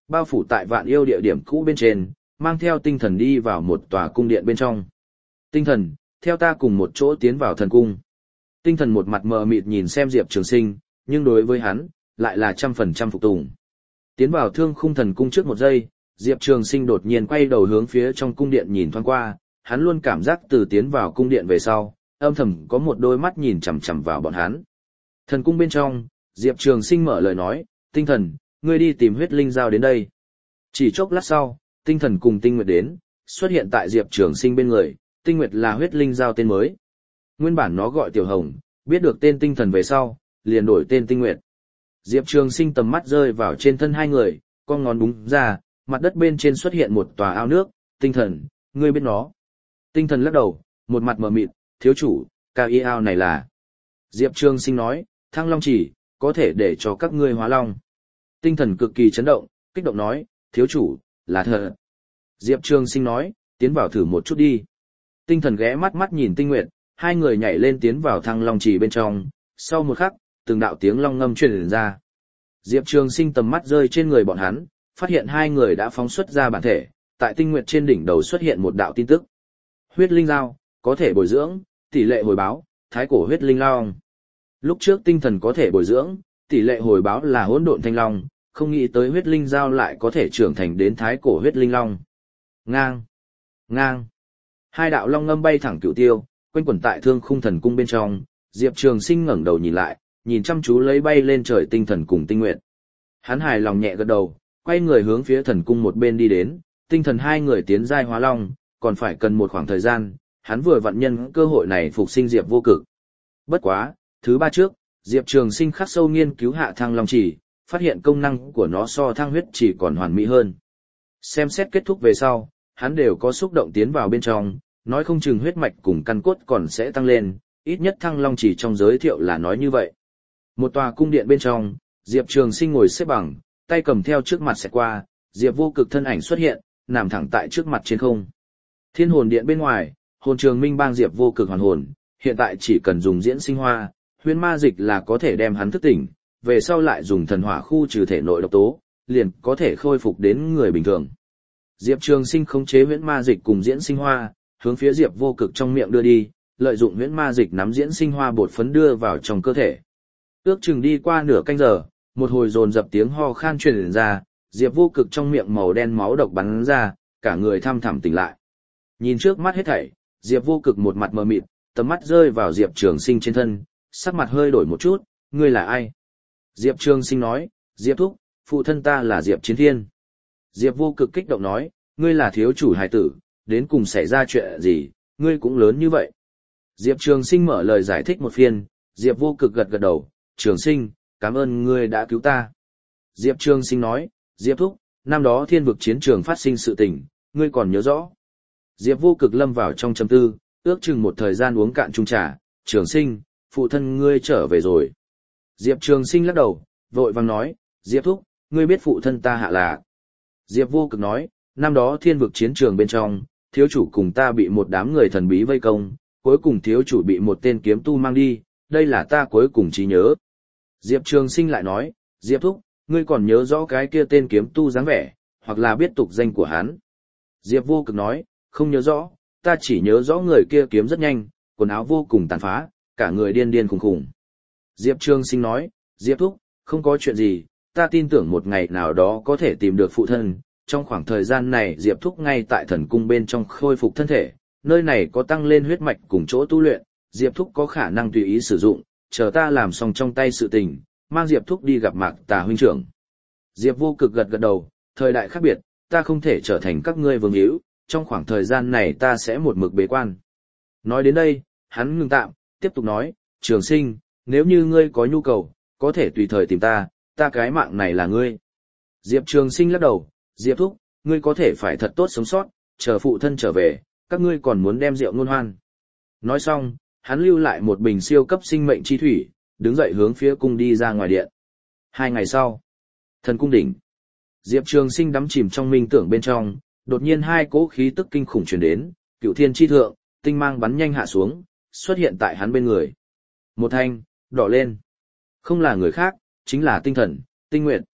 bao phủ tại vạn yêu địa điểm cũ bên trên, mang theo tinh thần đi vào một tòa cung điện bên trong. Tinh thần, theo ta cùng một chỗ tiến vào thần cung. Tinh thần một mặt mờ mịt nhìn xem Diệp Trường Sinh, nhưng đối với hắn, lại là trăm phần trăm phục tùng. Tiến vào thương khung thần cung trước một giây, Diệp Trường Sinh đột nhiên quay đầu hướng phía trong cung điện nhìn thoáng qua, hắn luôn cảm giác từ tiến vào cung điện về sau, âm thầm có một đôi mắt nhìn chằm chằm vào bọn hắn. Thần cung bên trong, Diệp Trường Sinh mở lời nói, tinh thần, ngươi đi tìm huyết linh dao đến đây. Chỉ chốc lát sau, tinh thần cùng tinh nguyệt đến, xuất hiện tại Diệp Trường Sinh bên người, tinh nguyệt là huyết linh dao tên mới. Nguyên bản nó gọi Tiểu Hồng, biết được tên tinh thần về sau, liền đổi tên tinh nguyệt. Diệp Trường Sinh tầm mắt rơi vào trên thân hai người, con ngón búng ra, mặt đất bên trên xuất hiện một tòa ao nước, tinh thần, ngươi biết nó. Tinh thần lắc đầu, một mặt mờ mịt, thiếu chủ, cao y ao này là. Diệp Trường Sinh nói, Thăng Long Chỉ, có thể để cho các ngươi hóa long. Tinh thần cực kỳ chấn động, kích động nói, thiếu chủ, là thật. Diệp Trường Sinh nói, tiến vào thử một chút đi. Tinh thần ghé mắt mắt nhìn Tinh Nguyệt, hai người nhảy lên tiến vào Thăng Long Chỉ bên trong, sau một khắc, từng đạo tiếng long ngâm truyền ra. Diệp Trường Sinh tầm mắt rơi trên người bọn hắn, phát hiện hai người đã phóng xuất ra bản thể, tại Tinh Nguyệt trên đỉnh đầu xuất hiện một đạo tin tức. Huyết linh dao, có thể bồi dưỡng, tỷ lệ hồi báo, thái cổ huyết linh long. Lúc trước tinh thần có thể bồi dưỡng, tỷ lệ hồi báo là hỗn độn thanh long, không nghĩ tới huyết linh dao lại có thể trưởng thành đến thái cổ huyết linh long. Ngang, ngang. Hai đạo long ngâm bay thẳng cửu tiêu, quanh quẩn tại thương khung thần cung bên trong, Diệp Trường Sinh ngẩng đầu nhìn lại, nhìn chăm chú lấy bay lên trời tinh thần cùng tinh nguyệt. Hắn hài lòng nhẹ gật đầu, quay người hướng phía thần cung một bên đi đến, tinh thần hai người tiến giai hóa long, còn phải cần một khoảng thời gian, hắn vừa vận nhân cơ hội này phục sinh Diệp Vô Cực. Bất quá, thứ ba trước, Diệp Trường Sinh khắc sâu nghiên cứu hạ Thăng Long Chỉ, phát hiện công năng của nó so Thăng Huyết Chỉ còn hoàn mỹ hơn. Xem xét kết thúc về sau, hắn đều có xúc động tiến vào bên trong, nói không chừng huyết mạch cùng căn cốt còn sẽ tăng lên, ít nhất Thăng Long Chỉ trong giới thiệu là nói như vậy. Một tòa cung điện bên trong, Diệp Trường Sinh ngồi xếp bằng, tay cầm theo trước mặt sẽ qua, Diệp Vô Cực thân ảnh xuất hiện, nằm thẳng tại trước mặt trên không. Thiên hồn điện bên ngoài, hồn trường minh bang Diệp Vô Cực hoàn hồn, hiện tại chỉ cần dùng diễn sinh hoa, huyễn ma dịch là có thể đem hắn thức tỉnh, về sau lại dùng thần hỏa khu trừ thể nội độc tố, liền có thể khôi phục đến người bình thường. Diệp Trường Sinh khống chế huyễn ma dịch cùng diễn sinh hoa, hướng phía Diệp Vô Cực trong miệng đưa đi, lợi dụng huyễn ma dịch nắm diễn sinh hoa bột phấn đưa vào trong cơ thể. Ước chừng đi qua nửa canh giờ, một hồi dồn dập tiếng ho khan truyền ra, Diệp Vô Cực trong miệng màu đen máu độc bắn ra, cả người thăm thẳm tỉnh lại. Nhìn trước mắt hết thảy, Diệp Vô Cực một mặt mờ mịt, tầm mắt rơi vào Diệp Trường Sinh trên thân, sắc mặt hơi đổi một chút, ngươi là ai? Diệp Trường Sinh nói, Diệp Thúc, phụ thân ta là Diệp Chiến Thiên. Diệp Vô Cực kích động nói, ngươi là thiếu chủ hài tử, đến cùng xảy ra chuyện gì, ngươi cũng lớn như vậy. Diệp Trường Sinh mở lời giải thích một phiên, Diệp Vô Cực gật gật đầu, Trường Sinh, cảm ơn ngươi đã cứu ta. Diệp Trường Sinh nói, Diệp Thúc, năm đó thiên vực chiến trường phát sinh sự tình, ngươi còn nhớ rõ. Diệp Vô Cực lâm vào trong trầm tư, ước chừng một thời gian uống cạn chung trà, Trường Sinh, phụ thân ngươi trở về rồi. Diệp Trường Sinh lắc đầu, vội vàng nói, Diệp Thúc, ngươi biết phụ thân ta hạ lạc. Diệp Vô Cực nói, năm đó thiên vực chiến trường bên trong, thiếu chủ cùng ta bị một đám người thần bí vây công, cuối cùng thiếu chủ bị một tên kiếm tu mang đi, đây là ta cuối cùng trí nhớ. Diệp Trường Sinh lại nói, Diệp Thúc, ngươi còn nhớ rõ cái kia tên kiếm tu dáng vẻ, hoặc là biết tục danh của hắn. Diệp Vô Cực nói, không nhớ rõ, ta chỉ nhớ rõ người kia kiếm rất nhanh, quần áo vô cùng tàn phá, cả người điên điên khùng khùng. Diệp Trường Sinh nói, Diệp Thúc, không có chuyện gì, ta tin tưởng một ngày nào đó có thể tìm được phụ thân. Trong khoảng thời gian này Diệp Thúc ngay tại thần cung bên trong khôi phục thân thể, nơi này có tăng lên huyết mạch cùng chỗ tu luyện, Diệp Thúc có khả năng tùy ý sử dụng, chờ ta làm xong trong tay sự tình, mang Diệp Thúc đi gặp Mạc Tà huynh trưởng. Diệp Vô Cực gật gật đầu, thời đại khác biệt, ta không thể trở thành các ngươi vương hữu, trong khoảng thời gian này ta sẽ một mực bế quan. Nói đến đây, hắn ngừng tạm, tiếp tục nói, Trường Sinh, nếu như ngươi có nhu cầu, có thể tùy thời tìm ta, ta cái mạng này là ngươi. Diệp Trường Sinh lắc đầu, Diệp Thúc, ngươi có thể phải thật tốt sống sót, chờ phụ thân trở về, các ngươi còn muốn đem rượu ngôn hoan. Nói xong, hắn lưu lại một bình siêu cấp sinh mệnh chi thủy, đứng dậy hướng phía cung đi ra ngoài điện. Hai ngày sau, thần cung đỉnh. Diệp Trường Sinh đắm chìm trong minh tưởng bên trong, đột nhiên hai cỗ khí tức kinh khủng truyền đến, Cửu Thiên chi thượng, tinh mang bắn nhanh hạ xuống, xuất hiện tại hắn bên người. Một thanh, đỏ lên. Không là người khác, chính là tinh thần, Tinh Nguyệt.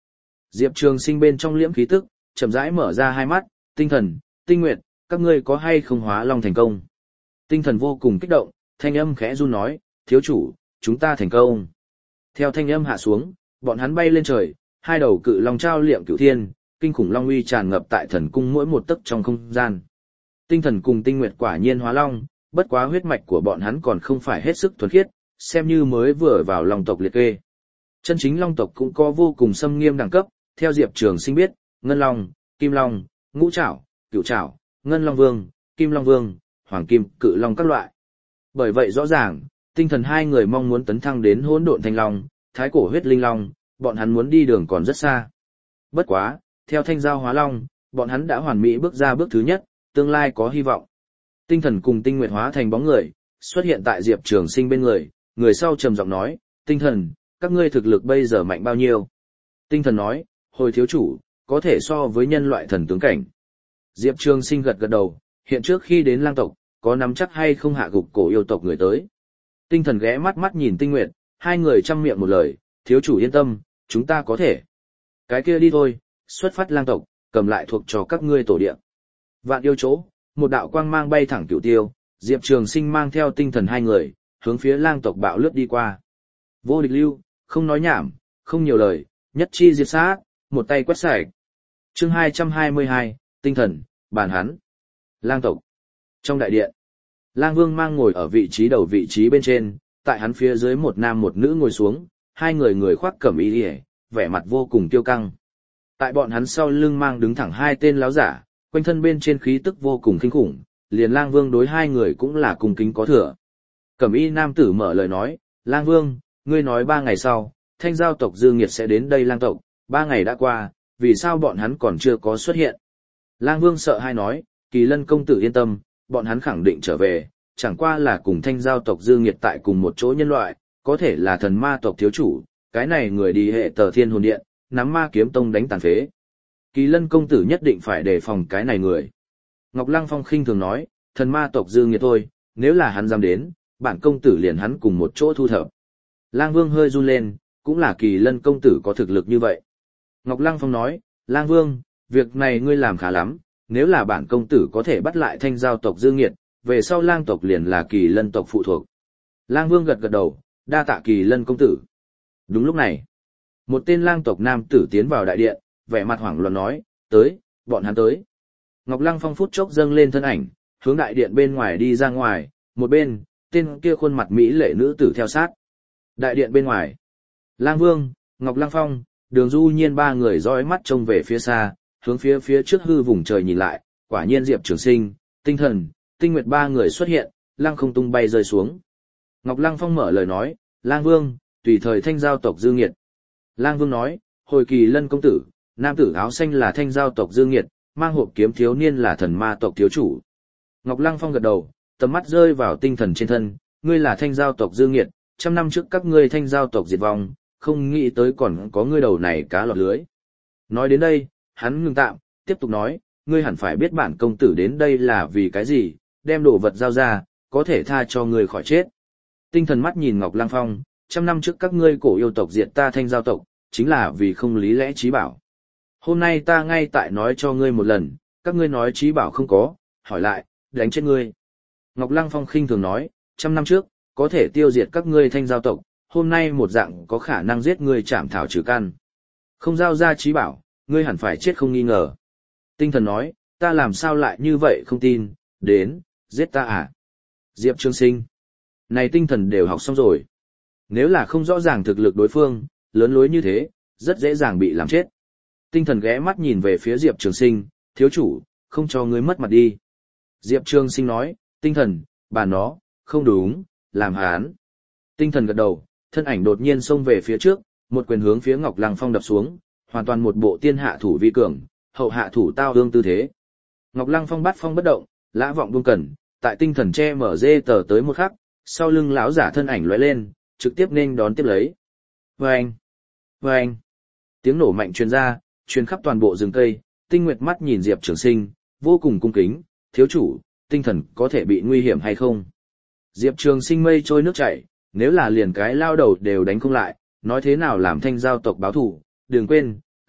Diệp Trường Sinh bên trong liễm khí tức, chậm rãi mở ra hai mắt, tinh thần, tinh nguyệt, các ngươi có hay không hóa long thành công? Tinh thần vô cùng kích động, thanh âm khẽ run nói, thiếu chủ, chúng ta thành công. Theo thanh âm hạ xuống, bọn hắn bay lên trời, hai đầu cự long trao liệm cửu thiên, kinh khủng long uy tràn ngập tại thần cung mỗi một tấc trong không gian. Tinh thần cùng tinh nguyệt quả nhiên hóa long, bất quá huyết mạch của bọn hắn còn không phải hết sức thuần khiết, xem như mới vừa vào long tộc liệt kê. Chân chính long tộc cũng có vô cùng xâm nghiêm đẳng cấp, theo Diệp Trường Sinh biết, Ngân Long, Kim Long, Ngũ Trảo, Cửu Trảo, Ngân Long Vương, Kim Long Vương, Hoàng Kim, Cự Long các loại. Bởi vậy rõ ràng, tinh thần hai người mong muốn tấn thăng đến hỗn độn thanh long, thái cổ huyết linh long, bọn hắn muốn đi đường còn rất xa. Bất quá, theo thanh giao hóa long, bọn hắn đã hoàn mỹ bước ra bước thứ nhất, tương lai có hy vọng. Tinh thần cùng tinh nguyệt hóa thành bóng người, xuất hiện tại Diệp Trường Sinh bên người, người sau trầm giọng nói, tinh thần, các ngươi thực lực bây giờ mạnh bao nhiêu? Tinh thần nói, hồi thiếu chủ, có thể so với nhân loại thần tướng cảnh. Diệp Trường Sinh gật gật đầu, hiện trước khi đến lang tộc, có nắm chắc hay không hạ gục cổ yêu tộc người tới. Tinh thần ghé mắt mắt nhìn tinh nguyệt, hai người chăm miệng một lời, thiếu chủ yên tâm, chúng ta có thể. Cái kia đi thôi, xuất phát lang tộc, cầm lại thuộc cho các ngươi tổ địa. Vạn yêu chỗ, một đạo quang mang bay thẳng cửu tiêu, Diệp Trường Sinh mang theo tinh thần hai người, hướng phía lang tộc bạo lướt đi qua. Vô địch lưu, không nói nhảm, không nhiều lời, nhất chi diệt sát, một tay quét sạch. Chương hai trăm hai mươi hai, tinh thần, bản hắn. Lang tộc. Trong đại điện, Lang Vương mang ngồi ở vị trí đầu vị trí bên trên, tại hắn phía dưới một nam một nữ ngồi xuống, hai người người khoác cẩm y liễu, vẻ mặt vô cùng kiêu căng. Tại bọn hắn sau lưng mang đứng thẳng hai tên láo giả, quanh thân bên trên khí tức vô cùng kinh khủng, liền Lang Vương đối hai người cũng là cung kính có thừa. Cẩm y nam tử mở lời nói, Lang Vương, ngươi nói ba ngày sau, thanh giao tộc Dương Nghiệt sẽ đến đây lang tộc, ba ngày đã qua, vì sao bọn hắn còn chưa có xuất hiện? Lang Vương sợ hai nói, Kỳ Lân công tử yên tâm, bọn hắn khẳng định trở về, chẳng qua là cùng thanh giao tộc Dương Nghiệt tại cùng một chỗ nhân loại, có thể là thần ma tộc thiếu chủ, cái này người đi hệ tờ thiên hồn điện, nắm ma kiếm tông đánh tàn phế. Kỳ Lân công tử nhất định phải đề phòng cái này người. Ngọc Lăng Phong khinh thường nói, thần ma tộc Dương Nghiệt thôi, nếu là hắn dám đến, bản công tử liền hắn cùng một chỗ thu thập. Lang Vương hơi run lên, cũng là Kỳ Lân công tử có thực lực như vậy. Ngọc Lăng Phong nói, Lang Vương, việc này ngươi làm khá lắm, nếu là bản công tử có thể bắt lại thanh giao tộc Dương Nghiệt, về sau lang tộc liền là Kỳ Lân tộc phụ thuộc. Lang Vương gật gật đầu, đa tạ Kỳ Lân công tử. Đúng lúc này, một tên lang tộc nam tử tiến vào đại điện, vẻ mặt hoảng loạn nói, tới, bọn hắn tới. Ngọc Lăng Phong phút chốc dâng lên thân ảnh, hướng đại điện bên ngoài đi ra ngoài, một bên, tên kia khuôn mặt mỹ lệ nữ tử theo sát. Đại điện bên ngoài, Lang Vương, Ngọc Lăng Phong, Đường Du Nhiên ba người dõi mắt trông về phía xa, hướng phía phía trước hư vùng trời nhìn lại, quả nhiên Diệp Trường Sinh, Tinh Thần, Tinh Nguyệt ba người xuất hiện, lăng không tung bay rơi xuống. Ngọc Lăng Phong mở lời nói, Lang Vương, tùy thời thanh giao tộc Dương Nghiệt. Lang Vương nói, hồi Kỳ Lân công tử, nam tử áo xanh là thanh giao tộc Dương Nghiệt, mang hộp kiếm thiếu niên là thần ma tộc thiếu chủ. Ngọc Lăng Phong gật đầu, tầm mắt rơi vào Tinh Thần trên thân, ngươi là thanh giao tộc Dương Nghiệt, trăm năm trước các ngươi thanh giao tộc diệt vong, không nghĩ tới còn có ngươi đầu này cá lọt lưới. Nói đến đây, hắn ngừng tạm, tiếp tục nói, ngươi hẳn phải biết bản công tử đến đây là vì cái gì, đem đồ vật giao ra, có thể tha cho ngươi khỏi chết. Tinh Thần mắt nhìn Ngọc Lăng Phong, trăm năm trước các ngươi cổ yêu tộc diệt ta thanh giao tộc, chính là vì không lý lẽ trí bảo. Hôm nay ta ngay tại nói cho ngươi một lần, các ngươi nói trí bảo không có, hỏi lại, đánh chết ngươi. Ngọc Lăng Phong khinh thường nói, trăm năm trước, có thể tiêu diệt các ngươi thanh giao tộc, hôm nay một dạng có khả năng giết ngươi chảm thảo trừ căn. Không giao ra trí bảo, ngươi hẳn phải chết không nghi ngờ. Tinh Thần nói, ta làm sao lại như vậy không tin, đến, giết ta à? Diệp Trường Sinh. Này Tinh Thần đều học xong rồi. Nếu là không rõ ràng thực lực đối phương, lớn lối như thế, rất dễ dàng bị làm chết. Tinh Thần ghé mắt nhìn về phía Diệp Trường Sinh, thiếu chủ, không cho ngươi mất mặt đi. Diệp Trường Sinh nói, Tinh Thần, bà nó, không đúng, làm hán. Tinh Thần gật đầu, thân ảnh đột nhiên xông về phía trước, một quyền hướng phía Ngọc Lăng Phong đập xuống, hoàn toàn một bộ tiên hạ thủ vi cường, hậu hạ thủ tao ương tư thế. Ngọc Lăng Phong bắt phong bất động, lã vọng buông cẩn, tại Tinh Thần che mở dê tờ tới một khắc, sau lưng lão giả thân ảnh lóe lên, trực tiếp nên đón tiếp lấy. Vâng! Vâng! Tiếng nổ mạnh truyền ra, truyền khắp toàn bộ rừng cây, Tinh Nguyệt mắt nhìn Diệp Trường Sinh, vô cùng cung kính, thiếu chủ, Tinh Thần có thể bị nguy hiểm hay không? Diệp Trường Sinh mây trôi nước chảy, nếu là liền cái lao đầu đều đánh không lại, nói thế nào làm thanh giao tộc báo thù, đừng quên,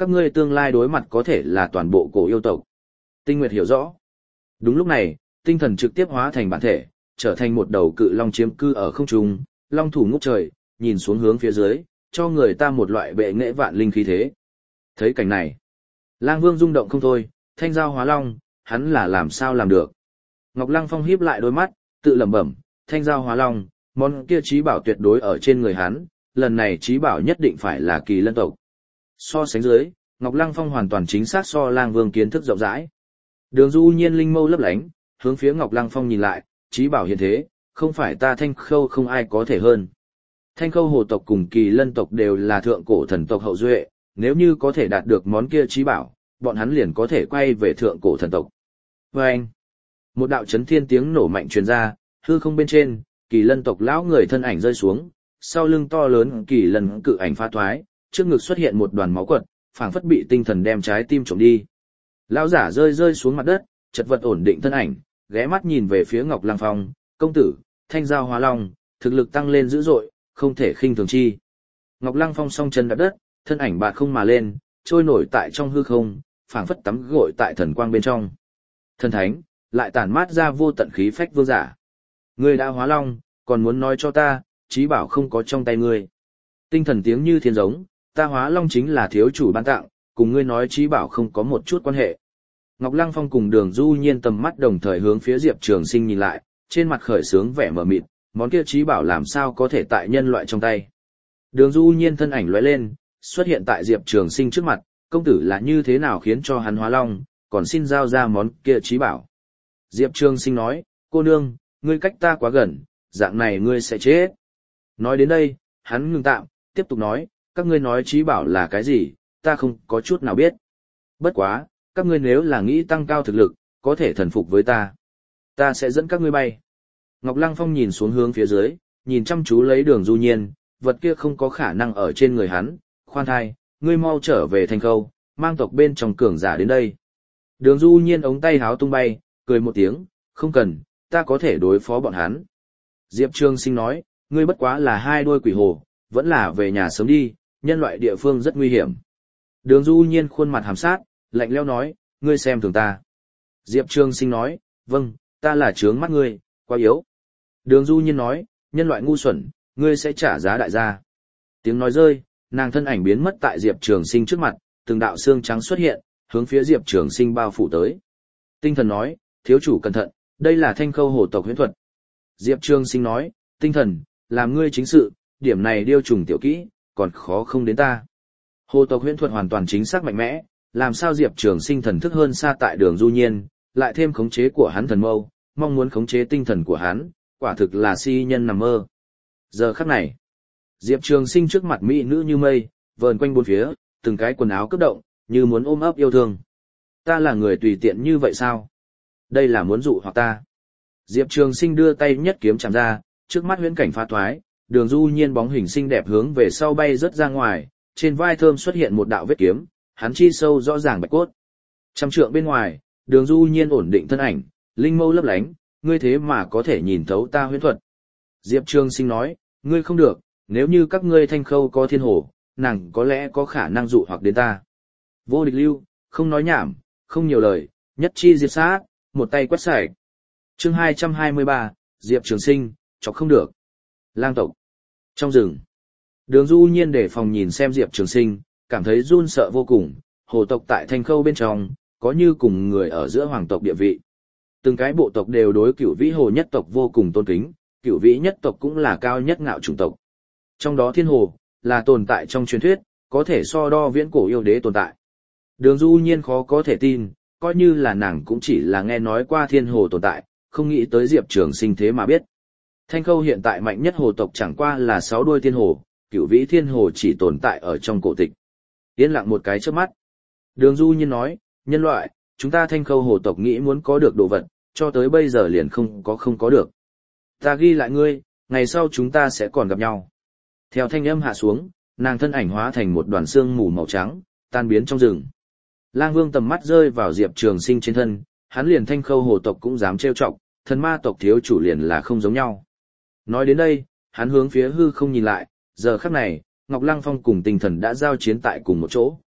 các ngươi tương lai đối mặt có thể là toàn bộ cổ yêu tộc. Tinh Nguyệt hiểu rõ. Đúng lúc này, tinh thần trực tiếp hóa thành bản thể, trở thành một đầu cự long chiếm cư ở không trung, long thủ ngút trời, nhìn xuống hướng phía dưới, cho người ta một loại bệ nghệ vạn linh khí thế. Thấy cảnh này, Lang Vương rung động không thôi, thanh giao hóa long, hắn là làm sao làm được. Ngọc Lăng Phong híp lại đôi mắt, tự lẩm bẩm, thanh giao hóa long, món kia trí bảo tuyệt đối ở trên người hắn, lần này trí bảo nhất định phải là kỳ lân tộc. So sánh dưới, Ngọc Lăng Phong hoàn toàn chính xác so Lang Vương kiến thức rộng rãi. Đường Du Nhiên linh mâu lấp lánh, hướng phía Ngọc Lăng Phong nhìn lại, trí bảo hiện thế, không phải ta Thanh Khâu không ai có thể hơn. Thanh Khâu hồ tộc cùng kỳ lân tộc đều là thượng cổ thần tộc hậu duệ, nếu như có thể đạt được món kia trí bảo, bọn hắn liền có thể quay về thượng cổ thần tộc. Và anh, một đạo chấn thiên tiếng nổ mạnh truyền ra, hư không bên trên, kỳ lân tộc lão người thân ảnh rơi xuống, sau lưng to lớn kỳ lân cự ảnh phá thoái, trước ngực xuất hiện một đoàn máu quật, phảng phất bị tinh thần đem trái tim trộm đi. Lão giả rơi rơi xuống mặt đất, chật vật ổn định thân ảnh, ghé mắt nhìn về phía Ngọc Lăng Phong, công tử, thanh giao hóa long, thực lực tăng lên dữ dội, không thể khinh thường chi. Ngọc Lăng Phong song chân đạp đất, thân ảnh bạt không mà lên, trôi nổi tại trong hư không, phảng phất tắm gội tại thần quang bên trong. Thần thánh, lại tản mát ra vô tận khí phách vương giả. Ngươi đã hóa long, còn muốn nói cho ta, trí bảo không có trong tay ngươi. Tinh thần tiếng như thiên giống, ta hóa long chính là thiếu chủ ban tặng, cùng ngươi nói trí bảo không có một chút quan hệ. Ngọc Lăng Phong cùng Đường Du Nhiên tầm mắt đồng thời hướng phía Diệp Trường Sinh nhìn lại, trên mặt khởi sướng vẻ mờ mịt, món kia trí bảo làm sao có thể tại nhân loại trong tay. Đường Du Nhiên thân ảnh lóe lên, xuất hiện tại Diệp Trường Sinh trước mặt, công tử là như thế nào khiến cho hắn hóa long, còn xin giao ra món kia trí bảo. Diệp Trường Sinh nói, cô nương, ngươi cách ta quá gần, dạng này ngươi sẽ chết. Nói đến đây, hắn ngừng tạm, tiếp tục nói, các ngươi nói trí bảo là cái gì, ta không có chút nào biết. Bất quá, các ngươi nếu là nghĩ tăng cao thực lực, có thể thần phục với ta. Ta sẽ dẫn các ngươi bay. Ngọc Lăng Phong nhìn xuống hướng phía dưới, nhìn chăm chú lấy Đường Du Nhiên, vật kia không có khả năng ở trên người hắn, khoan thai, ngươi mau trở về Thanh Khâu, mang tộc bên trong cường giả đến đây. Đường Du Nhiên ống tay háo tung bay, cười một tiếng, không cần, ta có thể đối phó bọn hắn. Diệp Trường Sinh nói, ngươi bất quá là hai đôi quỷ hồ, vẫn là về nhà sớm đi, nhân loại địa phương rất nguy hiểm. Đường Du Nhiên khuôn mặt hàm sát, lạnh lẽo nói, ngươi xem thường ta. Diệp Trường Sinh nói, vâng, ta là trướng mắt ngươi, quá yếu. Đường Du Nhiên nói, nhân loại ngu xuẩn, ngươi sẽ trả giá đại gia. Tiếng nói rơi, nàng thân ảnh biến mất tại Diệp Trường Sinh trước mặt, từng đạo xương trắng xuất hiện, hướng phía Diệp Trường Sinh bao phủ tới. Tinh thần nói, thiếu chủ cẩn thận, đây là Thanh Khâu hồ tộc huyễn thuật. Diệp Trường Sinh nói, tinh thần, làm ngươi chính sự, điểm này điêu trùng tiểu kỹ, còn khó không đến ta. Hồ tộc huyễn thuật hoàn toàn chính xác mạnh mẽ, làm sao Diệp Trường Sinh thần thức hơn xa tại Đường Du Nhiên, lại thêm khống chế của hắn thần mâu, mong muốn khống chế tinh thần của hắn, quả thực là si nhân nằm mơ. Giờ khắc này, Diệp Trường Sinh trước mặt mỹ nữ như mây, vờn quanh bốn phía, từng cái quần áo cấp động, như muốn ôm ấp yêu thương. Ta là người tùy tiện như vậy sao? Đây là muốn dụ hoặc ta. Diệp Trường Sinh đưa tay nhất kiếm chạm ra, trước mắt huyễn cảnh phá thoái, Đường Du Nhiên bóng hình xinh đẹp hướng về sau bay rất ra ngoài, trên vai thơm xuất hiện một đạo vết kiếm, hắn chi sâu rõ ràng bạch cốt. Trăm trượng bên ngoài, Đường Du Nhiên ổn định thân ảnh, linh mâu lấp lánh, ngươi thế mà có thể nhìn thấu ta huyễn thuật. Diệp Trường Sinh nói, ngươi không được, nếu như các ngươi Thanh Khâu có thiên hồ, nàng có lẽ có khả năng dụ hoặc đến ta. Vô địch lưu, không nói nhảm, không nhiều lời, nhất chi diệt sát, một tay quét sạch. Chương hai trăm hai mươi ba, Diệp Trường Sinh, chọc không được. Lang tộc. Trong rừng, Đường Du Nhiên để phòng nhìn xem Diệp Trường Sinh, cảm thấy run sợ vô cùng, hồ tộc tại Thanh Khâu bên trong, có như cùng người ở giữa hoàng tộc địa vị. Từng cái bộ tộc đều đối Cửu Vĩ Hồ nhất tộc vô cùng tôn kính, Cửu Vĩ nhất tộc cũng là cao nhất ngạo chủng tộc. Trong đó Thiên Hồ là tồn tại trong truyền thuyết, có thể so đo viễn cổ yêu đế tồn tại. Đường Du Nhiên khó có thể tin, coi như là nàng cũng chỉ là nghe nói qua Thiên Hồ tồn tại, không nghĩ tới Diệp Trường Sinh thế mà biết. Thanh Khâu hiện tại mạnh nhất hồ tộc chẳng qua là sáu đuôi thiên hồ, Cửu Vĩ Thiên Hồ chỉ tồn tại ở trong cổ tịch. Yên lặng một cái chớp mắt. Đường Du Nhiên nói, nhân loại, chúng ta Thanh Khâu hồ tộc nghĩ muốn có được đồ vật, cho tới bây giờ liền không có không có được. Ta ghi lại ngươi, ngày sau chúng ta sẽ còn gặp nhau. Theo thanh âm hạ xuống, nàng thân ảnh hóa thành một đoàn xương mù màu trắng, tan biến trong rừng. Lang Vương tầm mắt rơi vào Diệp Trường Sinh trên thân, hắn liền Thanh Khâu hồ tộc cũng dám trêu chọc, thần ma tộc thiếu chủ liền là không giống nhau. Nói đến đây, hắn hướng phía hư không nhìn lại, giờ khắc này, Ngọc Lăng Phong cùng tinh thần đã giao chiến tại cùng một chỗ.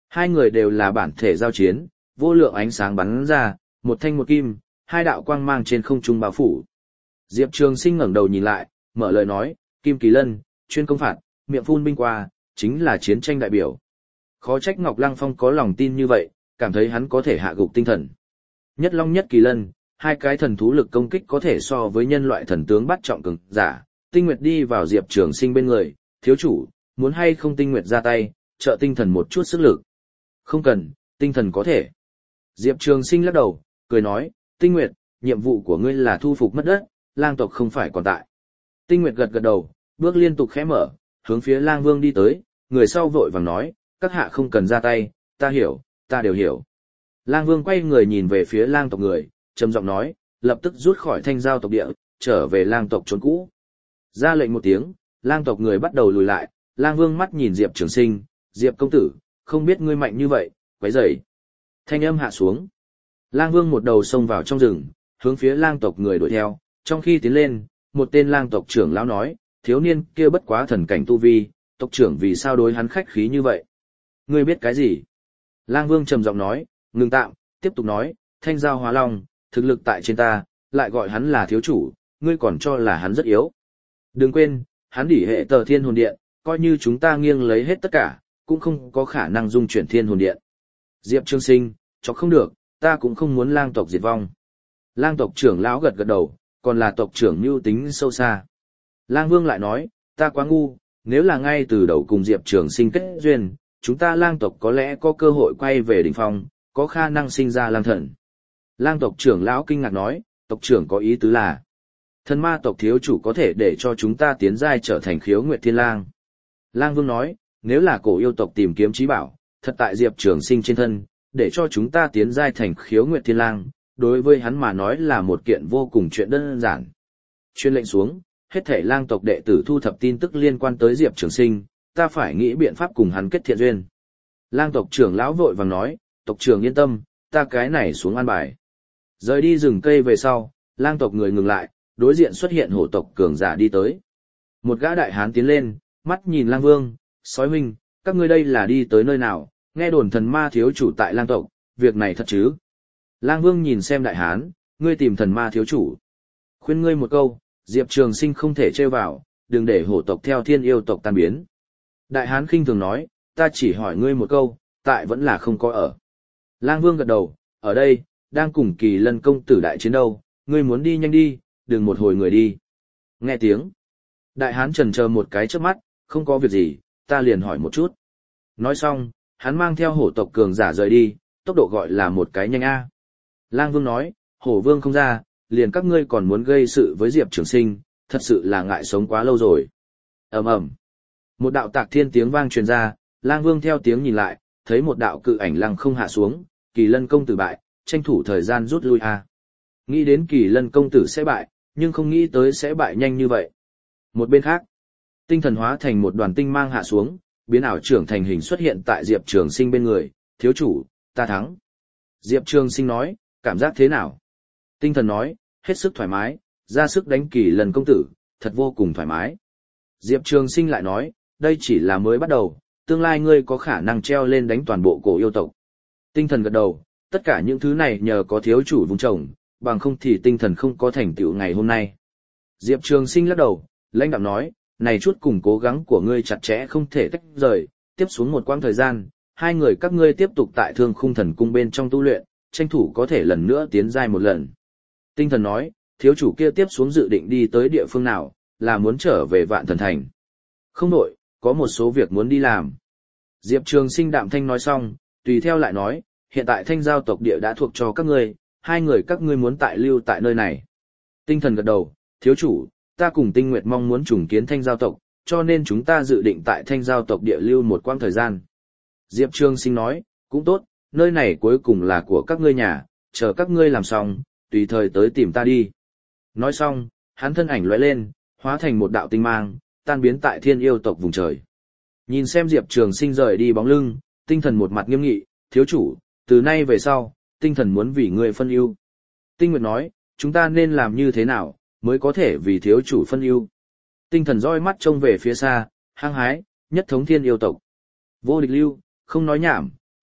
Hai người đều là bản thể giao chiến, vô lượng ánh sáng bắn ra, một thanh một kim, hai đạo quang mang trên không trung bao phủ. Diệp Trường Sinh ngẩng đầu nhìn lại, mở lời nói, Kim Kỳ Lân, chuyên công phạt, miệng phun binh qua, chính là chiến tranh đại biểu. Khó trách Ngọc Lăng Phong có lòng tin như vậy, cảm thấy hắn có thể hạ gục tinh thần. Nhất Long nhất Kỳ Lân, hai cái thần thú lực công kích có thể so với nhân loại thần tướng bắt trọng cường giả. Tinh Nguyệt đi vào Diệp Trường Sinh bên người, thiếu chủ, muốn hay không Tinh Nguyệt ra tay, trợ tinh thần một chút sức lực. Không cần, tinh thần có thể. Diệp Trường Sinh lắc đầu, cười nói, Tinh Nguyệt, nhiệm vụ của ngươi là thu phục mất đất, lang tộc không phải còn tại. Tinh Nguyệt gật gật đầu, bước liên tục khẽ mở, hướng phía lang vương đi tới, người sau vội vàng nói, các hạ không cần ra tay, ta hiểu, ta đều hiểu. Lang vương quay người nhìn về phía lang tộc người, trầm giọng nói, lập tức rút khỏi thanh giao tộc địa, trở về lang tộc trốn cũ. Ra lệnh một tiếng, lang tộc người bắt đầu lùi lại, lang vương mắt nhìn Diệp Trường Sinh, Diệp công tử, không biết ngươi mạnh như vậy, quấy rầy. Thanh âm hạ xuống. Lang vương một đầu xông vào trong rừng, hướng phía lang tộc người đuổi theo, trong khi tiến lên, một tên lang tộc trưởng lão nói, thiếu niên kia bất quá thần cảnh tu vi, tộc trưởng vì sao đối hắn khách khí như vậy? Ngươi biết cái gì? Lang vương trầm giọng nói, ngừng tạm, tiếp tục nói, thanh giao hóa long, thực lực tại trên ta, lại gọi hắn là thiếu chủ, ngươi còn cho là hắn rất yếu. Đừng quên, hắn đỉ hệ tờ thiên hồn điện, coi như chúng ta nghiêng lấy hết tất cả, cũng không có khả năng dung chuyển thiên hồn điện. Diệp Trường Sinh, cho không được, ta cũng không muốn lang tộc diệt vong. Lang tộc trưởng lão gật gật đầu, còn là tộc trưởng mưu tính sâu xa. Lang Vương lại nói, ta quá ngu, nếu là ngay từ đầu cùng Diệp Trường Sinh kết duyên, chúng ta lang tộc có lẽ có cơ hội quay về đỉnh phong, có khả năng sinh ra lang thần. Lang tộc trưởng lão kinh ngạc nói, tộc trưởng có ý tứ là, thần ma tộc thiếu chủ có thể để cho chúng ta tiến giai trở thành khiếu nguyệt thiên lang. Lang Vương nói, nếu là cổ yêu tộc tìm kiếm trí bảo, thật tại Diệp Trường Sinh trên thân, để cho chúng ta tiến giai thành khiếu nguyệt thiên lang, đối với hắn mà nói là một kiện vô cùng chuyện đơn giản. Chuyên lệnh xuống, hết thảy lang tộc đệ tử thu thập tin tức liên quan tới Diệp Trường Sinh, ta phải nghĩ biện pháp cùng hắn kết thiện duyên. Lang tộc trưởng lão vội vàng nói, tộc trưởng yên tâm, ta cái này xuống an bài. Rời đi rừng cây về sau, lang tộc người ngừng lại, đối diện xuất hiện hổ tộc cường giả đi tới. Một gã đại hán tiến lên, mắt nhìn lang vương, sói huynh, các ngươi đây là đi tới nơi nào, nghe đồn thần ma thiếu chủ tại lang tộc, việc này thật chứ? Lang vương nhìn xem đại hán, ngươi tìm thần ma thiếu chủ. Khuyên ngươi một câu, Diệp Trường Sinh không thể trêu vào, đừng để hổ tộc theo thiên yêu tộc tan biến. Đại hán khinh thường nói, ta chỉ hỏi ngươi một câu, tại vẫn là không có ở. Lang vương gật đầu, ở đây, đang cùng Kỳ Lân công tử đại chiến đâu, ngươi muốn đi nhanh đi, đừng một hồi người đi. Nghe tiếng. Đại hán chần chờ một cái trước mắt, không có việc gì, ta liền hỏi một chút. Nói xong, hắn mang theo hổ tộc cường giả rời đi, tốc độ gọi là một cái nhanh A. Lang vương nói, hổ vương không ra, liền các ngươi còn muốn gây sự với Diệp Trường Sinh, thật sự là ngại sống quá lâu rồi. Ầm ầm. Một đạo tạc thiên tiếng vang truyền ra, Lang vương theo tiếng nhìn lại, thấy một đạo cự ảnh lăng không hạ xuống, Kỳ Lân công tử bại, tranh thủ thời gian rút lui A. Nghĩ đến Kỳ Lân công tử sẽ bại, nhưng không nghĩ tới sẽ bại nhanh như vậy. Một bên khác, tinh thần hóa thành một đoàn tinh mang hạ xuống, biến ảo trưởng thành hình xuất hiện tại Diệp Trường Sinh bên người, thiếu chủ, ta thắng. Diệp Trường Sinh nói, cảm giác thế nào? Tinh thần nói, hết sức thoải mái, ra sức đánh Kỳ Lân công tử, thật vô cùng thoải mái. Diệp Trường Sinh lại nói, đây chỉ là mới bắt đầu, tương lai ngươi có khả năng treo lên đánh toàn bộ cổ yêu tộc. Tinh thần gật đầu, tất cả những thứ này nhờ có thiếu chủ vùng trồng, bằng không thì tinh thần không có thành tựu ngày hôm nay. Diệp Trường Sinh lắc đầu, lãnh đạm nói, này chút cùng cố gắng của ngươi chặt chẽ không thể tách rời, tiếp xuống một quãng thời gian, hai người các ngươi tiếp tục tại Thương Khung Thần Cung bên trong tu luyện, tranh thủ có thể lần nữa tiến giai một lần. Tinh thần nói, thiếu chủ kia tiếp xuống dự định đi tới địa phương nào, là muốn trở về Vạn Thần Thành. Không đổi, có một số việc muốn đi làm. Diệp Trường Sinh đạm thanh nói xong, tùy theo lại nói, hiện tại Thanh Giao tộc địa đã thuộc cho các ngươi, hai người các ngươi muốn tại lưu tại nơi này. Tinh thần gật đầu, thiếu chủ, ta cùng Tinh Nguyệt mong muốn trùng kiến Thanh Giao tộc, cho nên chúng ta dự định tại Thanh Giao tộc địa lưu một quãng thời gian. Diệp Trường Sinh nói, cũng tốt, nơi này cuối cùng là của các ngươi nhà, chờ các ngươi làm xong, tùy thời tới tìm ta đi. Nói xong, hắn thân ảnh lóe lên, hóa thành một đạo tinh mang, tan biến tại thiên yêu tộc vùng trời. Nhìn xem Diệp Trường Sinh rời đi bóng lưng, tinh thần một mặt nghiêm nghị, thiếu chủ, từ nay về sau, tinh thần muốn vì ngươi phân ưu. Tinh Nguyệt nói, chúng ta nên làm như thế nào, mới có thể vì thiếu chủ phân ưu. Tinh thần roi mắt trông về phía xa, hăng hái, nhất thống thiên yêu tộc. Vô địch lưu, không nói nhảm,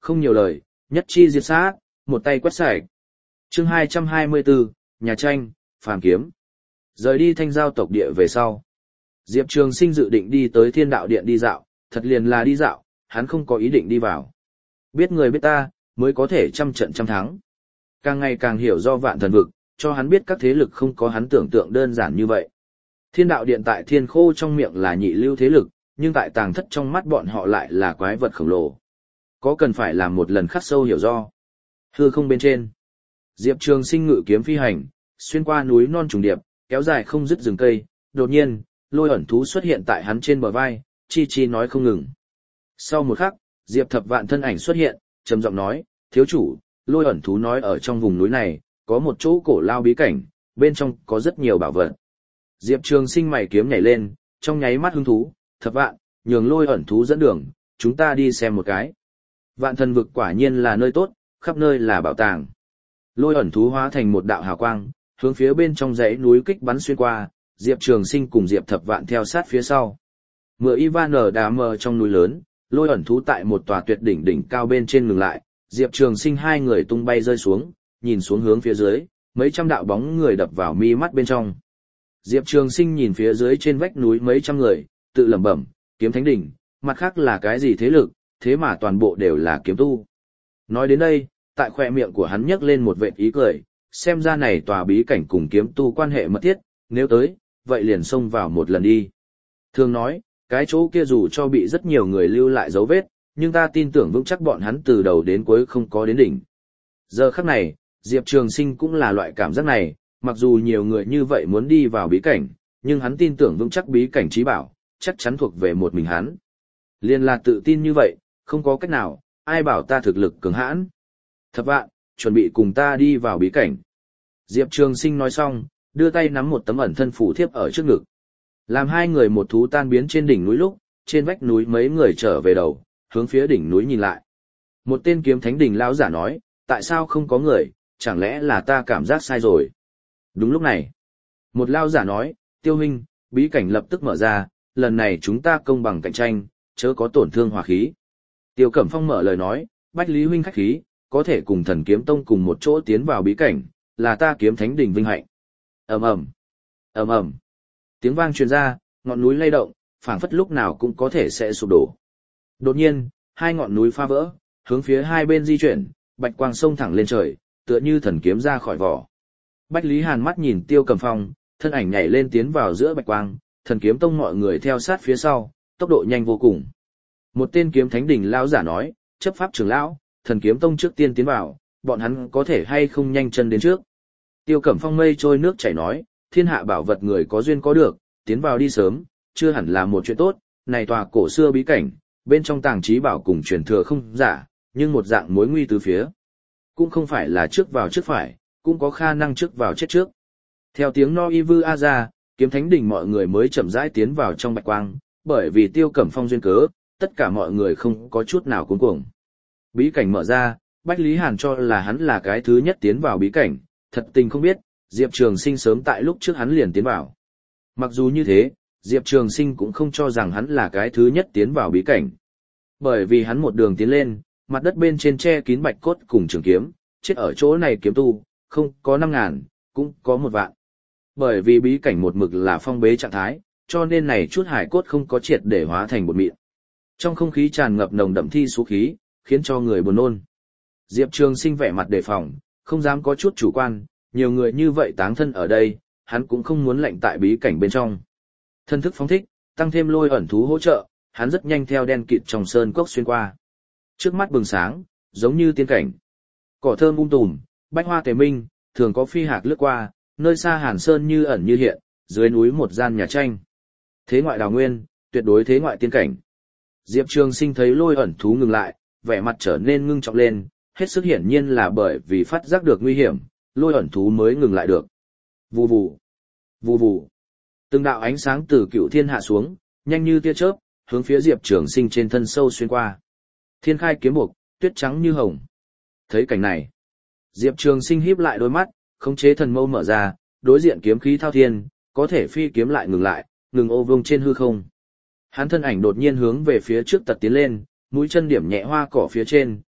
không nhiều lời, nhất chi diệt sát, một tay quét sạch. Chương hai trăm hai mươi bốn, nhà tranh, phàm kiếm. Rời đi Thanh Giao tộc địa về sau, Diệp Trường Sinh dự định đi tới Thiên Đạo Điện đi dạo, thật liền là đi dạo, hắn không có ý định đi vào. Biết người biết ta, mới có thể trăm trận trăm thắng. Càng ngày càng hiểu do vạn thần vực, cho hắn biết các thế lực không có hắn tưởng tượng đơn giản như vậy. Thiên Đạo Điện tại Thiên Khô trong miệng là nhị lưu thế lực, nhưng tại Tàng Thất trong mắt bọn họ lại là quái vật khổng lồ. Có cần phải làm một lần khắc sâu hiểu do. Hư không bên trên, Diệp Trường Sinh ngự kiếm phi hành, xuyên qua núi non trùng điệp, kéo dài không dứt rừng cây, đột nhiên, Lôi ẩn thú xuất hiện tại hắn trên bờ vai, chi chi nói không ngừng. Sau một khắc, Diệp Thập Vạn thân ảnh xuất hiện, trầm giọng nói, thiếu chủ, Lôi ẩn thú nói ở trong vùng núi này, có một chỗ cổ lao bí cảnh, bên trong có rất nhiều bảo vật. Diệp Trường Sinh mày kiếm nhảy lên, trong nháy mắt hứng thú, Thập Vạn, nhường Lôi ẩn thú dẫn đường, chúng ta đi xem một cái. Vạn thần vực quả nhiên là nơi tốt, khắp nơi là bảo tàng. Lôi ẩn thú hóa thành một đạo hào quang, hướng phía bên trong dãy núi kích bắn xuyên qua, Diệp Trường Sinh cùng Diệp Thập Vạn theo sát phía sau. Mưa Ivan ở đà mờ trong núi lớn, Lôi ẩn thú tại một tòa tuyệt đỉnh đỉnh cao bên trên ngừng lại, Diệp Trường Sinh hai người tung bay rơi xuống, nhìn xuống hướng phía dưới, mấy trăm đạo bóng người đập vào mi mắt bên trong. Diệp Trường Sinh nhìn phía dưới trên vách núi mấy trăm người, tự lẩm bẩm, kiếm thánh đỉnh, mặt khác là cái gì thế lực, thế mà toàn bộ đều là kiếm tu. Nói đến đây, tại khóe miệng của hắn nhấc lên một vệt ý cười, xem ra này tòa bí cảnh cùng kiếm tu quan hệ mật thiết, nếu tới, vậy liền xông vào một lần đi. Thường nói, cái chỗ kia dù cho bị rất nhiều người lưu lại dấu vết, nhưng ta tin tưởng vững chắc bọn hắn từ đầu đến cuối không có đến đỉnh. Giờ khắc này, Diệp Trường Sinh cũng là loại cảm giác này, mặc dù nhiều người như vậy muốn đi vào bí cảnh, nhưng hắn tin tưởng vững chắc bí cảnh trí bảo, chắc chắn thuộc về một mình hắn. Liên là tự tin như vậy, không có cách nào, ai bảo ta thực lực cường hãn. Thập Vạn, chuẩn bị cùng ta đi vào bí cảnh. Diệp Trường Sinh nói xong, đưa tay nắm một tấm ẩn thân phủ thiếp ở trước ngực. Làm hai người một thú tan biến trên đỉnh núi lúc, trên vách núi mấy người trở về đầu, hướng phía đỉnh núi nhìn lại. Một tên kiếm thánh đỉnh lão giả nói, tại sao không có người, chẳng lẽ là ta cảm giác sai rồi. Đúng lúc này, một lão giả nói, Tiêu huynh, bí cảnh lập tức mở ra, lần này chúng ta công bằng cạnh tranh, chớ có tổn thương hòa khí. Tiêu Cẩm Phong mở lời nói, Bách Lý huynh khách khí, có thể cùng Thần Kiếm Tông cùng một chỗ tiến vào bí cảnh, là ta kiếm thánh đỉnh vinh hạnh. Ầm ầm, ầm ầm. Tiếng vang truyền ra, ngọn núi lay động, phảng phất lúc nào cũng có thể sẽ sụp đổ. Đột nhiên, hai ngọn núi phá vỡ, hướng phía hai bên di chuyển, bạch quang sông thẳng lên trời, tựa như thần kiếm ra khỏi vỏ. Bách Lý Hàn mắt nhìn Tiêu Cẩm Phong, thân ảnh nhảy lên tiến vào giữa bạch quang, Thần Kiếm Tông mọi người theo sát phía sau, tốc độ nhanh vô cùng. Một tên kiếm thánh đỉnh lão giả nói, chấp pháp trưởng lão, Thần Kiếm Tông trước tiên tiến vào, bọn hắn có thể hay không nhanh chân đến trước. Tiêu Cẩm Phong mây trôi nước chảy nói, thiên hạ bảo vật người có duyên có được, tiến vào đi sớm, chưa hẳn là một chuyện tốt, này tòa cổ xưa bí cảnh, bên trong tàng trí bảo cùng truyền thừa không giả, nhưng một dạng mối nguy từ phía. Cũng không phải là trước vào trước phải, cũng có khả năng trước vào chết trước. Theo tiếng no y vư a ra, kiếm thánh đỉnh mọi người mới chậm rãi tiến vào trong bạch quang, bởi vì Tiêu Cẩm Phong duyên cớ, tất cả mọi người không có chút nào cuống cuồng. Bí cảnh mở ra, Bách Lý Hàn cho là hắn là cái thứ nhất tiến vào bí cảnh, thật tình không biết, Diệp Trường Sinh sớm tại lúc trước hắn liền tiến vào. Mặc dù như thế, Diệp Trường Sinh cũng không cho rằng hắn là cái thứ nhất tiến vào bí cảnh. Bởi vì hắn một đường tiến lên, mặt đất bên trên che kín bạch cốt cùng trường kiếm, chết ở chỗ này kiếm tu, không có năm ngàn, cũng có một vạn. Bởi vì bí cảnh một mực là phong bế trạng thái, cho nên này chút hải cốt không có triệt để hóa thành bột mịn. Trong không khí tràn ngập nồng đậm thi số khí, khiến cho người buồn nôn. Diệp Trường Sinh vẻ mặt đề phòng, không dám có chút chủ quan, nhiều người như vậy táng thân ở đây, hắn cũng không muốn lệnh tại bí cảnh bên trong. Thân thức phóng thích, tăng thêm lôi ẩn thú hỗ trợ, hắn rất nhanh theo đen kịt trong sơn cốc xuyên qua. Trước mắt bừng sáng, giống như tiên cảnh. Cỏ thơm um tùm, bách hoa tề minh, thường có phi hạc lướt qua, nơi xa Hàn Sơn như ẩn như hiện, dưới núi một gian nhà tranh. Thế ngoại đào nguyên, tuyệt đối thế ngoại tiên cảnh. Diệp Trường Sinh thấy lôi ẩn thú ngừng lại, vẻ mặt trở nên ngưng trọng lên, hết sức hiển nhiên là bởi vì phát giác được nguy hiểm, lôi ẩn thú mới ngừng lại được. Vù vù, vù vù. Từng đạo ánh sáng từ cựu thiên hạ xuống, nhanh như tia chớp, hướng phía Diệp Trường Sinh trên thân sâu xuyên qua. Thiên khai kiếm buộc, tuyết trắng như hồng. Thấy cảnh này, Diệp Trường Sinh híp lại đôi mắt, khống chế thần mâu mở ra, đối diện kiếm khí thao thiên, có thể phi kiếm lại ngừng lại, ngừng ô vương trên hư không. Hắn thân ảnh đột nhiên hướng về phía trước tật tiến lên, mũi chân điểm nhẹ hoa cỏ phía trên,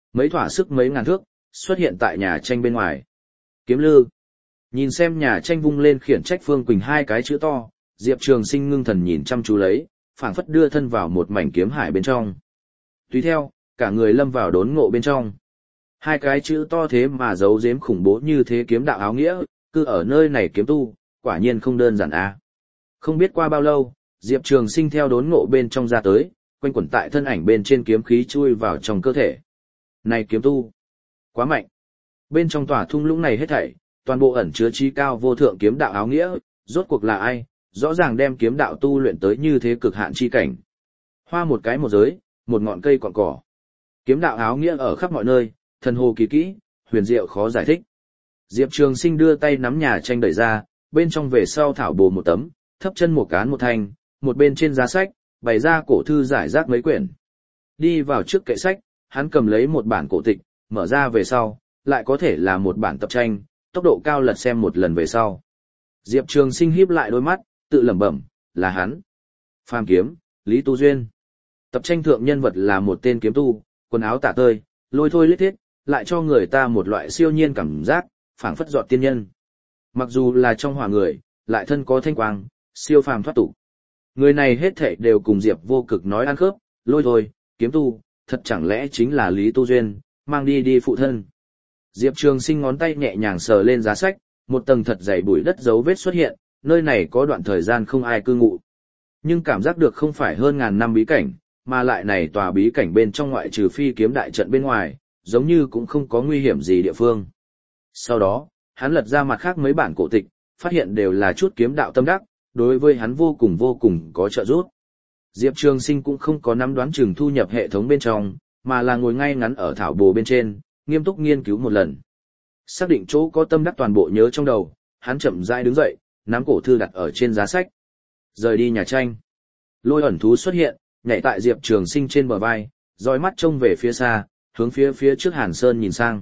mấy thỏa sức mấy ngàn thước, xuất hiện tại nhà tranh bên ngoài. Kiếm lư. Nhìn xem nhà tranh vung lên khiển trách Phương Quỳnh hai cái chữ to, Diệp Trường Sinh ngưng thần nhìn chăm chú lấy, phảng phất đưa thân vào một mảnh kiếm hải bên trong. Tùy theo, cả người lâm vào đốn ngộ bên trong. Hai cái chữ to thế mà giấu giếm khủng bố như thế kiếm đạo áo nghĩa, cứ ở nơi này kiếm tu, quả nhiên không đơn giản à. Không biết qua bao lâu, Diệp Trường Sinh theo đốn ngộ bên trong ra tới, quanh quẩn tại thân ảnh bên trên kiếm khí chui vào trong cơ thể. Này kiếm tu, quá mạnh. Bên trong tòa thung lũng này hết thảy, toàn bộ ẩn chứa trí cao vô thượng kiếm đạo áo nghĩa, rốt cuộc là ai, rõ ràng đem kiếm đạo tu luyện tới như thế cực hạn chi cảnh. Hoa một cái một giới, một ngọn cây cọn cỏ. Kiếm đạo áo nghĩa ở khắp mọi nơi, thần hồ kỳ kỹ, huyền diệu khó giải thích. Diệp Trường Sinh đưa tay nắm nhà tranh đẩy ra, bên trong về sau thảo bồ một tấm, thấp chân một cán một thanh, một bên trên giá sách, bày ra cổ thư giải rác mấy quyển. Đi vào trước kệ sách, hắn cầm lấy một bản cổ tịch, mở ra về sau, lại có thể là một bản tập tranh, tốc độ cao lật xem một lần về sau. Diệp Trường Sinh híp lại đôi mắt, tự lẩm bẩm, là hắn. Phàm kiếm, Lý Tu Duyên. Tập tranh thượng nhân vật là một tên kiếm tu, quần áo tả tơi, lôi thôi lết thiết, lại cho người ta một loại siêu nhiên cảm giác, phảng phất giọt tiên nhân. Mặc dù là trong hỏa người, lại thân có thanh quang, siêu phàm thoát tục. Người này hết thảy đều cùng Diệp Vô Cực nói ăn khớp, lôi thôi, kiếm tu, thật chẳng lẽ chính là Lý Tu Duyên, mang đi đi phụ thân. Diệp Trường Sinh ngón tay nhẹ nhàng sờ lên giá sách, một tầng thật dày bụi đất dấu vết xuất hiện, nơi này có đoạn thời gian không ai cư ngụ. Nhưng cảm giác được không phải hơn ngàn năm bí cảnh, mà lại này tòa bí cảnh bên trong ngoại trừ phi kiếm đại trận bên ngoài, giống như cũng không có nguy hiểm gì địa phương. Sau đó, hắn lật ra mặt khác mấy bản cổ tịch, phát hiện đều là chút kiếm đạo tâm đắc, đối với hắn vô cùng vô cùng có trợ giúp. Diệp Trường Sinh cũng không có nắm đoán chừng thu nhập hệ thống bên trong, mà là ngồi ngay ngắn ở thảo bồ bên trên, nghiêm túc nghiên cứu một lần. Xác định chỗ có tâm đắc toàn bộ nhớ trong đầu, hắn chậm rãi đứng dậy, nắm cổ thư đặt ở trên giá sách. Rời đi nhà tranh. Lôi ẩn thú xuất hiện, nhảy tại Diệp Trường Sinh trên bờ vai, dõi mắt trông về phía xa, hướng phía phía trước Hàn Sơn nhìn sang.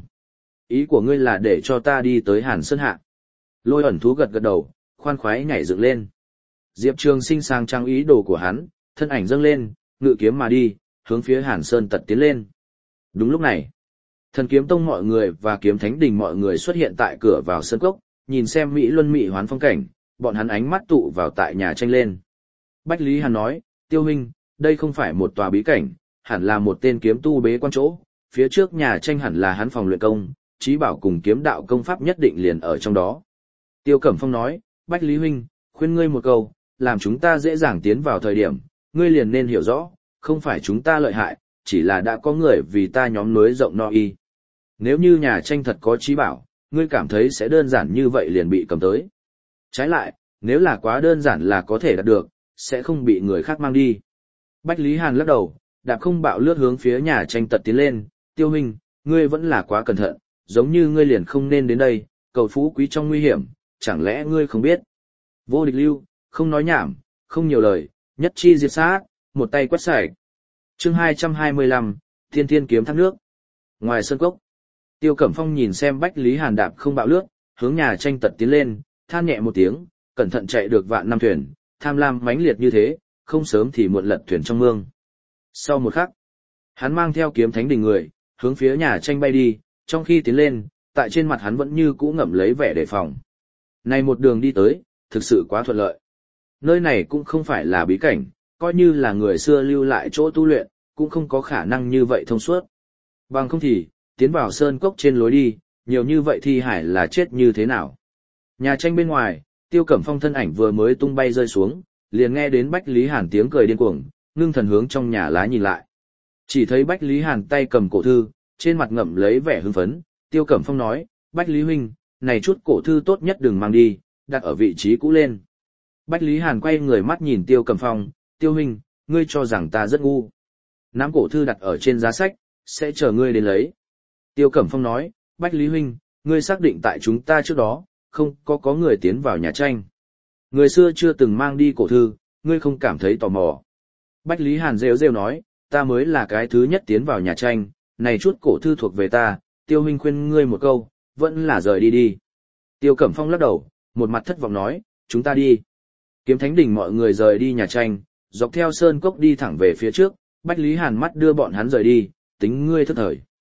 Ý của ngươi là để cho ta đi tới Hàn Sơn hạ. Lôi ẩn thú gật gật đầu, khoan khoái nhảy dựng lên. Diệp Trường Sinh sang trang ý đồ của hắn, thân ảnh dâng lên, ngự kiếm mà đi, hướng phía Hàn Sơn tật tiến lên. Đúng lúc này, Thần Kiếm Tông mọi người và Kiếm Thánh Đình mọi người xuất hiện tại cửa vào sân cốc, nhìn xem Mỹ Luân Mỹ hoán phong cảnh, bọn hắn ánh mắt tụ vào tại nhà tranh lên. Bách Lý Hàn nói, Tiêu huynh, đây không phải một tòa bí cảnh, hẳn là một tên kiếm tu bế quan chỗ, phía trước nhà tranh hẳn là hắn phòng luyện công, trí bảo cùng kiếm đạo công pháp nhất định liền ở trong đó. Tiêu Cẩm Phong nói, Bách Lý huynh, khuyên ngươi một câu, làm chúng ta dễ dàng tiến vào thời điểm, ngươi liền nên hiểu rõ, không phải chúng ta lợi hại, chỉ là đã có người vì ta nhóm núi rộng no y. Nếu như nhà tranh thật có trí bảo, ngươi cảm thấy sẽ đơn giản như vậy liền bị cầm tới. Trái lại, nếu là quá đơn giản là có thể đạt được, sẽ không bị người khác mang đi. Bách Lý Hàn lắc đầu, đạp không bạo lướt hướng phía nhà tranh tật tiến lên, Tiêu huynh, ngươi vẫn là quá cẩn thận, giống như ngươi liền không nên đến đây, cầu phú quý trong nguy hiểm, chẳng lẽ ngươi không biết. Vô địch lưu, không nói nhảm, không nhiều lời, nhất chi diệt sát, một tay quét sạch. Chương hai trăm hai mươi lăm, Thiên Thiên kiếm thác nước. Ngoài sân cốc, Tiêu Cẩm Phong nhìn xem Bách Lý Hàn đạp không bạo lướt, hướng nhà tranh tật tiến lên, than nhẹ một tiếng, cẩn thận chạy được vạn năm thuyền, tham lam mãnh liệt như thế, không sớm thì muộn lật thuyền trong mương. Sau một khắc, hắn mang theo Kiếm Thánh Đình người, hướng phía nhà tranh bay đi, trong khi tiến lên, tại trên mặt hắn vẫn như cũ ngậm lấy vẻ đề phòng. Này một đường đi tới, thực sự quá thuận lợi. Nơi này cũng không phải là bí cảnh, coi như là người xưa lưu lại chỗ tu luyện, cũng không có khả năng như vậy thông suốt. Bằng không thì, tiến vào sơn cốc trên lối đi, nhiều như vậy thi hải là chết như thế nào. Nhà tranh bên ngoài, Tiêu Cẩm Phong thân ảnh vừa mới tung bay rơi xuống, liền nghe đến Bách Lý Hàn tiếng cười điên cuồng, ngưng thần hướng trong nhà lá nhìn lại. Chỉ thấy Bách Lý Hàn tay cầm cổ thư, trên mặt ngậm lấy vẻ hưng phấn, Tiêu Cẩm Phong nói, Bách Lý huynh, này chút cổ thư tốt nhất đừng mang đi, đặt ở vị trí cũ lên. Bách Lý Hàn quay người mắt nhìn Tiêu Cẩm Phong, Tiêu huynh, ngươi cho rằng ta rất ngu. Nắm cổ thư đặt ở trên giá sách, sẽ chờ ngươi đến lấy. Tiêu Cẩm Phong nói, Bách Lý huynh, ngươi xác định tại chúng ta trước đó, không có có người tiến vào nhà tranh. Người xưa chưa từng mang đi cổ thư, ngươi không cảm thấy tò mò. Bách Lý Hàn rêu rêu nói, ta mới là cái thứ nhất tiến vào nhà tranh, này chút cổ thư thuộc về ta, Tiêu huynh khuyên ngươi một câu, vẫn là rời đi đi. Tiêu Cẩm Phong lắc đầu, một mặt thất vọng nói, chúng ta đi. Kiếm Thánh Đình mọi người rời đi nhà tranh, dọc theo sơn cốc đi thẳng về phía trước, Bách Lý Hàn mắt đưa bọn hắn rời đi, tính ngươi thất thời.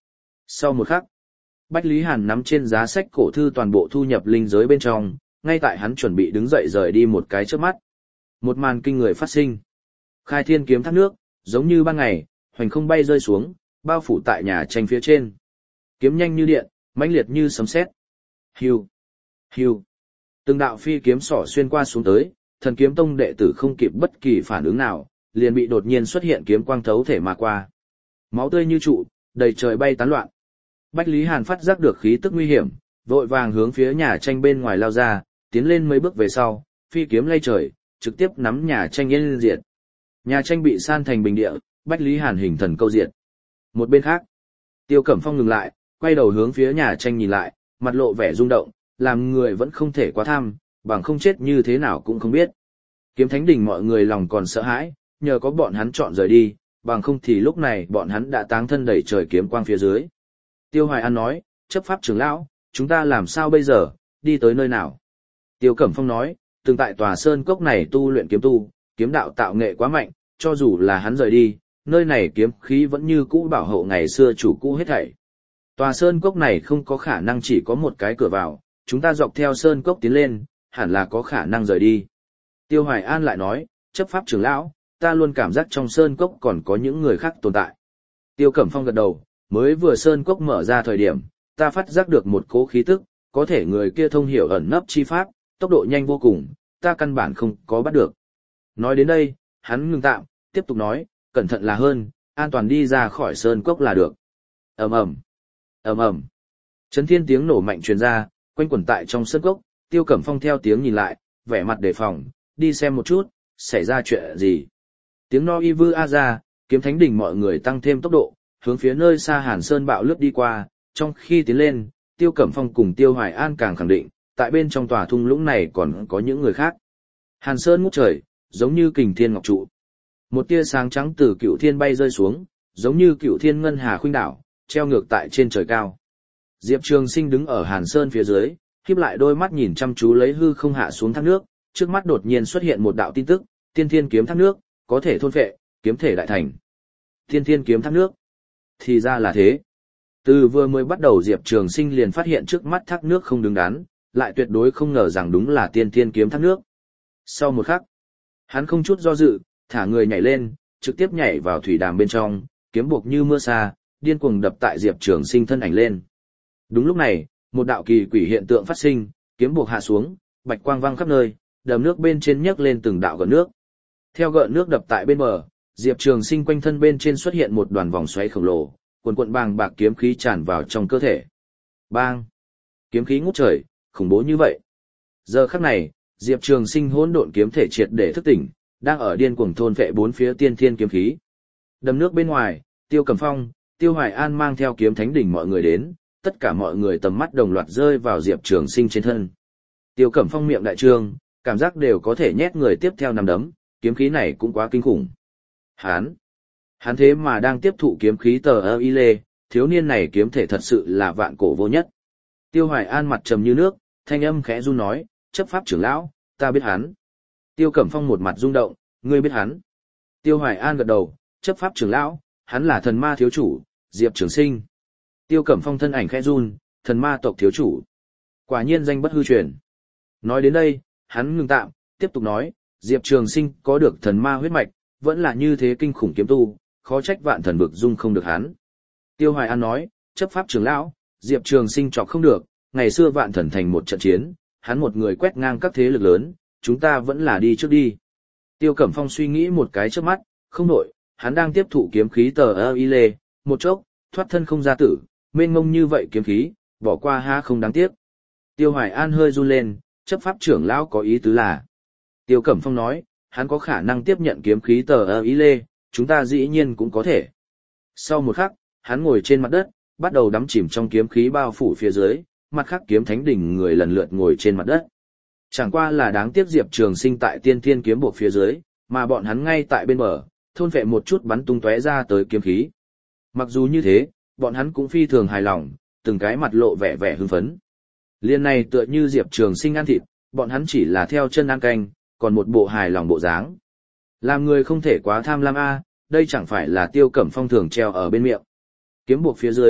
Sau một khắc, Bách Lý Hàn nắm trên giá sách cổ thư toàn bộ thu nhập linh giới bên trong, ngay tại hắn chuẩn bị đứng dậy rời đi một cái chớp mắt. Một màn kinh người phát sinh. Khai thiên kiếm thác nước, giống như ban ngày, hoành không bay rơi xuống, bao phủ tại nhà tranh phía trên. Kiếm nhanh như điện, mãnh liệt như sấm sét. Hiu, hiu. Từng đạo phi kiếm sỏ xuyên qua xuống tới, Thần Kiếm Tông đệ tử không kịp bất kỳ phản ứng nào, liền bị đột nhiên xuất hiện kiếm quang thấu thể mà qua. Máu tươi như trụ, đầy trời bay tán loạn. Bách Lý Hàn phát giác được khí tức nguy hiểm, vội vàng hướng phía nhà tranh bên ngoài lao ra, tiến lên mấy bước về sau, phi kiếm lay trời, trực tiếp nắm nhà tranh yên diệt. Nhà tranh bị san thành bình địa, Bách Lý Hàn hình thần câu diệt. Một bên khác, Tiêu Cẩm Phong ngừng lại, quay đầu hướng phía nhà tranh nhìn lại, mặt lộ vẻ rung động, làm người vẫn không thể quá tham, bằng không chết như thế nào cũng không biết. Kiếm Thánh Đình mọi người lòng còn sợ hãi, nhờ có bọn hắn chọn rời đi, bằng không thì lúc này bọn hắn đã táng thân đẩy trời kiếm quang phía dưới. Tiêu Hoài An nói, chấp pháp trưởng lão, chúng ta làm sao bây giờ, đi tới nơi nào? Tiêu Cẩm Phong nói, từng tại tòa sơn cốc này tu luyện kiếm tu, kiếm đạo tạo nghệ quá mạnh, cho dù là hắn rời đi, nơi này kiếm khí vẫn như cũ bảo hộ ngày xưa chủ cũ hết thảy. Tòa sơn cốc này không có khả năng chỉ có một cái cửa vào, chúng ta dọc theo sơn cốc tiến lên, hẳn là có khả năng rời đi. Tiêu Hoài An lại nói, chấp pháp trưởng lão, ta luôn cảm giác trong sơn cốc còn có những người khác tồn tại. Tiêu Cẩm Phong gật đầu, mới vừa sơn cốc mở ra thời điểm, ta phát giác được một cỗ khí tức, có thể người kia thông hiểu ẩn nấp chi pháp, tốc độ nhanh vô cùng, ta căn bản không có bắt được. Nói đến đây, hắn ngừng tạm, tiếp tục nói, cẩn thận là hơn, an toàn đi ra khỏi sơn cốc là được. Ầm ầm, ầm ầm. Chấn thiên tiếng nổ mạnh truyền ra, quanh quẩn tại trong sơn cốc, Tiêu Cẩm Phong theo tiếng nhìn lại, vẻ mặt đề phòng, đi xem một chút, xảy ra chuyện gì. Tiếng no y vư a ra, Kiếm Thánh Đình mọi người tăng thêm tốc độ, hướng phía nơi xa Hàn Sơn bạo lướt đi qua, trong khi tiến lên, Tiêu Cẩm Phong cùng Tiêu Hoài An càng khẳng định, tại bên trong tòa thung lũng này còn có những người khác. Hàn Sơn ngút trời, giống như kình thiên ngọc trụ. Một tia sáng trắng từ Cựu Thiên bay rơi xuống, giống như Cựu Thiên ngân hà khuynh đảo, treo ngược tại trên trời cao. Diệp Trường Sinh đứng ở Hàn Sơn phía dưới, khép lại đôi mắt nhìn chăm chú lấy hư không hạ xuống thác nước, trước mắt đột nhiên xuất hiện một đạo tin tức, Tiên Thiên kiếm thác nước, có thể thôn phệ, kiếm thể đại thành. Tiên Thiên kiếm thác nước. Thì ra là thế. Từ vừa mới bắt đầu Diệp Trường Sinh liền phát hiện trước mắt thác nước không đứng đắn, lại tuyệt đối không ngờ rằng đúng là Tiên Thiên kiếm thác nước. Sau một khắc, hắn không chút do dự, thả người nhảy lên, trực tiếp nhảy vào thủy đàm bên trong, kiếm buộc như mưa sa, điên cuồng đập tại Diệp Trường Sinh thân ảnh lên. Đúng lúc này, một đạo kỳ quỷ hiện tượng phát sinh, kiếm buộc hạ xuống, bạch quang vang khắp nơi, đầm nước bên trên nhấc lên từng đạo gợn nước. Theo gợn nước đập tại bên bờ, Diệp Trường Sinh quanh thân bên trên xuất hiện một đoàn vòng xoáy khổng lồ, cuồn cuộn bàng bạc kiếm khí tràn vào trong cơ thể. Bang! Kiếm khí ngút trời, khủng bố như vậy. Giờ khắc này, Diệp Trường Sinh hỗn độn kiếm thể triệt để thức tỉnh, đang ở điên cuồng thôn phệ bốn phía tiên thiên kiếm khí. Đầm nước bên ngoài, Tiêu Cẩm Phong, Tiêu Hoài An mang theo Kiếm Thánh Đỉnh mọi người đến, tất cả mọi người tầm mắt đồng loạt rơi vào Diệp Trường Sinh trên thân. Tiêu Cẩm Phong miệng đại trương, cảm giác đều có thể nhét người tiếp theo nằm đấm, kiếm khí này cũng quá kinh khủng. Hán, hắn thế mà đang tiếp thụ kiếm khí tờ ơ y lê, thiếu niên này kiếm thể thật sự là vạn cổ vô nhất. Tiêu Hoài An mặt trầm như nước, thanh âm khẽ run nói, chấp pháp trưởng lão, ta biết hắn. Tiêu Cẩm Phong một mặt rung động, ngươi biết hắn. Tiêu Hoài An gật đầu, chấp pháp trưởng lão, hắn là thần ma thiếu chủ, Diệp Trường Sinh. Tiêu Cẩm Phong thân ảnh khẽ run, thần ma tộc thiếu chủ. Quả nhiên danh bất hư truyền. Nói đến đây, hắn ngừng tạm, tiếp tục nói, Diệp Trường Sinh có được thần ma huyết mạch, vẫn là như thế kinh khủng kiếm tu, khó trách vạn thần vực dung không được hắn. Tiêu Hoài An nói, chấp pháp trưởng lão, Diệp Trường Sinh chọc không được, ngày xưa vạn thần thành một trận chiến, hắn một người quét ngang các thế lực lớn, chúng ta vẫn là đi trước đi. Tiêu Cẩm Phong suy nghĩ một cái trước mắt, không nổi, hắn đang tiếp thụ kiếm khí tờ ơ y lê, một chốc, thoát thân không ra tử, mênh mông như vậy kiếm khí, bỏ qua ha không đáng tiếc. Tiêu Hoài An hơi run lên, chấp pháp trưởng lão có ý tứ là. Tiêu Cẩm Phong nói, hắn có khả năng tiếp nhận kiếm khí tờ ơ y lê, chúng ta dĩ nhiên cũng có thể. Sau một khắc, hắn ngồi trên mặt đất, bắt đầu đắm chìm trong kiếm khí bao phủ phía dưới, mặt khác Kiếm Thánh Đỉnh người lần lượt ngồi trên mặt đất. Chẳng qua là đáng tiếc Diệp Trường Sinh tại Tiên Thiên kiếm buộc phía dưới, mà bọn hắn ngay tại bên bờ, thôn phệ một chút bắn tung tóe ra tới kiếm khí. Mặc dù như thế, bọn hắn cũng phi thường hài lòng, từng cái mặt lộ vẻ vẻ hưng phấn. Liên này tựa như Diệp Trường Sinh ăn thịt, bọn hắn chỉ là theo chân ăn canh, còn một bộ hài lòng bộ dáng. Làm người không thể quá tham lam a, đây chẳng phải là Tiêu Cẩm Phong thường treo ở bên miệng. Kiếm buộc phía dưới,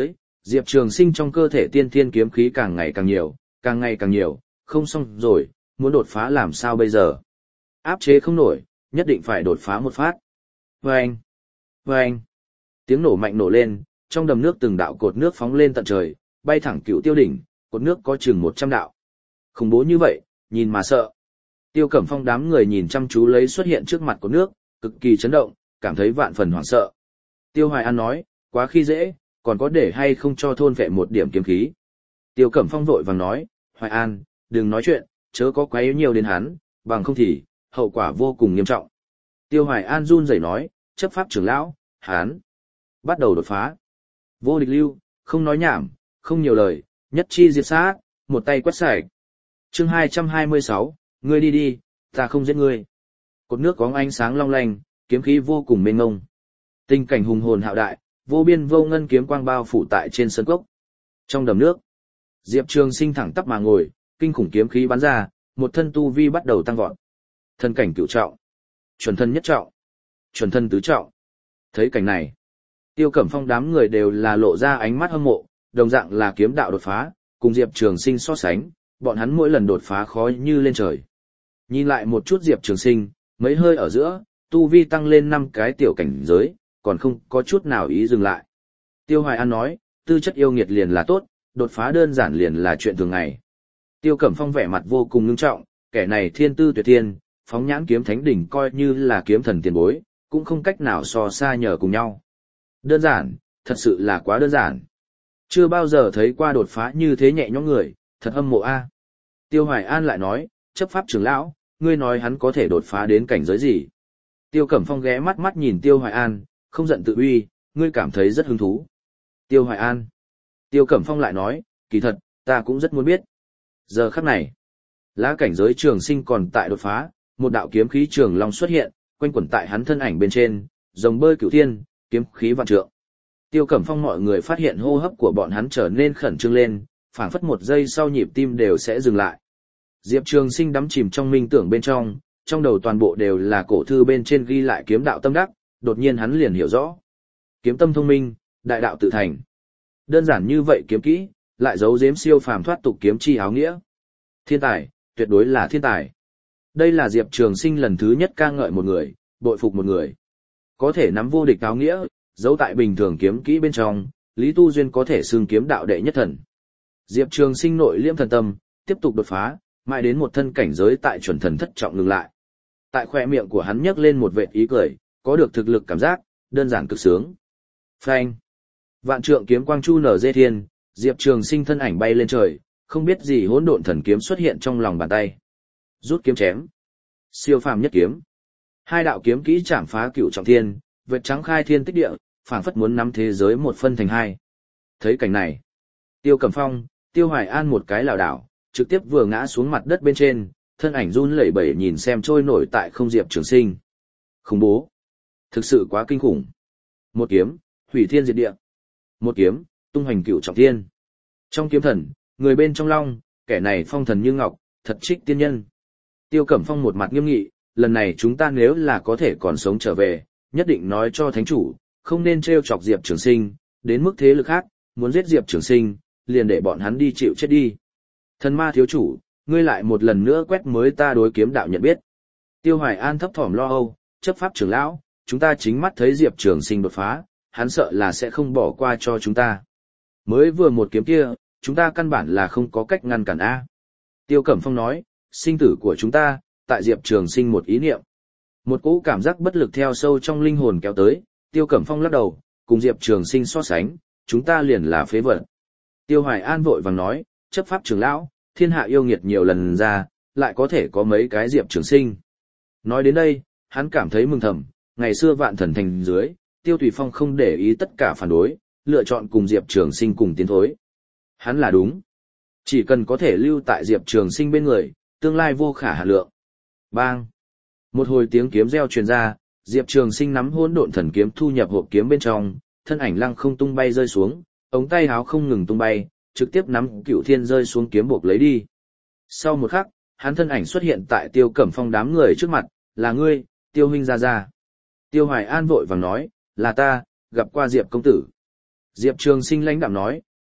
Diệp Trường Sinh trong cơ thể tiên thiên kiếm khí càng ngày càng nhiều, càng ngày càng nhiều, không xong rồi, muốn đột phá làm sao bây giờ? Áp chế không nổi, nhất định phải đột phá một phát. Vâng! Vâng! Tiếng nổ mạnh nổ lên, trong đầm nước từng đạo cột nước phóng lên tận trời, bay thẳng Cựu Tiêu đỉnh, cột nước có chừng một trăm đạo. Khủng bố như vậy, nhìn mà sợ. Tiêu Cẩm Phong đám người nhìn chăm chú lấy xuất hiện trước mặt cột nước, cực kỳ chấn động, cảm thấy vạn phần hoảng sợ. Tiêu Hoài An nói, quá khi dễ, còn có để hay không cho thôn vệ một điểm kiếm khí. Tiêu Cẩm Phong vội vàng nói, Hoài An, đừng nói chuyện, chớ có quấy nhiều đến hắn, bằng không thì, hậu quả vô cùng nghiêm trọng. Tiêu Hoài An run rẩy nói, chấp pháp trưởng lão, hắn bắt đầu đột phá. Vô địch lưu, không nói nhảm, không nhiều lời, nhất chi diệt sát, một tay quét sạch. Chương hai trăm hai mươi sáu, ngươi đi đi, ta không giết ngươi. Cột nước có ánh sáng long lanh, kiếm khí vô cùng mênh mông. Tình cảnh hùng hồn hạo đại, vô biên vô ngân kiếm quang bao phủ tại trên sân cốc. Trong đầm nước, Diệp Trường Sinh thẳng tắp mà ngồi, kinh khủng kiếm khí bắn ra, một thân tu vi bắt đầu tăng vọt. Thân cảnh cửu trọng, chuẩn thân nhất trọng, chuẩn thân tứ trọng. Thấy cảnh này, Tiêu Cẩm Phong đám người đều là lộ ra ánh mắt hâm mộ, đồng dạng là kiếm đạo đột phá, cùng Diệp Trường Sinh so sánh, bọn hắn mỗi lần đột phá khó như lên trời. Nhìn lại một chút Diệp Trường Sinh, mấy hơi ở giữa, tu vi tăng lên năm cái tiểu cảnh giới, còn không có chút nào ý dừng lại. Tiêu Hoài An nói, tư chất yêu nghiệt liền là tốt, đột phá đơn giản liền là chuyện thường ngày. Tiêu Cẩm Phong vẻ mặt vô cùng ngưng trọng, kẻ này thiên tư tuyệt thiên, phóng nhãn kiếm thánh đỉnh coi như là kiếm thần tiền bối, cũng không cách nào so xa nhờ cùng nhau. Đơn giản, thật sự là quá đơn giản. Chưa bao giờ thấy qua đột phá như thế nhẹ nhõm người, thật hâm mộ a. Tiêu Hoài An lại nói, chấp pháp trưởng lão, ngươi nói hắn có thể đột phá đến cảnh giới gì? Tiêu Cẩm Phong ghé mắt mắt nhìn Tiêu Hoài An, không giận tự uy, ngươi cảm thấy rất hứng thú. Tiêu Hoài An. Tiêu Cẩm Phong lại nói, kỳ thật, ta cũng rất muốn biết. Giờ khắc này, lá cảnh giới Trường Sinh còn tại đột phá, một đạo kiếm khí trường long xuất hiện, quanh quẩn tại hắn thân ảnh bên trên, rồng bơi cửu thiên, kiếm khí vạn trượng. Tiêu Cẩm Phong mọi người phát hiện hô hấp của bọn hắn trở nên khẩn trương lên, phảng phất một giây sau nhịp tim đều sẽ dừng lại. Diệp Trường Sinh đắm chìm trong minh tưởng bên trong, trong đầu toàn bộ đều là cổ thư bên trên ghi lại kiếm đạo tâm đắc, đột nhiên hắn liền hiểu rõ. Kiếm tâm thông minh, đại đạo tự thành. Đơn giản như vậy kiếm kỹ, lại giấu giếm siêu phàm thoát tục kiếm chi áo nghĩa. Thiên tài, tuyệt đối là thiên tài. Đây là Diệp Trường Sinh lần thứ nhất ca ngợi một người, bội phục một người. Có thể nắm vô địch áo nghĩa, giấu tại bình thường kiếm kỹ bên trong, Lý Tu Duyên có thể xưng kiếm đạo đệ nhất thần. Diệp Trường Sinh nội liễm thần tâm, tiếp tục đột phá, mãi đến một thân cảnh giới tại chuẩn thần thất trọng ngừng lại. Tại khóe miệng của hắn nhấc lên một vệt ý cười, có được thực lực cảm giác, đơn giản cực sướng. Phanh! Vạn trượng kiếm quang chu nở dê thiên, Diệp Trường Sinh thân ảnh bay lên trời, không biết gì hỗn độn thần kiếm xuất hiện trong lòng bàn tay. Rút kiếm chém. Siêu phàm nhất kiếm. Hai đạo kiếm kỹ chạm phá cửu trọng thiên, vệt trắng khai thiên tích địa, phảng phất muốn nắm thế giới một phân thành hai. Thấy cảnh này, Tiêu Cẩm Phong, Tiêu Hoài An một cái lảo đảo, trực tiếp vừa ngã xuống mặt đất bên trên, thân ảnh run lẩy bẩy nhìn xem trôi nổi tại không Diệp Trường Sinh. Khủng bố. Thực sự quá kinh khủng. Một kiếm, hủy thiên diệt địa. Một kiếm, tung hoành cửu trọng thiên. Trong kiếm thần, người bên trong long, kẻ này phong thần như ngọc, thật trích tiên nhân. Tiêu Cẩm Phong một mặt nghiêm nghị, lần này chúng ta nếu là có thể còn sống trở về, nhất định nói cho thánh chủ, không nên trêu chọc Diệp Trường Sinh, đến mức thế lực khác, muốn giết Diệp Trường Sinh, liền để bọn hắn đi chịu chết đi. Thần ma thiếu chủ, ngươi lại một lần nữa quét mới ta đối kiếm đạo nhận biết. Tiêu Hoài An thấp thỏm lo âu, chấp pháp trưởng lão, chúng ta chính mắt thấy Diệp Trường Sinh đột phá, hắn sợ là sẽ không bỏ qua cho chúng ta. Mới vừa một kiếm kia, chúng ta căn bản là không có cách ngăn cản A. Tiêu Cẩm Phong nói, sinh tử của chúng ta, tại Diệp Trường Sinh một ý niệm. Một cỗ cảm giác bất lực theo sâu trong linh hồn kéo tới, Tiêu Cẩm Phong lắc đầu, cùng Diệp Trường Sinh so sánh, chúng ta liền là phế vật. Tiêu Hoài An vội vàng nói, chấp pháp trưởng lão, thiên hạ yêu nghiệt nhiều lần ra, lại có thể có mấy cái Diệp Trường Sinh. Nói đến đây, hắn cảm thấy mừng thầm, ngày xưa vạn thần thành dưới, Tiêu Tùy Phong không để ý tất cả phản đối, lựa chọn cùng Diệp Trường Sinh cùng tiến thối. Hắn là đúng. Chỉ cần có thể lưu tại Diệp Trường Sinh bên người, tương lai vô khả hạn lượng. Bang! Một hồi tiếng kiếm reo truyền ra, Diệp Trường Sinh nắm hỗn độn thần kiếm thu nhập hộp kiếm bên trong, thân ảnh lăng không tung bay rơi xuống, ống tay áo không ngừng tung bay, trực tiếp nắm Cửu Thiên rơi xuống kiếm buộc lấy đi. Sau một khắc, hắn thân ảnh xuất hiện tại Tiêu Cẩm Phong đám người trước mặt, là ngươi, Tiêu huynh ra ra. Tiêu Hoài An vội vàng nói, là ta, gặp qua Diệp công tử. Diệp Trường Sinh lãnh đạm nói,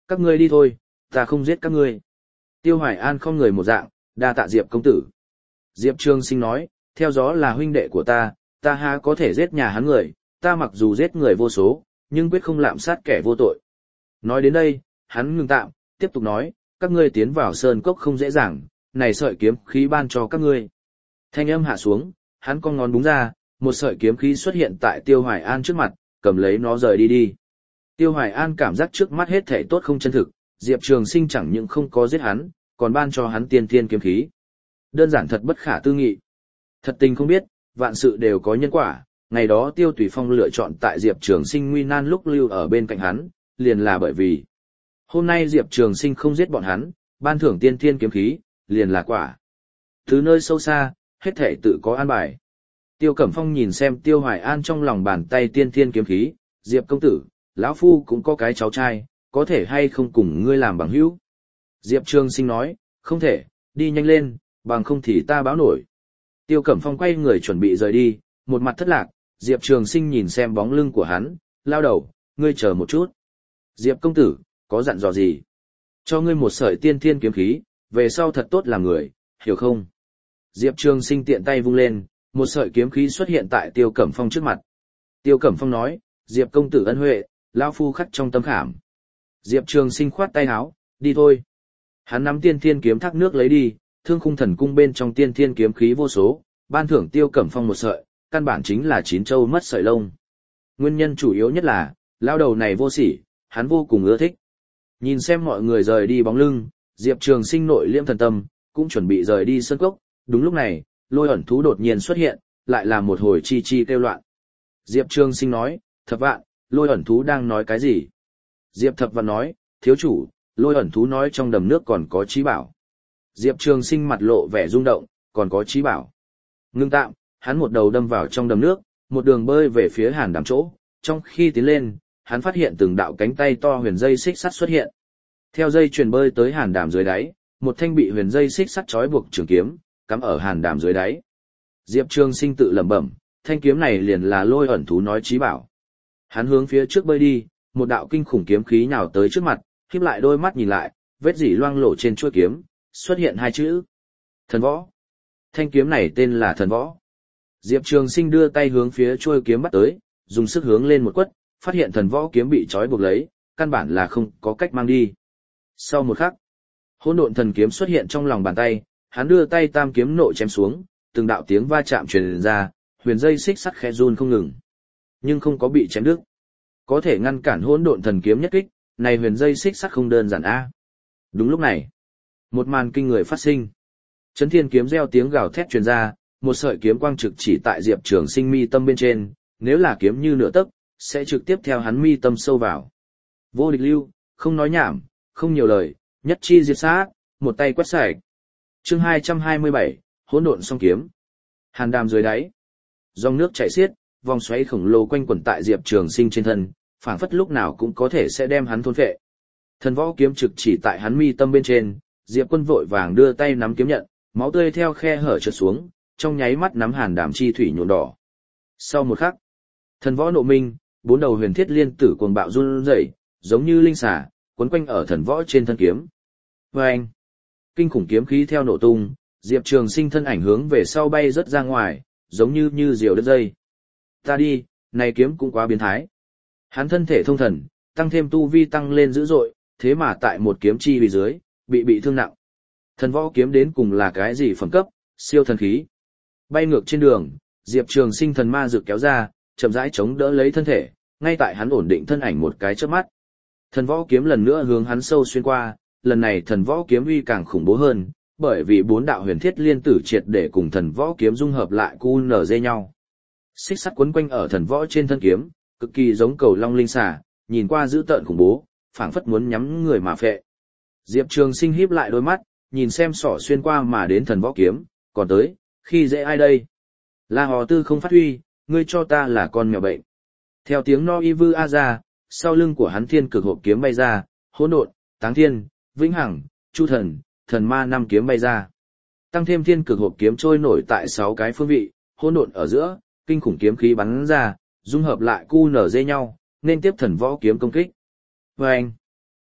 các ngươi đi thôi, ta không giết các ngươi. Tiêu Hoài An không người một dạng, đa tạ Diệp công tử. Diệp Trường Sinh nói, theo gió là huynh đệ của ta, ta há có thể giết nhà hắn người, ta mặc dù giết người vô số, nhưng quyết không lạm sát kẻ vô tội. Nói đến đây, hắn ngừng tạm, tiếp tục nói, các ngươi tiến vào sơn cốc không dễ dàng, này sợi kiếm khí ban cho các ngươi. Thanh âm hạ xuống, hắn con ngón búng ra, một sợi kiếm khí xuất hiện tại Tiêu Hoài An trước mặt, cầm lấy nó rời đi đi. Tiêu Hoài An cảm giác trước mắt hết thảy tốt không chân thực, Diệp Trường Sinh chẳng những không có giết hắn, còn ban cho hắn tiên thiên kiếm khí. Đơn giản thật bất khả tư nghị. Thật tình không biết, vạn sự đều có nhân quả, ngày đó Tiêu Tùy Phong lựa chọn tại Diệp Trường Sinh nguy nan lúc lưu ở bên cạnh hắn, liền là bởi vì hôm nay Diệp Trường Sinh không giết bọn hắn, ban thưởng tiên thiên kiếm khí, liền là quả. Từ nơi sâu xa, hết thảy tự có an bài. Tiêu Cẩm Phong nhìn xem Tiêu Hoài An trong lòng bàn tay tiên thiên kiếm khí, Diệp công tử, lão phu cũng có cái cháu trai, có thể hay không cùng ngươi làm bằng hữu? Diệp Trường Sinh nói, không thể, đi nhanh lên, bằng không thì ta báo nổi. Tiêu Cẩm Phong quay người chuẩn bị rời đi, một mặt thất lạc, Diệp Trường Sinh nhìn xem bóng lưng của hắn, lao đầu, ngươi chờ một chút. Diệp công tử, có dặn dò gì? Cho ngươi một sợi tiên thiên kiếm khí, về sau thật tốt làm người, hiểu không? Diệp Trường Sinh tiện tay vung lên, một sợi kiếm khí xuất hiện tại Tiêu Cẩm Phong trước mặt. Tiêu Cẩm Phong nói, Diệp công tử ân huệ, lão phu khắc trong tâm khảm. Diệp Trường Sinh khoát tay áo, đi thôi. Hắn nắm tiên thiên kiếm thác nước lấy đi, Thương Khung Thần Cung bên trong tiên thiên kiếm khí vô số, ban thưởng Tiêu Cẩm Phong một sợi, căn bản chính là chín châu mất sợi lông. Nguyên nhân chủ yếu nhất là, lão đầu này vô sỉ, hắn vô cùng ưa thích. Nhìn xem mọi người rời đi bóng lưng, Diệp Trường Sinh nội liễm thần tâm, cũng chuẩn bị rời đi sơn cốc. Đúng lúc này, Lôi ẩn thú đột nhiên xuất hiện, lại là một hồi chi chi kêu loạn. Diệp Trường Sinh nói, Thập Vạn, Lôi ẩn thú đang nói cái gì? Diệp Thập Vạn nói, thiếu chủ, Lôi ẩn thú nói trong đầm nước còn có trí bảo. Diệp Trường Sinh mặt lộ vẻ rung động, còn có trí bảo. Ngưng tạm, hắn một đầu đâm vào trong đầm nước, một đường bơi về phía hàn đàm chỗ, trong khi tiến lên, hắn phát hiện từng đạo cánh tay to huyền dây xích sắt xuất hiện. Theo dây chuyền bơi tới hàn đàm dưới đáy, một thanh bị huyền dây xích sắt trói buộc trường kiếm, cắm ở hàn đàm dưới đáy. Diệp Trường Sinh tự lẩm bẩm, thanh kiếm này liền là Lôi ẩn thú nói trí bảo. Hắn hướng phía trước bơi đi, một đạo kinh khủng kiếm khí nhào tới trước mặt, khép lại đôi mắt nhìn lại, vết dỉ loang lổ trên chuôi kiếm, xuất hiện hai chữ: Thần Võ. Thanh kiếm này tên là Thần Võ. Diệp Trường Sinh đưa tay hướng phía chuôi kiếm bắt tới, dùng sức hướng lên một quất, phát hiện Thần Võ kiếm bị trói buộc lấy, căn bản là không có cách mang đi. Sau một khắc, Hỗn Độn Thần Kiếm xuất hiện trong lòng bàn tay, hắn đưa tay tam kiếm nộ chém xuống, từng đạo tiếng va chạm truyền ra, huyền dây xích sắt khẽ run không ngừng, nhưng không có bị chém đứt. Có thể ngăn cản Hỗn Độn Thần Kiếm nhất kích, này huyền dây xích sắt không đơn giản a. Đúng lúc này, một màn kinh người phát sinh. Chấn Thiên kiếm reo tiếng gào thét truyền ra, một sợi kiếm quang trực chỉ tại Diệp Trường Sinh mi tâm bên trên, nếu là kiếm như nửa tấc, sẽ trực tiếp theo hắn mi tâm sâu vào. Vô địch lưu, không nói nhảm, không nhiều lời, nhất chi diệt sát, một tay quét sạch. Chương hai trăm hai mươi bảy, Hỗn Độn Song Kiếm. Hàn đàm dưới đáy, dòng nước chảy xiết, vòng xoáy khổng lồ quanh quẩn tại Diệp Trường Sinh trên thân, phảng phất lúc nào cũng có thể sẽ đem hắn thôn phệ. Thần Võ kiếm trực chỉ tại hắn mi tâm bên trên, Diệp Quân vội vàng đưa tay nắm kiếm nhận, máu tươi theo khe hở trượt xuống, trong nháy mắt nắm hàn đàm chi thủy nhuộm đỏ. Sau một khắc, Thần Võ nộ minh, bốn đầu huyền thiết liên tử cuồng bạo run rẩy, giống như linh xà, quấn quanh ở Thần Võ trên thân kiếm. Oeng! Kinh khủng kiếm khí theo nổ tung, Diệp Trường Sinh thân ảnh hướng về sau bay rất ra ngoài, giống như như diều đứt dây. Ta đi, này kiếm cũng quá biến thái. Hắn thân thể thông thần, tăng thêm tu vi tăng lên dữ dội, thế mà tại một kiếm chi vì dưới, bị bị thương nặng. Thần Võ kiếm đến cùng là cái gì phẩm cấp, siêu thần khí. Bay ngược trên đường, Diệp Trường Sinh thần ma dược kéo ra, chậm rãi chống đỡ lấy thân thể, ngay tại hắn ổn định thân ảnh một cái chớp mắt. Thần Võ kiếm lần nữa hướng hắn sâu xuyên qua, lần này Thần Võ kiếm uy càng khủng bố hơn, bởi vì bốn đạo huyền thiết liên tử triệt để cùng Thần Võ kiếm dung hợp lại cu nở dây nhau. Xích sắt quấn quanh ở Thần Võ trên thân kiếm, cực kỳ giống cầu long linh xà, nhìn qua dữ tợn khủng bố, phảng phất muốn nhắm người mà phệ. Diệp Trường Sinh híp lại đôi mắt, nhìn xem sỏ xuyên qua mà đến Thần Võ kiếm, còn tới, khi dễ ai đây? La Hò Tư không phát huy, ngươi cho ta là con mèo bệnh. Theo tiếng no y vư a ra, sau lưng của hắn thiên cực hộp kiếm bay ra, hỗn độn, táng thiên, vĩnh hằng, chu thần, thần ma năm kiếm bay ra. Tăng thêm thiên cực hộp kiếm trôi nổi tại sáu cái phương vị, hỗn độn ở giữa, kinh khủng kiếm khí bắn ra, dung hợp lại cu nở dây nhau, nên tiếp Thần Võ kiếm công kích. Vâng!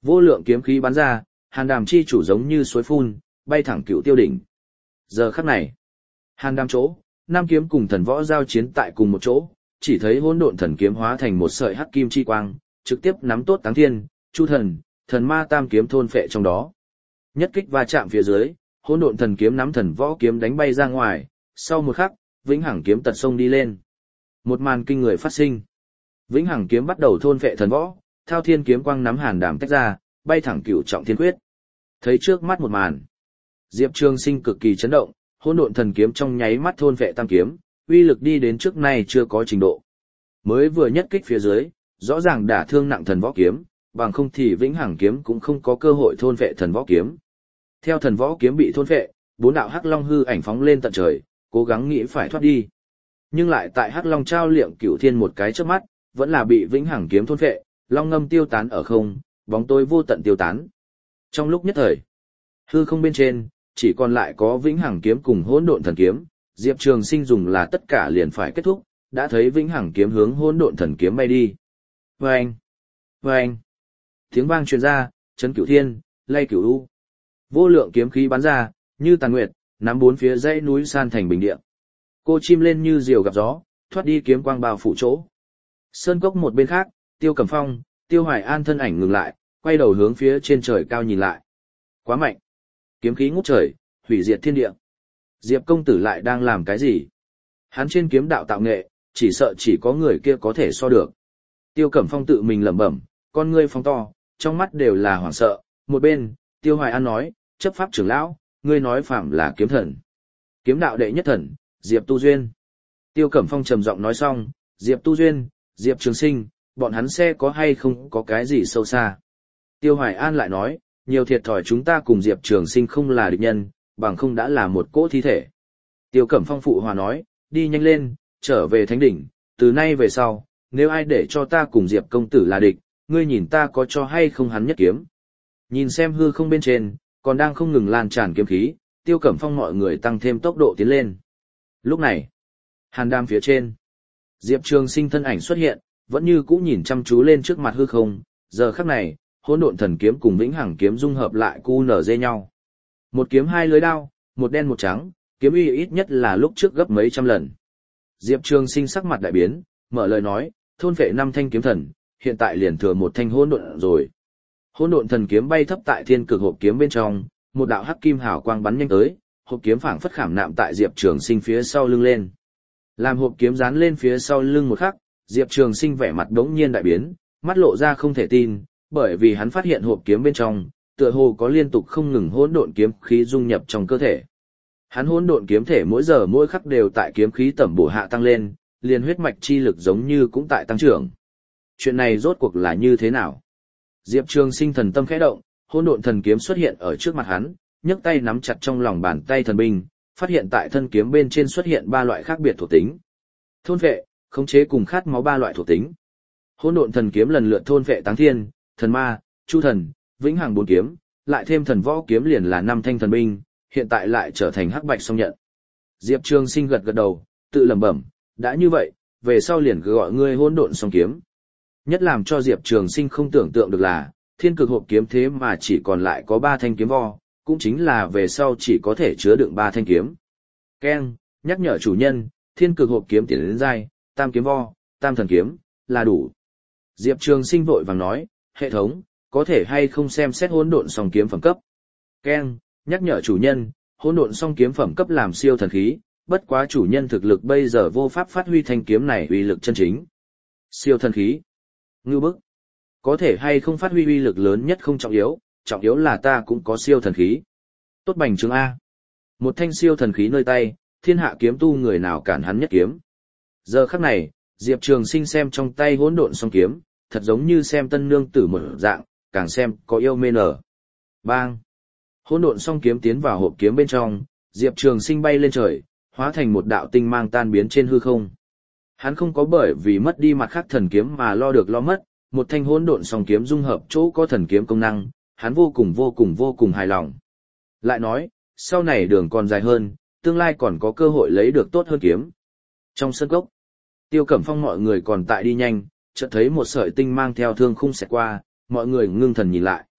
Vô lượng kiếm khí bắn ra, Hàn Đàm chi chủ giống như suối phun, bay thẳng Cựu Tiêu đỉnh. Giờ khắc này, Hàn Đàm chỗ, Nam kiếm cùng thần võ giao chiến tại cùng một chỗ, chỉ thấy hỗn độn thần kiếm hóa thành một sợi hắc kim chi quang, trực tiếp nắm tốt Táng Thiên, Chu Thần, Thần Ma tam kiếm thôn phệ trong đó. Nhất kích va chạm phía dưới, hỗn độn thần kiếm nắm thần võ kiếm đánh bay ra ngoài, sau một khắc, Vĩnh Hằng kiếm tật sông đi lên. Một màn kinh người phát sinh. Vĩnh Hằng kiếm bắt đầu thôn phệ thần võ, Thao Thiên kiếm quang nắm Hàn Đàm tách ra, bay thẳng Cửu Trọng Thiên Quyết. Thấy trước mắt một màn, Diệp Trường Sinh cực kỳ chấn động, hỗn độn thần kiếm trong nháy mắt thôn phệ tam kiếm, uy lực đi đến trước nay chưa có trình độ. Mới vừa nhất kích phía dưới, rõ ràng đả thương nặng thần võ kiếm, bằng không thì Vĩnh Hằng kiếm cũng không có cơ hội thôn phệ thần võ kiếm. Theo thần võ kiếm bị thôn phệ, bốn đạo hắc long hư ảnh phóng lên tận trời, cố gắng nghĩ phải thoát đi. Nhưng lại tại hắc long trao liệm Cửu Thiên một cái chớp mắt, vẫn là bị Vĩnh Hằng kiếm thôn phệ, long ngâm tiêu tán ở không, bóng tối vô tận tiêu tán. Trong lúc nhất thời, hư không bên trên, chỉ còn lại có Vĩnh Hằng kiếm cùng hỗn độn thần kiếm, Diệp Trường Sinh dùng là tất cả liền phải kết thúc, đã thấy Vĩnh Hằng kiếm hướng hỗn độn thần kiếm bay đi. Vâng! Vâng! Tiếng vang truyền ra, chấn Cửu Thiên, lay Cửu U. Vô lượng kiếm khí bắn ra, như tàn nguyệt, nắm bốn phía dãy núi san thành bình địa. Cô chim lên như diều gặp gió, thoát đi kiếm quang bao phủ chỗ. Sơn cốc một bên khác, Tiêu Cẩm Phong, Tiêu Hoài An thân ảnh ngừng lại, quay đầu hướng phía trên trời cao nhìn lại. Quá mạnh! Kiếm khí ngút trời, hủy diệt thiên địa. Diệp công tử lại đang làm cái gì? Hắn trên kiếm đạo tạo nghệ, chỉ sợ chỉ có người kia có thể so được. Tiêu Cẩm Phong tự mình lẩm bẩm, con ngươi phóng to, trong mắt đều là hoảng sợ. Một bên, Tiêu Hoài An nói, chấp pháp trưởng lão, ngươi nói phạm là kiếm thần. Kiếm đạo đệ nhất thần, Diệp Tu Duyên. Tiêu Cẩm Phong trầm giọng nói xong, Diệp Tu Duyên, Diệp Trường Sinh, bọn hắn sẽ có hay không có cái gì sâu xa. Tiêu Hoài An lại nói, nhiều thiệt thòi chúng ta cùng Diệp Trường Sinh không là địch nhân, bằng không đã là một cỗ thi thể. Tiêu Cẩm Phong phụ hòa nói, đi nhanh lên, trở về Thánh Đỉnh, từ nay về sau, nếu ai để cho ta cùng Diệp công tử là địch, ngươi nhìn ta có cho hay không hắn nhất kiếm. Nhìn xem hư không bên trên, còn đang không ngừng lan tràn kiếm khí, Tiêu Cẩm Phong mọi người tăng thêm tốc độ tiến lên. Lúc này, Hàn Đàm phía trên, Diệp Trường Sinh thân ảnh xuất hiện, vẫn như cũ nhìn chăm chú lên trước mặt hư không, giờ khắc này, hỗn độn thần kiếm cùng Vĩnh Hằng kiếm dung hợp lại cu nở dê nhau. Một kiếm hai lưới đao, một đen một trắng, kiếm uy ít nhất là lúc trước gấp mấy trăm lần. Diệp Trường Sinh sắc mặt đại biến, mở lời nói, thôn phệ năm thanh kiếm thần, hiện tại liền thừa một thanh hỗn độn rồi. Hỗn độn thần kiếm bay thấp tại thiên cực hộp kiếm bên trong, một đạo hắc kim hào quang bắn nhanh tới, hộp kiếm phảng phất khảm nạm tại Diệp Trường Sinh phía sau lưng lên. Làm hộp kiếm dán lên phía sau lưng một khắc, Diệp Trường Sinh vẻ mặt đống nhiên đại biến, mắt lộ ra không thể tin, bởi vì hắn phát hiện hộp kiếm bên trong, tựa hồ có liên tục không ngừng hỗn độn kiếm khí dung nhập trong cơ thể. Hắn hỗn độn kiếm thể mỗi giờ mỗi khắc đều tại kiếm khí tẩm bổ hạ tăng lên, liền huyết mạch chi lực giống như cũng tại tăng trưởng. Chuyện này rốt cuộc là như thế nào? Diệp Trường Sinh thần tâm khẽ động, hỗn độn thần kiếm xuất hiện ở trước mặt hắn, nhấc tay nắm chặt trong lòng bàn tay thần binh, phát hiện tại thân kiếm bên trên xuất hiện ba loại khác biệt thuộc tính. Thôn phệ, khống chế cùng khát máu ba loại thuộc tính. Hỗn độn thần kiếm lần lượt thôn phệ Táng Thiên, Thần Ma, Chu Thần, Vĩnh Hằng bốn kiếm, lại thêm thần võ kiếm liền là năm thanh thần binh, hiện tại lại trở thành hắc bạch song nhận. Diệp Trường Sinh gật gật đầu, tự lẩm bẩm, đã như vậy, về sau liền cứ gọi ngươi hỗn độn song kiếm. Nhất làm cho Diệp Trường Sinh không tưởng tượng được là, thiên cực hộp kiếm thế mà chỉ còn lại có ba thanh kiếm vo, cũng chính là về sau chỉ có thể chứa đựng ba thanh kiếm. Keng, nhắc nhở chủ nhân, thiên cực hộp kiếm tiến đến giai, tam kiếm vo, tam thần kiếm, là đủ. Diệp Trường Sinh vội vàng nói, hệ thống, có thể hay không xem xét hỗn độn song kiếm phẩm cấp. Keng, nhắc nhở chủ nhân, hỗn độn song kiếm phẩm cấp làm siêu thần khí, bất quá chủ nhân thực lực bây giờ vô pháp phát huy thanh kiếm này uy lực chân chính. Siêu thần khí. Ngưu bức. Có thể hay không phát huy uy lực lớn nhất không trọng yếu, trọng yếu là ta cũng có siêu thần khí. Tốt bành trướng A. Một thanh siêu thần khí nơi tay, thiên hạ kiếm tu người nào cản hắn nhất kiếm. Giờ khắc này, Diệp Trường Sinh xem trong tay hỗn độn song kiếm, thật giống như xem tân nương tử một dạng, càng xem có yêu mê nở. Bang! Hỗn độn song kiếm tiến vào hộp kiếm bên trong, Diệp Trường Sinh bay lên trời, hóa thành một đạo tinh mang tan biến trên hư không. Hắn không có bởi vì mất đi mặt khác thần kiếm mà lo được lo mất, một thanh hỗn độn song kiếm dung hợp chỗ có thần kiếm công năng, hắn vô cùng vô cùng vô cùng hài lòng. Lại nói, sau này đường còn dài hơn, tương lai còn có cơ hội lấy được tốt hơn kiếm. Trong sân cốc, Tiêu Cẩm Phong mọi người còn tại đi nhanh, chợt thấy một sợi tinh mang theo thương khung xẹt qua, mọi người ngưng thần nhìn lại.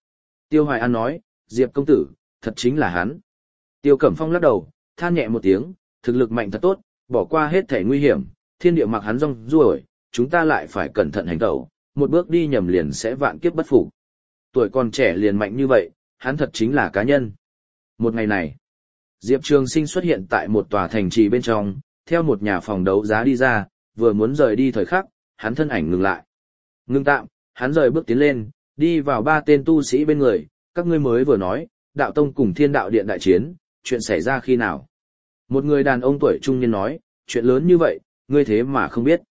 Tiêu Hoài An nói, Diệp công tử, thật chính là hắn. Tiêu Cẩm Phong lắc đầu, than nhẹ một tiếng, thực lực mạnh thật tốt, bỏ qua hết thể nguy hiểm, thiên địa mặc hắn rong ruổi, chúng ta lại phải cẩn thận hành tẩu, một bước đi nhầm liền sẽ vạn kiếp bất phục. Tuổi còn trẻ liền mạnh như vậy, hắn thật chính là cá nhân. Một ngày này, Diệp Trường Sinh xuất hiện tại một tòa thành trì bên trong, theo một nhà phòng đấu giá đi ra, vừa muốn rời đi thời khắc, hắn thân ảnh ngừng lại. Ngưng tạm, hắn rời bước tiến lên, đi vào ba tên tu sĩ bên người, các ngươi mới vừa nói, đạo tông cùng thiên đạo điện đại chiến, chuyện xảy ra khi nào? Một người đàn ông tuổi trung niên nói, chuyện lớn như vậy, ngươi thế mà không biết.